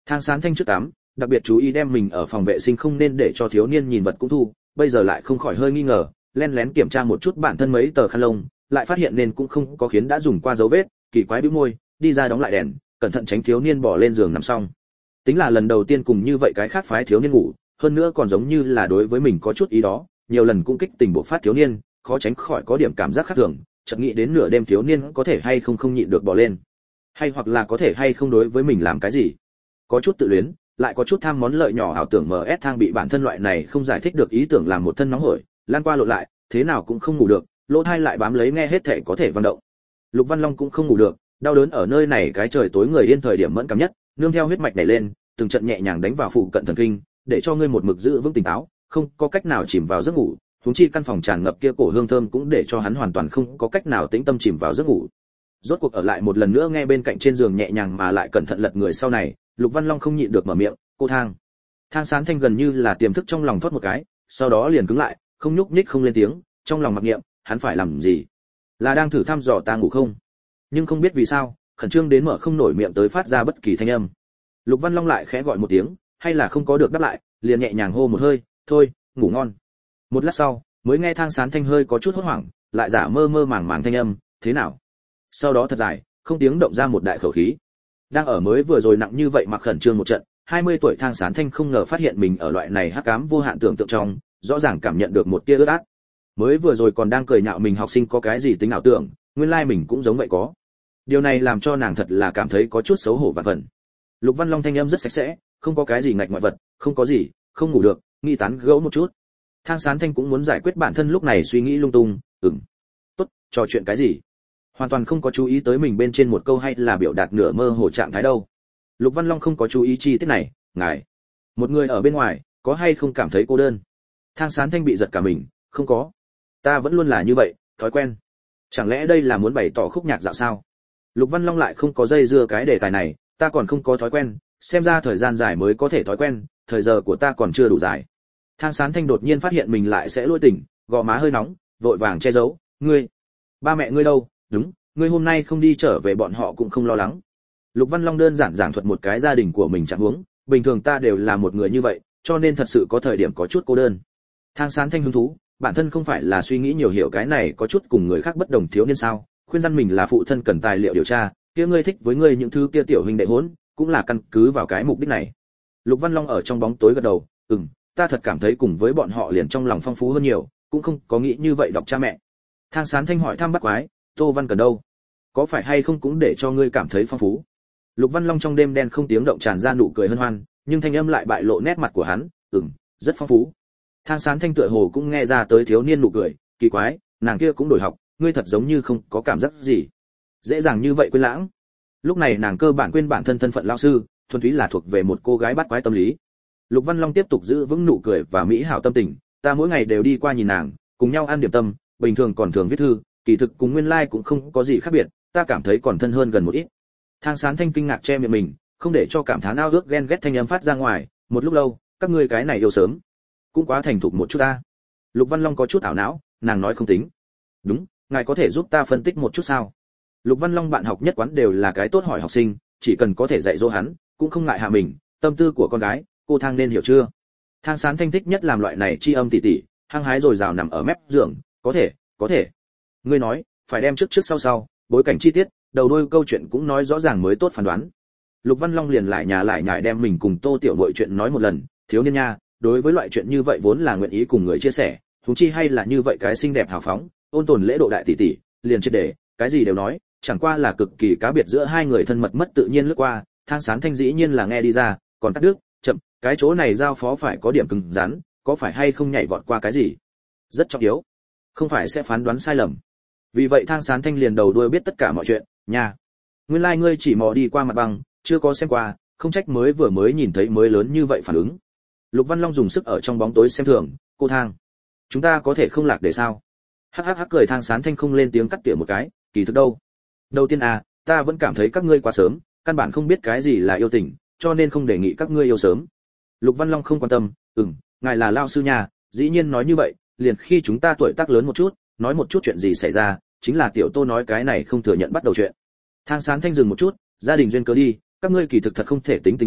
Thang Sán Thanh trước tắm, đặc biệt chú ý đem mình ở phòng vệ sinh không nên để cho thiếu niên nhìn vật cũng thu, bây giờ lại không khỏi hơi nghi ngờ, lén lén kiểm tra một chút bản thân mấy tờ khăn lông, lại phát hiện nên cũng không có khiến đã dùng qua dấu vết, kỳ quái bĩu môi, đi ra đóng lại đèn, cẩn thận tránh thiếu niên bỏ lên giường nằm xong. Tính là lần đầu tiên cùng như vậy cái khác phái thiếu niên ngủ, hơn nữa còn giống như là đối với mình có chút ý đó, nhiều lần cũng kích tình bộc phát thiếu niên, khó tránh khỏi có điểm cảm giác khác thường, chợt nghĩ đến nửa đêm thiếu niên có thể hay không nhịn được bỏ lên, hay hoặc là có thể hay không đối với mình làm cái gì. Có chút tự luyến, lại có chút tham món lợi nhỏ ảo tưởng MS thang bị bản thân loại này không giải thích được ý tưởng làm một thân nóng hổi, lan qua lộn lại, thế nào cũng không ngủ được, lỗ tai lại bám lấy nghe hết thảy có thể vận động. Lục Văn Long cũng không ngủ được, đau đớn ở nơi này cái trời tối người yên thời điểm mẫn cảm nhất, nương theo huyết mạch nảy lên, từng trận nhẹ nhàng đánh vào phụ cận thần kinh, để cho ngươi một mực giữ vững tỉnh táo, không có cách nào chìm vào giấc ngủ, huống chi căn phòng tràn ngập kia cổ hương thơm cũng để cho hắn hoàn toàn không có cách nào tĩnh tâm chìm vào giấc ngủ. Rốt cuộc ở lại một lần nữa nghe bên cạnh trên giường nhẹ nhàng mà lại cẩn thận lật người sau này, Lục Văn Long không nhịn được mở miệng, "Cô Thang." Thang Sán Thanh gần như là tiềm thức trong lòng thoát một cái, sau đó liền cứng lại, không nhúc nhích không lên tiếng, trong lòng mặc niệm, hắn phải làm gì? Là đang thử thăm dò ta ngủ không? Nhưng không biết vì sao, khẩn trương đến mở không nổi miệng tới phát ra bất kỳ thanh âm. Lục Văn Long lại khẽ gọi một tiếng, hay là không có được đáp lại, liền nhẹ nhàng hô một hơi, "Thôi, ngủ ngon." Một lát sau, mới nghe Thang Sán Thanh hơi có chút hốt hoảng, lại giả mơ mơ màng màng thanh âm, "Thế nào?" Sau đó thật dài, không tiếng động ra một đại khẩu khí. Đang ở mới vừa rồi nặng như vậy mặc khẩn trương một trận, 20 tuổi Thang Sán Thanh không ngờ phát hiện mình ở loại này hắc ám vô hạn tưởng tượng trong, rõ ràng cảm nhận được một tia ướt át. Mới vừa rồi còn đang cười nhạo mình học sinh có cái gì tính ảo tưởng, nguyên lai mình cũng giống vậy có. Điều này làm cho nàng thật là cảm thấy có chút xấu hổ vạn phần. Lục Văn Long thanh âm rất sạch sẽ, không có cái gì ngạch ngoại vật, không có gì, không ngủ được, nghĩ tán gẫu một chút. Thang Sán Thanh cũng muốn giải quyết bản thân lúc này suy nghĩ lung tung, tốt, trò chuyện cái gì? Hoàn toàn không có chú ý tới mình bên trên một câu hay là biểu đạt nửa mơ hồ trạng thái đâu. Lục Văn Long không có chú ý chi tiết này, ngài, một người ở bên ngoài, có hay không cảm thấy cô đơn? Thang Sán Thanh bị giật cả mình, không có. Ta vẫn luôn là như vậy, thói quen. Chẳng lẽ đây là muốn bày tỏ khúc nhạc dạo sao? Lục Văn Long lại không có dây dưa cái đề tài này, ta còn không có thói quen, xem ra thời gian dài mới có thể thói quen, thời giờ của ta còn chưa đủ dài. Thang Sán Thanh đột nhiên phát hiện mình lại sẽ lôi tỉnh, gò má hơi nóng, vội vàng che giấu, ngươi, ba mẹ ngươi đâu? Đúng, ngươi hôm nay không đi trở về bọn họ cũng không lo lắng. Lục Văn Long đơn giản giảng thuật một cái gia đình của mình trạng huống, bình thường ta đều là một người như vậy, cho nên thật sự có thời điểm có chút cô đơn. Thang Sán Thanh hứng thú, bản thân không phải là suy nghĩ nhiều hiểu cái này có chút cùng người khác bất đồng thiếu niên sao? Khuyên răn mình là phụ thân cần tài liệu điều tra, kia ngươi thích với ngươi những thứ kia tiểu huynh đệ hỗn, cũng là căn cứ vào cái mục đích này. Lục Văn Long ở trong bóng tối gật đầu, ta thật cảm thấy cùng với bọn họ liền trong lòng phong phú hơn nhiều, cũng không có nghĩ như vậy đọc cha mẹ. Thang Sán Thanh hỏi thăm bắt quái, Tô Văn Cần đâu? Có phải hay không cũng để cho ngươi cảm thấy phong phú? Lục Văn Long trong đêm đen không tiếng động tràn ra nụ cười hân hoan, nhưng thanh âm lại bại lộ nét mặt của hắn, rất phong phú. Thang Sán Thanh tựa hồ cũng nghe ra tới thiếu niên nụ cười, kỳ quái, nàng kia cũng đổi học, ngươi thật giống như không có cảm giác gì. Dễ dàng như vậy quên lãng. Lúc này nàng cơ bản quên bản thân thân phận lão sư, thuần túy là thuộc về một cô gái bắt quái tâm lý. Lục Văn Long tiếp tục giữ vững nụ cười và mỹ hảo tâm tình, ta mỗi ngày đều đi qua nhìn nàng, cùng nhau ăn điểm tâm, bình thường còn thường viết thư, kỳ thực cùng nguyên lai cũng không có gì khác biệt, ta cảm thấy còn thân hơn gần một ít. Thang Sán Thanh kinh ngạc che miệng mình, không để cho cảm thán ao ước ghen ghét thanh âm phát ra ngoài, một lúc lâu, các ngươi cái này yêu sớm, cũng quá thành thục một chút ta. Lục Văn Long có chút ảo não, nàng nói không tính. Đúng, ngài có thể giúp ta phân tích một chút sao? Lục Văn Long bạn học nhất quán đều là cái tốt hỏi học sinh, chỉ cần có thể dạy dỗ hắn, cũng không ngại hạ mình, tâm tư của con gái, cô Thang nên hiểu chưa? Thang Sán Thanh thích nhất làm loại này chi âm tỉ tỉ, hăng hái rồi rào nằm ở mép giường, có thể. Ngươi nói, phải đem trước sau, bối cảnh chi tiết, đầu đuôi câu chuyện cũng nói rõ ràng mới tốt phán đoán. Lục Văn Long liền lại nhải đem mình cùng Tô Tiểu Nội chuyện nói một lần, thiếu niên nha, đối với loại chuyện như vậy vốn là nguyện ý cùng người chia sẻ, huống chi hay là như vậy cái xinh đẹp hào phóng, ôn tồn lễ độ đại tỷ tỷ, liền triệt để, cái gì đều nói, chẳng qua là cực kỳ cá biệt giữa hai người thân mật mất tự nhiên lướt qua, Thang Sán Thanh dĩ nhiên là nghe đi ra, còn tắt đứt, chậm, cái chỗ này giao phó phải có điểm cứng rắn, có phải hay không nhảy vọt qua cái gì? Rất trọng yếu, không phải sẽ phán đoán sai lầm. Vì vậy Thang Sán Thanh liền đầu đuôi biết tất cả mọi chuyện, nha. Nguyên lai ngươi chỉ mò đi qua mặt bằng, chưa có xem qua, không trách vừa mới nhìn thấy mới lớn như vậy phản ứng. Lục Văn Long dùng sức ở trong bóng tối xem thường, cô Thang, chúng ta có thể không lạc để sao? Hắc cười. Thang Sán Thanh không lên tiếng cắt tỉa một cái, kỳ thực đâu. Đầu tiên ta vẫn cảm thấy các ngươi quá sớm, căn bản không biết cái gì là yêu tình, cho nên không đề nghị các ngươi yêu sớm. Lục Văn Long không quan tâm, ngài là lao sư nhà, dĩ nhiên nói như vậy, liền khi chúng ta tuổi tác lớn một chút, nói một chút chuyện gì xảy ra, chính là tiểu Tô nói cái này không thừa nhận bắt đầu chuyện. Thang Sán Thanh dừng một chút, gia đình duyên cớ đi, các ngươi kỳ thực thật không thể tính tình yêu,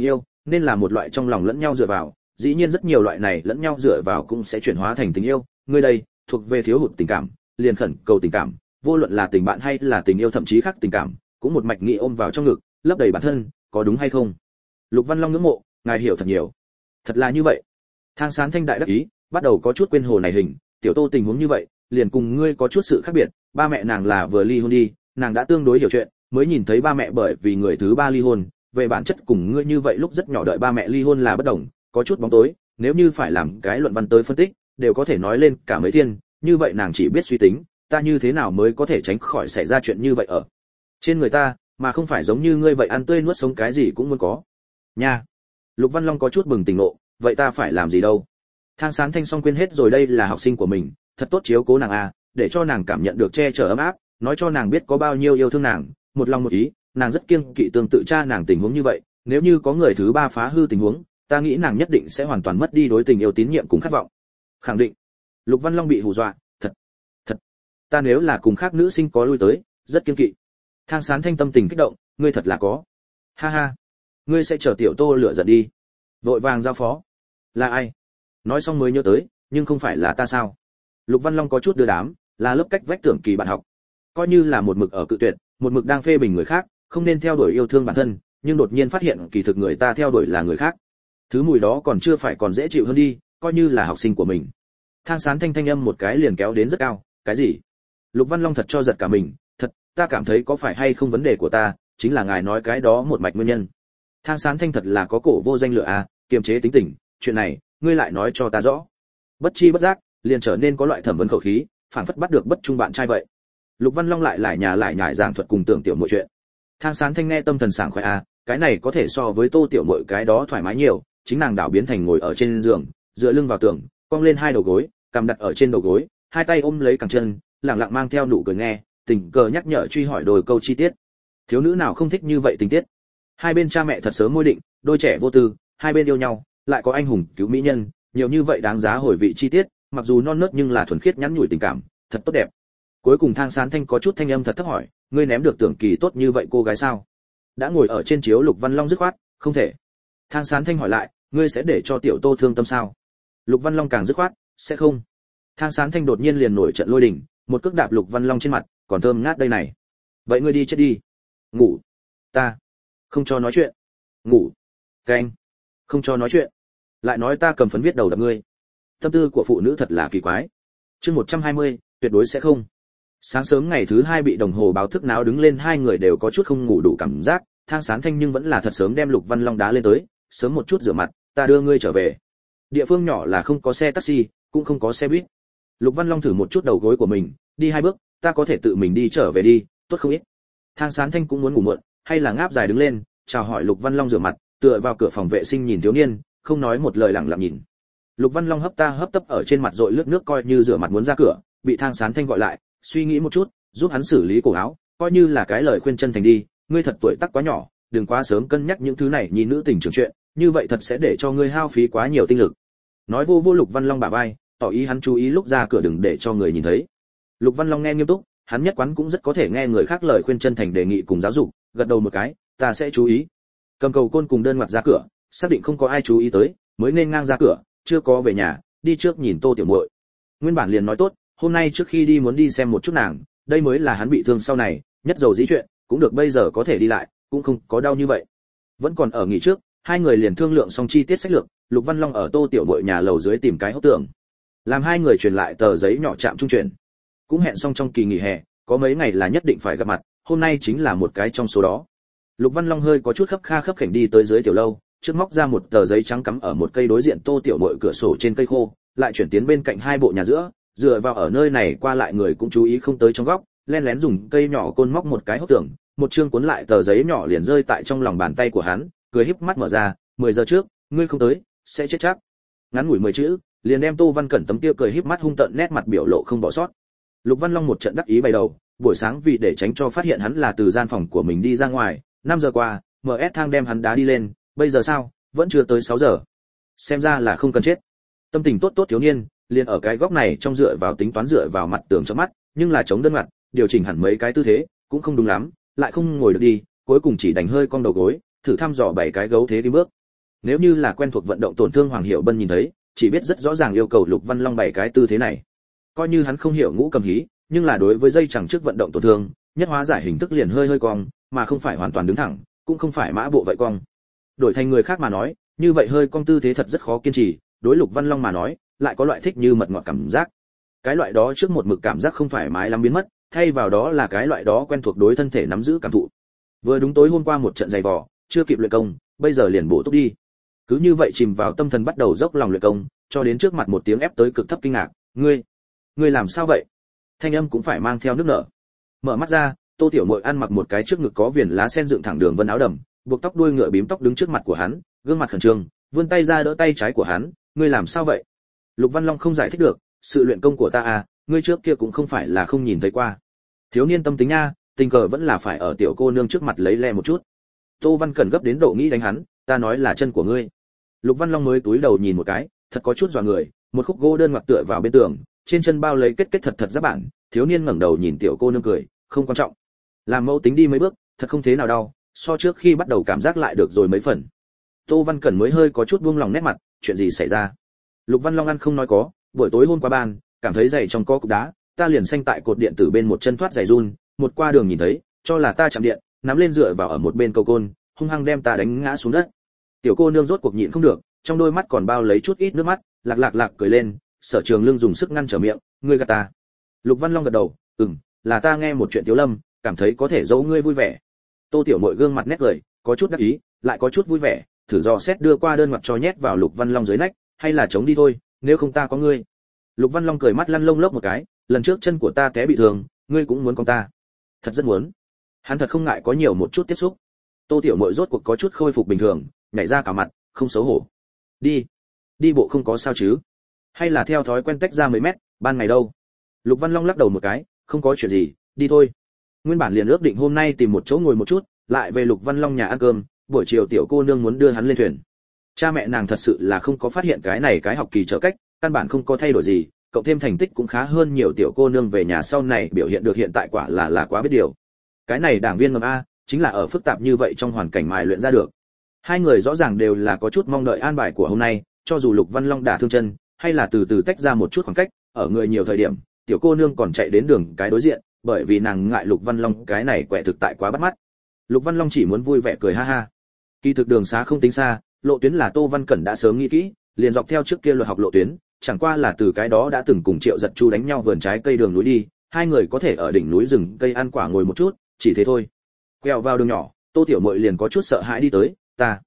nên là một loại trong lòng lẫn nhau dựa vào, dĩ nhiên rất nhiều loại này lẫn nhau dựa vào cũng sẽ chuyển hóa thành tình yêu, ngươi đây thuộc về thiếu hụt tình cảm, liền khẩn cầu tình cảm, vô luận là tình bạn hay là tình yêu thậm chí khác tình cảm, cũng một mạch nghĩ ôm vào trong ngực, lấp đầy bản thân, có đúng hay không? Lục Văn Long ngưỡng mộ, ngài hiểu thật nhiều. Thật là như vậy. Thang Sán Thanh đại đắc ý, bắt đầu có chút quên hồ này hình, tiểu Tô tình huống như vậy, liền cùng ngươi có chút sự khác biệt, ba mẹ nàng là vừa ly hôn đi, nàng đã tương đối hiểu chuyện, mới nhìn thấy ba mẹ bởi vì người thứ ba ly hôn, về bản chất cùng ngươi như vậy lúc rất nhỏ đợi ba mẹ ly hôn là bất đồng, có chút bóng tối, nếu như phải làm cái luận văn tới phân tích, đều có thể nói lên cả mấy thiên, như vậy nàng chỉ biết suy tính, ta như thế nào mới có thể tránh khỏi xảy ra chuyện như vậy ở trên người ta, mà không phải giống như ngươi vậy ăn tươi nuốt sống cái gì cũng muốn có. Nha. Lục Văn Long có chút bừng tỉnh ngộ, vậy ta phải làm gì đâu? Thang Sán Thanh xong quên hết rồi đây là học sinh của mình, thật tốt chiếu cố nàng à, để cho nàng cảm nhận được che chở ấm áp, nói cho nàng biết có bao nhiêu yêu thương nàng, một lòng một ý, nàng rất kiêng kỵ tương tự cha nàng tình huống như vậy, nếu như có người thứ ba phá hư tình huống, ta nghĩ nàng nhất định sẽ hoàn toàn mất đi đối tình yêu tín nhiệm cùng khát vọng. Khẳng định. Lục Văn Long bị hù dọa, thật, ta nếu là cùng khác nữ sinh có lui tới, rất kiêng kỵ. Thang Sán Thanh tâm tình kích động, ngươi thật là có. Ha ha, ngươi sẽ chờ tiểu Tô lựa giận đi. Vội vàng giao phó. Là ai? Nói xong mới nhớ tới, nhưng không phải là ta sao? Lục Văn Long có chút đưa đám, là lớp cách vách tưởng kỳ bạn học. Coi như là một mực ở cự tuyệt, một mực đang phê bình người khác, không nên theo đuổi yêu thương bản thân, nhưng đột nhiên phát hiện kỳ thực người ta theo đuổi là người khác. Thứ mùi đó còn chưa phải còn dễ chịu hơn đi, coi như là học sinh của mình. Thang Sán Thanh thanh âm một cái liền kéo đến rất cao, cái gì? Lục Văn Long thật cho giật cả mình, thật, ta cảm thấy có phải hay không vấn đề của ta, chính là ngài nói cái đó một mạch nguyên nhân. Thang Sán Thanh thật là có cổ vô danh lựa à, kiềm chế tính tình, chuyện này, ngươi lại nói cho ta rõ. Bất chi bất giác, liền trở nên có loại thẩm vấn khẩu khí, phảng phất bắt được bất trung bạn trai vậy. Lục Văn Long lại lại nhải giảng thuật cùng tưởng tiểu muội chuyện. Thang Sán Thanh nghe tâm thần sảng khoái à, cái này có thể so với Tô tiểu muội cái đó thoải mái nhiều, chính nàng đảo biến thành ngồi ở trên giường, dựa lưng vào tường, cong lên hai đầu gối, cằm đặt ở trên đầu gối, hai tay ôm lấy cẳng chân, lặng lặng mang theo nụ cười nghe, tình cờ nhắc nhở truy hỏi đôi câu chi tiết. Thiếu nữ nào không thích như vậy tình tiết. Hai bên cha mẹ thật sớm môi định, đôi trẻ vô tư, hai bên yêu nhau, lại có anh hùng cứu mỹ nhân, nhiều như vậy đáng giá hồi vị chi tiết, mặc dù non nớt nhưng là thuần khiết nhắn nhủi tình cảm, thật tốt đẹp. Cuối cùng Thang Sán Thanh có chút thanh âm thật thấp hỏi, ngươi ném được tưởng kỳ tốt như vậy cô gái sao? Đã ngồi ở trên chiếu Lục Văn Long dứt khoát, không thể. Thang Sán Thanh hỏi lại, ngươi sẽ để cho tiểu Tô thương tâm sao? Lục Văn Long càng dứt khoát, sẽ không. Thang Sán Thanh đột nhiên liền nổi trận lôi đình, một cước đạp Lục Văn Long trên mặt, còn thơm ngát đây này. Vậy ngươi đi chết đi. Ngủ. Ta không cho nói chuyện. Ngủ. Canh. Không cho nói chuyện. Lại nói ta cầm phấn viết đầu đập ngươi. Tâm tư của phụ nữ thật là kỳ quái. Chương 120, tuyệt đối sẽ không. Sáng sớm ngày thứ hai bị đồng hồ báo thức náo đứng lên, hai người đều có chút không ngủ đủ cảm giác. Thang Sán Thanh nhưng vẫn là thật sớm đem Lục Văn Long đá lên tới, sớm một chút rửa mặt, ta đưa ngươi trở về. Địa phương nhỏ là không có xe taxi, cũng không có xe buýt. Lục Văn Long thử một chút đầu gối của mình, đi hai bước, ta có thể tự mình đi trở về đi, tốt không ít. Thang Sán Thanh cũng muốn ngủ muộn, hay là ngáp dài đứng lên, chào hỏi Lục Văn Long rửa mặt, tựa vào cửa phòng vệ sinh nhìn thiếu niên, không nói một lời lặng lặng nhìn. Lục Văn Long hấp ta hấp tấp ở trên mặt rội lướt nước coi như rửa mặt muốn ra cửa, bị Thang Sán Thanh gọi lại, suy nghĩ một chút, giúp hắn xử lý cổ áo, coi như là cái lời khuyên chân thành đi, ngươi thật tuổi tác quá nhỏ, đừng quá sớm cân nhắc những thứ này nhìn nữ tình trưởng chuyện, như vậy thật sẽ để cho ngươi hao phí quá nhiều tinh lực. Nói vô vô Lục Văn Long bả vai, tỏ ý hắn chú ý lúc ra cửa đừng để cho người nhìn thấy. Lục Văn Long nghe nghiêm túc, hắn nhất quán cũng rất có thể nghe người khác lời khuyên chân thành đề nghị cùng giáo dục, gật đầu một cái, ta sẽ chú ý. Cầm cầu côn cùng đơn ngoặt ra cửa, xác định không có ai chú ý tới, mới nên ngang ra cửa, chưa có về nhà, đi trước nhìn Tô tiểu muội. Nguyên bản liền nói tốt, hôm nay trước khi đi muốn đi xem một chút nàng, đây mới là hắn bị thương sau này, nhất dầu dĩ chuyện, cũng được bây giờ có thể đi lại, cũng không có đau như vậy. Vẫn còn ở nghỉ trước, hai người liền thương lượng xong chi tiết sách lược, Lục Văn Long ở Tô tiểu muội nhà lầu dưới tìm cái hốc tường, làm hai người truyền lại tờ giấy nhỏ chạm trung chuyển. Cũng hẹn xong trong kỳ nghỉ hè, có mấy ngày là nhất định phải gặp mặt, hôm nay chính là một cái trong số đó. Lục Văn Long hơi có chút khấp khểnh đi tới dưới tiểu lâu, trước móc ra một tờ giấy trắng cắm ở một cây đối diện Tô tiểu muội cửa sổ trên cây khô, lại chuyển tiến bên cạnh hai bộ nhà giữa, dựa vào ở nơi này qua lại người cũng chú ý không tới trong góc, len lén dùng cây nhỏ côn móc một cái hốc tường, một chương cuốn lại tờ giấy nhỏ liền rơi tại trong lòng bàn tay của hắn, cười híp mắt mở ra, 10 giờ trước, ngươi không tới, sẽ chết chắc. Ngắn ngủi 10 chữ, liền đem Tô Văn Cẩn tấm kia cười híp mắt hung tợn nét mặt biểu lộ không bỏ sót. Lục Văn Long một trận đắc ý bày đầu, buổi sáng vì để tránh cho phát hiện hắn là từ gian phòng của mình đi ra ngoài, 5 giờ qua, MS thang đem hắn đá đi lên, bây giờ sao, vẫn chưa tới 6 giờ. Xem ra là không cần chết. Tâm tình tốt tốt thiếu niên, liền ở cái góc này trong dựa vào tính toán dựa vào mặt tường cho mắt, nhưng là chống đơn mặt, điều chỉnh hẳn mấy cái tư thế, cũng không đúng lắm, lại không ngồi được đi, cuối cùng chỉ đành hơi cong đầu gối, thử thăm dò 7 cái gấu thế đi bước. Nếu như là quen thuộc vận động tổn thương Hoàng Hiểu Bân nhìn thấy, chỉ biết rất rõ ràng yêu cầu Lục Văn Long bày cái tư thế này. Coi như hắn không hiểu ngũ cầm hí, nhưng là đối với dây chẳng trước vận động tổn thương, nhất hóa giải hình thức liền hơi hơi cong, mà không phải hoàn toàn đứng thẳng, cũng không phải mã bộ vậy cong. Đổi thành người khác mà nói, như vậy hơi cong tư thế thật rất khó kiên trì, đối Lục Văn Long mà nói, lại có loại thích như mật ngọt cảm giác. Cái loại đó trước một mực cảm giác không thoải mái lắm biến mất, thay vào đó là cái loại đó quen thuộc đối thân thể nắm giữ cảm thụ. Vừa đúng tối hôm qua một trận dày vò, chưa kịp luyện công, bây giờ liền bổ túc đi. Cứ như vậy chìm vào tâm thần bắt đầu dốc lòng luyện công, cho đến trước mặt một tiếng ép tới cực thấp kinh ngạc, ngươi làm sao vậy? Thanh âm cũng phải mang theo nước nở. Mở mắt ra, Tô Tiểu Muội ăn mặc một cái trước ngực có viền lá sen dựng thẳng đường vân áo đầm, buộc tóc đuôi ngựa bím tóc đứng trước mặt của hắn, gương mặt khẩn trương, vươn tay ra đỡ tay trái của hắn, ngươi làm sao vậy? Lục Văn Long không giải thích được, sự luyện công của ta à, ngươi trước kia cũng không phải là không nhìn thấy qua. Thiếu niên tâm tính nha, tình cờ vẫn là phải ở tiểu cô nương trước mặt lấy le một chút. Tô Văn Cẩn gấp đến độ nghĩ đánh hắn, ta nói là chân của ngươi. Lục Văn Long mới túi đầu nhìn một cái, thật có chút dọa người, một khúc gỗ đơn ngoặc tựa vào bên tường, trên chân bao lấy kết thật thật giáp bản, thiếu niên ngẩng đầu nhìn tiểu cô nương cười, không quan trọng. Làm mẫu tính đi mấy bước, thật không thế nào đau, so trước khi bắt đầu cảm giác lại được rồi mấy phần. Tô Văn Cẩn mới hơi có chút buông lòng nét mặt, chuyện gì xảy ra? Lục Văn Long ăn không nói có, buổi tối hôm qua ban, cảm thấy giày trong có cục đá, ta liền xanh tại cột điện tử bên một chân thoát giày run, một qua đường nhìn thấy, cho là ta chạm điện, nắm lên dựa vào ở một bên cầu côn, hung hăng đem ta đánh ngã xuống đất. Tiểu cô nương rốt cuộc nhịn không được, trong đôi mắt còn bao lấy chút ít nước mắt, lạc cười lên, Sở Trường Lương dùng sức ngăn trở miệng, ngươi gạt ta. Lục Văn Long gật đầu, là ta nghe một chuyện Tiếu Lâm, cảm thấy có thể dỗ ngươi vui vẻ. Tô Tiểu Muội gương mặt nét cười, có chút đắc ý, lại có chút vui vẻ, thử dò xét đưa qua đơn mặt cho nhét vào Lục Văn Long dưới nách, hay là chống đi thôi, nếu không ta có ngươi. Lục Văn Long cười mắt lăn lông lốc một cái, lần trước chân của ta té bị thương, ngươi cũng muốn con ta. Thật rất muốn. Hắn thật không ngại có nhiều một chút tiếp xúc. Tô Tiểu Muội rốt cuộc có chút khôi phục bình thường, nhảy ra cả mặt, không xấu hổ. Đi bộ không có sao chứ? Hay là theo thói quen tách ra mấy mét, ban ngày đâu? Lục Văn Long lắc đầu một cái, không có chuyện gì, đi thôi. Nguyên bản liền ước định hôm nay tìm một chỗ ngồi một chút, lại về Lục Văn Long nhà ăn cơm, buổi chiều tiểu cô nương muốn đưa hắn lên thuyền. Cha mẹ nàng thật sự là không có phát hiện cái này cái học kỳ trở cách, căn bản không có thay đổi gì, cộng thêm thành tích cũng khá hơn nhiều tiểu cô nương về nhà sau này biểu hiện được hiện tại quả là quá biết điều. Cái này đảng viên ngầm a, chính là ở phức tạp như vậy trong hoàn cảnh mài luyện ra được. Hai người rõ ràng đều là có chút mong đợi an bài của hôm nay, cho dù Lục Văn Long đả thương chân, hay là từ từ tách ra một chút khoảng cách, ở người nhiều thời điểm, tiểu cô nương còn chạy đến đường cái đối diện, bởi vì nàng ngại Lục Văn Long cái này quẻ thực tại quá bắt mắt. Lục Văn Long chỉ muốn vui vẻ cười ha ha. Kỳ thực đường xá không tính xa, lộ tuyến là Tô Văn Cẩn đã sớm nghĩ kỹ, liền dọc theo trước kia luật học lộ tuyến, chẳng qua là từ cái đó đã từng cùng Triệu Giật Chu đánh nhau vườn trái cây đường núi đi, hai người có thể ở đỉnh núi rừng cây ăn quả ngồi một chút, chỉ thế thôi. Quẹo vào đường nhỏ, Tô Tiểu Muội liền có chút sợ hãi đi tới,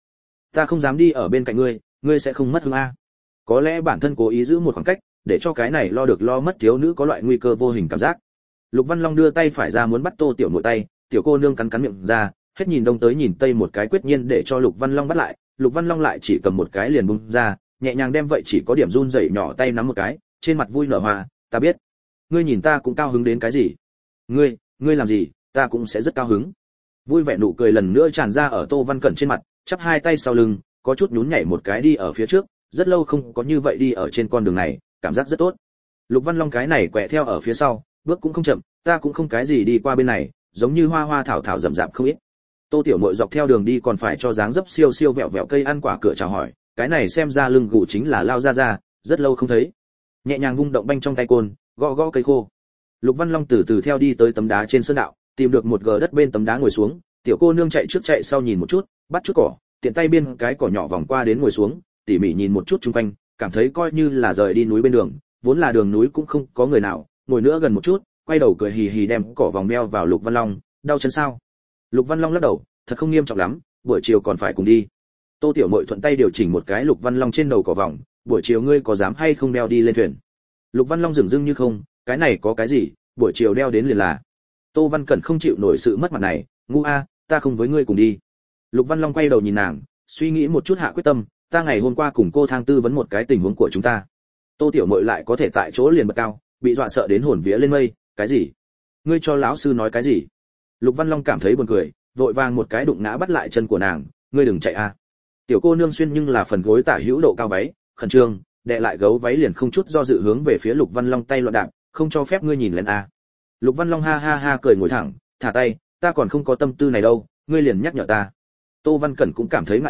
ta không dám đi ở bên cạnh ngươi sẽ không mất hứng a. Có lẽ bản thân cố ý giữ một khoảng cách, để cho cái này lo được lo mất thiếu nữ có loại nguy cơ vô hình cảm giác. Lục Văn Long đưa tay phải ra muốn bắt Tô Tiểu Muội tay, tiểu cô nương cắn miệng ra, hết nhìn đông tới nhìn tây một cái quyết nhiên để cho Lục Văn Long bắt lại, Lục Văn Long lại chỉ cầm một cái liền bung ra, nhẹ nhàng đem vậy chỉ có điểm run rẩy nhỏ tay nắm một cái, trên mặt vui nở hoa, ta biết. Ngươi nhìn ta cũng cao hứng đến cái gì? Ngươi làm gì, ta cũng sẽ rất cao hứng. Vui vẻ nụ cười lần nữa tràn ra ở Tô Văn Cẩn trên mặt, chắp hai tay sau lưng, có chút nhún nhảy một cái đi ở phía trước, rất lâu không có như vậy đi ở trên con đường này, cảm giác rất tốt. Lục Văn Long cái này quẹ theo ở phía sau, bước cũng không chậm, ta cũng không cái gì đi qua bên này, giống như hoa hoa thảo thảo rậm rạp không ít. Tô Tiểu Muội dọc theo đường đi còn phải cho dáng dấp siêu siêu vẹo vẹo cây ăn quả cửa chào hỏi, cái này xem ra lưng gù chính là lao ra, rất lâu không thấy. Nhẹ nhàng vung động banh trong tay côn, gõ gõ cây khô. Lục Văn Long từ từ theo đi tới tấm đá trên sơn đạo, tìm được một gờ đất bên tấm đá ngồi xuống, tiểu cô nương chạy trước chạy sau nhìn một chút, bắt chút cỏ, tiện tay biên cái cỏ nhỏ vòng qua đến ngồi xuống, tỉ mỉ nhìn một chút xung quanh, cảm thấy coi như là rời đi núi bên đường, vốn là đường núi cũng không có người nào, ngồi nữa gần một chút, quay đầu cười hì hì đem cỏ vòng đeo vào Lục Văn Long, đau chân sao? Lục Văn Long lắc đầu, thật không nghiêm trọng lắm, buổi chiều còn phải cùng đi. Tô Tiểu Muội thuận tay điều chỉnh một cái Lục Văn Long trên đầu cỏ vòng, buổi chiều ngươi có dám hay không đeo đi lên thuyền? Lục Văn Long dửng dưng như không, cái này có cái gì, buổi chiều đeo đến liền là. Tô Văn Cẩn không chịu nổi sự mất mặt này, ngu a, ta không với ngươi cùng đi. Lục Văn Long quay đầu nhìn nàng, suy nghĩ một chút hạ quyết tâm, ta ngày hôm qua cùng cô Thang tư vấn một cái tình huống của chúng ta. Tô Tiểu Muội lại có thể tại chỗ liền bật cao, bị dọa sợ đến hồn vía lên mây, cái gì? Ngươi cho lão sư nói cái gì? Lục Văn Long cảm thấy buồn cười, vội vàng một cái đụng ngã bắt lại chân của nàng, ngươi đừng chạy a. Tiểu cô nương xuyên nhưng là phần gối tả hữu độ cao váy, khẩn trương, đè lại gấu váy liền không chút do dự hướng về phía Lục Văn Long tay loạn đạp, không cho phép ngươi nhìn lên a. Lục Văn Long ha ha ha cười ngồi thẳng, thả tay, ta còn không có tâm tư này đâu, ngươi liền nhắc nhở ta. Tô Văn Cẩn cũng cảm thấy ngại ngùng,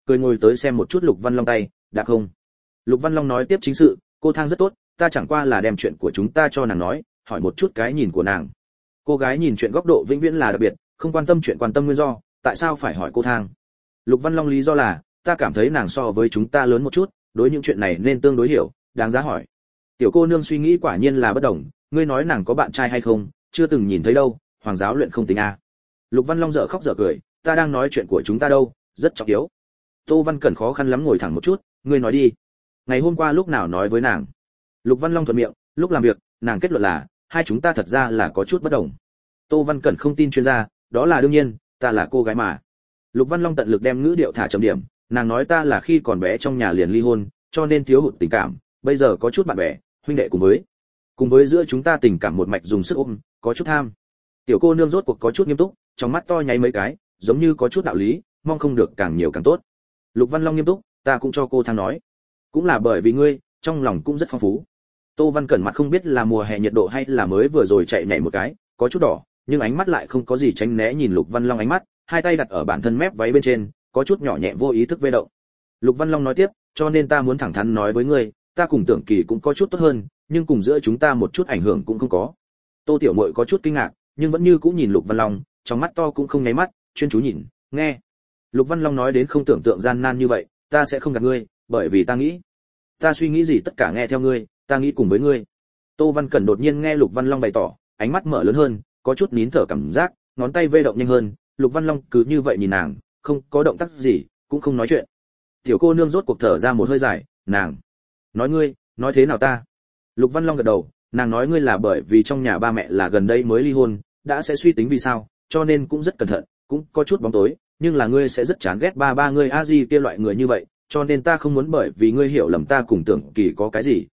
cười ngồi tới xem một chút Lục Văn Long tay, "Đã không?" Lục Văn Long nói tiếp chính sự, "Cô Thang rất tốt, ta chẳng qua là đem chuyện của chúng ta cho nàng nói, hỏi một chút cái nhìn của nàng." Cô gái nhìn chuyện góc độ vĩnh viễn là đặc biệt, không quan tâm chuyện quan tâm nguyên do, tại sao phải hỏi cô Thang? Lục Văn Long lý do là, ta cảm thấy nàng so với chúng ta lớn một chút, đối những chuyện này nên tương đối hiểu, đáng giá hỏi. Tiểu cô nương suy nghĩ quả nhiên là bất đồng, ngươi nói nàng có bạn trai hay không, chưa từng nhìn thấy đâu, hoàng giáo luyện không tính a. Lục Văn Long dở khóc dở cười, ta đang nói chuyện của chúng ta đâu, rất trọng yếu. Tô Văn Cẩn khó khăn lắm ngồi thẳng một chút, ngươi nói đi. Ngày hôm qua lúc nào nói với nàng? Lục Văn Long thuận miệng, lúc làm việc, nàng kết luận là, hai chúng ta thật ra là có chút bất đồng. Tô Văn Cẩn không tin chuyên gia, đó là đương nhiên, ta là cô gái mà. Lục Văn Long tận lực đem ngữ điệu thả trầm điểm, nàng nói ta là khi còn bé trong nhà liền ly hôn, cho nên thiếu hụt tình cảm, bây giờ có chút bạn bè, huynh đệ cùng với giữa chúng ta tình cảm một mạch dùng sức ôm, có chút tham. Tiểu cô nương rốt cuộc có chút nghiêm túc, trong mắt to nháy mấy cái, giống như có chút đạo lý, mong không được càng nhiều càng tốt. Lục Văn Long nghiêm túc, ta cũng cho cô Thang nói, cũng là bởi vì ngươi, trong lòng cũng rất phong phú. Tô Văn Cẩn mặt không biết là mùa hè nhiệt độ hay là mới vừa rồi chạy nhảy một cái, có chút đỏ, nhưng ánh mắt lại không có gì tránh né nhìn Lục Văn Long ánh mắt, hai tay đặt ở bản thân mép váy bên trên, có chút nhỏ nhẹ vô ý thức vê động. Lục Văn Long nói tiếp, cho nên ta muốn thẳng thắn nói với ngươi, ta cùng Tưởng Kỳ cũng có chút tốt hơn, nhưng cùng giữa chúng ta một chút ảnh hưởng cũng không có. Tô Tiểu Muội có chút kinh ngạc, nhưng vẫn như cũng nhìn Lục Văn Long, trong mắt to cũng không nháy mắt, chuyên chú nhìn, nghe. Lục Văn Long nói đến không tưởng tượng gian nan như vậy, ta sẽ không gạt ngươi, bởi vì ta nghĩ, ta suy nghĩ gì tất cả nghe theo ngươi, ta nghĩ cùng với ngươi. Tô Văn Cẩn đột nhiên nghe Lục Văn Long bày tỏ, ánh mắt mở lớn hơn, có chút nín thở cảm giác, ngón tay vê động nhanh hơn, Lục Văn Long cứ như vậy nhìn nàng, không có động tác gì, cũng không nói chuyện. Tiểu cô nương rốt cuộc thở ra một hơi dài, nàng nói ngươi, nói thế nào ta? Lục Văn Long gật đầu, nàng nói ngươi là bởi vì trong nhà ba mẹ là gần đây mới ly hôn, đã sẽ suy tính vì sao, cho nên cũng rất cẩn thận, cũng có chút bóng tối, nhưng là ngươi sẽ rất chán ghét ba ngươi a di kia loại người như vậy, cho nên ta không muốn bởi vì ngươi hiểu lầm ta cùng Tưởng Kỳ có cái gì,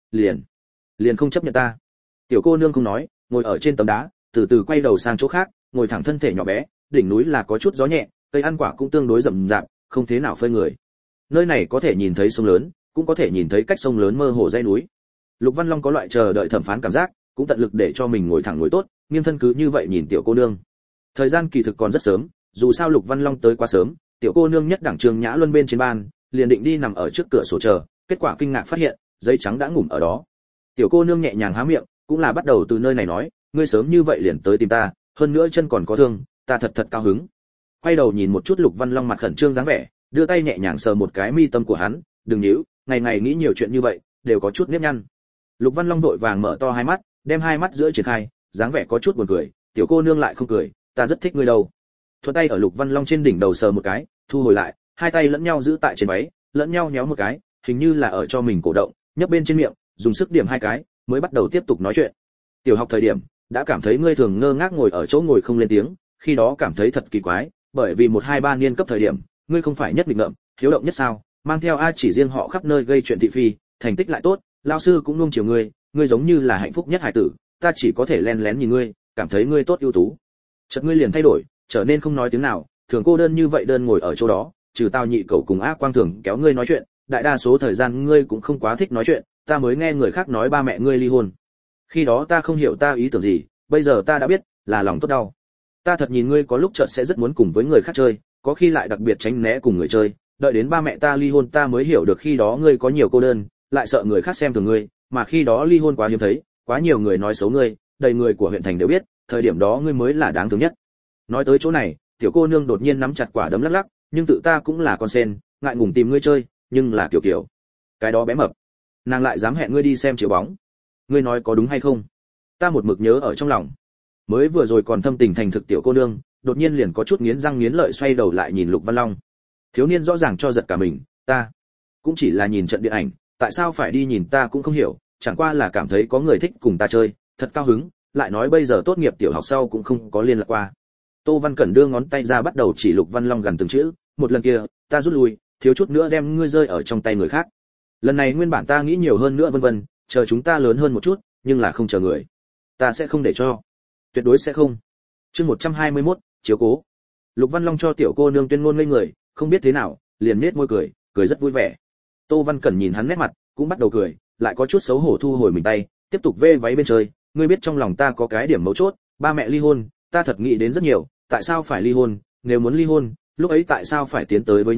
liền không chấp nhận ta. Tiểu cô nương không nói, ngồi ở trên tấm đá, từ từ quay đầu sang chỗ khác, ngồi thẳng thân thể nhỏ bé, đỉnh núi là có chút gió nhẹ, cây ăn quả cũng tương đối rậm rạp, không thế nào phơi người. Nơi này có thể nhìn thấy sông lớn, cũng có thể nhìn thấy cách sông lớn mơ hồ dãy núi. Lục Văn Long có loại chờ đợi thẩm phán cảm giác, cũng tận lực để cho mình ngồi thẳng ngồi tốt, nghiêng thân cứ như vậy nhìn tiểu cô nương. Thời gian kỳ thực còn rất sớm, dù sao Lục Văn Long tới quá sớm, tiểu cô nương nhất đẳng Trường Nhã Luân bên trên ban, liền định đi nằm ở trước cửa sổ chờ, kết quả kinh ngạc phát hiện, giấy trắng đã ngủm ở đó. Tiểu cô nương nhẹ nhàng há miệng, cũng là bắt đầu từ nơi này nói, ngươi sớm như vậy liền tới tìm ta, hơn nữa chân còn có thương, ta thật cao hứng. Quay đầu nhìn một chút Lục Văn Long mặt khẩn trương dáng vẻ, đưa tay nhẹ nhàng sờ một cái mi tâm của hắn, đừng nhíu, ngày ngày nghĩ nhiều chuyện như vậy, đều có chút nếp nhăn. Lục Văn Long vội vàng mở to hai mắt, đem hai mắt giữa triển khai, dáng vẻ có chút buồn cười, tiểu cô nương lại không cười, ta rất thích ngươi đâu. Thuận tay ở Lục Văn Long trên đỉnh đầu sờ một cái, thu hồi lại, hai tay lẫn nhau giữ tại trên váy, lẫn nhau nhéo một cái, hình như là ở cho mình cổ động, nhấp bên trên miệng, dùng sức điểm hai cái, mới bắt đầu tiếp tục nói chuyện. Tiểu học thời điểm, đã cảm thấy ngươi thường ngơ ngác ngồi ở chỗ ngồi không lên tiếng, khi đó cảm thấy thật kỳ quái, bởi vì 1 2 3 niên cấp thời điểm, ngươi không phải nhất định ngợm, hiếu động nhất sao, mang theo a chỉ riêng họ khắp nơi gây chuyện thị phi, thành tích lại tốt, lão sư cũng nuông chiều ngươi giống như là hạnh phúc nhất hải tử, ta chỉ có thể lén lén nhìn ngươi, cảm thấy ngươi tốt ưu tú. Chợt ngươi liền thay đổi, trở nên không nói tiếng nào, thường cô đơn như vậy đơn ngồi ở chỗ đó, trừ tao nhị cậu cùng ác quang thường kéo ngươi nói chuyện, đại đa số thời gian ngươi cũng không quá thích nói chuyện, ta mới nghe người khác nói ba mẹ ngươi ly hôn. Khi đó ta không hiểu ta ý tưởng gì, bây giờ ta đã biết, là lòng tốt đau. Ta thật nhìn ngươi có lúc chợt sẽ rất muốn cùng với người khác chơi, có khi lại đặc biệt tránh né cùng người chơi, đợi đến ba mẹ ta ly hôn ta mới hiểu được khi đó ngươi có nhiều cô đơn, lại sợ người khác xem thường ngươi, mà khi đó ly hôn quá hiếm thấy, quá nhiều người nói xấu ngươi, đầy người của huyện thành đều biết, thời điểm đó ngươi mới là đáng thương nhất. Nói tới chỗ này, tiểu cô nương đột nhiên nắm chặt quả đấm lắc lắc, nhưng tự ta cũng là con sen, ngại ngùng tìm ngươi chơi, nhưng là kiểu cái đó bé mập, nàng lại dám hẹn ngươi đi xem chiếu bóng, ngươi nói có đúng hay không? Ta một mực nhớ ở trong lòng. Mới vừa rồi còn thâm tình thành thực tiểu cô nương, đột nhiên liền có chút nghiến răng nghiến lợi xoay đầu lại nhìn Lục Văn Long. Thiếu niên rõ ràng cho giật cả mình, ta cũng chỉ là nhìn trận điện ảnh, tại sao phải đi nhìn ta cũng không hiểu, chẳng qua là cảm thấy có người thích cùng ta chơi, thật cao hứng, lại nói bây giờ tốt nghiệp tiểu học sau cũng không có liên lạc qua. Tô Văn Cẩn đưa ngón tay ra bắt đầu chỉ Lục Văn Long gần từng chữ, một lần kia, ta rút lui, thiếu chút nữa đem ngươi rơi ở trong tay người khác. Lần này nguyên bản ta nghĩ nhiều hơn nữa vân vân, chờ chúng ta lớn hơn một chút, nhưng là không chờ người. Ta sẽ không để cho. Tuyệt đối sẽ không. Chương 121, chiếu cố. Lục Văn Long cho tiểu cô nương tuyên ngôn ngây người, không biết thế nào, liền nhếch môi cười, cười rất vui vẻ. Tô Văn Cẩn nhìn hắn nét mặt, cũng bắt đầu cười, lại có chút xấu hổ thu hồi mình tay, tiếp tục vê váy bên chơi, ngươi biết trong lòng ta có cái điểm mấu chốt, ba mẹ ly hôn, ta thật nghĩ đến rất nhiều, tại sao phải ly hôn, nếu muốn ly hôn, lúc ấy tại sao phải tiến tới với nhau,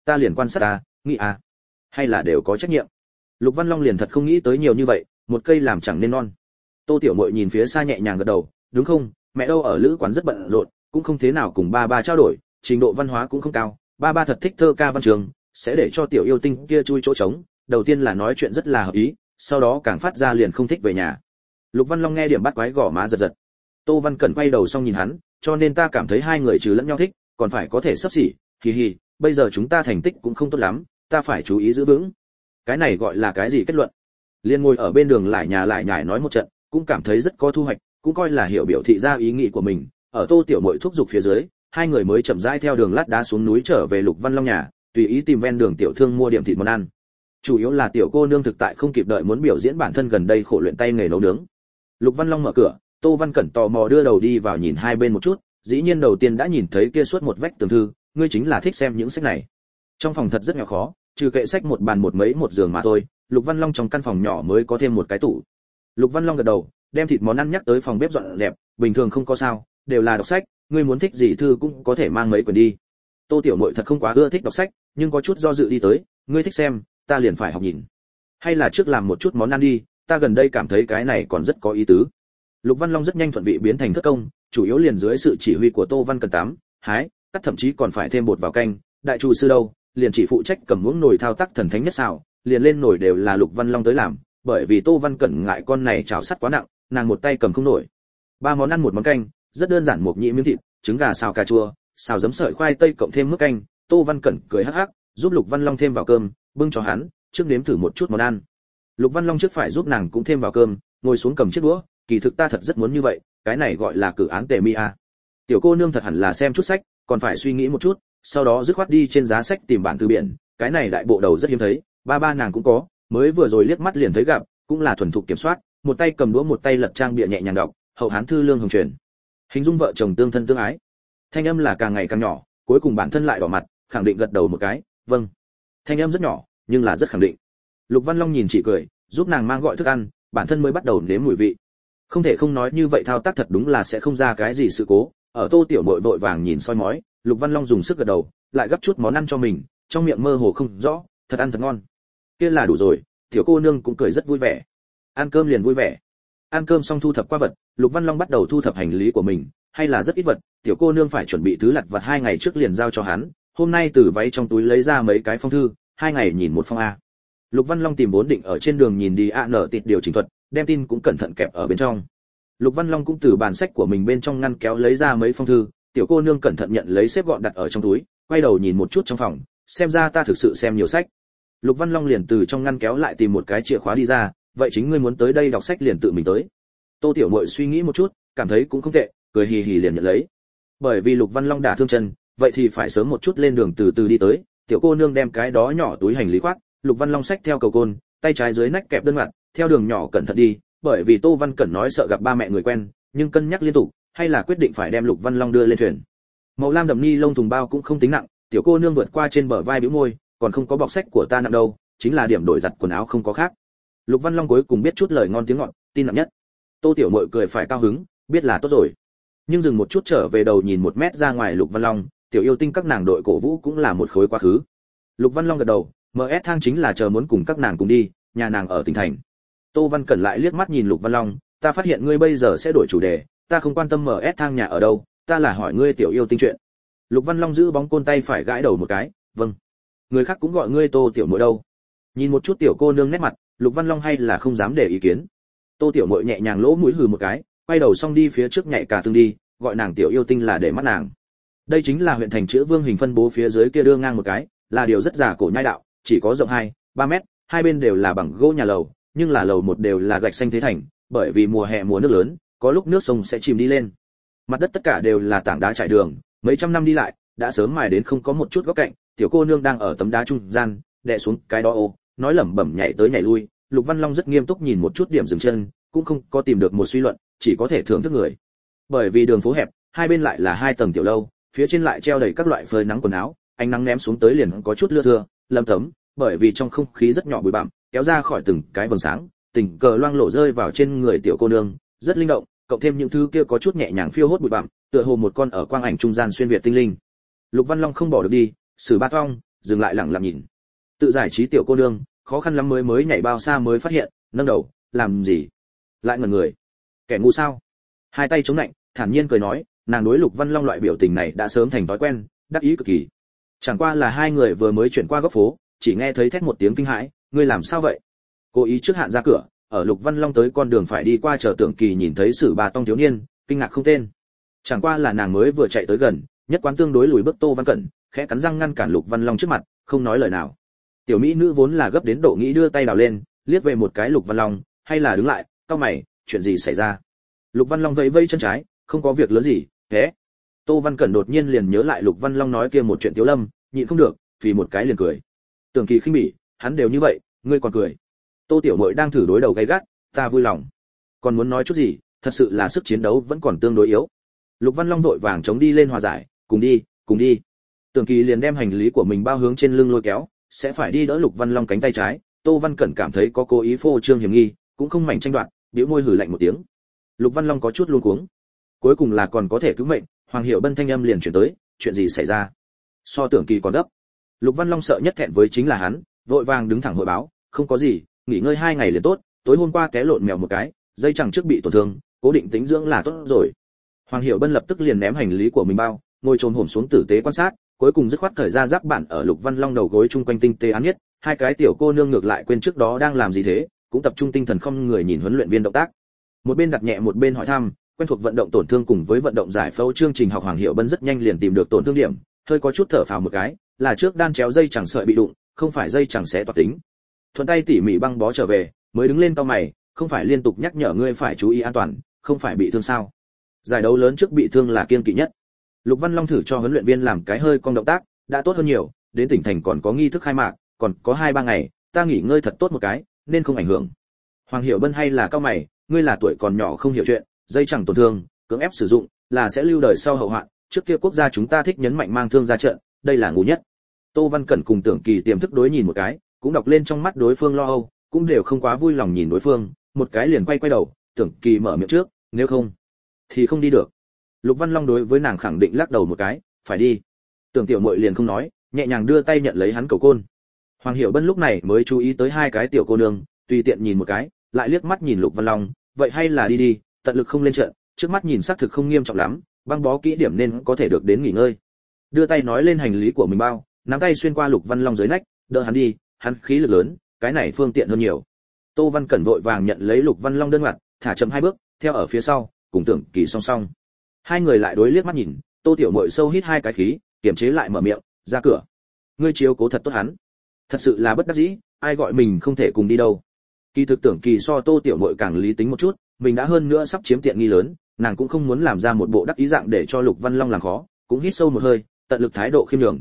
ta liền quan sát ta, nghĩ à, hay là đều có trách nhiệm. Lục Văn Long liền thật không nghĩ tới nhiều như vậy, một cây làm chẳng nên non. Tô Tiểu Muội nhìn phía xa nhẹ nhàng gật đầu, đúng không, mẹ đâu ở lữ quán rất bận rộn, cũng không thế nào cùng ba ba trao đổi, trình độ văn hóa cũng không cao, ba ba thật thích thơ ca văn trường, sẽ để cho tiểu yêu tinh kia chui chỗ trống, đầu tiên là nói chuyện rất là hợp ý, sau đó càng phát ra liền không thích về nhà. Lục Văn Long nghe điểm bắt quái gò má giật giật. Tô Văn Cẩn quay đầu xong nhìn hắn, cho nên ta cảm thấy hai người trừ lẫn nhau thích, còn phải có thể sắp xỉ, hì hì, bây giờ chúng ta thành tích cũng không tốt lắm, ta phải chú ý giữ vững. Cái này gọi là cái gì kết luận? Liên ngồi ở bên đường lại nhà lại nhải nói một trận, cũng cảm thấy rất có thu hoạch, cũng coi là hiểu biểu thị ra ý nghĩ của mình. Ở Tô Tiểu Muội thúc giục phía dưới, hai người mới chậm rãi theo đường lát đá xuống núi trở về Lục Văn Long nhà, tùy ý tìm ven đường tiểu thương mua điểm thịt món ăn. Chủ yếu là tiểu cô nương thực tại không kịp đợi muốn biểu diễn bản thân gần đây khổ luyện tay nghề nấu nướng. Lục Văn Long mở cửa, Tô Văn Cẩn tò mò đưa đầu đi vào nhìn hai bên một chút, dĩ nhiên đầu tiên đã nhìn thấy kia suốt một vách tường thư, ngươi chính là thích xem những sách này. Trong phòng thật rất nhỏ khó, trừ kệ sách một bàn một mấy một giường mà thôi, Lục Văn Long trong căn phòng nhỏ mới có thêm một cái tủ. Lục Văn Long gật đầu, đem thịt món ăn nhắc tới phòng bếp dọn dẹp, bình thường không có sao, đều là đọc sách, ngươi muốn thích gì thư cũng có thể mang mấy quyển đi. Tô Tiểu Muội thật không quá ưa thích đọc sách, nhưng có chút do dự đi tới, ngươi thích xem, ta liền phải học nhìn. Hay là trước làm một chút món ăn đi, ta gần đây cảm thấy cái này còn rất có ý tứ. Lục Văn Long rất nhanh thuận vị biến thành thất công, chủ yếu liền dưới sự chỉ huy của Tô Văn Cẩn tám, hái, cắt thậm chí còn phải thêm bột vào canh, đại chủ sư đâu, liền chỉ phụ trách cầm muỗng nồi thao tác thần thánh nhất xào, liền lên nồi đều là Lục Văn Long tới làm, bởi vì Tô Văn Cẩn ngại con này chảo sắt quá nặng, nàng một tay cầm không nổi. Ba món ăn một món canh, rất đơn giản, một nhĩ miếng thịt, trứng gà xào cà chua, xào giấm sợi khoai tây cộng thêm mức canh. Tô Văn Cẩn cười hắc hắc, giúp Lục Văn Long thêm vào cơm, bưng cho hắn, trước nếm thử một chút món ăn. Lục Văn Long trước phải giúp nàng cũng thêm vào cơm, ngồi xuống cầm chiếc đũa, kỳ thực ta thật rất muốn như vậy, cái này gọi là cử án tề mi a. Tiểu cô nương thật hẳn là xem chút sách, còn phải suy nghĩ một chút, sau đó dứt khoát đi trên giá sách tìm bản từ điển, cái này đại bộ đầu rất hiếm thấy, ba ba nàng cũng có, mới vừa rồi liếc mắt liền thấy gặp, cũng là thuần thục kiểm soát, một tay cầm đũa một tay lật trang bìa nhẹ nhàng đọc, hậu hán thư lương hồng truyền. Hình dung vợ chồng tương thân tương ái. Thanh âm là càng ngày càng nhỏ, cuối cùng bản thân lại đỏ mặt, khẳng định gật đầu một cái, vâng. Thanh âm rất nhỏ, nhưng là rất khẳng định. Lục Văn Long nhìn chị cười, giúp nàng mang gọi thức ăn, bản thân mới bắt đầu nếm mùi vị. Không thể không nói như vậy thao tác thật đúng là sẽ không ra cái gì sự cố. Ở Tô Tiểu Muội vội vàng nhìn soi mói, Lục Văn Long dùng sức gật đầu, lại gấp chút món ăn cho mình, trong miệng mơ hồ không rõ, thật ăn thật ngon. Kia là đủ rồi, tiểu cô nương cũng cười rất vui vẻ. Ăn cơm liền vui vẻ. Ăn cơm xong thu thập qua vật, Lục Văn Long bắt đầu thu thập hành lý của mình, hay là rất ít vật, tiểu cô nương phải chuẩn bị thứ lặt vặt 2 ngày trước liền giao cho hắn, hôm nay từ váy trong túi lấy ra mấy cái phong thư, 2 ngày nhìn một phong a. Lục Văn Long tìm vốn định ở trên đường nhìn đi nở tịt điều chỉnh thuật, đem tin cũng cẩn thận kẹp ở bên trong. Lục Văn Long cũng từ bàn sách của mình bên trong ngăn kéo lấy ra mấy phong thư, tiểu cô nương cẩn thận nhận lấy xếp gọn đặt ở trong túi, quay đầu nhìn một chút trong phòng, xem ra ta thực sự xem nhiều sách. Lục Văn Long liền từ trong ngăn kéo lại tìm một cái chìa khóa đi ra, vậy chính ngươi muốn tới đây đọc sách liền tự mình tới. Tô Tiểu Muội suy nghĩ một chút, cảm thấy cũng không tệ, cười hì hì liền nhận lấy. Bởi vì Lục Văn Long đả thương chân, vậy thì phải sớm một chút lên đường từ từ đi tới. Tiểu cô nương đem cái đó nhỏ túi hành lý khoác, Lục Văn Long xách theo cầu côn, tay trái dưới nách kẹp đơn mặt, theo đường nhỏ cẩn thận đi, bởi vì Tô Văn Cẩn nói sợ gặp ba mẹ người quen, nhưng cân nhắc liên tục, hay là quyết định phải đem Lục Văn Long đưa lên thuyền. Màu lam đậm ni lông thùng bao cũng không tính nặng, tiểu cô nương vượt qua trên bờ vai bĩu môi, còn không có bọc sách của ta nặng đâu, chính là điểm đổi giặt quần áo không có khác. Lục Văn Long cuối cùng biết chút lời ngon tiếng ngọt, tin nặng nhất. Tô Tiểu Muội cười phải cao hứng, biết là tốt rồi. Nhưng dừng một chút trở về đầu nhìn 1 mét ra ngoài Lục Văn Long, tiểu yêu tinh các nàng đội cổ vũ cũng là một khối quá khứ. Lục Văn Long gật đầu, MS thang chính là chờ muốn cùng các nàng cùng đi, nhà nàng ở tỉnh thành. Tô Văn Cẩn lại liếc mắt nhìn Lục Văn Long, ta phát hiện ngươi bây giờ sẽ đổi chủ đề, ta không quan tâm MS thang nhà ở đâu, ta là hỏi ngươi tiểu yêu tinh chuyện. Lục Văn Long giữ bóng côn tay phải gãi đầu một cái, vâng. Người khác cũng gọi ngươi Tô Tiểu Muội đâu. Nhìn một chút tiểu cô nương nét mặt, Lục Văn Long hay là không dám để ý kiến. Tô Tiểu Muội nhẹ nhàng lỗ mũi hừ một cái, quay đầu xong đi phía trước nhảy cả tương đi, gọi nàng tiểu yêu tinh là để mắt nàng. Đây chính là huyện thành chữ Vương hình phân bố phía dưới kia đưa ngang một cái, là điều rất giả cổ nhai đạo, chỉ có rộng 2-3 mét, hai bên đều là bằng gỗ nhà lầu, nhưng là lầu một đều là gạch xanh thế thành, bởi vì mùa hè mùa nước lớn, có lúc nước sông sẽ chìm đi lên. Mặt đất tất cả đều là tảng đá trải đường, mấy trăm năm đi lại, đã sớm mài đến không có một chút góc cạnh, tiểu cô nương đang ở tấm đá trung gian, đè xuống cái đó ô, nói lẩm bẩm nhảy tới nhảy lui. Lục Văn Long rất nghiêm túc nhìn một chút điểm dừng chân, cũng không có tìm được một suy luận, chỉ có thể thưởng thức người. Bởi vì đường phố hẹp, hai bên lại là 2 tầng tiểu lâu, phía trên lại treo đầy các loại phơi nắng quần áo, ánh nắng ném xuống tới liền có chút lưa thưa, lấm tấm, bởi vì trong không khí rất nhỏ bụi bặm, kéo ra khỏi từng cái vầng sáng, tình cờ loang lổ rơi vào trên người tiểu cô nương, rất linh động, cộng thêm những thứ kia có chút nhẹ nhàng phiêu hốt bụi bặm, tựa hồ một con ở quang ảnh trung gian xuyên việt tinh linh. Lục Văn Long không bỏ được đi, sử ba thong, dừng lại lặng lặng nhìn. Tự giải trí tiểu cô nương, khó khăn lắm mới nhảy bao xa mới phát hiện, nâng đầu, làm gì? Lại ngẩn người. Kẻ ngu sao? Hai tay chống lạnh, thản nhiên cười nói, nàng đối Lục Văn Long loại biểu tình này đã sớm thành thói quen, đắc ý cực kỳ. Chẳng qua là hai người vừa mới chuyển qua góc phố, chỉ nghe thấy thét một tiếng kinh hãi, ngươi làm sao vậy? Cố ý trước hạn ra cửa, ở Lục Văn Long tới con đường phải đi qua chờ Tưởng Kỳ nhìn thấy Sử Bà Tông thiếu niên, kinh ngạc không tên. Chẳng qua là nàng mới vừa chạy tới gần, nhất quán tương đối lùi bước Tô Văn Cẩn, khẽ cắn răng ngăn cản Lục Văn Long trước mặt, không nói lời nào. Tiểu mỹ nữ vốn là gấp đến độ nghĩ đưa tay đào lên, liếc về một cái Lục Văn Long, hay là đứng lại, cau mày, chuyện gì xảy ra? Lục Văn Long vẫy vẫy chân trái, không có việc lớn gì, thế. Tô Văn Cẩn đột nhiên liền nhớ lại Lục Văn Long nói kia một chuyện Tiếu Lâm, nhịn không được, vì một cái liền cười. Tưởng Kỳ khinh bỉ, hắn đều như vậy, ngươi còn cười? Tô tiểu muội đang thử đối đầu gay gắt, ta vui lòng. Còn muốn nói chút gì, thật sự là sức chiến đấu vẫn còn tương đối yếu. Lục Văn Long vội vàng chống đi lên hòa giải, cùng đi. Tưởng Kỳ liền đem hành lý của mình bao hướng trên lưng lôi kéo, sẽ phải đi đỡ Lục Văn Long cánh tay trái. Tô Văn Cẩn cảm thấy có cố ý phô trương hiểm nghi, cũng không mảnh tranh đoạt, bĩu môi hừ lạnh một tiếng. Lục Văn Long có chút luống cuống. Cuối cùng là còn có thể cứu mệnh, Hoàng Hiểu Bân thanh âm liền chuyển tới, chuyện gì xảy ra? So Tưởng Kỳ còn gấp. Lục Văn Long sợ nhất thẹn với chính là hắn, vội vàng đứng thẳng hội báo, không có gì, nghỉ ngơi 2 ngày liền tốt, tối hôm qua té lộn mèo một cái, dây chẳng trước bị tổn thương, cố định tĩnh dưỡng là tốt rồi. Hoàng Hiểu Bân lập tức liền ném hành lý của mình bao, ngồi chồm hổm xuống tử tế quan sát, cuối cùng dứt khoát thời ra giáp bản ở Lục Văn Long đầu gối chung quanh tinh tế án nhất, hai cái tiểu cô nương ngược lại quên trước đó đang làm gì thế, cũng tập trung tinh thần không người nhìn huấn luyện viên động tác. Một bên đặt nhẹ một bên hỏi thăm, quen thuộc vận động tổn thương cùng với vận động giải phẫu chương trình học Hoàng Hiểu Bân rất nhanh liền tìm được tổn thương điểm, hơi có chút thở phào một cái, là trước đan chéo dây chẳng sợi bị đụng, không phải dây chẳng xé toạc tính. Thuận tay tỉ mỉ băng bó trở về, mới đứng lên cau mày, không phải liên tục nhắc nhở ngươi phải chú ý an toàn, không phải bị thương sao? Giải đấu lớn trước bị thương là kiêng kỵ nhất. Lục Văn Long thử cho huấn luyện viên làm cái hơi cong động tác, đã tốt hơn nhiều, đến tỉnh thành còn có nghi thức khai mạc, còn có 2-3 ngày, ta nghỉ ngơi thật tốt một cái, nên không ảnh hưởng. Hoàng Hiểu Bân hay là cau mày, ngươi là tuổi còn nhỏ không hiểu chuyện, dây chẳng tổn thương, cưỡng ép sử dụng là sẽ lưu đời sau hậu hoạn, trước kia quốc gia chúng ta thích nhấn mạnh mang thương ra trận, đây là ngu nhất. Tô Văn Cẩn cùng Tưởng Kỳ tiềm thức đối nhìn một cái, cũng đọc lên trong mắt đối phương lo âu, cũng đều không quá vui lòng nhìn đối phương, một cái liền quay đầu, Tưởng Kỳ mở miệng trước, nếu không thì không đi được. Lục Văn Long đối với nàng khẳng định lắc đầu một cái, phải đi. Tưởng tiểu muội liền không nói, nhẹ nhàng đưa tay nhận lấy hắn cầu côn. Hoàng Hiểu Bân lúc này mới chú ý tới hai cái tiểu cô nương, tùy tiện nhìn một cái, lại liếc mắt nhìn Lục Văn Long, vậy hay là đi, tận lực không lên trận, trước mắt nhìn xác thực không nghiêm trọng lắm, băng bó kỹ điểm nên có thể được đến nghỉ ngơi. Đưa tay nói lên hành lý của mình bao, nắm tay xuyên qua Lục Văn Long dưới nách, đỡ hắn đi, hắn khí lực lớn, cái này phương tiện hơn nhiều. Tô Văn Cẩn vội vàng nhận lấy Lục Văn Long đơn ngoặt, thả chậm 2 bước, theo ở phía sau, cùng Tưởng Kỳ song song. Hai người lại đối liếc mắt nhìn, Tô tiểu muội sâu hít 2 cái khí, kiềm chế lại mở miệng, ra cửa. Ngươi chiếu cố thật tốt hắn. Thật sự là bất đắc dĩ, ai gọi mình không thể cùng đi đâu. Kỳ thực Tưởng Kỳ so Tô tiểu muội càng lý tính một chút, mình đã hơn nữa sắp chiếm tiện nghi lớn, nàng cũng không muốn làm ra một bộ đắc ý dạng để cho Lục Văn Long làm khó, cũng hít sâu một hơi, tận lực thái độ khiêm nhường,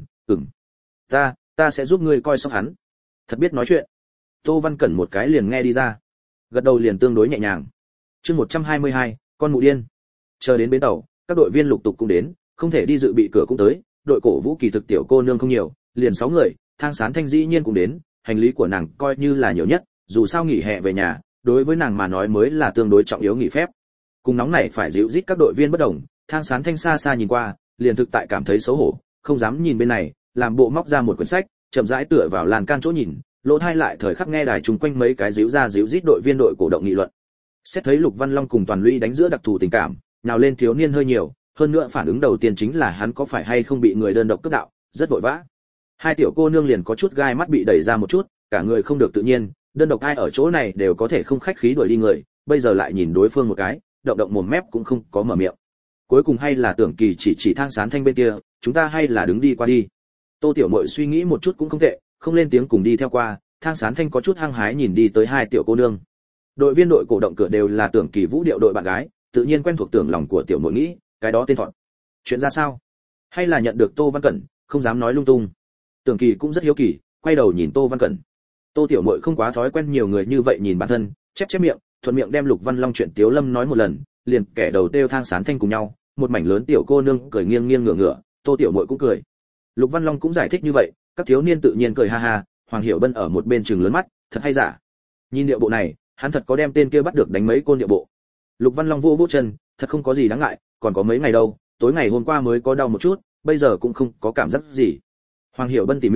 ta sẽ giúp ngươi coi xong hắn. Thật biết nói chuyện. Tô Văn Cẩn một cái liền nghe đi ra, gật đầu liền tương đối nhẹ nhàng. Chương 122, con mụ điên. Chờ đến bến tàu, các đội viên lục tục cũng đến, không thể đi dự bị cửa cũng tới, đội cổ vũ kỳ thực tiểu cô nương không nhiều, liền 6 người, Thang Sán Thanh dĩ nhiên cũng đến, hành lý của nàng coi như là nhiều nhất, dù sao nghỉ hè về nhà, đối với nàng mà nói mới là tương đối trọng yếu nghỉ phép. Cùng nóng này phải dịu rít các đội viên bất đồng, Thang Sán Thanh xa xa nhìn qua, liền thực tại cảm thấy xấu hổ, không dám nhìn bên này, làm bộ móc ra một quyển sách, chậm rãi tựa vào lan can chỗ nhìn, lỗ tai lại thời khắc nghe đài chung quanh mấy cái díu ra díu rít đội viên đội cổ động nghị luận. Xét thấy Lục Văn Long cùng Toàn Lũy đánh giữa đặc thù tình cảm, nào lên thiếu niên hơi nhiều, hơn nữa phản ứng đầu tiên chính là hắn có phải hay không bị người đơn độc cướp đạo, rất vội vã. Hai tiểu cô nương liền có chút gai mắt bị đẩy ra một chút, cả người không được tự nhiên, đơn độc ai ở chỗ này đều có thể không khách khí đuổi đi người, bây giờ lại nhìn đối phương một cái, động động mồm mép cũng không có mở miệng. Cuối cùng hay là Tưởng Kỳ chỉ Thang Sán Thanh bên kia, chúng ta hay là đứng đi qua đi. Tô tiểu muội suy nghĩ một chút cũng không tệ, không lên tiếng cùng đi theo qua. Thang Sán Thanh có chút hăng hái nhìn đi tới hai tiểu cô nương. Đội viên đội cổ động cửa đều là Tưởng Kỳ vũ điệu đội bạn gái, tự nhiên quen thuộc tưởng lòng của tiểu muội nghĩ, cái đó tên thọn. Chuyện ra sao? Hay là nhận được Tô Văn Cẩn, không dám nói lung tung. Tưởng Kỳ cũng rất hiếu kỳ, quay đầu nhìn Tô Văn Cẩn. Tô tiểu muội không quá thói quen nhiều người như vậy nhìn bản thân, chép miệng, thuận miệng đem Lục Văn Long chuyện Tiếu Lâm nói một lần, liền kẻ đầu tiêu Thang Sán Thanh cùng nhau, một mảnh lớn tiểu cô nương cười nghiêng nghiêng ngửa ngửa, Tô tiểu muội cũng cười. Lục Văn Long cũng giải thích như vậy, các thiếu niên tự nhiên cười ha ha, Hoàng Hiểu Bân ở một bên trừng lớn mắt, thật hay giả. Nhìn điệu bộ này, hắn thật có đem tên kia bắt được đánh mấy côn điệu bộ. Lục Văn Long vô vô chân, thật không có gì đáng ngại, còn có mấy ngày đâu, tối ngày hôm qua mới có đau một chút, bây giờ cũng không có cảm giác gì. Hoàng Hiểu Bân tỉ mỉ,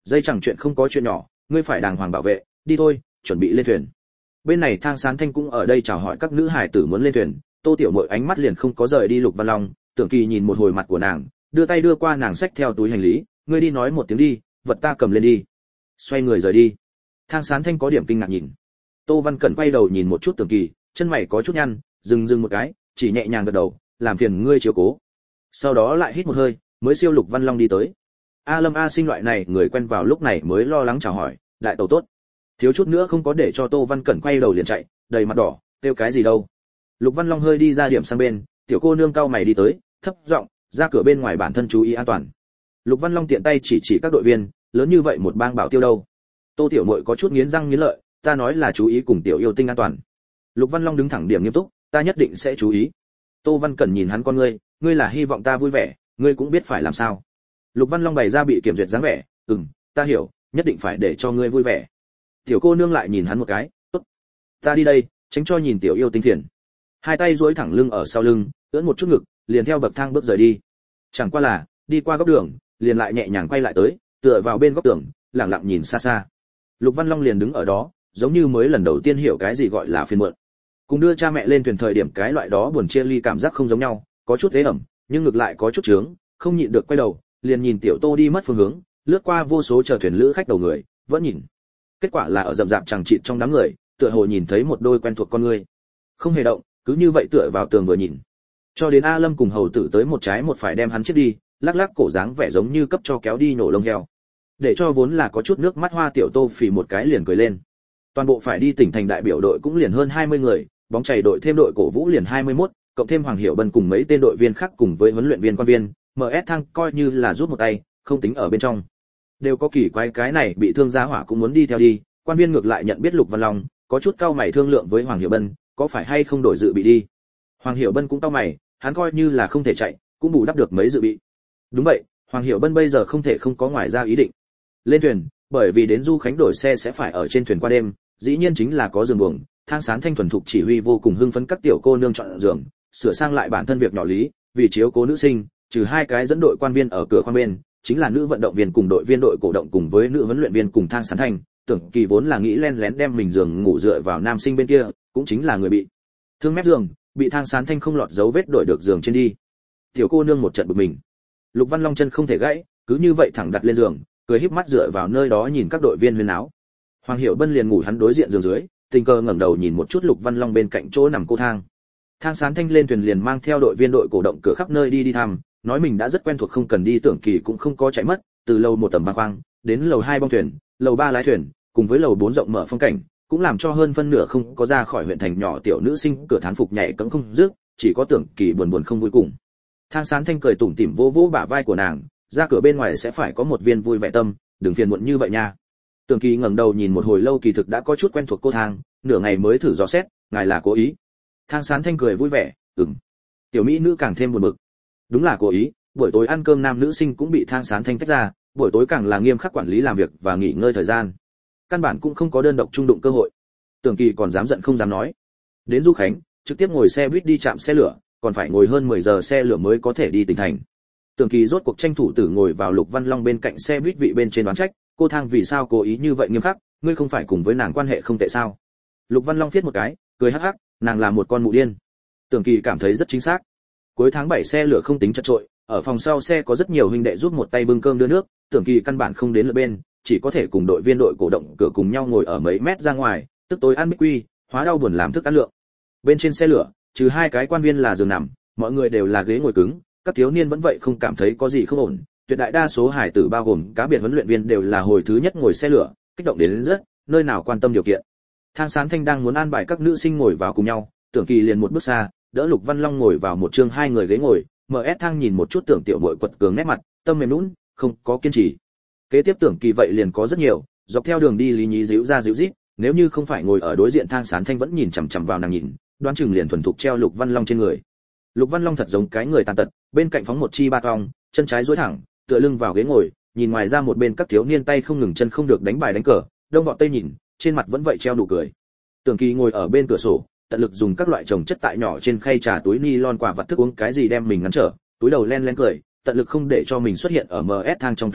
dây chẳng chuyện không có chuyện nhỏ, ngươi phải đàng hoàng bảo vệ, đi thôi, chuẩn bị lên thuyền. Bên này Thang Sán Thanh cũng ở đây chào hỏi các nữ hải tử muốn lên thuyền, Tô Tiểu Muội ánh mắt liền không có rời đi Lục Văn Long, Tưởng Kỳ nhìn một hồi mặt của nàng, đưa tay đưa qua nàng xách theo túi hành lý, ngươi đi nói một tiếng đi, vật ta cầm lên đi. Xoay người rời đi. Thang Sán Thanh có điểm kinh ngạc nhìn. Tô Văn Cẩn quay đầu nhìn một chút Tưởng Kỳ, chân mày có chút nhăn, dừng một cái, chỉ nhẹ nhàng gật đầu, làm phiền ngươi chiếu cố. Sau đó lại hít một hơi, mới siêu Lục Văn Long đi tới. A Lâm A Sinh loại này người quen vào lúc này mới lo lắng chào hỏi, đại tẩu tốt. Thiếu chút nữa không có để cho Tô Văn Cẩn quay đầu liền chạy, đầy mặt đỏ, kêu cái gì đâu. Lục Văn Long hơi đi ra điểm sang bên, tiểu cô nương cau mày đi tới, thấp giọng, ra cửa bên ngoài bản thân chú ý an toàn. Lục Văn Long tiện tay chỉ các đội viên, lớn như vậy một bang bảo tiêu đâu. Tô Tiểu Muội có chút nghiến răng nghiến lợi, ta nói là chú ý cùng tiểu yêu tinh an toàn. Lục Văn Long đứng thẳng điểm nghiêm túc, ta nhất định sẽ chú ý. Tô Văn Cẩn nhìn hắn con ngươi là hy vọng ta vui vẻ, ngươi cũng biết phải làm sao. Lục Văn Long bày ra bị kiểm duyệt dáng vẻ, ta hiểu, nhất định phải để cho ngươi vui vẻ. Tiểu cô nương lại nhìn hắn một cái, tốt, ta đi đây, tránh cho nhìn tiểu yêu tinh phiền. Hai tay duỗi thẳng lưng ở sau lưng, ưỡn một chút ngực, liền theo bậc thang bước rời đi. Chẳng qua là đi qua góc đường, liền lại nhẹ nhàng quay lại tới, tựa vào bên góc tường, lặng lặng nhìn xa xa. Lục Văn Long liền đứng ở đó, giống như mới lần đầu tiên hiểu cái gì gọi là phiền muộn. Cùng đưa cha mẹ lên thuyền thời điểm cái loại đó buồn chia ly cảm giác không giống nhau, có chút ế ẩm, nhưng ngược lại có chút trướng, không nhịn được quay đầu, liền nhìn tiểu Tô đi mất phương hướng, lướt qua vô số chờ thuyền lữ khách đầu người, vẫn nhìn. Kết quả là ở rậm rạp chẳng chịt trong đám người, tựa hồ nhìn thấy một đôi quen thuộc con người. Không hề động, cứ như vậy tựa vào tường vừa nhìn. Cho đến A Lâm cùng hầu tử tới một trái một phải đem hắn chết đi, lắc lắc cổ dáng vẻ giống như cấp cho kéo đi nổ lông heo. Để cho vốn là có chút nước mắt hoa tiểu Tô phì một cái liền cười lên. Toàn bộ phải đi tỉnh thành đại biểu đội cũng liền hơn 20 người, bóng chày đội thêm đội cổ vũ liền 21, cộng thêm Hoàng Hiểu Bân cùng mấy tên đội viên khác cùng với huấn luyện viên quan viên, MS Thăng coi như là rút một tay, không tính ở bên trong. Đều có kỳ quái cái này bị thương giá hỏa cũng muốn đi theo đi, quan viên ngược lại nhận biết Lục Văn Long, có chút cau mày thương lượng với Hoàng Hiểu Bân, có phải hay không đổi dự bị đi. Hoàng Hiểu Bân cũng cau mày, hắn coi như là không thể chạy, cũng bù đắp được mấy dự bị. Đúng vậy, Hoàng Hiểu Bân bây giờ không thể không có ngoài ra ý định. Lên thuyền, bởi vì đến Du Khánh đổi xe sẽ phải ở trên thuyền qua đêm, dĩ nhiên chính là có giường buồng, Thang Sán Thanh thuần thục chỉ huy vô cùng hưng phấn các tiểu cô nương chọn giường, sửa sang lại bản thân việc nhỏ lý, vì chiếu cố nữ sinh, trừ hai cái dẫn đội quan viên ở cửa khoang bên, chính là nữ vận động viên cùng đội viên đội cổ động cùng với nữ huấn luyện viên cùng Thang Sán Thanh, Tưởng Kỳ vốn là nghĩ len lén đem mình giường ngủ dựa vào nam sinh bên kia, cũng chính là người bị thương mép giường, bị Thang Sán Thanh không lọt dấu vết đổi được giường trên đi. Tiểu cô nương một trận bực mình. Lục Văn Long chân không thể gãy, cứ như vậy thẳng đặt lên giường, cười híp mắt dựa vào nơi đó nhìn các đội viên huyên áo. Hoàng Hiểu Bân liền ngủ hắn đối diện giường dưới, tình cờ ngẩng đầu nhìn một chút Lục Văn Long bên cạnh chỗ nằm cô Thang. Thang Sán Thanh lên thuyền liền mang theo đội viên đội cổ động cửa khắp nơi đi thăm, nói mình đã rất quen thuộc không cần đi, Tưởng Kỳ cũng không có chạy mất, từ lầu 1 tầm ba khoang đến lầu 2 bong thuyền, lầu 3 lái thuyền, cùng với lầu 4 rộng mở phong cảnh, cũng làm cho hơn phân nửa không có ra khỏi huyện thành nhỏ tiểu nữ sinh cửa thán phục nhảy cẫng không dứt, chỉ có Tưởng Kỳ buồn không vui cùng. Thang Sán Thanh cười tủm tỉm vỗ vỗ bả vai của nàng, ra cửa bên ngoài sẽ phải có một viên vui vẻ tâm, đừng phiền muộn như vậy nha. Tưởng Kỳ ngẩng đầu nhìn một hồi lâu kỳ thực đã có chút quen thuộc cô Thang, nửa ngày mới thử dò xét, ngài là cố ý. Thang Sán Thanh cười vui vẻ, Tiểu mỹ nữ càng thêm buồn bực. Đúng là cố ý, buổi tối ăn cơm nam nữ sinh cũng bị Thang Sán Thanh tách ra, buổi tối càng là nghiêm khắc quản lý làm việc và nghỉ ngơi thời gian. Căn bản cũng không có đơn độc trung đụng cơ hội. Tưởng Kỳ còn dám giận không dám nói. Đến Du Khánh, trực tiếp ngồi xe buýt đi trạm xe lửa, còn phải ngồi hơn 10 giờ xe lửa mới có thể đi tỉnh thành. Tưởng Kỳ rốt cuộc tranh thủ tử ngồi vào Lục Văn Long bên cạnh xe buýt vị bên trên đoán trách, cô Thang vì sao cố ý như vậy nghiêm khắc, ngươi không phải cùng với nàng quan hệ không tệ sao? Lục Văn Long viết một cái, cười hắc hắc, nàng là một con mụ điên. Tưởng Kỳ cảm thấy rất chính xác. Cuối tháng 7 xe lửa không tính chật trội, ở phòng sau xe có rất nhiều huynh đệ giúp một tay bưng cơm đưa nước, Tưởng Kỳ căn bản không đến lượt bên, chỉ có thể cùng đội viên đội cổ động cửa cùng nhau ngồi ở mấy mét ra ngoài, tức tối ăn bích quy, hóa đau buồn làm thức ăn lượng. Bên trên xe lửa, trừ hai cái quan viên là giường nằm, mọi người đều là ghế ngồi cứng, các thiếu niên vẫn vậy không cảm thấy có gì không ổn, tuyệt đại đa số hải tử bao gồm cá biệt huấn luyện viên đều là hồi thứ nhất ngồi xe lửa, kích động đến rất, nơi nào quan tâm điều kiện. Thang Sán Thanh đang muốn an bài các nữ sinh ngồi vào cùng nhau, Tưởng Kỳ liền một bước xa, đỡ Lục Văn Long ngồi vào một chương hai người ghế ngồi, MS Thang nhìn một chút Tưởng Tiểu Muội quật cường nét mặt, tâm mềm nhũn, không có kiên trì. Kế tiếp Tưởng Kỳ vậy liền có rất nhiều, dọc theo đường đi lý nhí díu ra díu dít, nếu như không phải ngồi ở đối diện Thang Sán Thanh vẫn nhìn chằm chằm vào nàng nhìn, đoán chừng liền thuần thục treo Lục Văn Long trên người. Lục Văn Long thật giống cái người tàn tật, bên cạnh phóng một chi ba tong, chân trái duỗi thẳng, tựa lưng vào ghế ngồi, nhìn ngoài ra một bên các thiếu niên tay không ngừng chân không được đánh bài đánh cờ, đông vọt tây nhìn, trên mặt vẫn vậy treo nụ cười. Tưởng Kỳ ngồi ở bên cửa sổ, tận lực dùng các loại trồng chất tại nhỏ trên khay trà túi ni lon quả vật thức uống cái gì đem mình ngăn trở, túi đầu len len cười, tận lực không để cho mình xuất hiện ở MS Thang trong tầm mắt,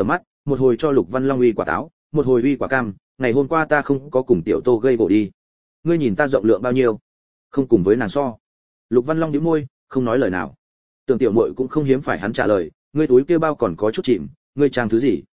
một hồi cho Lục Văn Long uy quả táo, một hồi uy quả cam, ngày hôm qua ta không có cùng tiểu Tô gây gổ đi. Ngươi nhìn ta rộng lượng bao nhiêu, không cùng với nàng so. Lục Văn Long nhíu môi, không nói lời nào. Tưởng tiểu muội cũng không hiếm phải hắn trả lời, ngươi túi kia bao còn có chút chìm, ngươi trang thứ gì?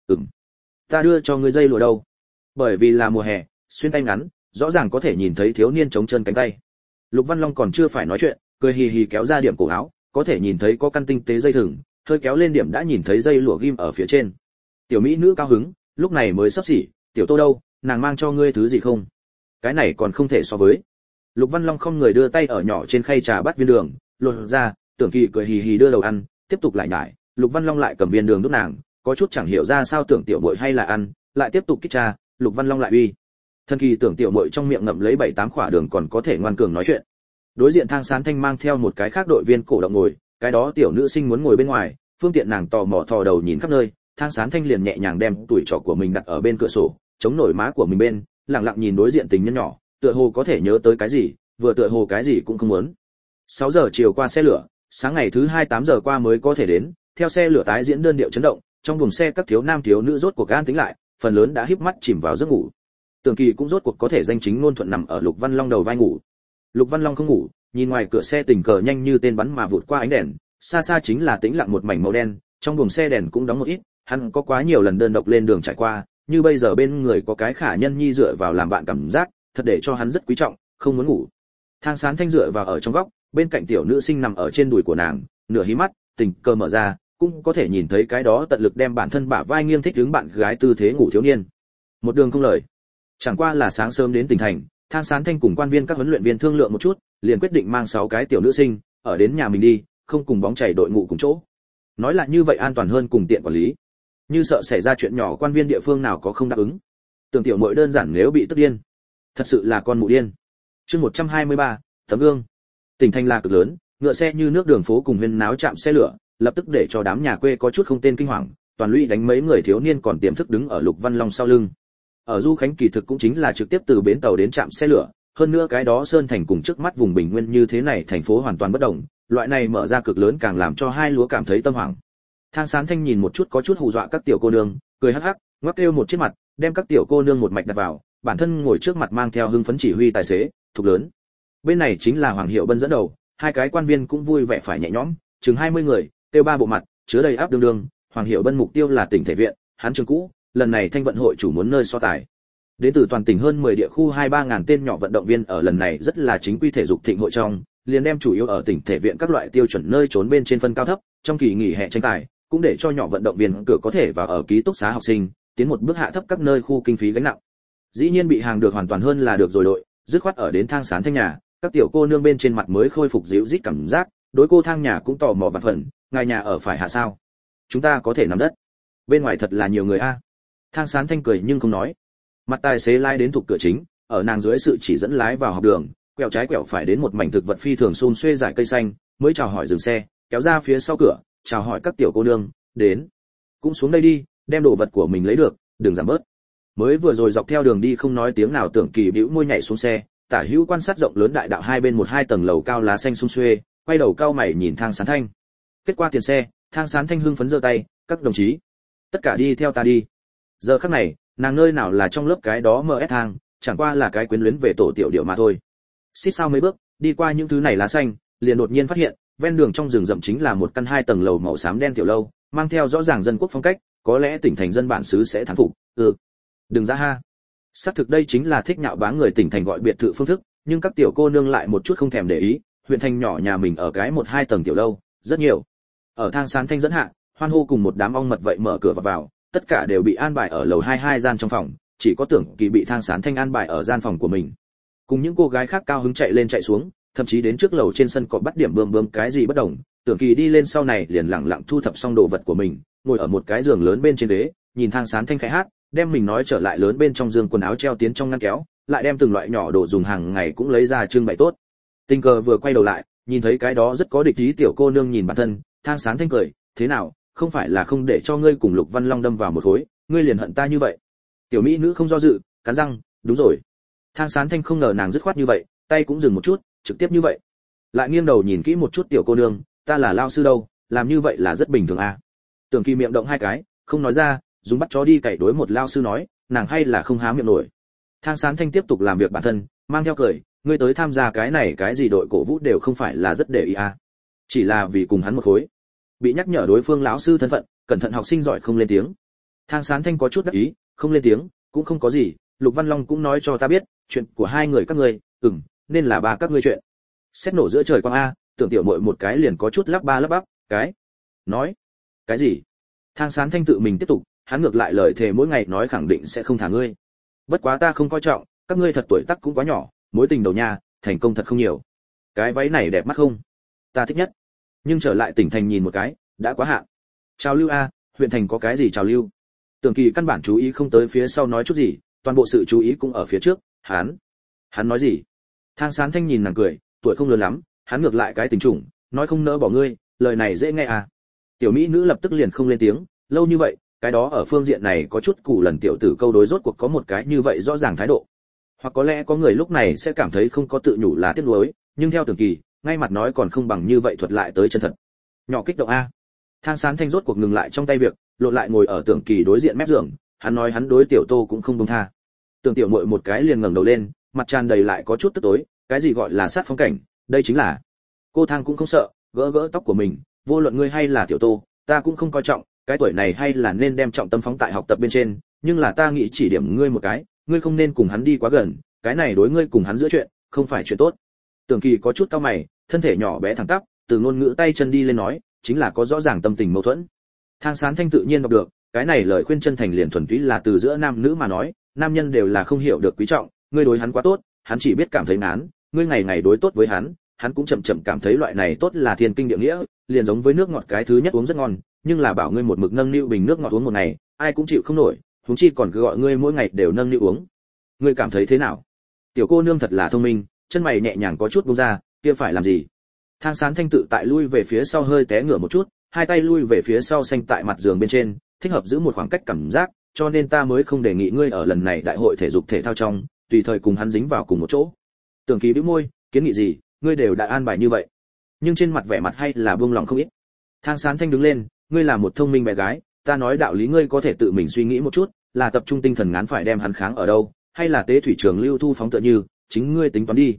Ta đưa cho ngươi dây lụa đâu. Bởi vì là mùa hè, xuyên tay ngắn, rõ ràng có thể nhìn thấy thiếu niên chống chân cánh tay. Lục Văn Long còn chưa phải nói chuyện, cười hì hì kéo ra điểm cổ áo, có thể nhìn thấy có căn tinh tế dây thừng, hơi kéo lên điểm đã nhìn thấy dây lụa ghim ở phía trên. Tiểu mỹ nữ cao hứng, lúc này mới sắp xỉ, tiểu Tô đâu, nàng mang cho ngươi thứ gì không? Cái này còn không thể so với. Lục Văn Long không người đưa tay ở nhỏ trên khay trà bắt viên đường, lột ra, Tưởng Kỳ cười hì hì đưa đầu ăn, tiếp tục lại nhải, Lục Văn Long lại cầm viên đường đút nàng, có chút chẳng hiểu ra sao Tưởng tiểu muội hay là ăn, lại tiếp tục kích trà, Lục Văn Long lại uy. Thần kỳ Tưởng tiểu muội trong miệng ngậm lấy 7-8 khỏa đường còn có thể ngoan cường nói chuyện. Đối diện Thang Sán Thanh mang theo một cái khác đội viên cổ động ngồi, cái đó tiểu nữ sinh muốn ngồi bên ngoài, phương tiện nàng tò mò thò đầu nhìn khắp nơi, Thang Sán Thanh liền nhẹ nhàng đem tuổi trọ của mình đặt ở bên cửa sổ, chống nổi má của mình bên, lặng lặng nhìn đối diện tình nhân nhỏ, tựa hồ có thể nhớ tới cái gì, vừa tựa hồ cái gì cũng không muốn. 6 giờ chiều qua xe lửa, sáng ngày thứ 2 8 giờ qua mới có thể đến, theo xe lửa tái diễn đơn điệu chấn động, trong buồng xe các thiếu nam thiếu nữ rốt cuộc an tĩnh lại, phần lớn đã híp mắt chìm vào giấc ngủ. Tưởng Kỳ cũng rốt cuộc có thể danh chính ngôn thuận nằm ở Lục Văn Long đầu vai ngủ. Lục Văn Long không ngủ, nhìn ngoài cửa xe tình cờ nhanh như tên bắn mà vụt qua ánh đèn, xa xa chính là tĩnh lặng một mảnh màu đen, trong buồng xe đèn cũng đóng một ít, hắn có quá nhiều lần đơn độc lên đường trải qua, như bây giờ bên người có cái khả nhân nhi dựa vào làm bạn cảm giác, thật để cho hắn rất quý trọng, không muốn ngủ. Thang Sán Thanh dựa vào ở trong góc, bên cạnh tiểu nữ sinh nằm ở trên đùi của nàng, nửa hí mắt, tình cờ mở ra, cũng có thể nhìn thấy cái đó tận lực đem bản thân bả vai nghiêng thích đứng bạn gái tư thế ngủ thiếu niên. Một đường không lời. Chẳng qua là sáng sớm đến tỉnh thành, Thang Sán Thanh cùng quan viên các huấn luyện viên thương lượng một chút, liền quyết định mang 6 cái tiểu nữ sinh ở đến nhà mình đi, không cùng bóng chảy đội ngũ cùng chỗ. Nói là như vậy an toàn hơn cùng tiện quản lý. Như sợ xảy ra chuyện nhỏ quan viên địa phương nào có không đáp ứng. Tưởng tiểu muội đơn giản nếu bị tức điên. Thật sự là con mụ điên. Chương 123, tấm gương. Tỉnh thành là cực lớn, ngựa xe như nước đường phố cùng huyên náo chạm xe lửa, lập tức để cho đám nhà quê có chút không tên kinh hoàng, toàn lũy đánh mấy người thiếu niên còn tiềm thức đứng ở Lục Văn Long sau lưng. Ở Du Khánh kỳ thực cũng chính là trực tiếp từ bến tàu đến trạm xe lửa, hơn nữa cái đó sơn thành cùng trước mắt vùng bình nguyên như thế này thành phố hoàn toàn bất động, loại này mở ra cực lớn càng làm cho hai lúa cảm thấy tâm hoảng. Thang Sán Thanh nhìn một chút có chút hù dọa các tiểu cô nương, cười hắc hắc, ngoắc kêu một chiếc mặt, đem các tiểu cô nương một mạch đặt vào, bản thân ngồi trước mặt mang theo hưng phấn chỉ huy tài xế, thục lớn. Bên này chính là Hoàng Hiệu Bân dẫn đầu, hai cái quan viên cũng vui vẻ phải nhẹ nhõm, chừng 20 người, tiêu 3 bộ mặt, chứa đầy áp đương đương. Hoàng Hiệu Bân mục tiêu là tỉnh thể viện, hắn trường cũ, lần này thanh vận hội chủ muốn nơi so tài. Đến từ toàn tỉnh hơn 10 địa khu 2-3 ngàn tên nhỏ vận động viên ở lần này rất là chính quy thể dục thịnh hội trong, liền đem chủ yếu ở tỉnh thể viện các loại tiêu chuẩn nơi trốn bên trên phân cao thấp, trong kỳ nghỉ hè tranh tài, cũng để cho nhỏ vận động viên cửa có thể vào ở ký túc xá học sinh, tiến một bước hạ thấp các nơi khu kinh phí gánh nặng. Dĩ nhiên bị hàng được hoàn toàn hơn là được rồi đội, dứt khoát ở đến Thang Sán Thanh nhà, các tiểu cô nương bên trên mặt mới khôi phục dịu rít cảm giác, đối cô Thang nhà cũng tò mò vạn phần, ngài nhà ở phải hạ sao? Chúng ta có thể nằm đất. Bên ngoài thật là nhiều người a. Thang Sán Thanh cười nhưng không nói. Mặt tài xế lái đến thuộc cửa chính, ở nàng dưới sự chỉ dẫn lái vào học đường, quẹo trái quẹo phải đến một mảnh thực vật phi thường xum xuê dải cây xanh, mới chào hỏi dừng xe, kéo ra phía sau cửa, chào hỏi các tiểu cô nương, đến. Cũng xuống đây đi, đem đồ vật của mình lấy được, đừng giảm bớt. Mới vừa rồi dọc theo đường đi không nói tiếng nào Tưởng Kỳ bĩu môi nhảy xuống xe, tả hữu quan sát rộng lớn đại đạo hai bên 1-2 tầng lầu cao lá xanh xum xuê, quay đầu cao mày nhìn Thang Sán Thanh. Kết qua tiền xe, Thang Sán Thanh hưng phấn giơ tay, các đồng chí, tất cả đi theo ta đi. Giờ khắc này, nàng nơi nào là trong lớp cái đó MS Thang, chẳng qua là cái quyến luyến về tổ tiểu điệu mà thôi. Xít sao mấy bước, đi qua những thứ này lá xanh, liền đột nhiên phát hiện, ven đường trong rừng rậm chính là một căn 2 tầng lầu màu xám đen tiểu lâu, mang theo rõ ràng dân quốc phong cách, có lẽ tỉnh thành dân bản xứ sẽ thán phục. Đừng ra ha. Xác thực đây chính là thích nhạo báng người tỉnh thành gọi biệt thự phương thức, nhưng các tiểu cô nương lại một chút không thèm để ý, huyện thành nhỏ nhà mình ở cái 1-2 tầng tiểu lâu, rất nhiều. Ở Thang Sán Thanh dẫn hạ, hoan hô cùng một đám ong mật vậy mở cửa vào, tất cả đều bị an bài ở lầu 22 gian trong phòng, chỉ có Tưởng Kỳ bị Thang Sán Thanh an bài ở gian phòng của mình. Cùng những cô gái khác cao hứng chạy lên chạy xuống, thậm chí đến trước lầu trên sân cỏ bắt điểm bươm cái gì bất đồng, Tưởng Kỳ đi lên sau này liền lặng lặng thu thập xong đồ vật của mình, ngồi ở một cái giường lớn bên trên ghế, nhìn Thang Sán Thanh khai hát, đem mình nói trở lại lớn bên trong giường quần áo treo tiến trong ngăn kéo, lại đem từng loại nhỏ đồ dùng hàng ngày cũng lấy ra trưng bày tốt. Tình cờ vừa quay đầu lại, nhìn thấy cái đó rất có địch ý tiểu cô nương nhìn bản thân, Thang Sán Thanh cười, thế nào, không phải là không để cho ngươi cùng Lục Văn Long đâm vào một khối, ngươi liền hận ta như vậy. Tiểu mỹ nữ không do dự, cắn răng, đúng rồi. Thang Sán Thanh không ngờ nàng dứt khoát như vậy, tay cũng dừng một chút, trực tiếp như vậy. Lại nghiêng đầu nhìn kỹ một chút tiểu cô nương, ta là lao sư đâu, làm như vậy là rất bình thường à. Tưởng Kỳ miệng động hai cái, không nói ra, dùng bắt chó đi cày đối một lao sư nói, nàng hay là không há miệng nổi. Thang Sán Thanh tiếp tục làm việc bản thân, mang theo cười, ngươi tới tham gia cái này cái gì đội cổ vũ đều không phải là rất để ý à, chỉ là vì cùng hắn một khối. Bị nhắc nhở đối phương lão sư thân phận, cẩn thận học sinh giỏi không lên tiếng. Thang Sán Thanh có chút đắc ý, không lên tiếng, cũng không có gì, Lục Văn Long cũng nói cho ta biết, chuyện của hai người các ngươi, nên là ba các ngươi chuyện. Xét nổ giữa trời quang a, tưởng tiểu muội một cái liền có chút lắp ba lắp bắp, cái nói cái gì? Thang Sán Thanh tự mình tiếp tục, hắn ngược lại lời thề mỗi ngày nói khẳng định sẽ không thả ngươi. Bất quá ta không coi trọng, các ngươi thật tuổi tác cũng quá nhỏ, mối tình đầu nha, thành công thật không nhiều. Cái váy này đẹp mắt không? Ta thích nhất. Nhưng trở lại tỉnh thành nhìn một cái, đã quá hạn. Trào lưu a, huyện thành có cái gì trào lưu? Tưởng Kỳ căn bản chú ý không tới phía sau nói chút gì, toàn bộ sự chú ý cũng ở phía trước, hắn nói gì? Thang Sán Thanh nhìn nàng cười, tuổi không lớn lắm, hắn ngược lại cái tình trùng, nói không nỡ bỏ ngươi, lời này dễ nghe à? Tiểu mỹ nữ lập tức liền không lên tiếng, lâu như vậy, cái đó ở phương diện này có chút củ lần tiểu tử câu đối rốt cuộc có một cái như vậy rõ ràng thái độ. Hoặc có lẽ có người lúc này sẽ cảm thấy không có tự nhủ là tiếc nuối, nhưng theo Tưởng Kỳ, ngay mặt nói còn không bằng như vậy thuật lại tới chân thật. Nhỏ kích động a. Thang Sán Thanh rốt cuộc ngừng lại trong tay việc, lộn lại ngồi ở Tưởng Kỳ đối diện mép giường, hắn nói hắn đối tiểu Tô cũng không buông tha. Tưởng tiểu muội một cái liền ngẩng đầu lên, mặt tràn đầy lại có chút tức tối, cái gì gọi là sát phong cảnh, đây chính là. Cô Thang cũng không sợ, gỡ gỡ tóc của mình, vô luận ngươi hay là tiểu Tô, ta cũng không coi trọng, cái tuổi này hay là nên đem trọng tâm phóng tại học tập bên trên, nhưng là ta nghĩ chỉ điểm ngươi một cái, ngươi không nên cùng hắn đi quá gần, cái này đối ngươi cùng hắn giữa chuyện, không phải chuyện tốt. Tưởng Kỳ có chút cau mày, thân thể nhỏ bé thẳng tắp, từ ngôn ngữ tay chân đi lên nói, chính là có rõ ràng tâm tình mâu thuẫn. Thang Sán Thanh tự nhiên đọc được, cái này lời khuyên chân thành liền thuần túy là từ giữa nam nữ mà nói, nam nhân đều là không hiểu được quý trọng, ngươi đối hắn quá tốt, hắn chỉ biết cảm thấy ngán, ngươi ngày ngày đối tốt với hắn, hắn cũng chậm chậm cảm thấy loại này tốt là thiên kinh địa nghĩa, liền giống với nước ngọt cái thứ nhất uống rất ngon, nhưng là bảo ngươi một mực nâng niu bình nước ngọt uống một ngày, ai cũng chịu không nổi, huống chi còn cứ gọi ngươi mỗi ngày đều nâng niu uống. Ngươi cảm thấy thế nào? Tiểu cô nương thật là thông minh, chân mày nhẹ nhàng có chút buông ra, kia phải làm gì? Thang Sán Thanh tự tại lui về phía sau hơi té ngửa một chút, hai tay lui về phía sau xanh tại mặt giường bên trên, thích hợp giữ một khoảng cách cảm giác, cho nên ta mới không đề nghị ngươi ở lần này đại hội thể dục thể thao trong, tùy thời cùng hắn dính vào cùng một chỗ. Tưởng Kỳ bĩu môi, kiến nghị gì, ngươi đều đã an bài như vậy. Nhưng trên mặt vẻ mặt hay là buông lòng không ít. Thang Sán Thanh đứng lên, ngươi là một thông minh bé gái, ta nói đạo lý ngươi có thể tự mình suy nghĩ một chút, là tập trung tinh thần ngán phải đem hắn kháng ở đâu, hay là tế thủy trường lưu thu phóng tựa như, chính ngươi tính toán đi.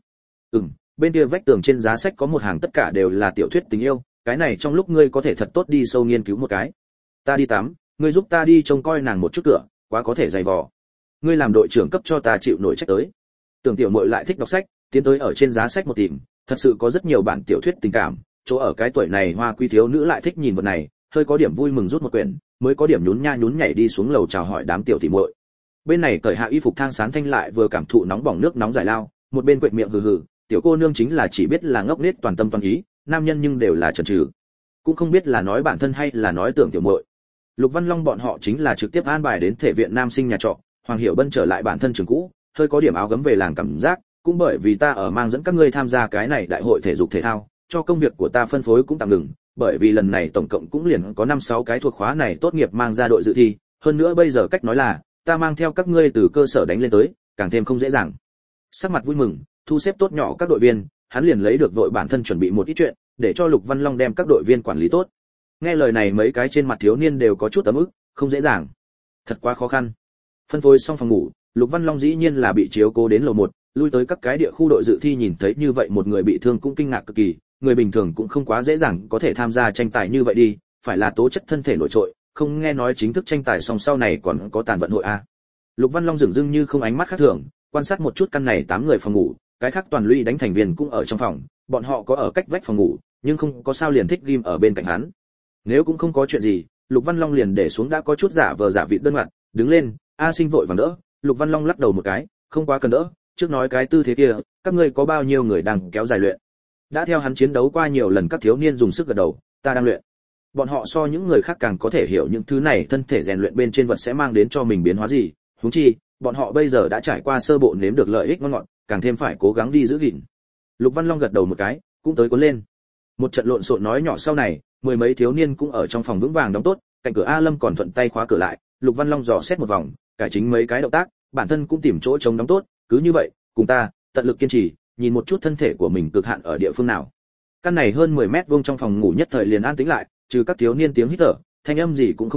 Bên kia vách tường trên giá sách có một hàng tất cả đều là tiểu thuyết tình yêu, cái này trong lúc ngươi có thể thật tốt đi sâu nghiên cứu một cái. Ta đi tắm, ngươi giúp ta đi trông coi nàng một chút cửa, quá có thể dày vò. Ngươi làm đội trưởng cấp cho ta chịu nổi trách tới. Tưởng tiểu muội lại thích đọc sách, tiến tới ở trên giá sách một tìm, thật sự có rất nhiều bản tiểu thuyết tình cảm, chỗ ở cái tuổi này hoa quý thiếu nữ lại thích nhìn vật này, hơi có điểm vui mừng rút một quyển, mới có điểm nhún nha nhún nhảy đi xuống lầu chào hỏi đám tiểu tỷ muội. Bên này cởi hạ y phục Thang Sán Thanh lại vừa cảm thụ nóng bỏng nước nóng giải lao, một bên quệt miệng hừ hừ, tiểu cô nương chính là chỉ biết là ngốc nghếch toàn tâm toàn ý, nam nhân nhưng đều là chần chừ, cũng không biết là nói bản thân hay là nói tưởng tiểu muội. Lục Văn Long bọn họ chính là trực tiếp an bài đến thể viện nam sinh nhà trọ, Hoàng Hiểu Bân trở lại bản thân trường cũ, hơi có điểm áo gấm về làng cảm giác, cũng bởi vì ta ở mang dẫn các ngươi tham gia cái này đại hội thể dục thể thao, cho công việc của ta phân phối cũng tạm ngừng, bởi vì lần này tổng cộng cũng liền có 5-6 cái thuộc khóa này tốt nghiệp mang ra đội dự thi, hơn nữa bây giờ cách nói là, ta mang theo các ngươi từ cơ sở đánh lên tới, càng thêm không dễ dàng. Sắc mặt vui mừng, thu xếp tốt nhỏ các đội viên, hắn liền lấy được vội bản thân chuẩn bị một ít chuyện, để cho Lục Văn Long đem các đội viên quản lý tốt. Nghe lời này mấy cái trên mặt thiếu niên đều có chút ấm ức, không dễ dàng, thật quá khó khăn. Phân phối xong phòng ngủ, Lục Văn Long dĩ nhiên là bị chiếu cố đến lầu 1, lui tới các cái địa khu đội dự thi nhìn thấy như vậy một người bị thương cũng kinh ngạc cực kỳ, người bình thường cũng không quá dễ dàng có thể tham gia tranh tài như vậy đi, phải là tố chất thân thể nổi trội, không nghe nói chính thức tranh tài xong sau này còn có tàn vận hội a. Lục Văn Long dường dưng như không ánh mắt khác thường, quan sát một chút căn này 8 người phòng ngủ, cái khác toàn lũy đánh thành viên cũng ở trong phòng, bọn họ có ở cách vách phòng ngủ, nhưng không có sao liền thích ghim ở bên cạnh hắn. Nếu cũng không có chuyện gì, Lục Văn Long liền để xuống đã có chút giả vờ giả vịt đơn mặt, đứng lên, A Sinh vội vàng đỡ, Lục Văn Long lắc đầu một cái, không quá cần đỡ, trước nói cái tư thế kia, các ngươi có bao nhiêu người đang kéo dài luyện? Đã theo hắn chiến đấu qua nhiều lần các thiếu niên dùng sức gật đầu, ta đang luyện. Bọn họ so những người khác càng có thể hiểu những thứ này thân thể rèn luyện bên trên vật sẽ mang đến cho mình biến hóa gì, huống chi, bọn họ bây giờ đã trải qua sơ bộ nếm được lợi ích ngon ngọt, càng thêm phải cố gắng đi giữ gìn. Lục Văn Long gật đầu một cái, cũng tới cuốn lên. Một trận lộn xộn nói nhỏ sau này, mười mấy thiếu niên cũng ở trong phòng vững vàng đóng tốt, cạnh cửa A Lâm còn thuận tay khóa cửa lại, Lục Văn Long dò xét một vòng, cải chính mấy cái động tác, bản thân cũng tìm chỗ trống đóng tốt, cứ như vậy, cùng ta, tận lực kiên trì, nhìn một chút thân thể của mình cực hạn ở địa phương nào. Căn này hơn 10 mét vuông trong phòng ngủ nhất thời liền an tĩnh lại, trừ các thiếu niên tiếng hít thở, thanh âm gì cũng không có,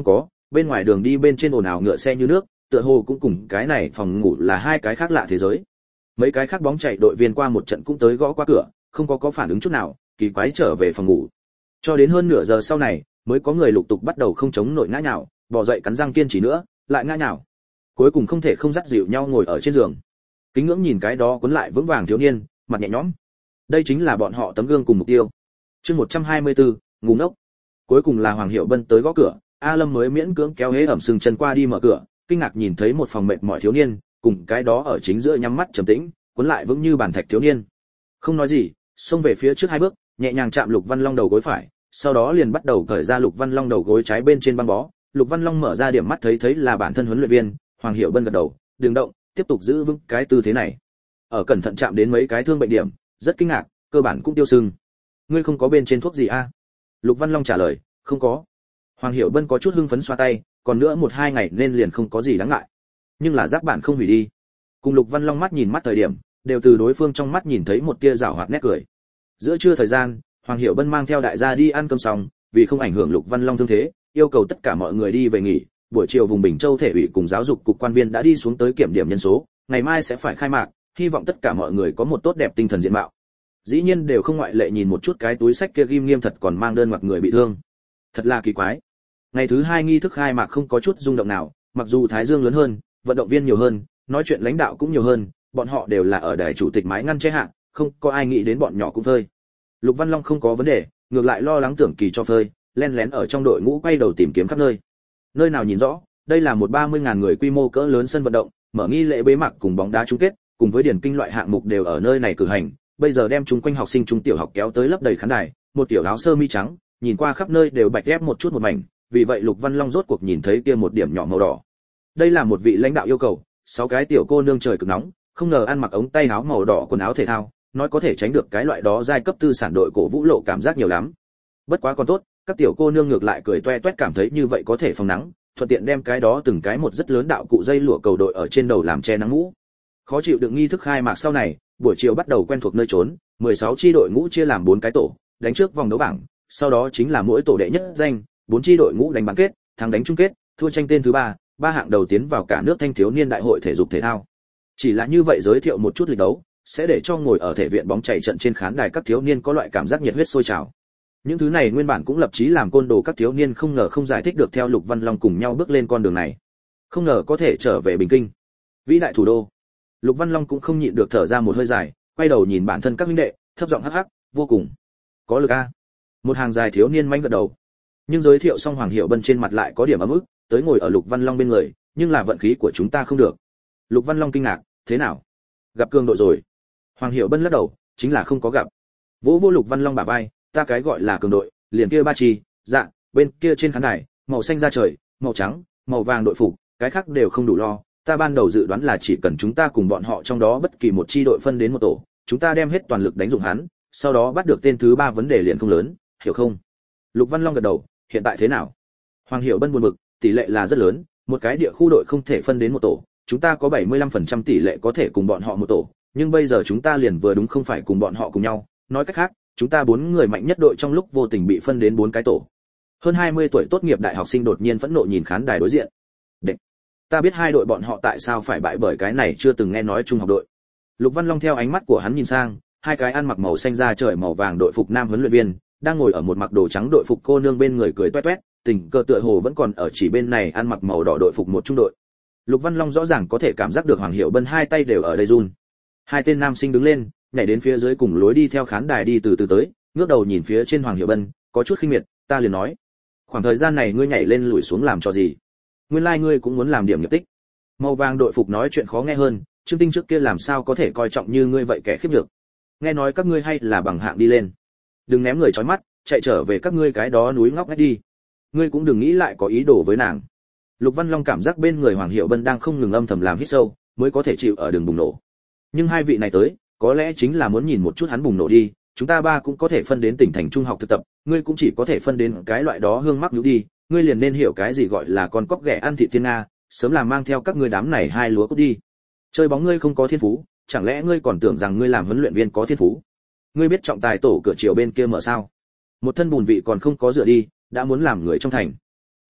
bên ngoài đường đi bên trên ồn ào ngựa xe như nước, tựa hồ cũng cùng cái này phòng ngủ là hai cái khác lạ thế giới. Mấy cái khác bóng chạy đội viên qua một trận cũng tới gõ qua cửa, không có phản ứng chút nào, kỳ quái trở về phòng ngủ. Cho đến hơn nửa giờ sau này, mới có người lục tục bắt đầu không chống nổi ngã nhào, bò dậy cắn răng kiên trì nữa, lại ngã nhào. Cuối cùng không thể không dắt dịu nhau ngồi ở trên giường. Kính ngưỡng nhìn cái đó cuốn lại vững vàng thiếu niên, mặt nhẹ nhõm. Đây chính là bọn họ tấm gương cùng mục tiêu. Chương 124, ngu ngốc. Cuối cùng là Hoàng Hiểu Bân tới gõ cửa, A Lâm mới miễn cưỡng kéo hế ẩm sừng chân qua đi mở cửa, kinh ngạc nhìn thấy một phòng mệt mỏi thiếu niên, cùng cái đó ở chính giữa nhắm mắt trầm tĩnh, cuốn lại vững như bàn thạch thiếu niên. Không nói gì, xông về phía trước hai bước, nhẹ nhàng chạm Lục Văn Long đầu gối phải, sau đó liền bắt đầu cởi ra Lục Văn Long đầu gối trái bên trên băng bó. Lục Văn Long mở ra điểm mắt thấy là bản thân huấn luyện viên, Hoàng Hiểu Bân gật đầu, đừng động, tiếp tục giữ vững cái tư thế này. Ở cẩn thận chạm đến mấy cái thương bệnh điểm, rất kinh ngạc, cơ bản cũng tiêu sưng. Ngươi không có bên trên thuốc gì a? Lục Văn Long trả lời, không có. Hoàng Hiểu Bân có chút hưng phấn xoa tay, còn nữa 1-2 ngày nên liền không có gì đáng ngại. Nhưng là giác bản không hủy đi. Cùng Lục Văn Long mắt nhìn mắt thời điểm, đều từ đối phương trong mắt nhìn thấy một tia giảo hoạt nét cười. Giữa trưa thời gian, Hoàng Hiểu Bân mang theo đại gia đi ăn cơm xong, vì không ảnh hưởng Lục Văn Long thương thế, yêu cầu tất cả mọi người đi về nghỉ. Buổi chiều vùng Bình Châu thể ủy cùng giáo dục cục quan viên đã đi xuống tới kiểm điểm nhân số, ngày mai sẽ phải khai mạc, hy vọng tất cả mọi người có một tốt đẹp tinh thần diện mạo. Dĩ nhiên đều không ngoại lệ nhìn một chút cái túi sách kia ghim nghiêm thật còn mang đơn mặc người bị thương. Thật là kỳ quái. Ngày thứ 2 nghi thức khai mạc không có chút rung động nào, mặc dù Thái Dương lớn hơn, vận động viên nhiều hơn, nói chuyện lãnh đạo cũng nhiều hơn, bọn họ đều là ở đài chủ tịch mái ngăn che hạ, không có ai nghĩ đến bọn nhỏ cũng phơi. Lục Văn Long không có vấn đề, ngược lại lo lắng Tưởng Kỳ cho phơi, len lén ở trong đội ngũ quay đầu tìm kiếm khắp nơi. Nơi nào nhìn rõ, đây là một 30.000 người quy mô cỡ lớn sân vận động, mở nghi lễ bế mạc cùng bóng đá chung kết, cùng với điển kinh loại hạng mục đều ở nơi này cử hành. Bây giờ đem chúng quanh học sinh trung tiểu học kéo tới lấp đầy khán đài, một tiểu áo sơ mi trắng, nhìn qua khắp nơi đều bạch ép một chút một mảnh, vì vậy Lục Văn Long rốt cuộc nhìn thấy kia một điểm nhỏ màu đỏ. Đây là một vị lãnh đạo yêu cầu, 6 cái tiểu cô nương trời cực nóng, không ngờ ăn mặc ống tay áo màu đỏ quần áo thể thao, nói có thể tránh được cái loại đó giai cấp tư sản đội cổ vũ lộ cảm giác nhiều lắm. Bất quá còn tốt, các tiểu cô nương ngược lại cười toe toét cảm thấy như vậy có thể phòng nắng, thuận tiện đem cái đó từng cái một rất lớn đạo cụ dây lụa cầu đội ở trên đầu làm che nắng mũ. Khó chịu đựng nghi thức khai mạc sau này, buổi chiều bắt đầu quen thuộc nơi trốn, 16 chi đội ngũ chia làm 4 cái tổ, đánh trước vòng đấu bảng, sau đó chính là mỗi tổ đệ nhất danh, 4 chi đội ngũ đánh bán kết, thắng đánh chung kết, thua tranh tên thứ 3, 3 hạng đầu tiến vào cả nước thanh thiếu niên đại hội thể dục thể thao. Chỉ là như vậy giới thiệu một chút lịch đấu, sẽ để cho ngồi ở thể viện bóng chày trận trên khán đài các thiếu niên có loại cảm giác nhiệt huyết sôi trào. Những thứ này nguyên bản cũng lập chí làm côn đồ các thiếu niên không ngờ không giải thích được theo Lục Văn Long cùng nhau bước lên con đường này. Không ngờ có thể trở về Bình Kinh, vĩ đại thủ đô. Lục Văn Long cũng không nhịn được thở ra một hơi dài, quay đầu nhìn bản thân các huynh đệ, thấp giọng hắc hắc, vô cùng có lực a. Một hàng dài thiếu niên manh gật đầu. Nhưng giới thiệu xong Hoàng Hiểu Bân trên mặt lại có điểm ấm ức, tới ngồi ở Lục Văn Long bên người, nhưng là vận khí của chúng ta không được. Lục Văn Long kinh ngạc, thế nào? Gặp cường đội rồi? Hoàng Hiểu Bân lắc đầu, chính là không có gặp. Vỗ Lục Văn Long bả vai, ta cái gọi là cường đội, liền kia ba chi, dạ, bên kia trên khán đài, màu xanh da trời, màu trắng, màu vàng đội phục, cái khác đều không đủ lo. Ta ban đầu dự đoán là chỉ cần chúng ta cùng bọn họ trong đó bất kỳ một chi đội phân đến một tổ, chúng ta đem hết toàn lực đánh dụng hắn, sau đó bắt được tên thứ 3 vấn đề liền không lớn, hiểu không? Lục Văn Long gật đầu, hiện tại thế nào? Hoàng Hiểu Bân buồn bực, tỷ lệ là rất lớn, một cái địa khu đội không thể phân đến một tổ, chúng ta có 75% tỷ lệ có thể cùng bọn họ một tổ, nhưng bây giờ chúng ta liền vừa đúng không phải cùng bọn họ cùng nhau, nói cách khác, chúng ta 4 người mạnh nhất đội trong lúc vô tình bị phân đến 4 cái tổ. Hơn 20 tuổi tốt nghiệp đại học sinh đột nhiên phẫn nộ nhìn khán đài đối diện. Đệ, ta biết hai đội bọn họ tại sao phải bại bởi cái này chưa từng nghe nói trung học đội. Lục Văn Long theo ánh mắt của hắn nhìn sang, hai cái ăn mặc màu xanh da trời màu vàng đội phục nam huấn luyện viên đang ngồi ở một mặc đồ trắng đội phục cô nương bên người cười toét toét, tình cờ tựa hồ vẫn còn ở chỉ bên này ăn mặc màu đỏ đội phục một trung đội. Lục Văn Long rõ ràng có thể cảm giác được Hoàng Hiểu Bân hai tay đều ở đây run. Hai tên nam sinh đứng lên, nhảy đến phía dưới cùng lối đi theo khán đài đi từ từ tới, ngước đầu nhìn phía trên Hoàng Hiểu Bân, có chút khinh miệt, ta liền nói, khoảng thời gian này ngươi nhảy lên lùi xuống làm cho gì? Nguyên lai ngươi cũng muốn làm điểm nghiệp tích. Màu vàng đội phục nói chuyện khó nghe hơn, Trương Tinh trước kia làm sao có thể coi trọng như ngươi vậy kẻ khiếp nhược. Nghe nói các ngươi hay là bằng hạng đi lên, đừng ném người chói mắt, chạy trở về các ngươi cái đó núi ngóc ngách đi. Ngươi cũng đừng nghĩ lại có ý đồ với nàng. Lục Văn Long cảm giác bên người Hoàng Hiểu Bân đang không ngừng âm thầm làm hít sâu, mới có thể chịu ở đường bùng nổ. Nhưng hai vị này tới, có lẽ chính là muốn nhìn một chút hắn bùng nổ đi, chúng ta ba cũng có thể phân đến tỉnh thành trung học thực tập, ngươi cũng chỉ có thể phân đến cái loại đó hương mắc nhũ đi, ngươi liền nên hiểu cái gì gọi là con cóc ghẻ ăn thịt thiên nga, sớm làm mang theo các ngươi đám này hai lúa cút đi. Chơi bóng ngươi không có thiên phú, chẳng lẽ ngươi còn tưởng rằng ngươi làm huấn luyện viên có thiên phú? Ngươi biết trọng tài tổ cửa chiều bên kia mở sao? Một thân bùn vị còn không có dựa đi, đã muốn làm người trong thành.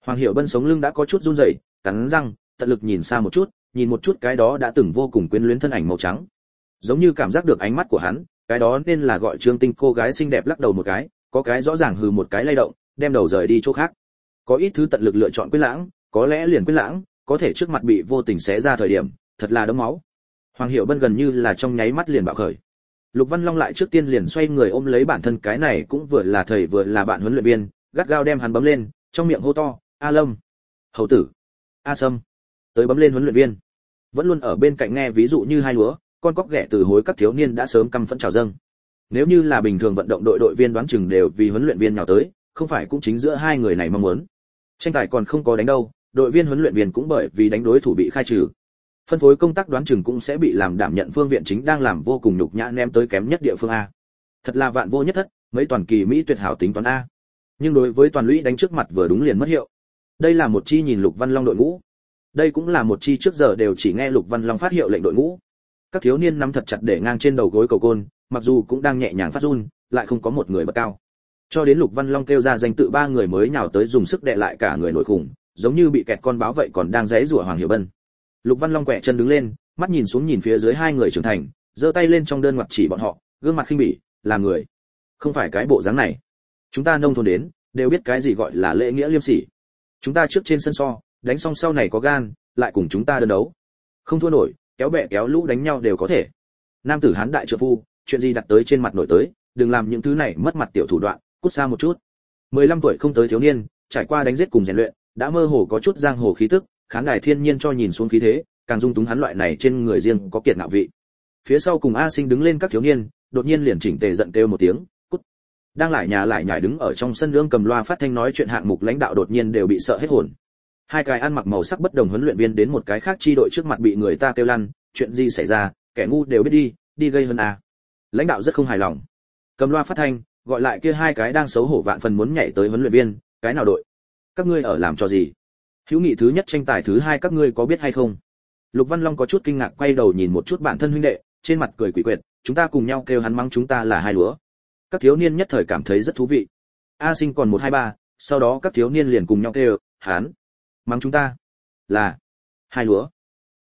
Hoàng Hiểu Bân sống lưng đã có chút run rẩy, cắn răng, tận lực nhìn xa một chút cái đó đã từng vô cùng quyến luyến thân ảnh màu trắng. Giống như cảm giác được ánh mắt của hắn, cái đó nên là gọi Trương Tinh cô gái xinh đẹp lắc đầu một cái, có cái rõ ràng hừ một cái lay động, đem đầu rời đi chỗ khác. Có ít thứ tận lực lựa chọn quên lãng, có lẽ liền quên lãng, có thể trước mặt bị vô tình xé ra thời điểm, thật là đẫm máu. Hoàng Hiểu Bân gần như là trong nháy mắt liền bạo khởi. Lục Văn Long lại trước tiên liền xoay người ôm lấy bản thân, cái này cũng vừa là thầy vừa là bạn huấn luyện viên, gắt gao đem hắn bấm lên, trong miệng hô to, "A Lâm, Hầu tử, A Sâm." Tới bấm lên huấn luyện viên. Vẫn luôn ở bên cạnh nghe ví dụ như hai lúa, con cóc ghẻ từ hối các thiếu niên đã sớm căm phẫn trào dâng. Nếu như là bình thường vận động đội viên đoán chừng đều vì huấn luyện viên nhào tới, không phải cũng chính giữa hai người này mong muốn. Tranh tài còn không có đánh đâu, đội viên huấn luyện viên cũng bởi vì đánh đối thủ bị khai trừ. Phân phối công tác đoán chừng cũng sẽ bị làm đảm nhận phương viện chính đang làm vô cùng nhục nhã ném tới kém nhất địa phương A. Thật là vạn vô nhất thất, mấy toàn kỳ Mỹ tuyệt hảo tính toán A. Nhưng đối với toàn lũy đánh trước mặt vừa đúng liền mất hiệu. Đây là một chi nhìn Lục Văn Long đội ngũ. Đây cũng là một chi trước giờ đều chỉ nghe Lục Văn Long phát hiệu lệnh đội ngũ. Các thiếu niên nắm thật chặt để ngang trên đầu gối cầu côn, mặc dù cũng đang nhẹ nhàng phát run, lại không có một người bật cao. Cho đến Lục Văn Long kêu ra danh tự ba người mới nhào tới dùng sức đè lại cả người nổi khủng, giống như bị kẹt con báo vậy còn đang giãy giụa Hoàng Hiểu Bân. Lục Văn Long quẹ chân đứng lên, mắt nhìn xuống nhìn phía dưới hai người trưởng thành, giơ tay lên trong đơn ngoặt chỉ bọn họ, gương mặt khinh bỉ, làm người, không phải cái bộ dáng này. Chúng ta nông thôn đến, đều biết cái gì gọi là lễ nghĩa liêm sỉ. Chúng ta trước trên sân so, đánh xong sau này có gan, lại cùng chúng ta đơn đấu. Không thua nổi, kéo bè kéo lũ đánh nhau đều có thể. Nam tử hán đại trượng phu, chuyện gì đặt tới trên mặt nổi tới, đừng làm những thứ này mất mặt tiểu thủ đoạn, cút xa một chút. 15 tuổi không tới thiếu niên, trải qua đánh giết cùng rèn luyện, đã mơ hồ có chút giang hồ khí tức, khán đài thiên nhiên cho nhìn xuống khí thế, càng dung túng hắn loại này trên người riêng có kiệt ngạo vị. Phía sau cùng A Sinh đứng lên các thiếu niên, đột nhiên liền chỉnh tề giận kêu một tiếng, cút. Đang lại nhải đứng ở trong sân lương cầm loa phát thanh nói chuyện hạng mục lãnh đạo đột nhiên đều bị sợ hết hồn. Hai cái ăn mặc màu sắc bất đồng huấn luyện viên đến một cái khác chi đội trước mặt bị người ta kêu lăn, chuyện gì xảy ra, kẻ ngu đều biết đi gây hơn à. Lãnh đạo rất không hài lòng. Cầm loa phát thanh, gọi lại kia hai cái đang xấu hổ vạn phần muốn nhảy tới huấn luyện viên, cái nào đội? Các ngươi ở làm trò gì? Hữu nghị thứ nhất tranh tài thứ hai các ngươi có biết hay không? Lục Văn Long có chút kinh ngạc quay đầu nhìn một chút bản thân huynh đệ, trên mặt cười quỷ quyệt, chúng ta cùng nhau kêu hắn mắng chúng ta là hai lúa. Các thiếu niên nhất thời cảm thấy rất thú vị. A Sinh còn 1 2 3, sau đó các thiếu niên liền cùng nhau kêu, hắn mắng chúng ta là hai lúa.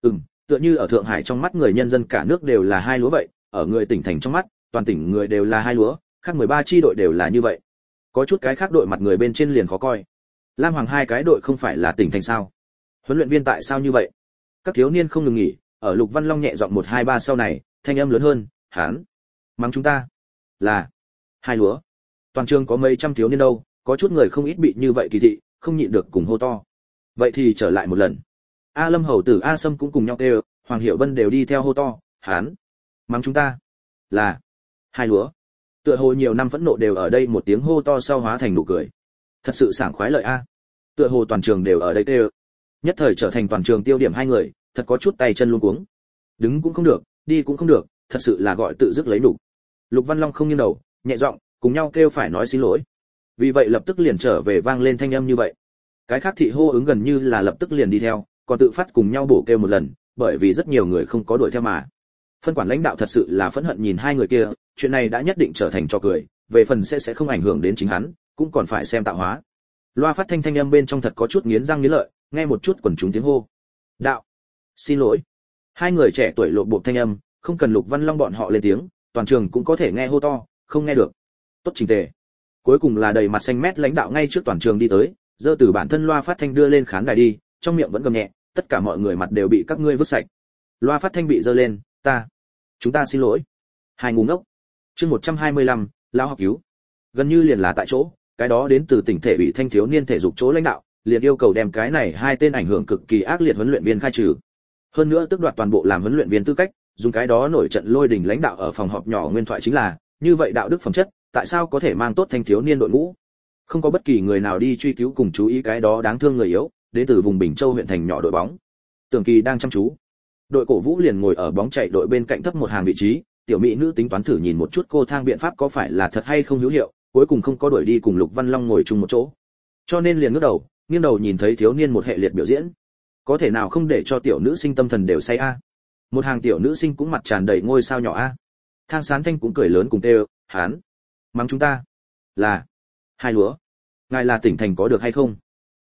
Tựa như ở Thượng Hải trong mắt người nhân dân cả nước đều là hai lúa vậy, ở người tỉnh thành trong mắt, toàn tỉnh người đều là hai lúa, khác 13 chi đội đều là như vậy. Có chút cái khác đội mặt người bên trên liền khó coi. Lam Hoàng hai cái đội không phải là tỉnh thành sao? Huấn luyện viên tại sao như vậy? Các thiếu niên không ngừng nghỉ, ở Lục Văn Long nhẹ giọng 1 2 3 sau này, thanh âm lớn hơn, hắn mắng chúng ta là hai lúa. Toàn trường có mấy trăm thiếu niên đâu, có chút người không ít bị như vậy kỳ thị, không nhịn được cùng hô to. Vậy thì trở lại một lần. A Lâm Hầu tử A Sâm cũng cùng nhau kêu, Hoàng Hiểu Bân đều đi theo hô to, hắn mắng chúng ta là hai lúa. Tựa hồ nhiều năm phẫn nộ đều ở đây một tiếng hô to sau hóa thành nụ cười. Thật sự sảng khoái lợi a. Tựa hồ toàn trường đều ở đây kêu. Nhất thời trở thành toàn trường tiêu điểm hai người, thật có chút tay chân luống cuống. Đứng cũng không được, đi cũng không được, thật sự là gọi tự dứt lấy đủ. Lục Văn Long không nghiêng đầu, nhẹ giọng, cùng nhau kêu phải nói xin lỗi. Vì vậy lập tức liền trở về vang lên thanh âm như vậy. Cái khác thị hô ứng gần như là lập tức liền đi theo, còn tự phát cùng nhau bổ kêu một lần, bởi vì rất nhiều người không có đuổi theo mà. Phân quản lãnh đạo thật sự là phẫn hận nhìn hai người kia, chuyện này đã nhất định trở thành trò cười, về phần sẽ không ảnh hưởng đến chính hắn, cũng còn phải xem tạo hóa. Loa phát thanh âm bên trong thật có chút nghiến răng nghiến lợi, nghe một chút quần chúng tiếng hô. Đạo, xin lỗi. Hai người trẻ tuổi lộ bộ thanh âm, không cần Lục Văn Long bọn họ lên tiếng, toàn trường cũng có thể nghe hô to, không nghe được. Tốt chỉnh tề. Cuối cùng là đầy mặt xanh mét lãnh đạo ngay trước toàn trường đi tới, giơ từ bản thân loa phát thanh đưa lên khán đài đi, trong miệng vẫn gầm nhẹ, tất cả mọi người mặt đều bị các ngươi vứt sạch. Loa phát thanh bị giơ lên, chúng ta xin lỗi. Hai ngu ngốc. Chương 125, lão học cứu. Gần như liền là tại chỗ, cái đó đến từ tỉnh thể ủy thanh thiếu niên thể dục chỗ lãnh đạo, liền yêu cầu đem cái này hai tên ảnh hưởng cực kỳ ác liệt huấn luyện viên khai trừ. Hơn nữa tước đoạt toàn bộ làm huấn luyện viên tư cách, dùng cái đó nổi trận lôi đình lãnh đạo ở phòng họp nhỏ nguyên thoại chính là, như vậy đạo đức phẩm chất, tại sao có thể mang tốt thanh thiếu niên đội ngũ? Không có bất kỳ người nào đi truy cứu cùng chú ý cái đó đáng thương người yếu, đến từ vùng Bình Châu huyện thành nhỏ đội bóng. Tưởng Kỳ đang chăm chú. Đội cổ vũ liền ngồi ở bóng chạy đội bên cạnh thấp một hàng vị trí, tiểu mỹ nữ tính toán thử nhìn một chút cô thang biện pháp có phải là thật hay không hữu hiệu, cuối cùng không có đuổi đi cùng Lục Văn Long ngồi chung một chỗ. Cho nên liền ngước đầu, nghiêng đầu nhìn thấy thiếu niên một hệ liệt biểu diễn. Có thể nào không để cho tiểu nữ sinh tâm thần đều say a? Một hàng tiểu nữ sinh cũng mặt tràn đầy ngôi sao nhỏ a. Thang Sán Thanh cũng cười lớn cùng kêu, hắn mắng chúng ta là hai lúa. Ngài là tỉnh thành có được hay không?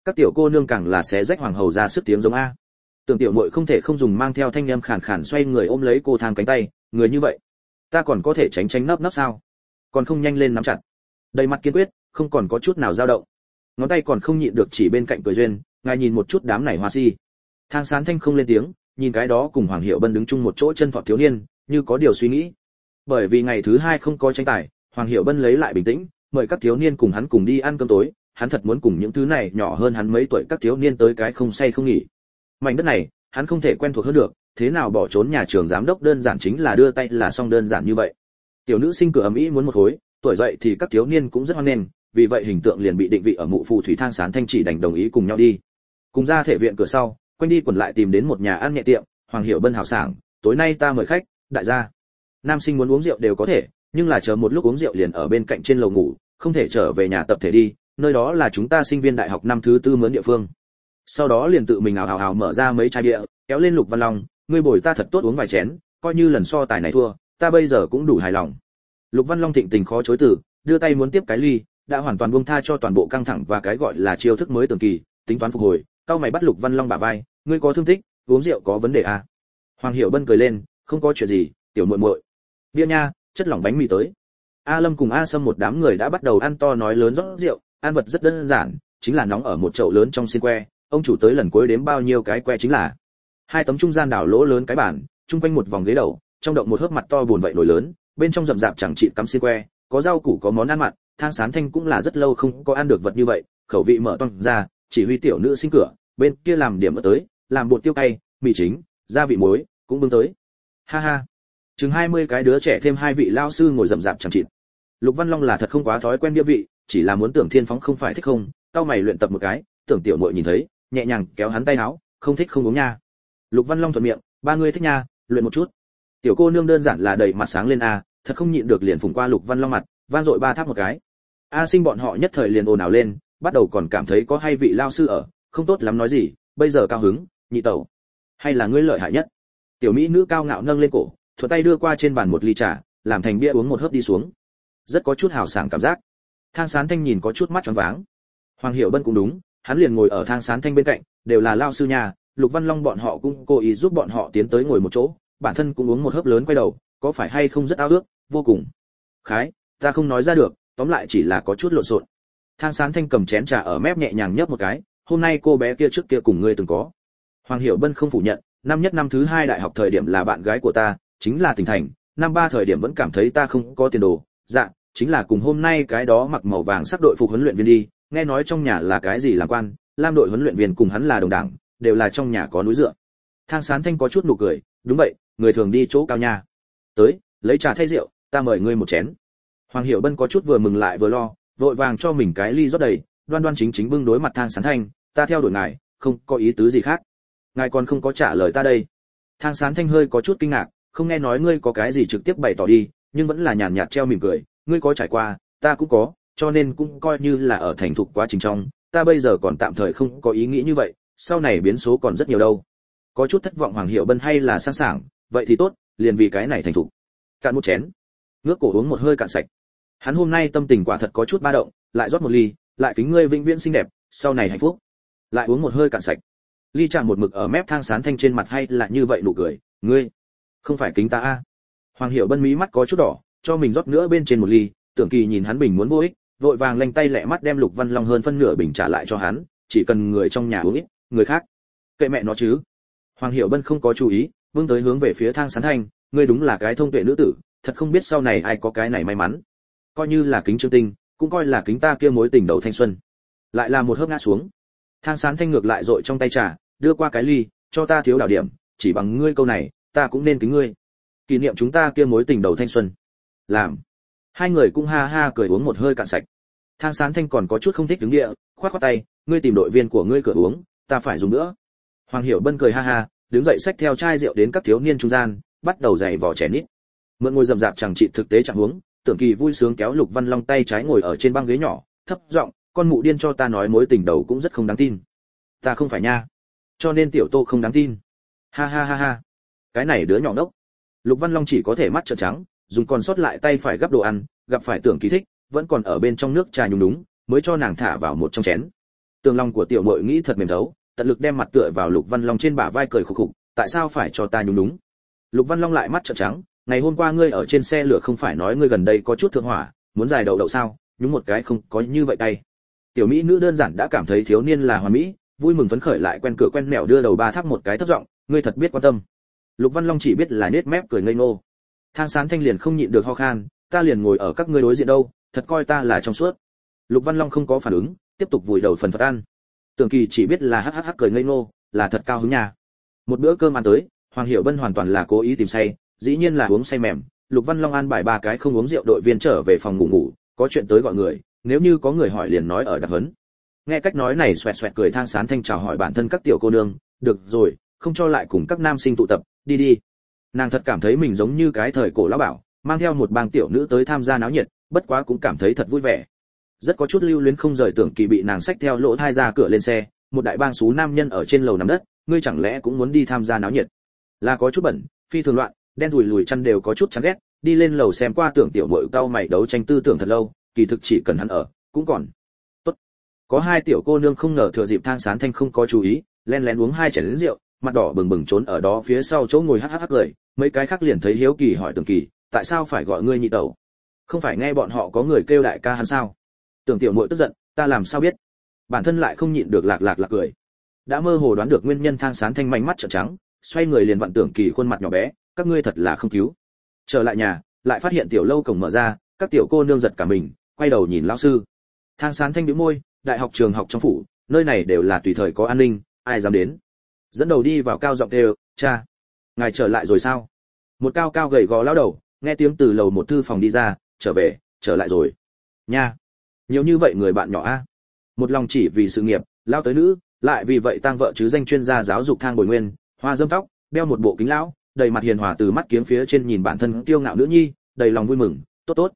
Các tiểu cô nương càng là xé rách hoàng hầu ra sức tiếng giống a. Tưởng tiểu muội không thể không dùng mang theo thanh âm khàn khàn xoay người ôm lấy cô thang cánh tay, người như vậy, ta còn có thể tránh tránh nấp nấp sao? Còn không nhanh lên nắm chặt. Đầy mặt kiên quyết, không còn có chút nào dao động. Ngón tay còn không nhịn được chỉ bên cạnh cười duyên, ngài nhìn một chút đám này hoa si. Thang Sán Thanh không lên tiếng, nhìn cái đó cùng Hoàng Hiểu Bân đứng chung một chỗ chân thọt thiếu niên, như có điều suy nghĩ. Bởi vì ngày thứ hai không có tranh tài, Hoàng Hiểu Bân lấy lại bình tĩnh, mời các thiếu niên cùng hắn cùng đi ăn cơm tối, hắn thật muốn cùng những thứ này nhỏ hơn hắn mấy tuổi các thiếu niên tới cái không say không nghỉ. Mảnh đất này, hắn không thể quen thuộc hơn được, thế nào bỏ trốn nhà trường giám đốc đơn giản chính là đưa tay là xong đơn giản như vậy. Tiểu nữ sinh cửa ầm ĩ muốn một khối, tuổi dậy thì các thiếu niên cũng rất hoan nghênh, vì vậy hình tượng liền bị định vị ở mụ phù thủy Thang Sán Thanh chỉ đành đồng ý cùng nhau đi. Cùng ra thể viện cửa sau, quanh đi quẩn lại tìm đến một nhà ăn nhẹ tiệm, Hoàng Hiểu Bân hào sảng, tối nay ta mời khách, đại gia. Nam sinh muốn uống rượu đều có thể, nhưng là chờ một lúc uống rượu liền ở bên cạnh trên lầu ngủ, không thể trở về nhà tập thể đi, nơi đó là chúng ta sinh viên đại học năm thứ tư mướn địa phương. Sau đó liền tự mình ào mở ra mấy chai bia, kéo lên Lục Văn Long, ngươi bồi ta thật tốt uống vài chén, coi như lần so tài này thua, ta bây giờ cũng đủ hài lòng. Lục Văn Long thịnh tình khó chối từ, đưa tay muốn tiếp cái ly, đã hoàn toàn buông tha cho toàn bộ căng thẳng và cái gọi là chiêu thức mới tường kỳ, tính toán phục hồi, cao mày bắt Lục Văn Long bả vai, ngươi có thương tích, uống rượu có vấn đề à? Hoàng Hiểu Bân cười lên, không có chuyện gì, tiểu muội muội. Bia nha, chất lỏng bánh mì tới. A Lâm cùng A Sâm một đám người đã bắt đầu ăn to nói lớn rót rượu, ăn vật rất đơn giản, chính là nóng ở một chậu lớn trong xiên que, ông chủ tới lần cuối đếm bao nhiêu cái que chính là hai tấm trung gian đảo lỗ lớn cái bàn, chung quanh một vòng ghế đầu, trong động một hớp mặt to buồn vậy nồi lớn, bên trong rậm rạp chẳng chịt cắm xiên que, có rau củ có món ăn mặn, Thang Sán Thanh cũng là rất lâu không có ăn được vật như vậy, khẩu vị mở toang ra, chỉ huy tiểu nữ sinh cửa, bên kia làm điểm ở tới, làm bột tiêu cay, mì chính, gia vị muối, cũng bưng tới. Ha ha. Chừng 20 cái đứa trẻ thêm hai vị lao sư ngồi rậm rạp chẳng chịt. Lục Văn Long là thật không quá thói quen địa vị, chỉ là muốn Tưởng Thiên Phóng không phải thích không, cao mày luyện tập một cái, Tưởng tiểu muội nhìn thấy, nhẹ nhàng kéo hắn tay áo, không thích không uống nha. Lục Văn Long thuận miệng, ba người thích nha, luyện một chút. Tiểu cô nương đơn giản là đầy mặt sáng lên a, thật không nhịn được liền phùng qua Lục Văn Long mặt, vang dội ba tháp một cái. A Sinh bọn họ nhất thời liền ồn ào lên, bắt đầu còn cảm thấy có hay vị lao sư ở, không tốt lắm nói gì, bây giờ cao hứng, nhị tẩu, hay là ngươi lợi hại nhất. Tiểu mỹ nữ cao ngạo nâng lên cổ, thuận tay đưa qua trên bàn một ly trà, làm thành bia uống một hớp đi xuống. Rất có chút hào sảng cảm giác. Thang Sán Thanh nhìn có chút mắt choáng váng. Hoàng Hiểu Bân cũng đúng, hắn liền ngồi ở Thang Sán Thanh bên cạnh, đều là lao sư nhà, Lục Văn Long bọn họ cũng cố ý giúp bọn họ tiến tới ngồi một chỗ, bản thân cũng uống một hớp lớn quay đầu, có phải hay không rất ao ước, vô cùng. Khái, ta không nói ra được, tóm lại chỉ là có chút lộn xộn. Thang Sán Thanh cầm chén trà ở mép nhẹ nhàng nhấp một cái, hôm nay cô bé kia trước kia cùng ngươi từng có. Hoàng Hiểu Bân không phủ nhận, năm nhất năm thứ hai đại học thời điểm là bạn gái của ta, chính là Tỉnh Thành, năm ba thời điểm vẫn cảm thấy ta không có tiền đồ, dạ, chính là cùng hôm nay cái đó mặc màu vàng sắc đội phục huấn luyện viên đi, nghe nói trong nhà là cái gì làm quan, Lam đội huấn luyện viên cùng hắn là đồng đảng, đều là trong nhà có núi dựa. Thang Sán Thanh có chút nụ cười, đúng vậy, người thường đi chỗ cao nha. Tới, lấy trà thay rượu, ta mời ngươi một chén. Hoàng Hiểu Bân có chút vừa mừng lại vừa lo, vội vàng cho mình cái ly rót đầy, đoan đoan chính chính bưng đối mặt Thang Sán Thanh, ta theo đuổi ngài, không có ý tứ gì khác. Ngài còn không có trả lời ta đây. Thang Sán Thanh hơi có chút kinh ngạc, không nghe nói ngươi có cái gì trực tiếp bày tỏ đi, nhưng vẫn là nhàn nhạt treo mỉm cười, ngươi có trải qua, ta cũng có, cho nên cũng coi như là ở thành thục quá trình trong, ta bây giờ còn tạm thời không có ý nghĩ như vậy, sau này biến số còn rất nhiều đâu. Có chút thất vọng Hoàng Hiểu Bân hay là sẵn sàng, vậy thì tốt, liền vì cái này thành thục. Cạn một chén, ngước cổ uống một hơi cạn sạch. Hắn hôm nay tâm tình quả thật có chút ba động, lại rót một ly, lại kính ngươi vĩnh viễn xinh đẹp, sau này hạnh phúc. Lại uống một hơi cạn sạch. Ly trà một mực ở mép Thang Sán Thanh trên mặt hay là như vậy nụ cười, ngươi không phải kính ta a. Hoàng Hiểu Bân mí mắt có chút đỏ, cho mình rót nữa bên trên một ly, Tưởng Kỳ nhìn hắn bình muốn vô ích, vội vàng lanh tay lẹ mắt đem Lục Văn Long hơn phân nửa bình trả lại cho hắn, chỉ cần người trong nhà uống ít, người khác kệ mẹ nó chứ. Hoàng Hiểu Bân không có chú ý, vươn tới hướng về phía Thang Sán Thanh, ngươi đúng là cái thông tuệ nữ tử, thật không biết sau này ai có cái này may mắn. Coi như là kính Trương Tinh, cũng coi là kính ta kia mối tình đầu thanh xuân. Lại là một hớp ngã xuống. Thang Sán Thanh ngược lại dội trong tay trà, đưa qua cái ly, cho ta thiếu đảo điểm, chỉ bằng ngươi câu này, ta cũng nên kính ngươi. Kỷ niệm chúng ta kia mối tình đầu thanh xuân. Làm. Hai người cũng ha ha cười uống một hơi cạn sạch. Thang Sán Thanh còn có chút không thích đứng địa, khoát khoát tay, ngươi tìm đội viên của ngươi cửa uống, ta phải dùng nữa. Hoàng Hiểu Bân cười ha ha, đứng dậy xách theo chai rượu đến các thiếu niên trung gian, bắt đầu giày vò chén nít. Mượn ngồi rậm rạp chẳng trị thực tế chẳng huống, Tưởng Kỳ vui sướng kéo Lục Văn Long tay trái ngồi ở trên băng ghế nhỏ, thấp giọng, con mụ điên cho ta nói mối tình đầu cũng rất không đáng tin. Ta không phải nha, cho nên tiểu Tô không đáng tin. Ha ha ha ha, cái này đứa nhỏ đốc. Lục Văn Long chỉ có thể mắt trợn trắng, dùng còn sót lại tay phải gắp đồ ăn, gặp phải Tưởng Kỳ thích, vẫn còn ở bên trong nước trà nhúng đúng, mới cho nàng thả vào một trong chén. Tường lòng của tiểu muội nghĩ thật mềm thấu, tận lực đem mặt tựa vào Lục Văn Long trên bả vai cười khục khục, tại sao phải cho ta nhúng đúng? Lục Văn Long lại mắt trợn trắng, ngày hôm qua ngươi ở trên xe lửa không phải nói ngươi gần đây có chút thượng hỏa, muốn giải đậu đậu sao? Nhúng một cái không có như vậy tay. Tiểu mỹ nữ đơn giản đã cảm thấy thiếu niên là hoàn mỹ, vui mừng phấn khởi lại quen cửa quen mẹo đưa đầu ba tháp một cái thấp giọng, ngươi thật biết quan tâm. Lục Văn Long chỉ biết là nết mép cười ngây ngô. Thang Sán Thanh liền không nhịn được ho khan, ta liền ngồi ở các ngươi đối diện đâu, thật coi ta là trong suốt. Lục Văn Long không có phản ứng, tiếp tục vùi đầu phần phật ăn. Tưởng Kỳ chỉ biết là hắc cười ngây ngô, là thật cao hứng nhà. Một bữa cơm ăn tới, Hoàng Hiểu Bân hoàn toàn là cố ý tìm say, dĩ nhiên là uống say mềm. Lục Văn Long ăn bài ba cái không uống rượu đội viên trở về phòng ngủ, có chuyện tới gọi người, nếu như có người hỏi liền nói ở đặc huấn. Nghe cách nói này xoẹt xoẹt cười Thang Sán Thanh chào hỏi bản thân các tiểu cô nương, được rồi, không cho lại cùng các nam sinh tụ tập, đi đi. Nàng thật cảm thấy mình giống như cái thời cổ lão bảo, mang theo một bang tiểu nữ tới tham gia náo nhiệt, bất quá cũng cảm thấy thật vui vẻ. Rất có chút lưu luyến không rời Tưởng Kỳ bị nàng xách theo lỗ thai ra cửa lên xe, một đại bang xú nam nhân ở trên lầu nằm đất, ngươi chẳng lẽ cũng muốn đi tham gia náo nhiệt? Là có chút bẩn, phi thường loạn, đen thùi lùi chăn đều có chút chán ghét, đi lên lầu xem qua Tưởng tiểu muội cau mày đấu tranh tư tưởng thật lâu, kỳ thực chỉ cần hắn ở, cũng còn tốt. Có hai tiểu cô nương không ngờ thừa dịp Thang Sán Thanh không có chú ý, len lén uống hai chén lớn rượu, mặt đỏ bừng bừng trốn ở đó phía sau chỗ ngồi hắc cười, mấy cái khác liền thấy hiếu kỳ hỏi Tưởng Kỳ, tại sao phải gọi ngươi nhị tẩu? Không phải nghe bọn họ có người kêu đại ca hắn sao? Tưởng tiểu muội tức giận, ta làm sao biết? Bản thân lại không nhịn được lạc cười. Đã mơ hồ đoán được nguyên nhân, Thang Sán Thanh manh mắt trợn trắng, xoay người liền vặn Tưởng Kỳ khuôn mặt nhỏ bé, các ngươi thật là không cứu. Trở lại nhà, lại phát hiện tiểu lâu cổng mở ra, các tiểu cô nương giật cả mình, quay đầu nhìn lão sư. Thang Sán Thanh nhíu môi, đại học trường học trong phủ, nơi này đều là tùy thời có an ninh, ai dám đến? Dẫn đầu đi vào cao giọng kêu, cha, ngài trở lại rồi sao? Một cao cao gầy gò lão đầu, nghe tiếng từ lầu một thư phòng đi ra, trở lại rồi. Nha, nhiều như vậy người bạn nhỏ a. Một lòng chỉ vì sự nghiệp, lao tới nữ, lại vì vậy tang vợ chứ danh chuyên gia giáo dục Thang Bồi Nguyên, hoa dâm tóc, đeo một bộ kính lão, đầy mặt hiền hòa từ mắt kiếng phía trên nhìn bản thân kiêu ngạo nữ nhi, đầy lòng vui mừng, tốt,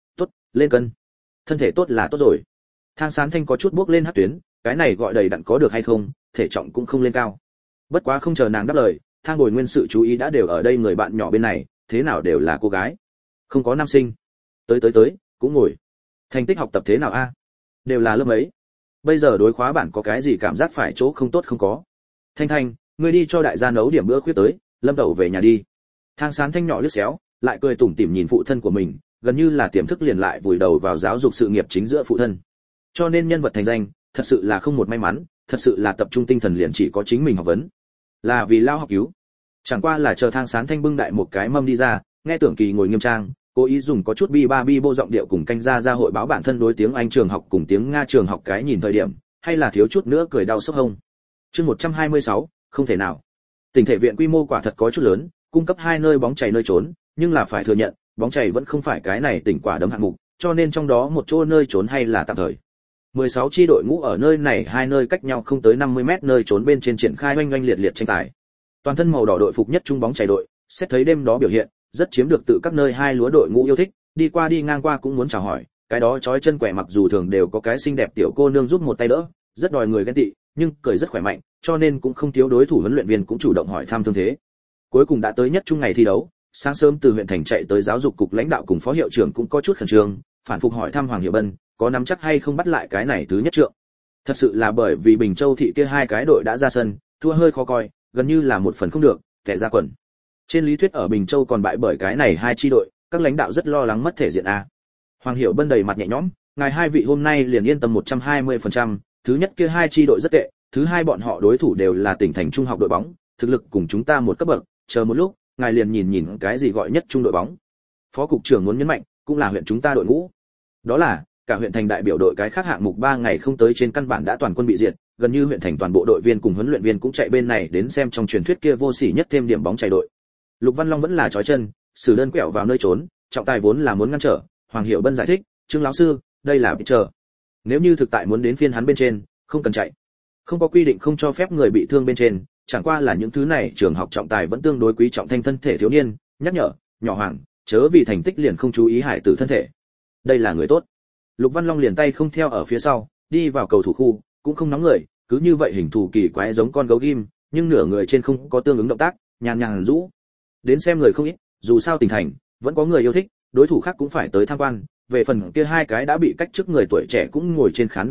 lên cân. Thân thể tốt là tốt rồi. Thang Sán Thanh có chút bước lên hắc tuyến, cái này gọi đầy đặn có được hay không, thể trọng cũng không lên cao. Bất quá không chờ nàng đáp lời, Thang Bồi Nguyên sự chú ý đã đều ở đây người bạn nhỏ bên này, thế nào đều là cô gái, không có nam sinh. Tới, cũng ngồi. Thành tích học tập thế nào a? Đều là lớp mấy. Bây giờ đối khóa bản có cái gì cảm giác phải chỗ không tốt không có? Thanh, ngươi đi cho đại gia nấu điểm bữa khuya tới, Lâm Tẩu về nhà đi. Thang Sán Thanh nhỏ liếc xéo, lại cười tủm tỉm nhìn phụ thân của mình, gần như là tiềm thức liền lại vùi đầu vào giáo dục sự nghiệp chính giữa phụ thân. Cho nên nhân vật thành danh, thật sự là không một may mắn, thật sự là tập trung tinh thần liền chỉ có chính mình học vấn. Là vì lao học cứu. Chẳng qua là chờ Thang Sán Thanh bưng đại một cái mâm đi ra, nghe Tưởng Kỳ ngồi nghiêm trang, cố ý dùng có chút bi bô giọng điệu cùng canh ra hội báo bản thân đối tiếng Anh trường học cùng tiếng Nga trường học cái nhìn thời điểm, hay là thiếu chút nữa cười đau sốc hông. Chương 126, không thể nào. Tỉnh thể viện quy mô quả thật có chút lớn, cung cấp hai nơi bóng chày nơi trốn, nhưng là phải thừa nhận, bóng chày vẫn không phải cái này tỉnh quả đấm hạng mục, cho nên trong đó một chỗ nơi trốn hay là tạm thời. 16 chi đội ngũ ở nơi này hai nơi cách nhau không tới 50 mét nơi trốn bên trên triển khai oanh oanh liệt liệt tranh tài. Toàn thân màu đỏ đội phục nhất trung bóng chày đội, xét thấy đêm đó biểu hiện, rất chiếm được tự các nơi hai lúa đội ngũ yêu thích, đi qua đi ngang qua cũng muốn chào hỏi, cái đó chói chân quẻ mặc dù thường đều có cái xinh đẹp tiểu cô nương giúp một tay đỡ, rất đòi người ghen tị, nhưng cười rất khỏe mạnh, cho nên cũng không thiếu đối thủ huấn luyện viên cũng chủ động hỏi thăm thương thế. Cuối cùng đã tới nhất trung ngày thi đấu, sáng sớm từ huyện thành chạy tới giáo dục cục lãnh đạo cùng phó hiệu trưởng cũng có chút khẩn trương, phản phục hỏi thăm Hoàng Hiểu Bân, có nắm chắc hay không bắt lại cái này thứ nhất trượng. Thật sự là bởi vì Bình Châu thị kia hai cái đội đã ra sân, thua hơi khó coi, gần như là một phần không được, kẻ ra quần. Trên lý thuyết ở Bình Châu còn bại bởi cái này hai chi đội, các lãnh đạo rất lo lắng mất thể diện a. Hoàng Hiểu Bân đầy mặt nhẹ nhõm, ngài hai vị hôm nay liền yên tâm 120%, thứ nhất kia hai chi đội rất tệ, thứ hai bọn họ đối thủ đều là tỉnh thành trung học đội bóng, thực lực cùng chúng ta một cấp bậc, chờ một lúc, ngài liền nhìn cái gì gọi nhất trung đội bóng. Phó cục trưởng muốn nhấn mạnh, cũng là huyện chúng ta đội ngũ. Đó là, cả huyện thành đại biểu đội cái khác hạng mục 3 ngày không tới trên căn bản đã toàn quân bị diệt, gần như huyện thành toàn bộ đội viên cùng huấn luyện viên cũng chạy bên này đến xem trong truyền thuyết kia vô sỉ nhất thêm điểm bóng chày đội. Lục Văn Long vẫn là chói chân, xử đơn quẹo vào nơi trốn, trọng tài vốn là muốn ngăn trở, Hoàng Hiểu Bân giải thích, "Trương lão sư, đây là bị chờ. Nếu như thực tại muốn đến phiên hắn bên trên, không cần chạy. Không có quy định không cho phép người bị thương bên trên, chẳng qua là những thứ này trường học trọng tài vẫn tương đối quý trọng thanh thân thể thiếu niên, nhắc nhở, nhỏ Hoàng, chớ vì thành tích liền không chú ý hại tử thân thể. Đây là người tốt." Lục Văn Long liền tay không theo ở phía sau, đi vào cầu thủ khu, cũng không nóng người, cứ như vậy hình thù kỳ quái giống con gấu ghim, nhưng nửa người trên không có tương ứng động tác, nhàn nhàn rũ. Đến xem người không ít, dù sao tỉnh thành, vẫn có người yêu thích, đối thủ khác cũng phải tới tham quan, về phần kia hai cái đã bị cách chức người tuổi trẻ cũng ngồi trên khán đài nóc,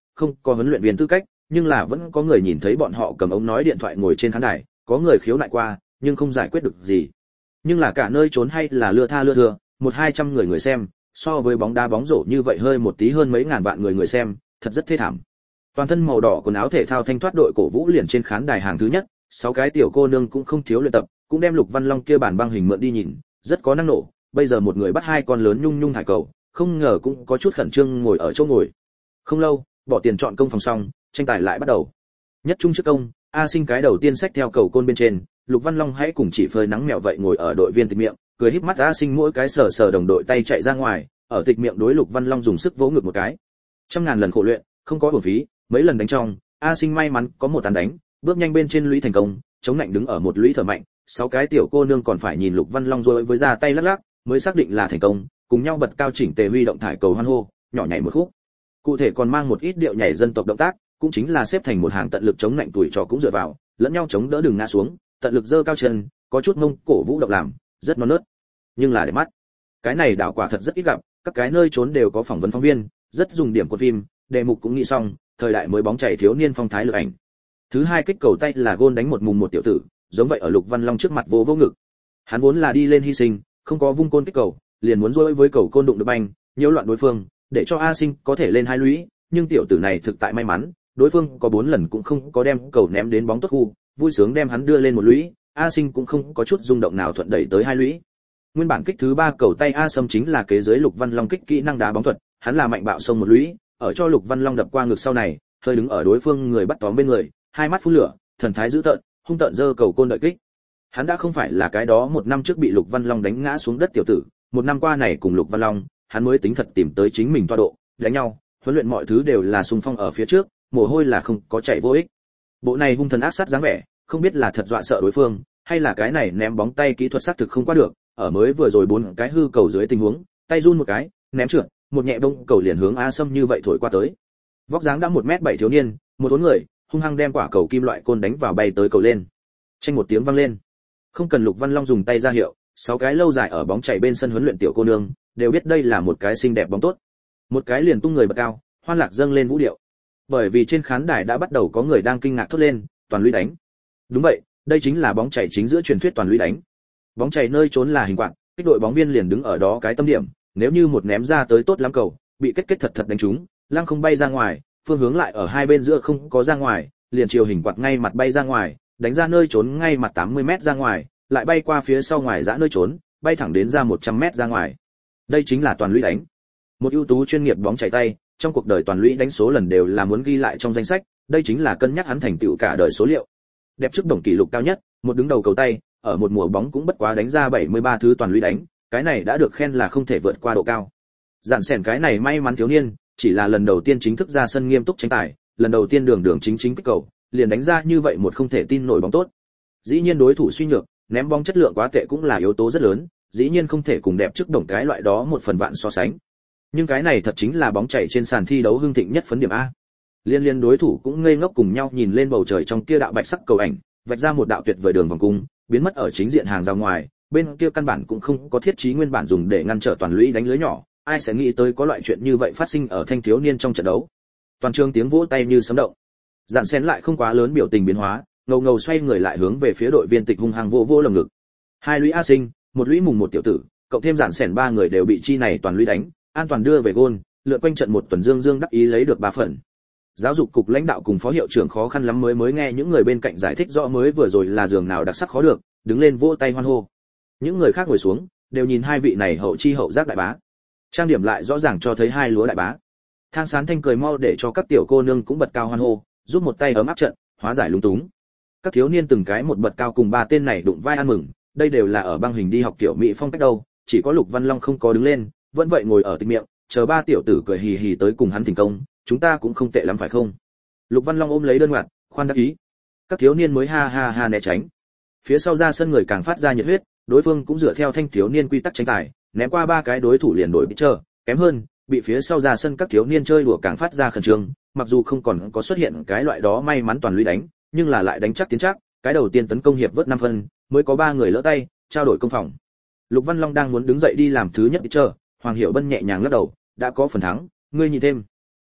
không có huấn luyện viên tư cách, nhưng là vẫn có người nhìn thấy bọn họ cầm ống nói điện thoại ngồi trên khán đài, có người khiếu nại qua, nhưng không giải quyết được gì. Nhưng là cả nơi trốn hay là lưa tha lưa thưa, 100-200 người xem, so với bóng đá bóng rổ như vậy hơi một tí hơn mấy ngàn vạn người xem, thật rất thê thảm. Toàn thân màu đỏ quần áo thể thao thanh thoát đội cổ vũ liền trên khán đài hàng thứ nhất, 6 cái tiểu cô nương cũng không thiếu luyện tập, cũng đem Lục Văn Long kia bản băng hình mượn đi nhìn, rất có năng nổ, bây giờ một người bắt 2 con lớn nhung nhung thải cầu, không ngờ cũng có chút khẩn trương ngồi ở chỗ ngồi. Không lâu, bỏ tiền chọn công phòng xong, tranh tài lại bắt đầu. Nhất trung trước công, A Sinh cái đầu tiên xách theo cầu côn bên trên, Lục Văn Long hãy cùng chỉ phơi nắng mèo vậy ngồi ở đội viên tịch miệng, cười híp mắt. A Sinh mỗi cái sờ sờ đồng đội tay chạy ra ngoài, ở tịch miệng đối Lục Văn Long dùng sức vỗ ngực một cái. Trăm ngàn lần khổ luyện, không có uổng phí, mấy lần đánh trong, A Sinh may mắn có một tàn đánh, bước nhanh bên trên lũy thành công, chống lạnh đứng ở một lũy thở mạnh, 6 cái tiểu cô nương còn phải nhìn Lục Văn Long rồi với ra tay lắc lắc, mới xác định là thành công, cùng nhau bật cao chỉnh tề huy động thải cầu hoan hô, nhỏ nhảy một khúc. Cụ thể còn mang một ít điệu nhảy dân tộc động tác, cũng chính là xếp thành một hàng tận lực chống lạnh tuổi trò cũng dựa vào, lẫn nhau chống đỡ đừng ngã xuống, tận lực giơ cao chân, có chút mông cổ vũ động làm, rất non nớt, nhưng là để mắt. Cái này đảo quả thật rất ít gặp, các cái nơi trốn đều có phỏng vấn phóng viên, rất dùng điểm của phim, đề mục cũng nghĩ xong, thời đại mới bóng chảy thiếu niên phong thái lực ảnh. Thứ hai kích cầu tay là gôn đánh một mùng một tiểu tử, giống vậy ở Lục Văn Long trước mặt vỗ vỗ ngực. Hắn vốn là đi lên hy sinh, không có vung côn kích cầu, liền muốn dối với cầu côn đụng được banh, nhiễu loạn đối phương, để cho A Sinh có thể lên hai lũy, nhưng tiểu tử này thực tại may mắn, đối phương có 4 lần cũng không có đem cầu ném đến bóng tốt khu, vui sướng đem hắn đưa lên một lũy, A Sinh cũng không có chút rung động nào thuận đẩy tới hai lũy. Nguyên bản kích thứ 3 cầu tay A Sâm chính là kế dưới Lục Văn Long kích kỹ năng đá bóng thuật, hắn là mạnh bạo xông một lũy, ở cho Lục Văn Long đập qua ngực sau này, hơi đứng ở đối phương người bắt tóm bên người, hai mắt phun lửa, thần thái dữ tợn, hung tợn giơ cầu côn đợi kích. Hắn đã không phải là cái đó một năm trước bị Lục Văn Long đánh ngã xuống đất tiểu tử, một năm qua này cùng Lục Văn Long, hắn mới tính thật tìm tới chính mình toa độ, đánh nhau, huấn luyện mọi thứ đều là xung phong ở phía trước, mồ hôi là không có chảy vô ích. Bộ này hung thần ác sát dáng vẻ, không biết là thật dọa sợ đối phương, hay là cái này ném bóng tay kỹ thuật xác thực không qua được, ở mới vừa rồi 4 cái hư cầu dưới tình huống, tay run một cái, ném trượt, một nhẹ bông cầu liền hướng A Sâm như vậy thổi qua tới. Vóc dáng đã 1m7 thiếu niên, một đốn người, hung hăng đem quả cầu kim loại côn đánh vào bay tới cầu lên. Chanh một tiếng vang lên. Không cần Lục Văn Long dùng tay ra hiệu, 6 cái lâu dài ở bóng chảy bên sân huấn luyện tiểu cô nương, đều biết đây là một cái xinh đẹp bóng tốt. Một cái liền tung người bật cao, hoan lạc dâng lên vũ điệu. Bởi vì trên khán đài đã bắt đầu có người đang kinh ngạc thốt lên, toàn lũy đánh. Đúng vậy, đây chính là bóng chảy chính giữa truyền thuyết toàn lũy đánh. Bóng chảy nơi trốn là hình quạt, kích đội bóng viên liền đứng ở đó cái tâm điểm, nếu như một ném ra tới tốt lắm cầu, bị kết thật thật đánh trúng, lăng không bay ra ngoài, phương hướng lại ở hai bên giữa không có ra ngoài, liền chiều hình quạt ngay mặt bay ra ngoài, đánh ra nơi trốn ngay mặt 80m ra ngoài, lại bay qua phía sau ngoài giã nơi trốn, bay thẳng đến ra 100m ra ngoài. Đây chính là toàn lũy đánh. Một ưu tú chuyên nghiệp bóng chảy tay, trong cuộc đời toàn lũy đánh số lần đều là muốn ghi lại trong danh sách, đây chính là cân nhắc hắn thành tựu cả đời số liệu. Đẹp trước đồng kỷ lục cao nhất, một đứng đầu cầu tay, ở một mùa bóng cũng bất quá đánh ra 73 thứ toàn lũy đánh, cái này đã được khen là không thể vượt qua độ cao. Dạn sẻn cái này may mắn thiếu niên, chỉ là lần đầu tiên chính thức ra sân nghiêm túc tranh tài, lần đầu tiên đường chính kích cầu, liền đánh ra như vậy một không thể tin nổi bóng tốt. Dĩ nhiên đối thủ suy nhược, ném bóng chất lượng quá tệ cũng là yếu tố rất lớn, dĩ nhiên không thể cùng đẹp trước đồng cái loại đó một phần vạn so sánh. Nhưng cái này thật chính là bóng chảy trên sàn thi đấu hưng thịnh nhất phấn điểm a. Liên đối thủ cũng ngây ngốc cùng nhau nhìn lên bầu trời trong kia đạo bạch sắc cầu ảnh, vạch ra một đạo tuyệt vời đường vòng cung, biến mất ở chính diện hàng rào ngoài, bên kia căn bản cũng không có thiết trí nguyên bản dùng để ngăn trở toàn lũy đánh lưới nhỏ, ai sẽ nghĩ tới có loại chuyện như vậy phát sinh ở thanh thiếu niên trong trận đấu. Toàn trường tiếng vỗ tay như sấm động. Dạn xén lại không quá lớn biểu tình biến hóa, ngầu ngầu xoay người lại hướng về phía đội viên tịch hung hăng vô lồng ngực. Hai lũy A Sinh, một lũy mùng một tiểu tử, cộng thêm Dạn xén 3 người đều bị chi này toàn lũy đánh, an toàn đưa về gôn, lượn quanh trận một tuần dương đắc ý lấy được 3 phần. Giáo dục cục lãnh đạo cùng phó hiệu trưởng khó khăn lắm mới nghe những người bên cạnh giải thích rõ mới vừa rồi là giường nào đặc sắc khó được, đứng lên vỗ tay hoan hô. Những người khác ngồi xuống, đều nhìn hai vị này hậu chi hậu giác đại bá. Trang điểm lại rõ ràng cho thấy hai lúa đại bá. Thang Sán Thanh cười mau để cho các tiểu cô nương cũng bật cao hoan hô, giúp một tay ấm áp trận, hóa giải lúng túng. Các thiếu niên từng cái một bật cao cùng 3 tên này đụng vai ăn mừng, đây đều là ở băng hình đi học tiểu mỹ phong cách đâu, chỉ có Lục Văn Long không có đứng lên, vẫn vậy ngồi ở tịch miệng, chờ 3 tiểu tử cười hì hì tới cùng hắn thành công, chúng ta cũng không tệ lắm phải không? Lục Văn Long ôm lấy đơn ngoặt, khoan đắc ý. Các thiếu niên mới ha ha ha né tránh. Phía sau ra sân người càng phát ra nhiệt huyết, đối phương cũng dựa theo thanh thiếu niên quy tắc tranh tài, ném qua 3 cái đối thủ liền đổi pitcher, kém hơn, bị phía sau ra sân các thiếu niên chơi đùa càng phát ra khẩn trương, mặc dù không còn có xuất hiện cái loại đó may mắn toàn lũy đánh, nhưng là lại đánh chắc tiến chắc, cái đầu tiên tấn công hiệp vớt 5 phân, mới có 3 người lỡ tay, trao đổi công phòng. Lục Văn Long đang muốn đứng dậy đi làm thứ nhất pitcher, Hoàng Hiểu Bân nhẹ nhàng lắc đầu, đã có phần thắng, ngươi nhìn thêm.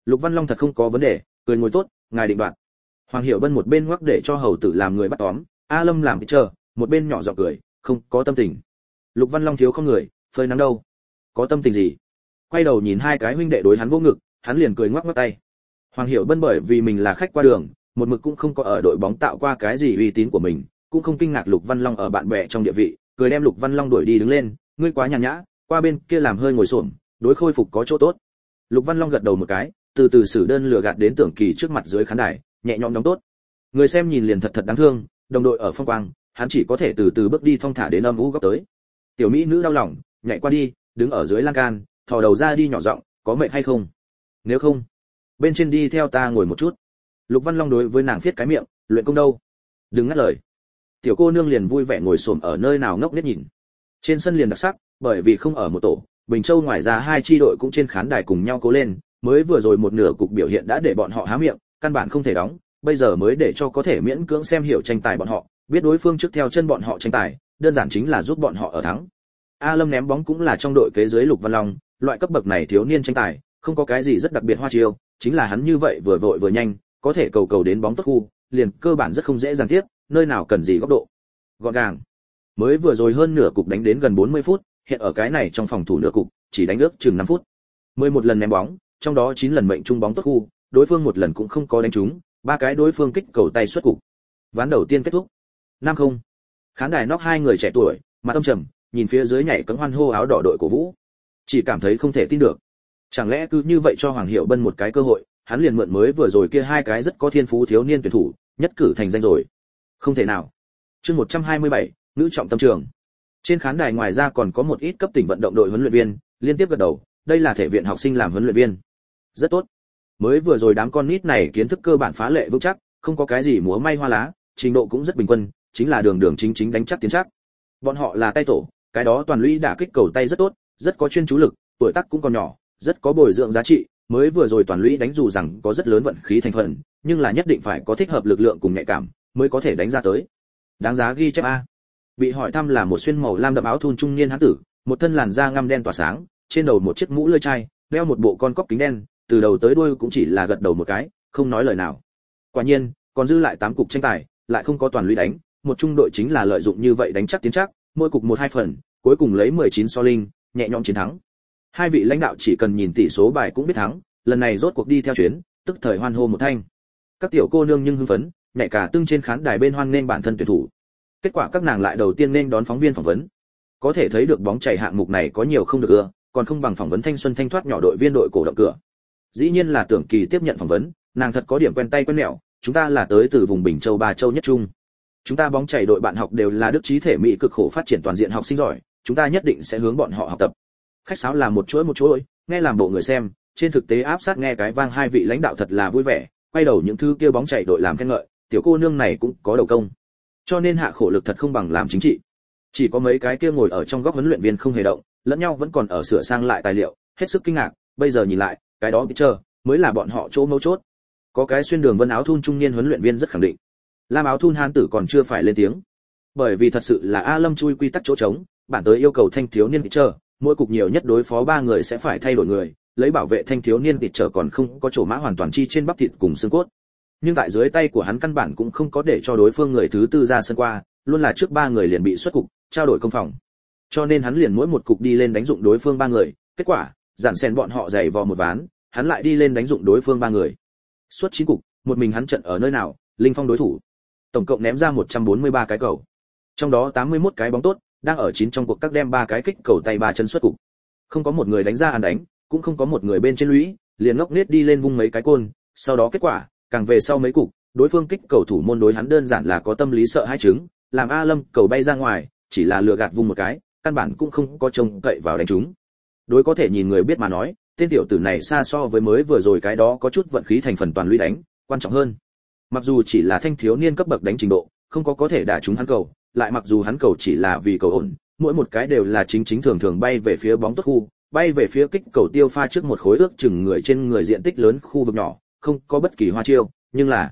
Lục Văn Long thật không có vấn đề, cười ngồi tốt, ngài định đoạt. Hoàng Hiểu Bân một bên ngoắc để cho hầu tử làm người bắt tóm, A Lâm làm cái chờ, một bên nhỏ giọng cười, không có tâm tình. Lục Văn Long thiếu không người, phơi nắng đâu, có tâm tình gì? Quay đầu nhìn hai cái huynh đệ đối hắn vô ngực, hắn liền cười ngoắc ngoắc tay. Hoàng Hiểu Bân bởi vì mình là khách qua đường, một mực cũng không có ở đội bóng tạo qua cái gì uy tín của mình, cũng không kinh ngạc Lục Văn Long ở bạn bè trong địa vị, cười đem Lục Văn Long đuổi đi đứng lên, ngươi quá nhàn nhã, qua bên kia làm hơi ngồi xổm, đối khôi phục có chỗ tốt. Lục Văn Long gật đầu một cái, từ từ xử đơn lừa gạt đến Tưởng Kỳ trước mặt dưới khán đài, nhẹ nhõm đóng tốt. Người xem nhìn liền thật thật đáng thương, đồng đội ở phong quang, hắn chỉ có thể từ từ bước đi thong thả đến âm u góc tới. Tiểu mỹ nữ đau lòng, nhảy qua đi, đứng ở dưới lan can, thò đầu ra đi nhỏ giọng, có mệt hay không? Nếu không, bên trên đi theo ta ngồi một chút. Lục Văn Long đối với nàng viết cái miệng, luyện công đâu? Đừng ngắt lời. Tiểu cô nương liền vui vẻ ngồi xổm ở nơi nào ngốc nghếch nhìn. Trên sân liền đặc sắc, bởi vì không ở một tổ, Bình Châu ngoài ra hai chi đội cũng trên khán đài cùng nhau cố lên, mới vừa rồi một nửa cục biểu hiện đã để bọn họ há miệng, căn bản không thể đóng, bây giờ mới để cho có thể miễn cưỡng xem hiểu tranh tài bọn họ, biết đối phương trước theo chân bọn họ tranh tài, đơn giản chính là giúp bọn họ ở thắng. A Lâm ném bóng cũng là trong đội kế dưới Lục Văn Long, loại cấp bậc này thiếu niên tranh tài, không có cái gì rất đặc biệt hoa chiêu, chính là hắn như vậy vừa vội vừa nhanh, có thể cầu cầu đến bóng tốt khu, liền cơ bản rất không dễ dàng tiếp, nơi nào cần gì góc độ. Gọn gàng. Mới vừa rồi hơn nửa cục đánh đến gần 40 phút, hiện ở cái này trong phòng thủ nửa cục, chỉ đánh ước chừng 5 phút. 11 lần ném bóng, trong đó 9 lần mệnh trung bóng tốt khu, đối phương một lần cũng không có đánh trúng, ba cái đối phương kích cầu tay xuất cục. Ván đầu tiên kết thúc. 5-0. Khán đài nóc hai người trẻ tuổi, mặt âm trầm, nhìn phía dưới nhảy cẫng hoan hô áo đỏ đội cổ vũ. Chỉ cảm thấy không thể tin được. Chẳng lẽ cứ như vậy cho Hoàng Hiểu Bân một cái cơ hội, hắn liền mượn mới vừa rồi kia hai cái rất có thiên phú thiếu niên tuyển thủ, nhất cử thành danh rồi. Không thể nào. Chương 127, nữ trọng tâm trường. Trên khán đài ngoài ra còn có một ít cấp tỉnh vận động đội huấn luyện viên, liên tiếp gật đầu, đây là thể viện học sinh làm huấn luyện viên. Rất tốt. Mới vừa rồi đám con nít này kiến thức cơ bản phá lệ vững chắc, không có cái gì múa may hoa lá, trình độ cũng rất bình quân, chính là đường đường chính chính đánh chắc tiến chắc. Bọn họ là tay tổ, cái đó toàn lũy đả kích cầu tay rất tốt, rất có chuyên chú lực, tuổi tác cũng còn nhỏ, rất có bồi dưỡng giá trị, mới vừa rồi toàn lũy đánh dù rằng có rất lớn vận khí thành phần, nhưng là nhất định phải có thích hợp lực lượng cùng nhạy cảm, mới có thể đánh ra tới. Đáng giá ghi chép a. Bị hỏi thăm là một xuyên màu lam đậm áo thun trung niên hán tử, một thân làn da ngăm đen tỏa sáng, trên đầu một chiếc mũ lưỡi chai, đeo một bộ con cóc kính đen, từ đầu tới đuôi cũng chỉ là gật đầu một cái, không nói lời nào. Quả nhiên, còn dư lại 8 cục tranh tài, lại không có toàn lũy đánh, một trung đội chính là lợi dụng như vậy đánh chắc tiến chắc, mỗi cục 1-2 phần, cuối cùng lấy 19 so linh, nhẹ nhõm chiến thắng. Hai vị lãnh đạo chỉ cần nhìn tỷ số bài cũng biết thắng, lần này rốt cuộc đi theo chuyến, tức thời hoan hô một thanh. Các tiểu cô nương nhưng hưng phấn, nhảy cả tưng trên khán đài bên hoan nên bản thân tuyển thủ. Kết quả các nàng lại đầu tiên nên đón phóng viên phỏng vấn. Có thể thấy được bóng chảy hạng mục này có nhiều không được ưa, còn không bằng phỏng vấn thanh xuân thanh thoát nhỏ đội viên đội cổ động cửa. Dĩ nhiên là Tưởng Kỳ tiếp nhận phỏng vấn, nàng thật có điểm quen tay quen mẹo, chúng ta là tới từ vùng Bình Châu Ba Châu nhất trung. Chúng ta bóng chảy đội bạn học đều là đức trí thể mỹ cực khổ phát triển toàn diện học sinh giỏi, chúng ta nhất định sẽ hướng bọn họ học tập. Khách sáo là một chuỗi, nghe làm bộ người xem, trên thực tế áp sát nghe cái vang hai vị lãnh đạo thật là vui vẻ, quay đầu những thứ kia bóng chảy đội làm khen ngợi, tiểu cô nương này cũng có đầu công. Cho nên hạ khổ lực thật không bằng làm chính trị. Chỉ có mấy cái kia ngồi ở trong góc huấn luyện viên không hề động, lẫn nhau vẫn còn ở sửa sang lại tài liệu, hết sức kinh ngạc, bây giờ nhìn lại, cái đó chờ mới là bọn họ chỗ mấu chốt. Có cái xuyên đường vân áo thun trung niên huấn luyện viên rất khẳng định. Lam áo thun hán tử còn chưa phải lên tiếng. Bởi vì thật sự là A Lâm chui quy tắc chỗ trống, bản tới yêu cầu thanh thiếu niên chờ, mỗi cục nhiều nhất đối phó 3 người sẽ phải thay đổi người, lấy bảo vệ thanh thiếu niên chờ còn không có chỗ mã hoàn toàn chi trên bắp thịt cùng xương cốt. Nhưng tại dưới tay của hắn căn bản cũng không có để cho đối phương người thứ tư ra sân qua, luôn là trước 3 người liền bị xuất cục, trao đổi công phòng. Cho nên hắn liền mỗi một cục đi lên đánh dụng đối phương 3 người, kết quả, giản xèn bọn họ giày vò một ván, hắn lại đi lên đánh dụng đối phương 3 người. Suốt 9 cục, một mình hắn trận ở nơi nào, linh phong đối thủ. Tổng cộng ném ra 143 cái cầu. Trong đó 81 cái bóng tốt, đang ở 9 trong cuộc các đem 3 cái kích cầu tay 3 chân xuất cục. Không có một người đánh ra ăn đánh, cũng không có một người bên trên lũy, liền ngốc nết đi lên vung mấy cái côn, sau đó kết quả, càng về sau mấy cục, đối phương kích cầu thủ môn đối hắn đơn giản là có tâm lý sợ hãi chứng, làm A Lâm cầu bay ra ngoài, chỉ là lừa gạt vung một cái, căn bản cũng không có trông cậy vào đánh trúng. Đối có thể nhìn người biết mà nói, tên tiểu tử này xa so với mới vừa rồi cái đó có chút vận khí thành phần toàn lũy đánh, quan trọng hơn. Mặc dù chỉ là thanh thiếu niên cấp bậc đánh trình độ, không có thể đả trúng hắn cầu, lại mặc dù hắn cầu chỉ là vì cầu ổn, mỗi một cái đều là chính thường thường bay về phía bóng tốt khu, bay về phía kích cầu tiêu pha trước một khối ước chừng người trên người diện tích lớn khu vực nhỏ, không có bất kỳ hoa chiêu, nhưng là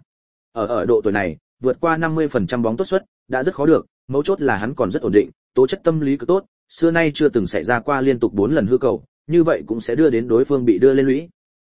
ở độ tuổi này, vượt qua 50% bóng tốt suất đã rất khó được, mấu chốt là hắn còn rất ổn định, tố chất tâm lý cực tốt, xưa nay chưa từng xảy ra qua liên tục 4 lần hư cầu, như vậy cũng sẽ đưa đến đối phương bị đưa lên lũy.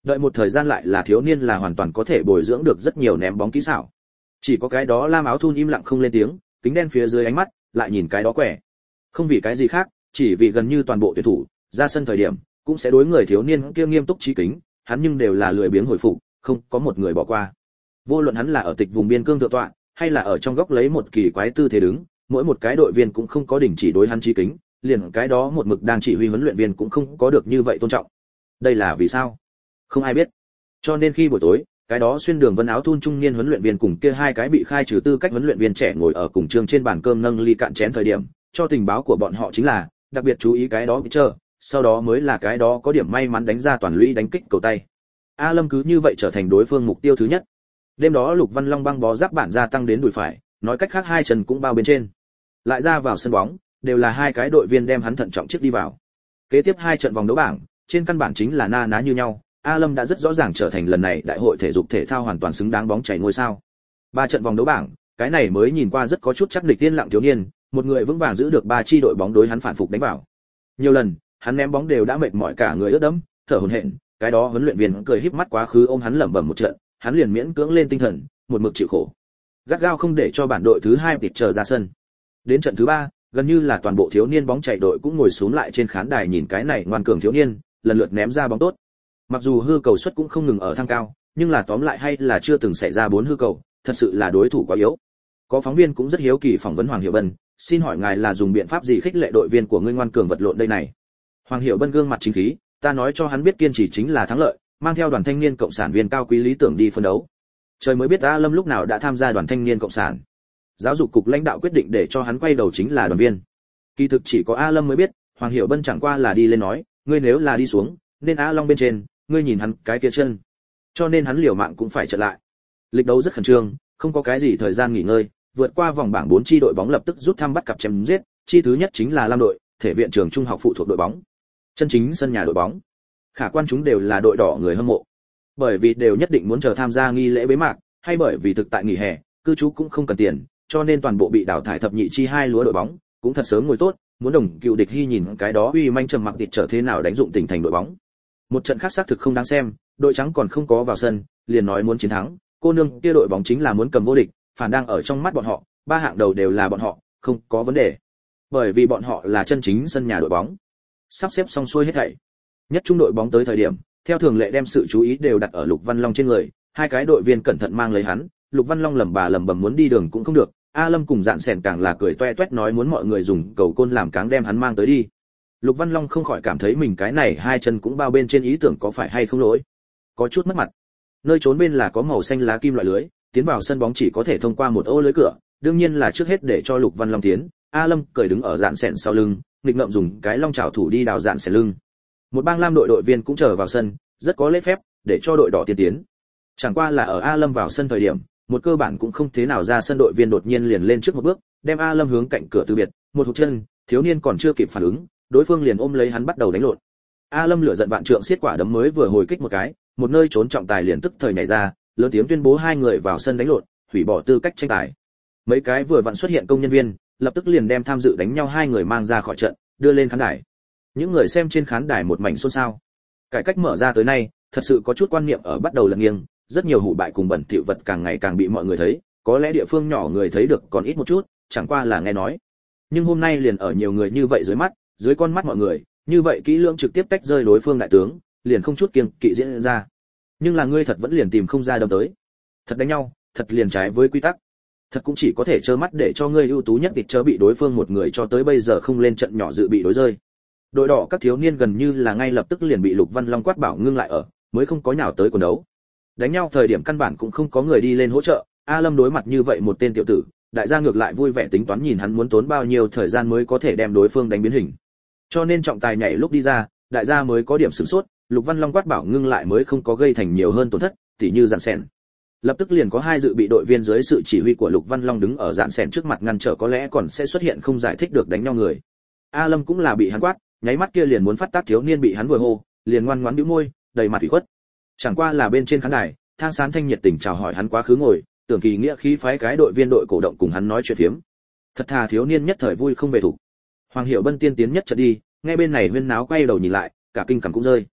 Đợi một thời gian lại là thiếu niên là hoàn toàn có thể bồi dưỡng được rất nhiều ném bóng kỹ xảo. Chỉ có cái đó lam áo thun im lặng không lên tiếng, kính đen phía dưới ánh mắt lại nhìn cái đó quẻ. Không vì cái gì khác, chỉ vì gần như toàn bộ tuyển thủ ra sân thời điểm cũng sẽ đối người thiếu niên kia nghiêm túc chí kính, hắn nhưng đều là lười biếng hồi phục, không có một người bỏ qua. Vô luận hắn là ở tịch vùng biên cương thượng tọa, hay là ở trong góc lấy một kỳ quái tư thế đứng, mỗi một cái đội viên cũng không có đình chỉ đối hắn chí kính, liền cái đó một mực đang chỉ huy huấn luyện viên cũng không có được như vậy tôn trọng. Đây là vì sao? Không ai biết. Cho nên khi buổi tối, cái đó xuyên đường vân áo thun trung niên huấn luyện viên cùng kia hai cái bị khai trừ tư cách huấn luyện viên trẻ ngồi ở cùng trường trên bàn cơm nâng ly cạn chén thời điểm, cho tình báo của bọn họ chính là đặc biệt chú ý cái đó pitcher, sau đó mới là cái đó có điểm may mắn đánh ra toàn lũy đánh kích cầu tay. A Lâm cứ như vậy trở thành đối phương mục tiêu thứ nhất. Đêm đó Lục Văn Long băng bó giáp bản gia tăng đến đùi phải, nói cách khác hai chân cũng bao bên trên. Lại ra vào sân bóng, đều là hai cái đội viên đem hắn thận trọng chiếc đi vào. Kế tiếp hai trận vòng đấu bảng, trên căn bản chính là na ná như nhau, A Lâm đã rất rõ ràng trở thành lần này đại hội thể dục thể thao hoàn toàn xứng đáng bóng chảy ngôi sao. Ba trận vòng đấu bảng, cái này mới nhìn qua rất có chút chắc địch tiên lặng thiếu niên, một người vững vàng giữ được ba chi đội bóng đối hắn phản phục đánh vào. Nhiều lần, hắn ném bóng đều đã mệt mỏi cả người ướt đẫm, thở hổn hển, cái đó huấn luyện viên cười híp mắt quá khứ ôm hắn lẩm bẩm một trận, hắn liền miễn cưỡng lên tinh thần, một mực chịu khổ. Gắt gao không để cho bản đội thứ hai tịt chờ ra sân. Đến trận thứ ba, gần như là toàn bộ thiếu niên bóng chảy đội cũng ngồi xuống lại trên khán đài nhìn cái này ngoan cường thiếu niên, lần lượt ném ra bóng tốt. Mặc dù hư cầu suất cũng không ngừng ở thăng cao, nhưng là tóm lại hay là chưa từng xảy ra 4 hư cầu, thật sự là đối thủ quá yếu. Có phóng viên cũng rất hiếu kỳ phỏng vấn Hoàng Hiểu Bân, xin hỏi ngài là dùng biện pháp gì khích lệ đội viên của ngươi ngoan cường vật lộn đây này? Hoàng Hiểu Bân gương mặt chính khí, ta nói cho hắn biết kiên trì chính là thắng lợi, mang theo đoàn thanh niên cộng sản viên cao quý lý tưởng đi phân đấu. Trời mới biết A Lâm lúc nào đã tham gia đoàn thanh niên cộng sản. Giáo dục cục lãnh đạo quyết định để cho hắn quay đầu chính là đoàn viên. Kỳ thực chỉ có A Lâm mới biết, Hoàng Hiểu Bân chẳng qua là đi lên nói, ngươi nếu là đi xuống, nên A Long bên trên, ngươi nhìn hắn cái kia chân. Cho nên hắn liều mạng cũng phải trở lại. Lịch đấu rất khẩn trương, không có cái gì thời gian nghỉ ngơi, vượt qua vòng bảng 4 chi đội bóng lập tức rút thăm bắt cặp chém giết, chi thứ nhất chính là Lam đội, thể viện trường trung học phụ thuộc đội bóng. Chân chính sân nhà đội bóng. Khả quan chúng đều là đội đỏ người hâm mộ. Bởi vì đều nhất định muốn chờ tham gia nghi lễ bế mạc, hay bởi vì thực tại nghỉ hè, cư trú cũng không cần tiền, cho nên toàn bộ bị đào thải thập nhị chi hai lúa đội bóng, cũng thật sớm ngồi tốt, muốn đồng cựu địch hy nhìn cái đó uy manh trầm mặc địch trở thế nào đánh dụng tỉnh thành đội bóng. Một trận khác xác thực không đáng xem, đội trắng còn không có vào sân, liền nói muốn chiến thắng, cô nương kia đội bóng chính là muốn cầm vô địch, phản đang ở trong mắt bọn họ, ba hạng đầu đều là bọn họ, không có vấn đề. Bởi vì bọn họ là chân chính sân nhà đội bóng. Sắp xếp xong xuôi hết thảy. Nhất trung đội bóng tới thời điểm, theo thường lệ đem sự chú ý đều đặt ở Lục Văn Long trên người, hai cái đội viên cẩn thận mang lấy hắn, Lục Văn Long lẩm bẩm muốn đi đường cũng không được, A Lâm cùng Dạn Sẻn càng là cười toe toét nói muốn mọi người dùng cầu côn làm cáng đem hắn mang tới đi. Lục Văn Long không khỏi cảm thấy mình cái này hai chân cũng bao bên trên ý tưởng có phải hay không lỗi, có chút mất mặt. Nơi trốn bên là có màu xanh lá kim loại lưới, tiến vào sân bóng chỉ có thể thông qua một ô lưới cửa, đương nhiên là trước hết để cho Lục Văn Long tiến. A Lâm cười đứng ở Dạn Sẻn sau lưng, nghịch ngợm dùng cái long chảo thủ đi đào Dạn Sẻn lưng. Một bang lam đội viên cũng chờ vào sân, rất có lễ phép, để cho đội đỏ tiên tiến. Chẳng qua là ở A Lâm vào sân thời điểm, một cơ bản cũng không thế nào ra sân đội viên đột nhiên liền lên trước một bước, đem A Lâm hướng cạnh cửa từ biệt, một hụt chân, thiếu niên còn chưa kịp phản ứng, đối phương liền ôm lấy hắn bắt đầu đánh lộn. A Lâm lửa giận vạn trượng xiết quả đấm mới vừa hồi kích một cái, một nơi trốn trọng tài liền tức thời nhảy ra, lớn tiếng tuyên bố hai người vào sân đánh lộn, hủy bỏ tư cách tranh tài. Mấy cái vừa vặn xuất hiện công nhân viên, lập tức liền đem tham dự đánh nhau hai người mang ra khỏi trận, đưa lên khán đài. Những người xem trên khán đài một mảnh xôn xao. Cải cách mở ra tới nay, thật sự có chút quan niệm ở bắt đầu lật nghiêng, rất nhiều hủ bại cùng bẩn thỉu vật càng ngày càng bị mọi người thấy, có lẽ địa phương nhỏ người thấy được còn ít một chút, chẳng qua là nghe nói. Nhưng hôm nay liền ở nhiều người như vậy dưới mắt, dưới con mắt mọi người, như vậy kỹ lưỡng trực tiếp tách rơi đối phương đại tướng, liền không chút kiêng kỵ diễn ra. Nhưng là ngươi thật vẫn liền tìm không ra đâm tới. Thật đánh nhau, thật liền trái với quy tắc. Thật cũng chỉ có thể trơ mắt để cho ngươi ưu tú nhất địch chớ bị đối phương một người cho tới bây giờ không lên trận nhỏ dự bị đối rơi. Đội đỏ các thiếu niên gần như là ngay lập tức liền bị Lục Văn Long quát bảo ngưng lại ở, mới không có nhào tới quần đấu. Đánh nhau thời điểm căn bản cũng không có người đi lên hỗ trợ, A Lâm đối mặt như vậy một tên tiểu tử, đại gia ngược lại vui vẻ tính toán nhìn hắn muốn tốn bao nhiêu thời gian mới có thể đem đối phương đánh biến hình. Cho nên trọng tài nhảy lúc đi ra, đại gia mới có điểm sửng sốt, Lục Văn Long quát bảo ngưng lại mới không có gây thành nhiều hơn tổn thất, tỉ như Dạn Sẻn. Lập tức liền có hai dự bị đội viên dưới sự chỉ huy của Lục Văn Long đứng ở Dạn Sẻn trước mặt ngăn trở có lẽ còn sẽ xuất hiện không giải thích được đánh nhau người. A Lâm cũng là bị hắn quát, nháy mắt kia liền muốn phát tác thiếu niên bị hắn vừa hô, liền ngoan ngoãn bĩu môi, đầy mặt ủy khuất. Chẳng qua là bên trên khán đài, Thang Sán Thanh nhiệt tình chào hỏi hắn quá khứ ngồi, tưởng kỳ nghĩa khí phái cái đội viên đội cổ động cùng hắn nói chuyện phiếm. Thật thà thiếu niên nhất thời vui không về thủ. Hoàng Hiểu Bân tiên tiến nhất trận đi, nghe bên này huyên náo quay đầu nhìn lại, cả kinh cảm cũng rơi.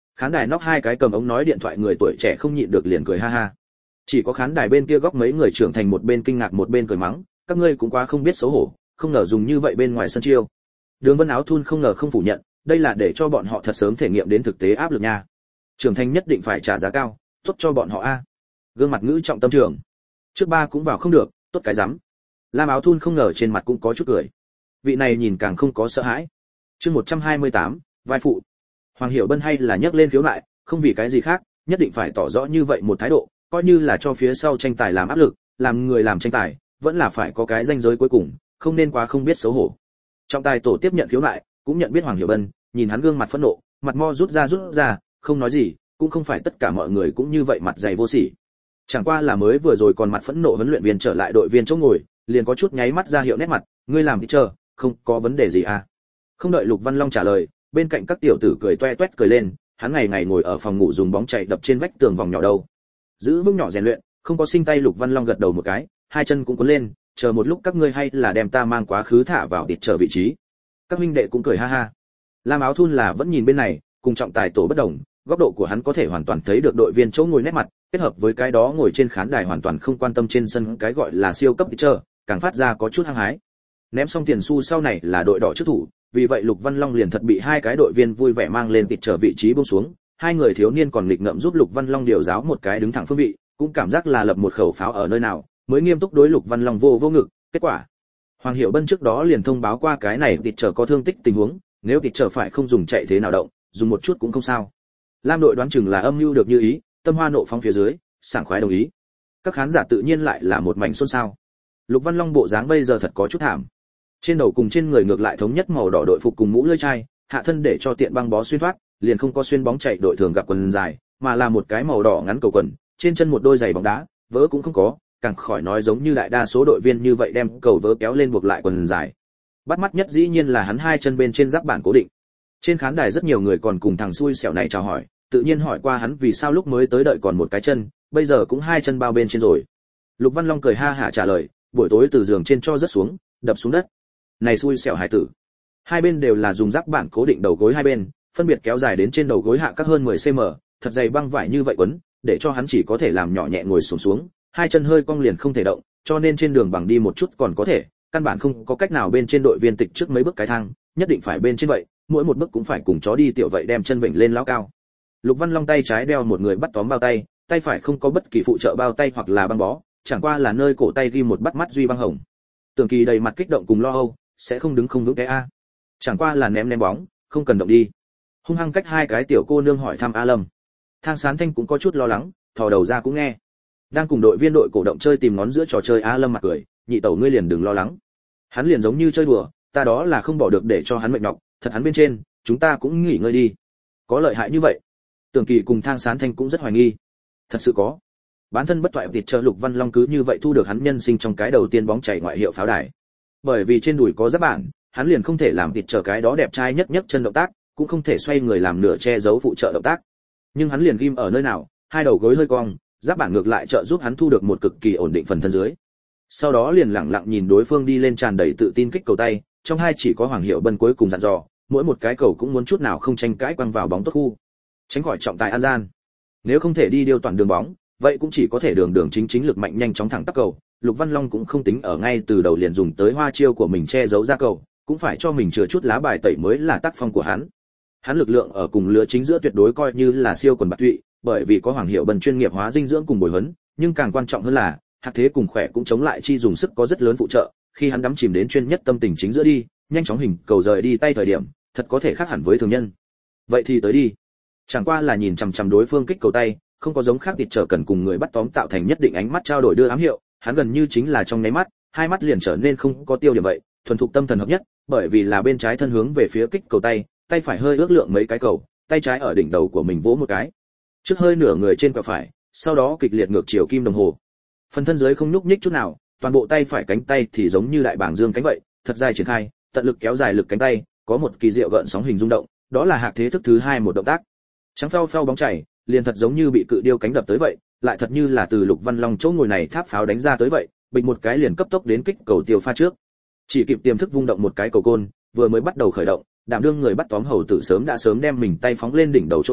Khán đài nóc hai cái cầm ống nói điện thoại người tuổi trẻ không nhịn được liền cười ha ha. Chỉ có khán đài bên kia góc mấy người trưởng thành một bên kinh ngạc một bên cười mắng, các ngươi cũng quá không biết xấu hổ, không ngờ dùng như vậy bên ngoài sân chiêu. Đường Vân Áo Thun không ngờ không phủ nhận, đây là để cho bọn họ thật sớm thể nghiệm đến thực tế áp lực nha. Trưởng thành nhất định phải trả giá cao, tốt cho bọn họ a. Gương mặt ngữ trọng tâm trường. Trước ba cũng vào không được, tốt cái rắm. Lam Áo Thun không ngờ trên mặt cũng có chút cười. Vị này nhìn càng không có sợ hãi. Chương 128, vai phụ. Hoàng Hiểu Bân hay là nhắc lên khiếu nại, không vì cái gì khác, nhất định phải tỏ rõ như vậy một thái độ, coi như là cho phía sau tranh tài làm áp lực, làm người làm tranh tài, vẫn là phải có cái ranh giới cuối cùng, không nên quá không biết xấu hổ. Trọng tài tổ tiếp nhận khiếu nại, cũng nhận biết Hoàng Hiểu Bân, nhìn hắn gương mặt phẫn nộ, mặt mo rút ra, không nói gì, cũng không phải tất cả mọi người cũng như vậy mặt dày vô sỉ. Chẳng qua là mới vừa rồi còn mặt phẫn nộ huấn luyện viên trở lại đội viên chỗ ngồi, liền có chút nháy mắt ra hiệu nét mặt, ngươi làm đi chờ, không có vấn đề gì à? Không đợi Lục Văn Long trả lời, bên cạnh các tiểu tử cười toe toét cười lên, hắn ngày ngày ngồi ở phòng ngủ dùng bóng chày đập trên vách tường vòng nhỏ đâu. Giữ vững nhỏ rèn luyện, không có sinh tay. Lục Văn Long gật đầu một cái, hai chân cũng cuốn lên, chờ một lúc các ngươi hay là đem ta mang quá khứ thả vào địt chờ vị trí. Các huynh đệ cũng cười ha ha. Lam Áo Thun là vẫn nhìn bên này, cùng trọng tài tổ bất đồng, góc độ của hắn có thể hoàn toàn thấy được đội viên chỗ ngồi nét mặt, kết hợp với cái đó ngồi trên khán đài hoàn toàn không quan tâm trên sân cái gọi là siêu cấp pitcher, càng phát ra có chút hăng hái. Ném xong tiền xu sau này là đội đỏ trước thủ, vì vậy Lục Văn Long liền thật bị hai cái đội viên vui vẻ mang lên pitcher vị trí buông xuống, hai người thiếu niên còn nghịch ngợm giúp Lục Văn Long điều giáo một cái đứng thẳng phương vị, cũng cảm giác là lập một khẩu pháo ở nơi nào, mới nghiêm túc đối Lục Văn Long vô ngực. Kết quả, Hoàng Hiểu Bân trước đó liền thông báo qua cái này pitcher có thương tích tình huống, nếu pitcher phải không dùng chạy thế nào động, dùng một chút cũng không sao. Lam đội đoán chừng là âm mưu được như ý, tâm hoa nộ phóng phía dưới, sảng khoái đồng ý. Các khán giả tự nhiên lại là một mảnh xôn xao. Lục Văn Long bộ dáng bây giờ thật có chút thảm. Trên đầu cùng trên người ngược lại thống nhất màu đỏ đội phục cùng mũ lưỡi chai, hạ thân để cho tiện băng bó xuyên thoát, liền không có xuyên bóng chạy đội thường gặp quần dài, mà là một cái màu đỏ ngắn cầu quần, trên chân một đôi giày bóng đá, vớ cũng không có, càng khỏi nói giống như đại đa số đội viên như vậy đem cầu vớ kéo lên buộc lại quần dài. Bắt mắt nhất dĩ nhiên là hắn hai chân bên trên giáp bản cố định. Trên khán đài rất nhiều người còn cùng thằng xui xẻo này chào hỏi, tự nhiên hỏi qua hắn vì sao lúc mới tới đợi còn một cái chân, bây giờ cũng hai chân bao bên trên rồi. Lục Văn Long cười ha hả trả lời, buổi tối từ giường trên cho rớt xuống, đập xuống đất. Này xui xẻo hải tử. Hai bên đều là dùng giáp bản cố định đầu gối hai bên, phân biệt kéo dài đến trên đầu gối hạ các hơn 10 cm, thật dày băng vải như vậy quấn, để cho hắn chỉ có thể làm nhỏ nhẹ ngồi xổm xuống, hai chân hơi cong liền không thể động, cho nên trên đường bằng đi một chút còn có thể, căn bản không có cách nào bên trên đội viên tịch trước mấy bước cái thang, nhất định phải bên trên vậy, mỗi một bước cũng phải cùng chó đi tiểu vậy đem chân vịnh lên lão cao. Lục Văn Long tay trái đeo một người bắt tóm bao tay, tay phải không có bất kỳ phụ trợ bao tay hoặc là băng bó, chẳng qua là nơi cổ tay ghi một bắt mắt duy băng hồng. Tưởng Kỳ đầy mặt kích động cùng lo âu, sẽ không đứng không vững cái a. Chẳng qua là ném bóng, không cần động đi. Hung hăng cách hai cái tiểu cô nương hỏi thăm A Lâm. Thang Sán Thanh cũng có chút lo lắng, thò đầu ra cũng nghe. Đang cùng đội viên đội cổ động chơi tìm ngón giữa trò chơi, A Lâm mặt cười, nhị tẩu ngươi liền đừng lo lắng. Hắn liền giống như chơi đùa, ta đó là không bỏ được để cho hắn mệt nhọc, thật hắn bên trên, chúng ta cũng nghỉ ngơi đi. Có lợi hại như vậy? Tưởng Kỳ cùng Thang Sán Thanh cũng rất hoài nghi. Thật sự có. Bán thân bất toại thịt chờ Lục Văn Long cứ như vậy thu được hắn nhân sinh trong cái đầu tiên bóng chảy ngoại hiệu pháo đài. Bởi vì trên đùi có giáp bản, hắn liền không thể làm thịt chờ cái đó đẹp trai nhất chân động tác, cũng không thể xoay người làm nửa che giấu phụ trợ động tác. Nhưng hắn liền ghim ở nơi nào, hai đầu gối hơi cong, giáp bản ngược lại trợ giúp hắn thu được một cực kỳ ổn định phần thân dưới. Sau đó liền lặng lặng nhìn đối phương đi lên tràn đầy tự tin kích cầu tay, trong hai chỉ có Hoàng Hiểu Bân cuối cùng dặn dò, mỗi một cái cầu cũng muốn chút nào không tranh cãi quăng vào bóng tốt khu, tránh khỏi trọng tài an gian. Nếu không thể đi điều toàn đường bóng, vậy cũng chỉ có thể đường chính lực mạnh nhanh chóng thẳng tắp cầu. Lục Văn Long cũng không tính ở ngay từ đầu liền dùng tới hoa chiêu của mình che giấu ra cầu, cũng phải cho mình chừa chút lá bài tẩy mới là tác phong của hắn. Hắn lực lượng ở cùng lứa chính giữa tuyệt đối coi như là siêu quần bạc tụy, bởi vì có Hoàng Hiểu Bân chuyên nghiệp hóa dinh dưỡng cùng bồi huấn, nhưng càng quan trọng hơn là hạc thế cùng khỏe cũng chống lại chi dùng sức có rất lớn phụ trợ. Khi hắn đắm chìm đến chuyên nhất tâm tình chính giữa đi, nhanh chóng hình cầu rời đi tay thời điểm, thật có thể khác hẳn với thường nhân. Vậy thì tới đi. Chẳng qua là nhìn chằm chằm đối phương kích cầu tay, không có giống khác thịt trở cần cùng người bắt tóm tạo thành nhất định ánh mắt trao đổi đưa ám hiệu, hắn gần như chính là trong nháy mắt, hai mắt liền trở nên không có tiêu điểm vậy, thuần thục tâm thần hợp nhất, bởi vì là bên trái thân hướng về phía kích cầu tay, tay phải hơi ước lượng mấy cái cầu, tay trái ở đỉnh đầu của mình vỗ một cái. Trước hơi nửa người trên quẹo phải, sau đó kịch liệt ngược chiều kim đồng hồ. Phần thân dưới không nhúc nhích chút nào, toàn bộ tay phải cánh tay thì giống như đại bảng dương cánh vậy, thật dài triển khai, tận lực kéo dài lực cánh tay, có một kỳ diệu gợn sóng hình rung động, đó là hạc thế thức thứ hai một động tác. Trắng phao phao bóng chảy, liền thật giống như bị cự điêu cánh đập tới vậy, lại thật như là từ Lục Văn Long chỗ ngồi này tháp pháo đánh ra tới vậy, bình một cái liền cấp tốc đến kích cầu tiêu pha trước. Chỉ kịp tiềm thức vung động một cái cầu côn, vừa mới bắt đầu khởi động, đảm đương người bắt tóm hầu tử sớm đem mình tay phóng lên đỉnh đầu chỗ chờ,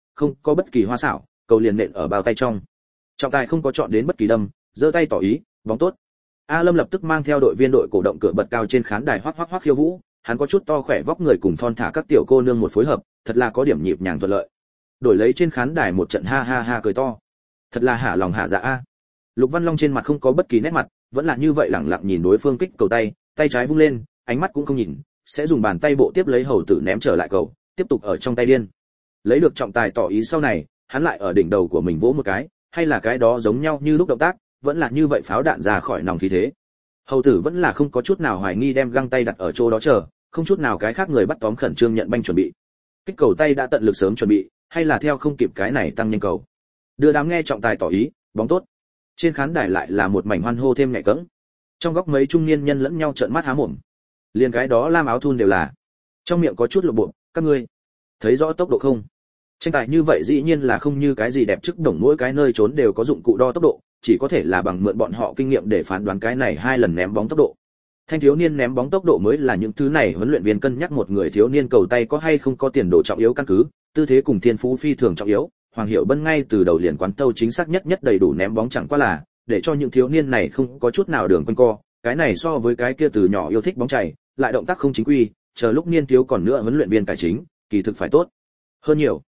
không có bất kỳ hoa xảo, cầu liền nện ở bao tay trong. Trọng tài không có chọn đến bất kỳ đâm, giơ tay tỏ ý, bóng tốt. A Lâm lập tức mang theo đội viên đội cổ động cửa bật cao trên khán đài hoắc hoắc hoắc khiêu vũ, hắn có chút to khỏe vóc người cùng thon thả các tiểu cô nương một phối hợp, thật là có điểm nhịp nhàng thuận lợi. Đổi lấy trên khán đài một trận ha ha ha cười to. Thật là hả lòng hả dạ a. Lục Văn Long trên mặt không có bất kỳ nét mặt, vẫn là như vậy lẳng lặng nhìn đối phương kích cầu tay, tay trái vung lên, ánh mắt cũng không nhìn, sẽ dùng bàn tay bộ tiếp lấy hầu tử ném trở lại cầu, tiếp tục ở trong tay điên. Lấy được trọng tài tỏ ý sau này, hắn lại ở đỉnh đầu của mình vỗ một cái, hay là cái đó giống nhau như lúc động tác, vẫn là như vậy pháo đạn ra khỏi nòng khí thế. Hầu tử vẫn là không có chút nào hoài nghi đem găng tay đặt ở chỗ đó chờ, không chút nào cái khác người bắt tóm khẩn trương nhận banh chuẩn bị. Kích cầu tay đã tận lực sớm chuẩn bị, hay là theo không kịp cái này tăng nhanh cầu. Đưa đám nghe trọng tài tỏ ý, bóng tốt. Trên khán đài lại là một mảnh hoan hô thêm nhẹ cẫng. Trong góc mấy trung niên nhân lẫn nhau trợn mắt há mồm. Liền cái đó lam áo thun đều là. Trong miệng có chút lộ bộ, các ngươi thấy rõ tốc độ không? Tranh tài như vậy dĩ nhiên là không như cái gì đẹp chức đồng mỗi cái nơi trốn đều có dụng cụ đo tốc độ, chỉ có thể là bằng mượn bọn họ kinh nghiệm để phán đoán cái này 2 lần ném bóng tốc độ. Thanh thiếu niên ném bóng tốc độ mới là những thứ này huấn luyện viên cân nhắc một người thiếu niên cầu tay có hay không có tiền đồ trọng yếu căn cứ, tư thế cùng thiên phú phi thường trọng yếu. Hoàng Hiểu Bân ngay từ đầu liền quán tâu chính xác nhất đầy đủ ném bóng chẳng qua là để cho những thiếu niên này không có chút nào đường quanh co, cái này so với cái kia từ nhỏ yêu thích bóng chày, lại động tác không chính quy, chờ lúc niên thiếu còn nữa huấn luyện viên cải chính, kỳ thực phải tốt hơn nhiều.